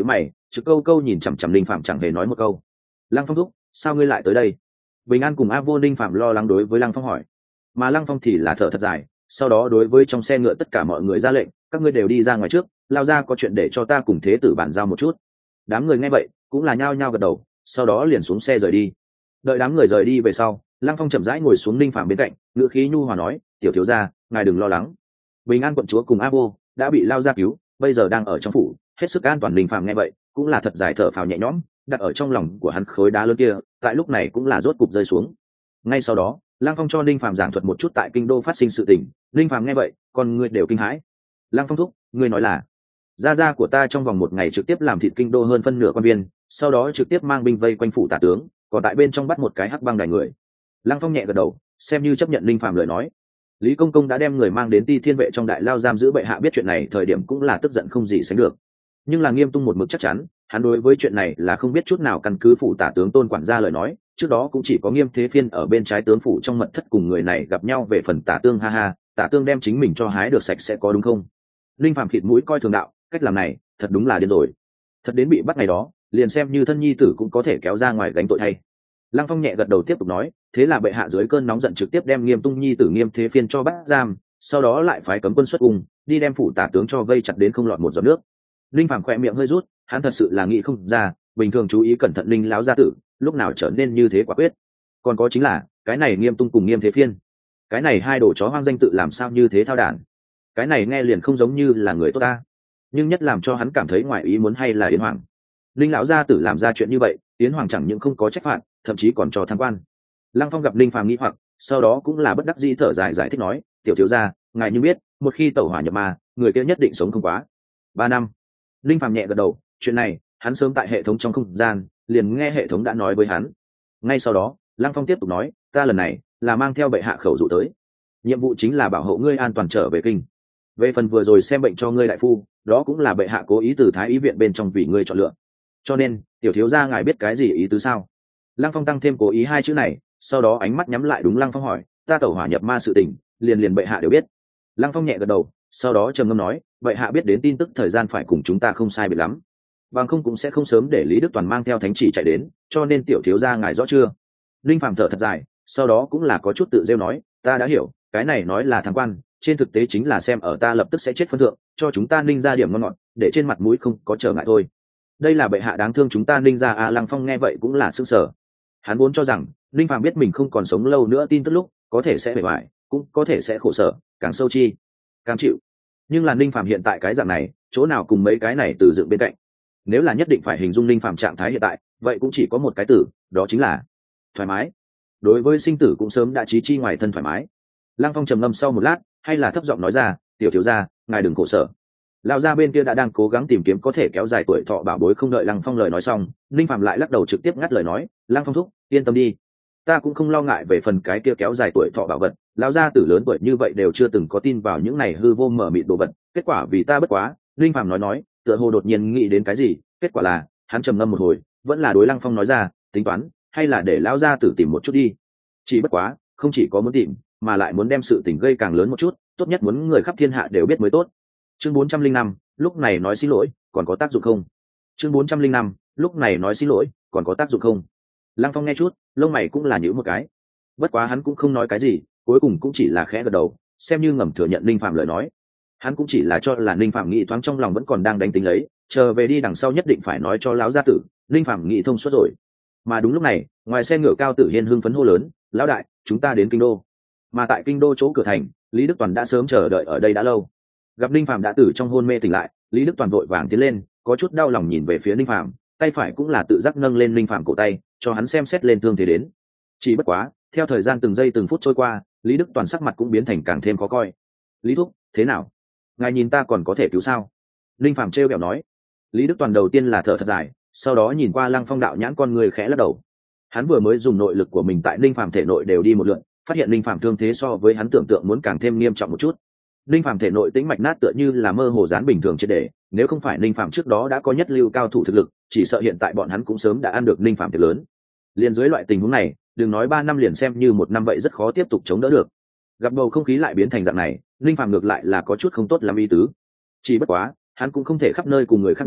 trực câu câu nhìn chằm chằm linh phạm chẳng hề nói một câu. Lăng Phong thúc, sao ngươi lại tới đây? Bình An cùng A Vô Ninh phạm lo lắng đối với Lăng Phong hỏi, mà Lăng Phong thì là thở thật dài, sau đó đối với trong xe ngựa tất cả mọi người ra lệnh, các ngươi đều đi ra ngoài trước, lao ra có chuyện để cho ta cùng thế tử bàn giao một chút. Đám người nghe vậy cũng là nhao nhao gật đầu, sau đó liền xuống xe rời đi. Đợi đám người rời đi về sau, Lăng Phong chậm rãi ngồi xuống Ninh Phạm bên cạnh, ngữ khí nhu hòa nói, tiểu thiếu gia, ngài đừng lo lắng. Bình An quận chúa cùng A Vô đã bị lao ra cứu, bây giờ đang ở trong phủ, hết sức an toàn. Ninh Phạm nghe vậy cũng là thật dài thở phào nhẹ nhõm, đặt ở trong lòng của hắn khối đá lớn kia tại lúc này cũng là rốt cục rơi xuống. Ngay sau đó Lăng Phong cho Ninh Phạm giảng thuật một chút tại kinh đô phát sinh sự tình. Ninh Phạm nghe vậy con người đều kinh hãi. Lăng Phong thúc, ngươi nói là gia gia của ta trong vòng một ngày trực tiếp làm thịt kinh đô hơn phân nửa quan viên, sau đó trực tiếp mang binh vây quanh phủ tả tướng, còn tại bên trong bắt một cái hắc băng đài người. Lăng Phong nhẹ gật đầu, xem như chấp nhận Ninh Phạm lời nói. Lý Công Công đã đem người mang đến Ti Thiên vệ trong đại lao giam giữ bệ hạ biết chuyện này thời điểm cũng là tức giận không gì sánh được, nhưng là Nghiêm Tung một mực chắc chắn hắn đối với chuyện này là không biết chút nào. Căn cứ phủ tả tướng Tôn quản gia lời nói, trước đó cũng chỉ có Nghiêm Thế Phiên ở bên trái tướng phủ trong mật thất cùng người này gặp nhau về phần tả tương. Ha ha, tả tương đem chính mình cho hái được sạch sẽ có đúng không? Linh Phạm khịt mũi coi thường đạo, cách làm này thật đúng là điên rồi. Thật đến bị bắt ngày đó liền xem như thân nhi tử cũng có thể kéo ra ngoài gánh tội thay. Lăng Phong nhẹ gật đầu tiếp tục nói, thế là bệ hạ dưới cơn nóng giận trực tiếp đem Nghiêm Tung nhi tử Nghiêm Thế Phiên cho bắt giam, sau đó lại phái cấm quân xuất cung đi đem phủ tả tướng cho vây chặt đến không lọt một giọt nước. Linh Phàm khỏe miệng hơi rút, hắn thật sự là nghĩ không ra, bình thường chú ý cẩn thận Linh láo gia tử lúc nào trở nên như thế quả quyết. Còn có chính là cái này Nghiêm Tung cùng Nghiêm Thế Phiên, cái này hai đồ chó hoang danh tự làm sao như thế thao đản. Cái này nghe liền không giống như là người tốt ta. Nhưng nhất làm cho hắn cảm thấy ngoài ý muốn hay là Yến Hoàng. Linh lão gia tử làm ra chuyện như vậy, Yến Hoàng chẳng những không có trách phạt, thậm chí còn cho thăng quan. Lăng Phong gặp Linh Phàm nghĩ hoặc, sau đó cũng là bất đắc dĩ thở dài giải thích nói, tiểu thiếu gia, ngài như biết, một khi tẩu hỏa nhập ma, người kia nhất định sống không quá 3 năm. Linh Phàm nhẹ gật đầu, chuyện này hắn sớm tại hệ thống trong không gian liền nghe hệ thống đã nói với hắn. Ngay sau đó Lăng Phong tiếp tục nói, ta lần này là mang theo bệ hạ khẩu dụ tới, nhiệm vụ chính là bảo hộ ngươi an toàn trở về kinh. Về phần vừa rồi xem bệnh cho ngươi đại phu, đó cũng là bệ hạ cố ý từ Thái Y viện bên trong vì ngươi chọn lựa. Cho nên tiểu thiếu gia ngài biết cái gì ý tứ sao? Lăng Phong tăng thêm cố ý hai chữ này, sau đó ánh mắt nhắm lại đúng Lăng Phong hỏi, ta tẩu hỏa nhập ma sự tình liền bệ hạ đều biết. Lăng Phong nhẹ gật đầu, sau đó trầm ngâm nói, bệ hạ biết đến tin tức thời gian phải cùng chúng ta không sai biệt lắm, bằng không cũng sẽ không sớm để Lý Đức Toàn mang theo thánh chỉ chạy đến, cho nên tiểu thiếu gia ngài rõ chưa? Linh Phàm thở thật dài, sau đó cũng là có chút tự rêu nói, ta đã hiểu, cái này nói là thăng quan, trên thực tế chính là xem ở ta lập tức sẽ chết phân thượng, cho chúng ta Ninh ra điểm ngon ngọt, để trên mặt mũi không có trở ngại thôi. Đây là bệ hạ đáng thương chúng ta Ninh ra à? Lăng Phong nghe vậy cũng là sững sờ. Hắn vốn cho rằng Linh Phàm biết mình không còn sống lâu nữa tin tức lúc có thể sẽ bề bại, cũng có thể sẽ khổ sở, càng sâu chi cam chịu. Nhưng là Linh Phàm hiện tại cái dạng này, chỗ nào cùng mấy cái này từ dựng bên cạnh. Nếu là nhất định phải hình dung Linh Phàm trạng thái hiện tại, vậy cũng chỉ có một cái từ, đó chính là thoải mái. Đối với sinh tử cũng sớm đã trí chi ngoài thân thoải mái. Lăng Phong trầm ngâm sau một lát, hay là thấp giọng nói ra, tiểu thiếu gia, ngài đừng khổ sở. Lão gia bên kia đã đang cố gắng tìm kiếm có thể kéo dài tuổi thọ bảo bối. Không đợi Lăng Phong lời nói xong, Linh Phàm lại lắc đầu trực tiếp ngắt lời nói, Lăng Phong thúc, yên tâm đi, ta cũng không lo ngại về phần cái kia kéo dài tuổi thọ bảo vật. Lão gia tử lớn tuổi như vậy đều chưa từng có tin vào những này hư vô mờ mịt đồ vật, kết quả vì ta bất quá. Linh Phàm nói, tựa hồ đột nhiên nghĩ đến cái gì, kết quả là hắn trầm ngâm một hồi, vẫn là đối Lăng Phong nói ra, tính toán hay là để lão gia tử tìm một chút đi. Chỉ bất quá không chỉ có muốn tìm, mà lại muốn đem sự tình gây càng lớn một chút, tốt nhất muốn người khắp thiên hạ đều biết mới tốt. Chương 405, lúc này nói xin lỗi còn có tác dụng không? Chương 405, lúc này nói xin lỗi còn có tác dụng không? Lăng Phong nghe chút, lông mày cũng là nhíu một cái. Bất quá hắn cũng không nói cái gì, cuối cùng cũng chỉ là khẽ gật đầu, xem như ngầm thừa nhận Ninh Phạm lời nói. Hắn cũng chỉ là cho là Ninh Phạm nghĩ thoáng trong lòng vẫn còn đang đánh tính lấy, chờ về đi đằng sau nhất định phải nói cho lão gia tử, Ninh Phạm nghĩ thông suốt rồi. Mà đúng lúc này, ngoài xe ngựa Cao Tử Hiên hưng phấn hô lớn, lão đại, chúng ta đến kinh đô. Mà tại kinh đô chỗ cửa thành, Lý Đức Toàn đã sớm chờ đợi ở đây đã lâu. Gặp Ninh Phạm đã từ trong hôn mê tỉnh lại, Lý Đức Toàn vội vàng tiến lên, có chút đau lòng nhìn về phía Ninh Phạm, tay phải cũng là tự giác nâng lên Ninh Phạm cổ tay, cho hắn xem xét lên thương thế đến. Chỉ bất quá, theo thời gian từng giây từng phút trôi qua, Lý Đức Toàn sắc mặt cũng biến thành càng thêm khó coi. Lý thúc, thế nào? Ngài nhìn ta còn có thể cứu sao? Ninh Phạm trêu ghẹo nói. Lý Đức Toàn đầu tiên là thở thật dài, sau đó nhìn qua Lăng Phong đạo nhãn con người khẽ lắc đầu. Hắn vừa mới dùng nội lực của mình tại Ninh Phạm thể nội đều đi một lượt, phát hiện Ninh Phạm thương thế so với hắn tưởng tượng muốn càng thêm nghiêm trọng một chút. Ninh Phạm thể nội tĩnh mạch nát tựa như là mơ hồ dán bình thường trên để, nếu không phải Ninh Phạm trước đó đã có nhất lưu cao thủ thực lực, chỉ sợ hiện tại bọn hắn cũng sớm đã ăn được Ninh Phạm thiệt lớn. Liên dưới loại tình huống này, đừng nói 3 năm liền xem như 1 năm vậy rất khó tiếp tục chống đỡ được. Gặp bầu không khí lại biến thành dạng này, Ninh Phạm ngược lại là có chút không tốt làm ý tứ. Chỉ bất quá, hắn cũng không thể khắp nơi cùng người khác nói,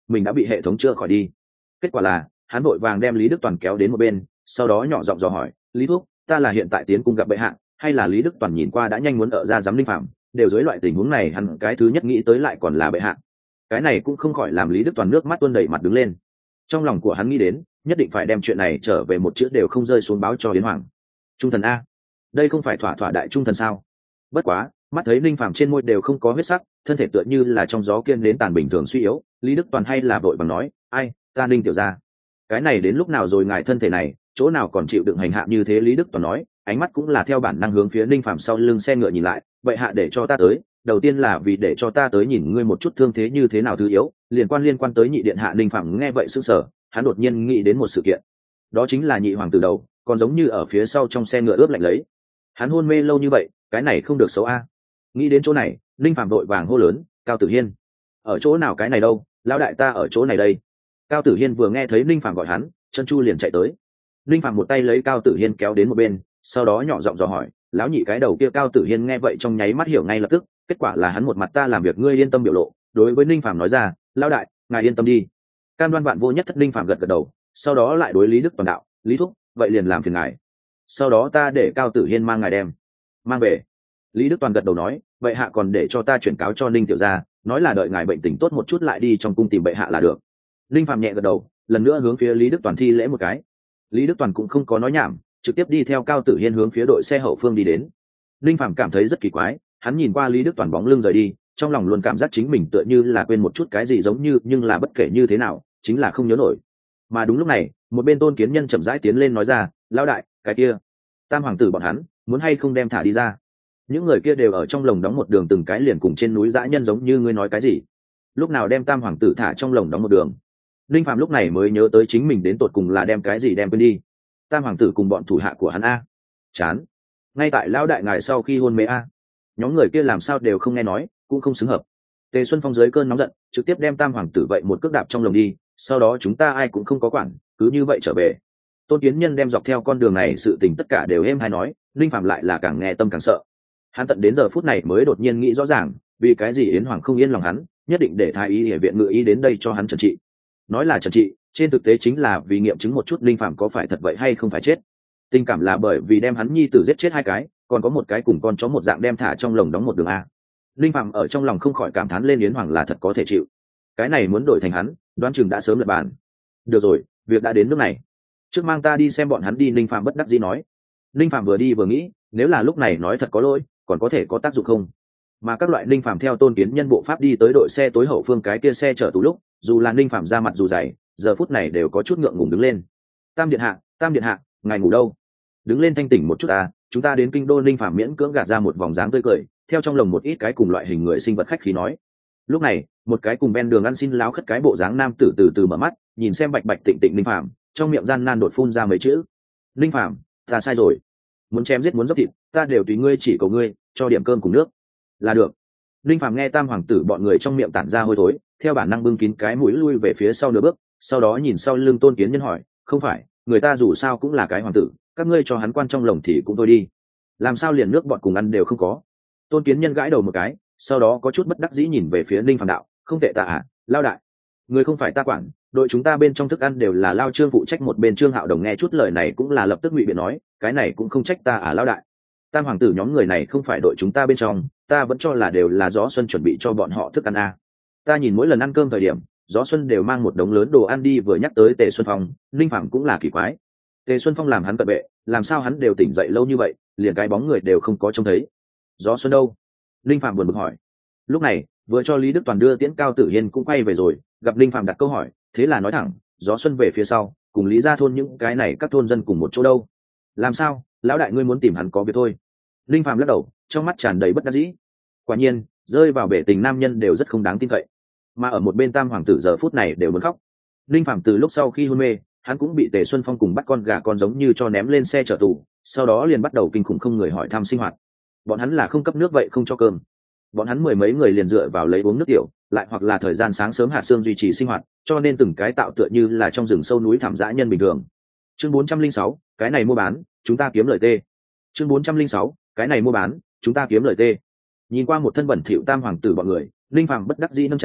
mình đã bị hệ thống chữa khỏi đi. Kết quả là hắn vội vàng đem Lý Đức Toàn kéo đến một bên, sau đó nhỏ giọng dò hỏi, Lý Thúc, ta là hiện tại tiến cung gặp bệ hạ, hay là Lý Đức Toàn nhìn qua đã nhanh muốn ở ra giám linh phạm, đều dưới loại tình huống này hắn cái thứ nhất nghĩ tới lại còn là bệ hạ. Cái này cũng không khỏi làm Lý Đức Toàn nước mắt tuôn đầy mặt đứng lên. Trong lòng của hắn nghĩ đến, nhất định phải đem chuyện này trở về một chữ đều không rơi xuống báo cho Yến Hoàng. Trung thần a, đây không phải thỏa thỏa đại trung thần sao? Bất quá, mắt thấy linh phạm trên môi đều không có huyết sắc, thân thể tựa như là trong gió kiên đến tàn bình thường suy yếu, Lý Đức Toàn hay là vội bằng nói, ai, ta Ninh tiểu gia, cái này đến lúc nào rồi ngài thân thể này, chỗ nào còn chịu đựng hành hạ như thế? Lý Đức Toàn nói, ánh mắt cũng là theo bản năng hướng phía Ninh Phạm sau lưng xe ngựa nhìn lại, vậy hạ để cho ta tới, đầu tiên là vì để cho ta tới nhìn ngươi một chút thương thế như thế nào thứ yếu, liên quan tới nhị điện hạ. Ninh Phạm nghe vậy sững sờ, hắn đột nhiên nghĩ đến một sự kiện, đó chính là nhị hoàng tử đầu, còn giống như ở phía sau trong xe ngựa ướp lạnh lấy. Hắn hôn mê lâu như vậy, cái này không được xấu a. Nghĩ đến chỗ này, Ninh Phạm vội vàng hô lớn, Cao Tử Hiên, ở chỗ nào? Cái này đâu, lão đại ta ở chỗ này đây. Cao Tử Hiên vừa nghe thấy Ninh Phạm gọi hắn, chân chu liền chạy tới. Ninh Phạm một tay lấy Cao Tử Hiên kéo đến một bên, sau đó nhỏ giọng dò hỏi, lão nhị cái đầu kia. Cao Tử Hiên nghe vậy trong nháy mắt hiểu ngay lập tức, kết quả là hắn một mặt ta làm việc ngươi yên tâm biểu lộ, đối với Ninh Phạm nói ra, lão đại, ngài yên tâm đi. Cam đoan vạn vô nhất thất. Ninh Phạm gật gật đầu, sau đó lại đối Lý Đức Toàn đạo, Lý Thúc, vậy liền làm phiền ngài, sau đó ta để Cao Tử Hiên mang ngài đem mang về. Lý Đức Toàn gật đầu nói, vậy hạ còn để cho ta chuyển cáo cho Ninh tiểu gia, nói là đợi ngài bệnh tình tốt một chút lại đi trong cung tìm bệ hạ là được. Ninh Phạm nhẹ gật đầu, lần nữa hướng phía Lý Đức Toàn thi lễ một cái. Lý Đức Toàn cũng không có nói nhảm, trực tiếp đi theo Cao Tử Hiên hướng phía đội xe hậu phương đi đến. Ninh Phạm cảm thấy rất kỳ quái, hắn nhìn qua Lý Đức Toàn bóng lưng rời đi, trong lòng luôn cảm giác chính mình tựa như là quên một chút cái gì giống như, nhưng là bất kể như thế nào chính là không nhớ nổi. Mà đúng lúc này, một bên Tôn Kiến Nhân chậm rãi tiến lên nói ra, lão đại, cái kia tam hoàng tử bọn hắn muốn hay không đem thả đi ra? Những người kia đều ở trong lồng đóng một đường, từng cái liền cùng trên núi dã nhân giống như ngươi nói cái gì? Lúc nào đem tam hoàng tử thả trong lồng đóng một đường? Linh Phạm lúc này mới nhớ tới chính mình đến tột cùng là đem cái gì đem quên đi. Tam hoàng tử cùng bọn thủ hạ của hắn a. Chán. Ngay tại lão đại ngài sau khi hôn mê a, nhóm người kia làm sao đều không nghe nói, cũng không xứng hợp. Tề Xuân Phong dưới cơn nóng giận, trực tiếp đem tam hoàng tử vậy một cước đạp trong lồng đi, sau đó chúng ta ai cũng không có quản, cứ như vậy trở về. Tôn Kiến Nhân đem dọc theo con đường này sự tình tất cả đều êm hay nói, Linh Phạm lại là càng nghe tâm càng sợ. Hắn tận đến giờ phút này mới đột nhiên nghĩ rõ ràng, vì cái gì Yến Hoàng không yên lòng hắn, nhất định để thái y y viện ngự y đến đây cho hắn trần trị. Nói là trần trị, trên thực tế chính là vì nghiệm chứng một chút Linh Phạm có phải thật vậy hay không phải chết. Tình cảm là bởi vì đem hắn nhi tử giết chết hai cái, còn có một cái cùng con chó một dạng đem thả trong lồng đóng một đường a. Linh Phạm ở trong lòng không khỏi cảm thán lên Yến Hoàng là thật có thể chịu. Cái này muốn đổi thành hắn, đoán chừng đã sớm lật bàn. Được rồi, việc đã đến nước này, trước mang ta đi xem bọn hắn đi. Linh Phạm bất đắc dĩ nói. Linh Phạm vừa đi vừa nghĩ, nếu là lúc này nói thật có lỗi, còn có thể có tác dụng không? Mà các loại Linh Phạm theo Tôn Kiến Nhân bộ pháp đi tới đội xe tối hậu phương cái kia xe chở tù lúc, dù là Linh Phạm ra mặt dù dày, giờ phút này đều có chút ngượng ngùng đứng lên. Tam điện hạ, ngài ngủ đâu? Đứng lên thanh tỉnh một chút à, chúng ta đến kinh đô. Linh Phạm miễn cưỡng gạt ra một vòng dáng tươi cười, theo trong lồng một ít cái cùng loại hình người sinh vật khách khí nói. Lúc này, một cái cùng ven đường ăn xin láo khất cái bộ dáng nam tử từ từ mở mắt, nhìn xem bạch bạch tịnh tịnh Linh Phạm, trong miệng gian nan đột phun ra mấy chữ. Linh Phạm, ta sai rồi, muốn chém giết muốn dốc thịt, ta đều tùy ngươi, chỉ cầu ngươi cho điểm cơm cùng nước là được. Linh Phạm nghe tam hoàng tử bọn người trong miệng tản ra hôi thối, theo bản năng bưng kín cái mũi lui về phía sau nửa bước, sau đó nhìn sau lưng Tôn Kiến Nhân hỏi, không phải, người ta dù sao cũng là cái hoàng tử, các ngươi cho hắn quan trong lồng thì cũng thôi đi, làm sao liền nước bọn cùng ăn đều không có? Tôn Kiến Nhân gãi đầu một cái, sau đó có chút bất đắc dĩ nhìn về phía Linh Phạm đạo, không tệ ta à, lao đại, người không phải ta quản, đội chúng ta bên trong thức ăn đều là lao Trương phụ trách. Một bên Trương Hạo Đồng nghe chút lời này cũng là lập tức ngụy biện nói, cái này cũng không trách ta à lao đại, tam hoàng tử nhóm người này không phải đội chúng ta bên trong, ta vẫn cho là đều là Gió Xuân chuẩn bị cho bọn họ thức ăn à. Ta nhìn mỗi lần ăn cơm thời điểm, Gió Xuân đều mang một đống lớn đồ ăn đi. Vừa nhắc tới Tề Xuân Phong, Linh Phạm cũng là kỳ quái, Tề Xuân Phong làm hắn cận vệ, làm sao hắn đều tỉnh dậy lâu như vậy, liền cái bóng người đều không có trông thấy. Gió Xuân đâu? Linh Phạm buồn bực hỏi. Lúc này, vừa cho Lý Đức Toàn đưa tiễn Cao Tử Hiên cũng quay về rồi, gặp Linh Phạm đặt câu hỏi, thế là nói thẳng, Gió Xuân về phía sau, cùng Lý gia thôn những cái này các thôn dân cùng một chỗ đâu. Làm sao, lão đại ngươi muốn tìm hắn có việc thôi? Linh Phạm lắc đầu, trong mắt tràn đầy bất đắc dĩ. Quả nhiên, rơi vào bể tình nam nhân đều rất không đáng tin cậy. Mà ở một bên tam hoàng tử giờ phút này đều muốn khóc. Linh Phạm từ lúc sau khi hôn mê, hắn cũng bị Tề Xuân Phong cùng bắt con gà con giống như cho ném lên xe chở tù, sau đó liền bắt đầu kinh khủng không người hỏi thăm sinh hoạt. Bọn hắn là không cấp nước vậy không cho cơm, bọn hắn mười mấy người liền dựa vào lấy uống nước tiểu, lại hoặc là thời gian sáng sớm hạt sương duy trì sinh hoạt, cho nên từng cái tạo tựa như là trong rừng sâu núi thảm dã nhân bình thường. Chương 406, cái này mua bán, chúng ta kiếm lời tê. Chương 406, cái này mua bán, chúng ta kiếm lời tê. Nhìn qua một thân bẩn thỉu tam hoàng tử bọn người, Linh Phạm bất đắc dĩ nâng chán,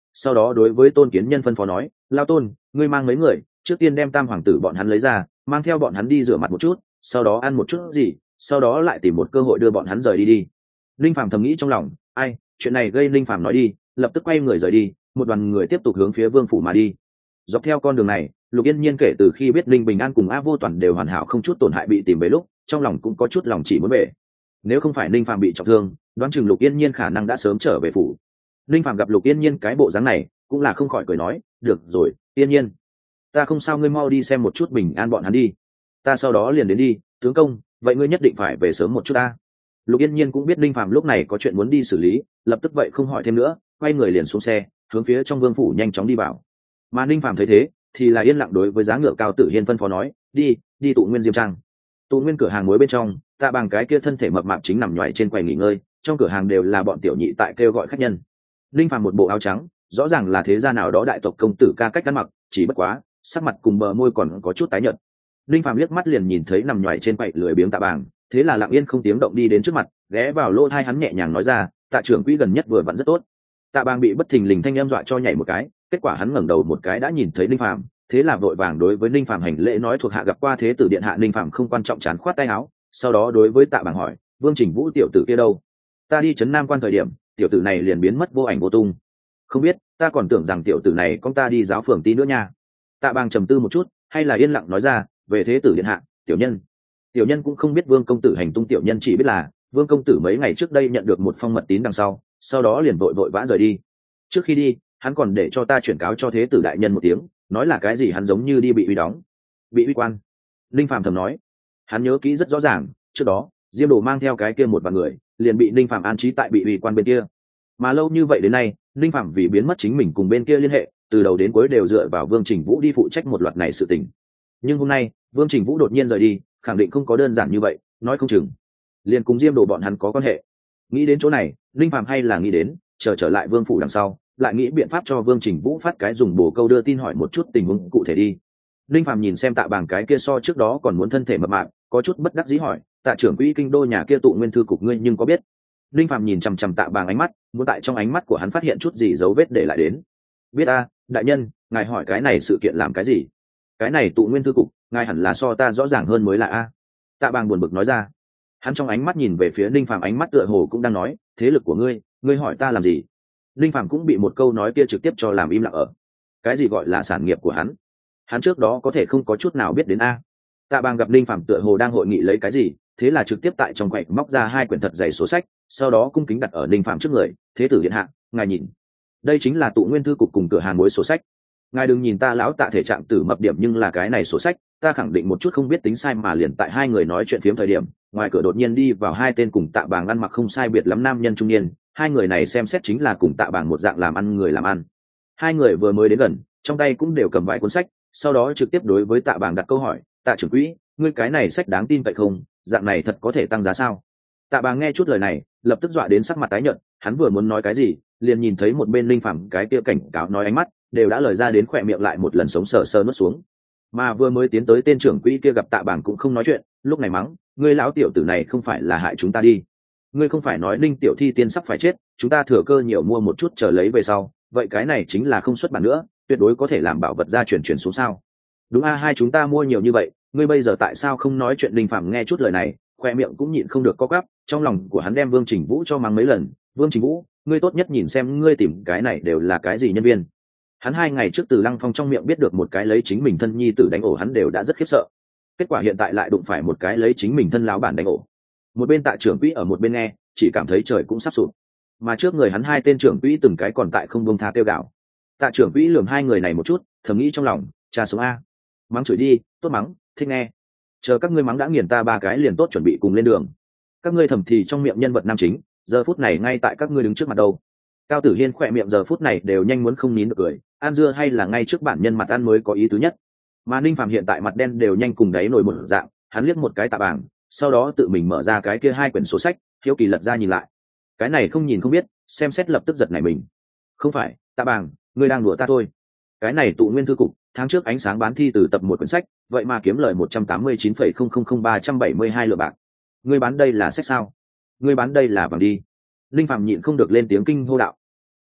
sau đó đối với Tôn Kiến Nhân phân phó nói, lao Tôn, ngươi mang mấy người trước tiên đem tam hoàng tử bọn hắn lấy ra, mang theo bọn hắn đi rửa mặt một chút, sau đó ăn một chút gì, sau đó lại tìm một cơ hội đưa bọn hắn rời đi đi. Linh Phàm thầm nghĩ trong lòng, ai, chuyện này gây Linh Phàm nói đi, lập tức quay người rời đi, một đoàn người tiếp tục hướng phía vương phủ mà đi. Dọc theo con đường này, Lục Yên Nhiên kể từ khi biết Linh Bình An cùng A Vô Toàn đều hoàn hảo không chút tổn hại bị tìm về lúc, trong lòng cũng có chút lòng chỉ muốn về. Nếu không phải Linh Phàm bị trọng thương, đoán chừng Lục Yên Nhiên khả năng đã sớm trở về phủ. Linh Phàm gặp Lục Yên Nhiên cái bộ dáng này, cũng là không khỏi cười nói, được rồi, Yên Nhiên, ta không sao, ngươi mau đi xem một chút Bình An bọn hắn đi, ta sau đó liền đến đi. Tướng công, vậy ngươi nhất định phải về sớm một chút ta. Lục Yên Nhiên cũng biết Linh Phàm lúc này có chuyện muốn đi xử lý, lập tức vậy không hỏi thêm nữa, quay người liền xuống xe, hướng phía trong vương phủ nhanh chóng đi vào. Mà Linh Phàm thấy thế, thì là yên lặng đối với giá ngựa Cao Tử Hiên phân phó nói, đi tụ nguyên diêm trang. Tụ nguyên cửa hàng muối bên trong, Tạ Bàng cái kia thân thể mập mạp chính nằm nhoài trên quầy nghỉ ngơi, trong cửa hàng đều là bọn tiểu nhị tại kêu gọi khách nhân. Linh Phàm một bộ áo trắng, rõ ràng là thế gia nào đó đại tộc công tử ca cách ăn mặc, chỉ bất quá sắc mặt cùng bờ môi còn có chút tái nhợt. Linh Phàm liếc mắt liền nhìn thấy nằm nhoài trên quầy lười biếng Tạ Bàng, thế là lặng yên không tiếng động đi đến trước mặt, ghé vào lỗ tai hắn nhẹ nhàng nói ra, Tạ trưởng quỹ gần nhất vừa vặn rất tốt. Tạ Bàng bị bất thình lình thanh âm dọa cho nhảy một cái, kết quả hắn ngẩng đầu một cái đã nhìn thấy Linh Phàm, thế là vội vàng đối với Linh Phàm hành lễ nói thuộc hạ gặp qua thế tử điện hạ. Linh Phàm không quan trọng chán khoát tay áo, sau đó đối với Tạ Bàng hỏi, Vương Trình Vũ tiểu tử kia đâu? Ta đi trấn Nam Quan thời điểm, tiểu tử này liền biến mất vô ảnh vô tung. Không biết, ta còn tưởng rằng tiểu tử này con ta đi giáo phường tí nữa nha. Tạ Bàng trầm tư một chút, hay là yên lặng nói ra, về thế tử điện hạ, tiểu nhân cũng không biết Vương công tử hành tung, tiểu nhân chỉ biết là Vương công tử mấy ngày trước đây nhận được một phong mật tín đằng sau đó liền vội vã rời đi. Trước khi đi, hắn còn để cho ta chuyển cáo cho thế tử đại nhân một tiếng, nói là cái gì hắn giống như đi bị uy đóng, bị uy quan. Linh Phàm thầm nói, hắn nhớ kỹ rất rõ ràng, trước đó Diêm Đồ mang theo cái kia một vài người liền bị Linh Phàm an trí tại bị uy quan bên kia, mà lâu như vậy đến nay Linh Phàm vì biến mất chính mình cùng bên kia liên hệ, từ đầu đến cuối đều dựa vào Vương Trình Vũ đi phụ trách một loạt này sự tình. Nhưng hôm nay Vương Trình Vũ đột nhiên rời đi, khẳng định không có đơn giản như vậy, nói không chừng liền cùng Diêm Đồ bọn hắn có quan hệ. Nghĩ đến chỗ này, Linh Phàm hay là nghĩ đến trở lại vương phủ đằng sau, lại nghĩ biện pháp cho Vương Trình Vũ phát cái dùng bồ câu đưa tin hỏi một chút tình huống cụ thể đi. Linh Phàm nhìn xem Tạ Bàng cái kia so trước đó còn muốn thân thể mập mạp, có chút bất đắc dĩ hỏi, Tạ trưởng quỹ kinh đô nhà kia tụ nguyên thư cục ngươi nhưng có biết? Linh Phàm nhìn chằm chằm Tạ Bàng ánh mắt, muốn tại trong ánh mắt của hắn phát hiện chút gì dấu vết để lại đến. Biết a, đại nhân, ngài hỏi cái này sự kiện làm cái gì? Cái này tụ nguyên thư cục, ngài hẳn là so ta rõ ràng hơn mới là a. Tạ Bàng buồn bực nói ra. Hắn trong ánh mắt nhìn về phía Linh Phàm, ánh mắt tựa hồ cũng đang nói, thế lực của ngươi hỏi ta làm gì? Linh Phàm cũng bị một câu nói kia trực tiếp cho làm im lặng ở. Cái gì gọi là sản nghiệp của hắn trước đó có thể không có chút nào biết đến a. Tạ Bàng gặp Linh Phàm tựa hồ đang hội nghị lấy cái gì, thế là trực tiếp tại trong quầy móc ra 2 quyển thật dày sổ sách, sau đó cung kính đặt ở Linh Phàm trước người, thế tử điện hạ, ngài nhìn, đây chính là tụ nguyên thư cục cùng cửa hàng muối sổ sách. Ngài đừng nhìn ta lão Tạ thể trạng tử mập điểm, nhưng là cái này sổ sách ta khẳng định một chút không biết tính sai. Mà liền tại hai người nói chuyện phiếm thời điểm, ngoài cửa đột nhiên đi vào 2 tên cùng Tạ Bàng ăn mặc không sai biệt lắm nam nhân trung niên. 2 người này xem xét chính là cùng Tạ Bàng một dạng làm ăn người làm ăn. 2 người vừa mới đến gần, trong tay cũng đều cầm vài cuốn sách, sau đó trực tiếp đối với Tạ Bàng đặt câu hỏi, Tạ trưởng quỹ, ngươi cái này sách đáng tin vậy không? Dạng này thật có thể tăng giá sao? Tạ Bàng nghe chút lời này, lập tức dọa đến sắc mặt tái nhợt. Hắn vừa muốn nói cái gì, liền nhìn thấy một bên Linh Phàm cái kia cảnh cáo nói ánh mắt đều đã lời ra đến, khỏe miệng lại một lần sống sờ sờ nuốt xuống. Mà vừa mới tiến tới tên trưởng quỹ kia gặp Tạ Bàng cũng không nói chuyện, lúc này mắng, ngươi lão tiểu tử này không phải là hại chúng ta đi? Ngươi không phải nói Ninh tiểu thi tiên sắp phải chết, chúng ta thừa cơ nhiều mua một chút chờ lấy về sau, vậy cái này chính là không xuất bản nữa, tuyệt đối có thể làm bảo vật gia truyền xuống sao? Đúng a, hai chúng ta mua nhiều như vậy, ngươi bây giờ tại sao không nói chuyện? Linh Phàm nghe chút lời này, khoe miệng cũng nhịn không được co quắp, trong lòng của hắn đem Vương Trình Vũ cho mắng mấy lần. Vương Trình Vũ, ngươi tốt nhất nhìn xem ngươi tìm cái này đều là cái gì nhân viên. Hắn 2 ngày trước từ Lăng Phong trong miệng biết được một cái lấy chính mình thân nhi tử đánh ổ, hắn đều đã rất khiếp sợ. Kết quả hiện tại lại đụng phải một cái lấy chính mình thân lão bản đánh ổ. Một bên Tạ trưởng quỹ ở một bên nghe, chỉ cảm thấy trời cũng sắp sụp. Mà trước người hắn 2 tên trưởng quỹ từng cái còn tại không buông tha kêu gào. Tạ trưởng quỹ lườm 2 người này một chút, thầm nghĩ trong lòng, cha sống a, mắng chửi đi, tốt mắng, thích nghe. Chờ các ngươi mắng đã nghiền ta 3 cái liền tốt, chuẩn bị cùng lên đường. Các ngươi thầm thì trong miệng nhân vật nam chính, giờ phút này ngay tại các ngươi đứng trước mặt đâu. Cao Tử Hiên khỏe miệng giờ phút này đều nhanh muốn không nín được cười, ăn dưa hay là ngay trước bản nhân mặt ăn mới có ý tứ nhất. Mà Ninh Phàm hiện tại mặt đen đều nhanh cùng đáy nổi một dạng, hắn liếc một cái Tạ Bàng, sau đó tự mình mở ra cái kia 2 quyển sổ sách, hiếu kỳ lật ra nhìn lại. Cái này không nhìn không biết, xem xét lập tức giật nảy mình. Không phải, Tạ Bàng, ngươi đang đùa ta thôi. Cái này tụ nguyên thư cục, tháng trước ánh sáng bán thi từ tập 1 quyển sách, vậy mà kiếm lời 189,000372 lượng bạc. Ngươi bán đây là sách sao? Ngươi bán đây là vàng đi. Linh Phàm nhịn không được lên tiếng kinh hô đạo.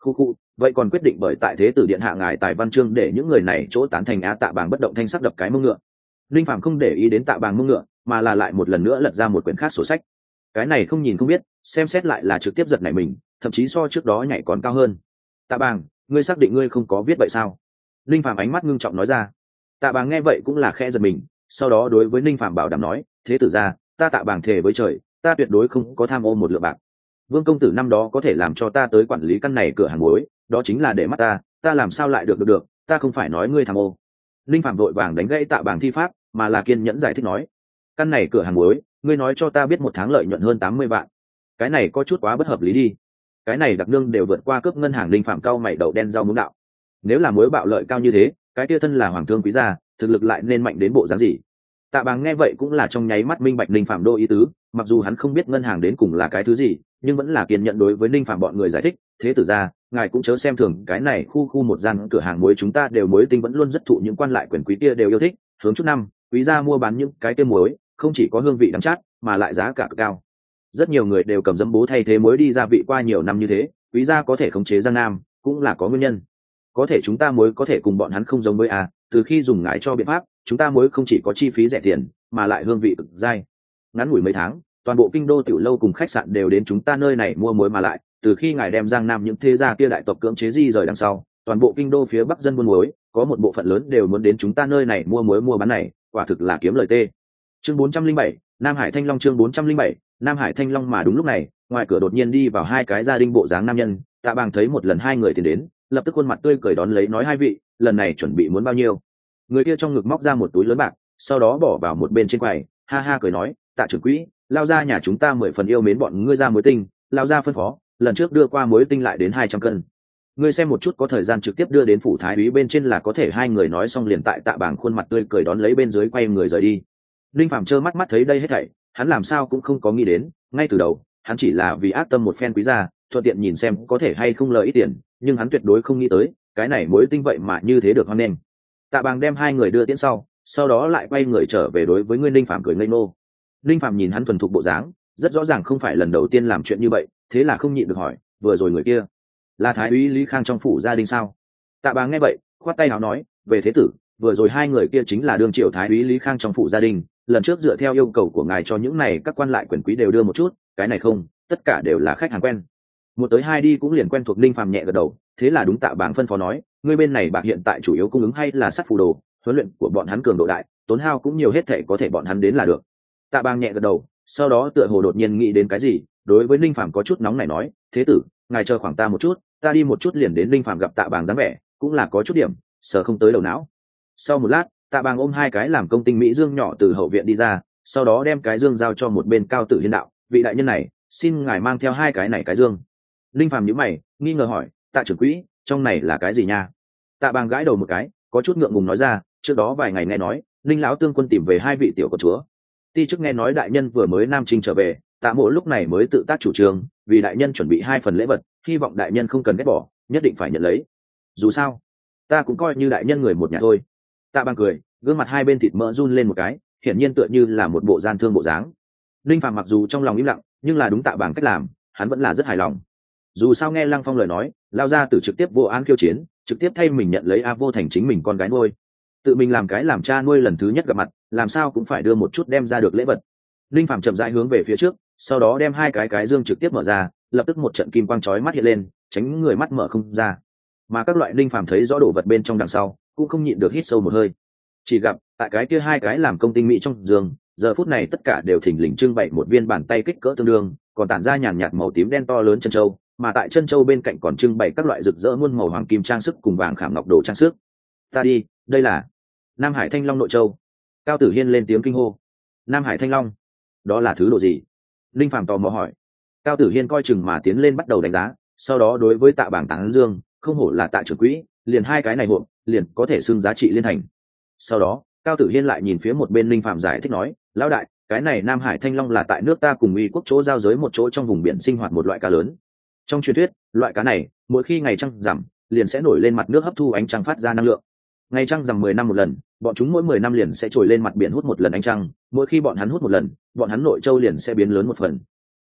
khu khu, vậy còn quyết định bởi tại thế tử điện hạ ngài tài văn chương để những người này chỗ tán thành Tạ Bàng bất động thanh sắc đập cái mông ngựa. Linh Phàm không để ý đến Tạ Bàng mông ngựa, mà là lại một lần nữa lật ra một quyển khác sổ sách. Cái này không nhìn không biết, xem xét lại là trực tiếp giật nảy mình, thậm chí so trước đó nhảy còn cao hơn. Tạ Bàng, ngươi xác định ngươi không có viết vậy sao? Linh Phàm ánh mắt ngưng trọng nói ra. Tạ Bàng nghe vậy cũng là khẽ giật mình, sau đó đối với Linh Phàm bảo đảm nói, thế tử ra, ta Tạ Bàng thề với trời, ta tuyệt đối không có tham ô một lượng bạc. Vương công tử năm đó có thể làm cho ta tới quản lý căn này cửa hàng muối, đó chính là để mắt ta làm sao lại được, ta không phải nói ngươi tham ô. Linh Phạm vội vàng đánh gãy Tạ Bàng thi pháp, mà là kiên nhẫn giải thích nói, căn này cửa hàng muối, ngươi nói cho ta biết một tháng lợi nhuận hơn 80 vạn, cái này có chút quá bất hợp lý đi. Cái này đặc nương đều vượt qua cướp ngân hàng. Linh Phạm cau mày đầu đen rau muống đạo, nếu là muối bạo lợi cao như thế, cái kia thân là hoàng thương quý gia, thực lực lại nên mạnh đến bộ dáng gì? Tạ Bàng nghe vậy cũng là trong nháy mắt minh bạch Linh Phạm đô ý tứ, mặc dù hắn không biết ngân hàng đến cùng là cái thứ gì, nhưng vẫn là kiên nhận đối với Linh Phạm bọn người giải thích, thế tử ra, ngài cũng chớ xem thường cái này khu một gian cửa hàng muối chúng ta đều muối tinh vẫn luôn rất thụ những quan lại quyền quý kia đều yêu thích, hướng chút năm, quý gia mua bán những cái kia muối, không chỉ có hương vị đắng chát, mà lại giá cả cực cao. Rất nhiều người đều cầm dấm bố thay thế muối đi gia vị qua nhiều năm như thế, quý gia có thể khống chế Giang Nam, cũng là có nguyên nhân. Có thể chúng ta muối có thể cùng bọn hắn không giống với từ khi dùng ngài cho biện pháp, chúng ta muối không chỉ có chi phí rẻ tiền, mà lại hương vị cực dai. Ngắn ngủi mấy tháng, toàn bộ kinh đô tiểu lâu cùng khách sạn đều đến chúng ta nơi này mua muối, mà lại từ khi ngài đem Giang Nam những thế gia kia đại tộc cưỡng chế di rời đằng sau, toàn bộ kinh đô phía bắc dân buôn muối có một bộ phận lớn đều muốn đến chúng ta nơi này mua muối mua bán này, quả thực là kiếm lời tê. Chương 407, Nam Hải Thanh Long. Chương 407, Nam Hải Thanh Long. Mà đúng lúc này, ngoài cửa đột nhiên đi vào hai cái gia đình bộ dáng nam nhân. Tạ Bàng thấy một lần hai người tiến đến, lập tức khuôn mặt tươi cười đón lấy, nói, hai vị, lần này chuẩn bị muốn bao nhiêu? Người kia trong ngực móc ra một túi lớn bạc, sau đó bỏ vào một bên trên quầy, ha ha cười nói, Tạ trưởng quỹ, lao ra nhà chúng ta 10 phần yêu mến bọn ngươi ra muối tinh, lao ra phân phó, lần trước đưa qua muối tinh lại đến 200 cân. Ngươi xem một chút, có thời gian trực tiếp đưa đến phủ thái úy bên trên là có thể. Hai người nói xong liền tại Tạ Bàng khuôn mặt tươi cười đón lấy bên dưới quay người rời đi. Linh Phạm trơ mắt thấy đây hết thảy, hắn làm sao cũng không có nghĩ đến, ngay từ đầu, hắn chỉ là vì ác tâm một phen quý gia, thuận tiện nhìn xem có thể hay không lời ít tiền, nhưng hắn tuyệt đối không nghĩ tới, cái này muối tinh vậy mà như thế được hoan nghênh. Tạ Bàng đem hai người đưa tiễn sau đó lại quay người trở về đối với ngươi Linh Phạm cười ngây ngô. Linh Phạm nhìn hắn thuần thục bộ dáng, rất rõ ràng không phải lần đầu tiên làm chuyện như vậy, thế là không nhịn được hỏi, vừa rồi người kia là thái úy Lý Khang trong phủ gia đình sao? Tạ Bàng nghe vậy khoát tay áo nói, về thế tử, vừa rồi hai người kia chính là đương triệu thái úy Lý Khang trong phủ gia đình, lần trước dựa theo yêu cầu của ngài cho những này các quan lại quyền quý đều đưa một chút, cái này không, tất cả đều là khách hàng quen. Một tới hai đi cũng liền quen thuộc. Linh Phạm nhẹ gật đầu, thế là đúng Tạ Bàng phân phó nói, ngươi bên này bạc hiện tại chủ yếu cung ứng hay là sắt phù đồ, huấn luyện của bọn hắn cường độ đại, tốn hao cũng nhiều, hết thảy có thể bọn hắn đến là được. Tạ Bàng nhẹ gật đầu, sau đó tựa hồ đột nhiên nghĩ đến cái gì, đối với Linh Phạm có chút nóng nảy nói, thế tử, ngài chờ khoảng ta một chút, ta đi một chút liền đến. Linh Phạm gặp Tạ Bàng dáng vẻ cũng là có chút điểm sờ không tới đầu não. Sau một lát, Tạ Bàng ôm hai cái làm công tinh mỹ dương nhỏ từ hậu viện đi ra, sau đó đem cái dương giao cho một bên Cao Tử Hiên đạo, vị đại nhân này, xin ngài mang theo hai cái này cái dương. Linh Phạm nhíu mày, nghi ngờ hỏi, Tạ trưởng quỹ, trong này là cái gì nha? Tạ Bàng gãi đầu một cái, có chút ngượng ngùng nói ra, trước đó vài ngày nghe nói Linh lão tương quân tìm về hai vị tiểu công chúa, ti chức nghe nói đại nhân vừa mới nam chinh trở về, Tạ mộ lúc này mới tự tác chủ trương vì đại nhân chuẩn bị hai phần lễ vật, hy vọng đại nhân không cần ghét bỏ, nhất định phải nhận lấy. Dù sao ta cũng coi như đại nhân người một nhà thôi. Tạ Bàng cười, gương mặt hai bên thịt mỡ run lên một cái, hiển nhiên tựa như là một bộ gian thương bộ dáng. Linh Phạm mặc dù trong lòng im lặng, nhưng là đúng Tạ Bàng cách làm, hắn vẫn là rất hài lòng. Dù sao nghe Lăng Phong lời nói, lao ra từ trực tiếp vô án khiêu chiến, trực tiếp thay mình nhận lấy A Vô thành chính mình con gái nuôi, tự mình làm cái làm cha nuôi lần thứ nhất gặp mặt, làm sao cũng phải đưa một chút đem ra được lễ vật. Linh Phạm chậm rãi hướng về phía trước, sau đó đem hai cái dương trực tiếp mở ra, lập tức một trận kim quang chói mắt hiện lên, tránh người mắt mở không ra. Mà các loại Linh Phạm thấy rõ đồ vật bên trong đằng sau, cũng không nhịn được hít sâu một hơi. Chỉ gặp tại cái kia hai cái làm công tinh mỹ trong giường, giờ phút này tất cả đều thình lình trưng bày một viên bàn tay kích cỡ tương đương, còn tản ra nhàn nhạt màu tím đen to lớn chân châu, mà tại chân châu bên cạnh còn trưng bày các loại rực rỡ muôn màu hoàng kim trang sức cùng vàng khảm ngọc đồ trang sức. Ta đi, đây là Nam Hải Thanh Long nội châu. Cao Tử Hiên lên tiếng kinh hô. Nam Hải Thanh Long, đó là thứ đồ gì? Linh Phàm tò mò hỏi. Cao Tử Hiên coi chừng mà tiến lên bắt đầu đánh giá, sau đó đối với Tạ Bàng tán dương, không hổ là Tạ trưởng quỹ, liền hai cái này hộp liền có thể xưng giá trị liên thành. Sau đó Cao Tử Hiên lại nhìn phía một bên Linh Phàm giải thích nói, lão đại, cái này Nam Hải Thanh Long là tại nước ta cùng Uy quốc chỗ giao giới một chỗ trong vùng biển sinh hoạt một loại cá lớn. Trong truyền thuyết, loại cá này mỗi khi ngày trăng rằm liền sẽ nổi lên mặt nước hấp thu ánh trăng phát ra năng lượng. Ngày trăng rằm 10 năm một lần, bọn chúng mỗi 10 năm liền sẽ trồi lên mặt biển hút một lần ánh trăng, mỗi khi bọn hắn hút một lần, bọn hắn nội châu liền sẽ biến lớn một phần.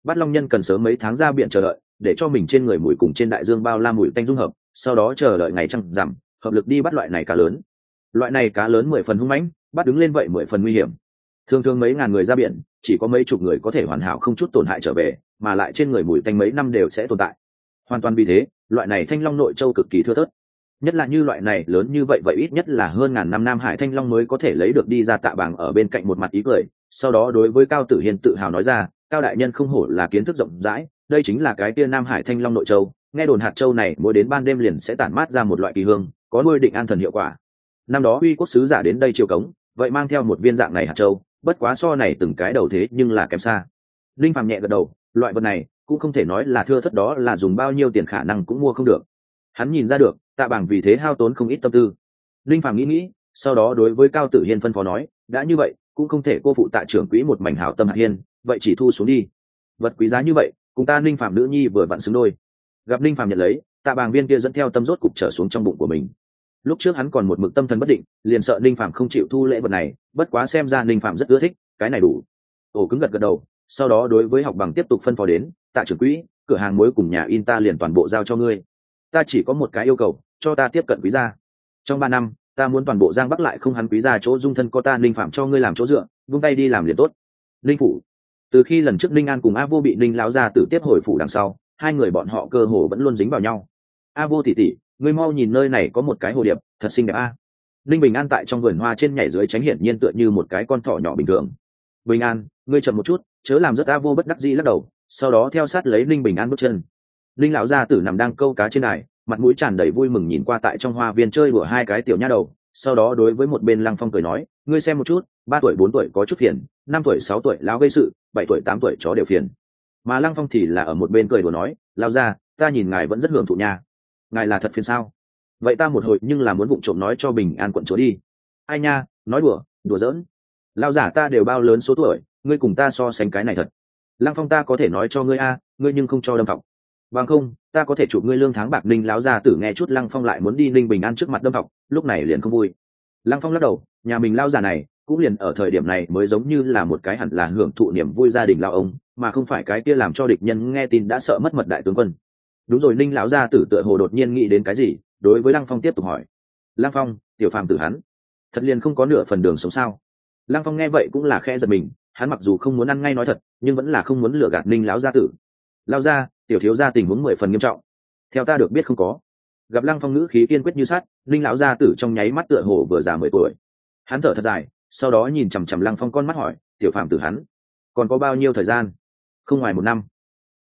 Bát Long Nhân cần sớm mấy tháng ra biển chờ đợi, để cho mình trên người mùi cùng trên đại dương bao la mùi tanh dung hợp, sau đó chờ đợi ngày trăng rằm, hợp lực đi bắt loại này cá lớn. Loại này cá lớn 10 phần hung mãnh, bắt đứng lên vậy 10 phần nguy hiểm. Thường thường mấy ngàn người ra biển, chỉ có mấy chục người có thể hoàn hảo không chút tổn hại trở về, mà lại trên người mùi tanh mấy năm đều sẽ tồn tại. Hoàn toàn vì thế, loại này thanh long nội châu cực kỳ thưa thớt. Nhất là như loại này lớn như vậy vậy ít nhất là hơn ngàn năm Nam Hải thanh long mới có thể lấy được đi ra. Tạ Bàng ở bên cạnh một mặt ý cười, sau đó đối với Cao Tử Hiên tự hào nói ra, Cao đại nhân không hổ là kiến thức rộng rãi, đây chính là cái kia Nam Hải thanh long nội châu, nghe đồn hạt châu này mỗi đến ban đêm liền sẽ tản mát ra một loại kỳ hương, có nuôi định an thần hiệu quả. Năm đó uy quốc sứ giả đến đây triều cống, vậy mang theo một viên dạng này hạt châu, bất quá so này từng cái đầu thế nhưng là kém xa. Linh Phàm nhẹ gật đầu, loại vật này cũng không thể nói là thưa thớt, đó là dùng bao nhiêu tiền khả năng cũng mua không được. Hắn nhìn ra được, Tạ Bàng vì thế hao tốn không ít tâm tư. Linh Phàm nghĩ, sau đó đối với Cao Tử Hiên phân phó nói, đã như vậy, cũng không thể cô phụ Tạ trưởng quỹ một mảnh hảo tâm hạt hiên, vậy chỉ thu xuống đi. Vật quý giá như vậy, cùng ta Linh Phàm nữ nhi vừa vặn xứng đôi. Gặp Linh Phàm nhận lấy, Tạ Bàng viên kia dẫn theo tâm rốt cục trở xuống trong bụng của mình. Lúc trước hắn còn một mực tâm thần bất định, liền sợ Linh Phàm không chịu thu lễ vật này, bất quá xem ra Linh Phàm rất ưa thích, cái này đủ. Ổ cứng gật gật đầu, sau đó đối với Học Bằng tiếp tục phân phó đến, Tạ trưởng quỹ, cửa hàng muối cùng nhà in ta liền toàn bộ giao cho ngươi. Ta chỉ có một cái yêu cầu, cho ta tiếp cận quý gia. Trong 3 năm, ta muốn toàn bộ Giang Bắc lại không hắn quý gia chỗ dung thân có ta Linh Phạm cho ngươi làm chỗ dựa, vung tay đi làm liền tốt. Linh phủ. Từ khi lần trước Linh An cùng A Vô bị Linh lão gia tử tiếp hồi phủ đằng sau, hai người bọn họ cơ hồ vẫn luôn dính vào nhau. A Vô tỷ tỷ, ngươi mau nhìn nơi này có một cái hồ điệp, thật xinh đẹp a. Linh Bình An tại trong vườn hoa trên nhảy dưới tránh hiển nhiên tựa như một cái con thỏ nhỏ bình thường. Bình An, ngươi chậm một chút, chớ làm rất A Vô bất đắc dĩ lắc đầu, sau đó theo sát lấy Linh Bình An bước chân. Linh lão gia tử nằm đang câu cá trên đài, mặt mũi tràn đầy vui mừng nhìn qua tại trong hoa viên chơi đùa hai cái tiểu nha đầu, sau đó đối với một bên Lăng Phong cười nói, ngươi xem một chút, 3 tuổi 4 tuổi có chút phiền, 5 tuổi 6 tuổi lão gây sự, 7 tuổi 8 tuổi chó đều phiền. Mà Lăng Phong thì là ở một bên cười đùa nói, lão gia, ta nhìn ngài vẫn rất hưởng thụ nha. Ngài là thật phiền sao? Vậy ta một hồi nhưng là muốn vụng trộm nói cho Bình An quận chúa đi. Ai nha, nói đùa, đùa giỡn. Lão giả ta đều bao lớn số tuổi, ngươi cùng ta so sánh cái này thật. Lăng Phong ta có thể nói cho ngươi a, ngươi nhưng không cho đâm thọc. Bằng không, ta có thể chụp ngươi lương tháng bạc. Ninh láo ra tử nghe chút Lăng Phong lại muốn đi Ninh Bình An trước mặt đâm học, lúc này liền không vui. Lăng Phong lắc đầu, nhà mình lao già này cũng liền ở thời điểm này mới giống như là một cái hẳn là hưởng thụ niềm vui gia đình lao ông, mà không phải cái kia làm cho địch nhân nghe tin đã sợ mất mật đại tướng quân. Đúng rồi, Ninh lão gia tử tựa hồ đột nhiên nghĩ đến cái gì, đối với Lăng Phong tiếp tục hỏi. Lăng Phong, tiểu phàm tử hắn thật liền không có nửa phần đường sống sao? Lăng Phong nghe vậy cũng là khẽ giật mình, hắn mặc dù không muốn ăn ngay nói thật, nhưng vẫn là không muốn lừa gạt Ninh lão gia tử. Lao ra, tiểu thiếu gia tình huống 10 phần nghiêm trọng. Theo ta được biết không có. Gặp Lăng Phong ngữ khí kiên quyết như sắt, Ninh lão gia tử trong nháy mắt tựa hồ vừa già 10 tuổi. Hắn thở thật dài, sau đó nhìn chằm chằm Lăng Phong con mắt hỏi, tiểu phàm tử hắn còn có bao nhiêu thời gian? Không ngoài 1 năm.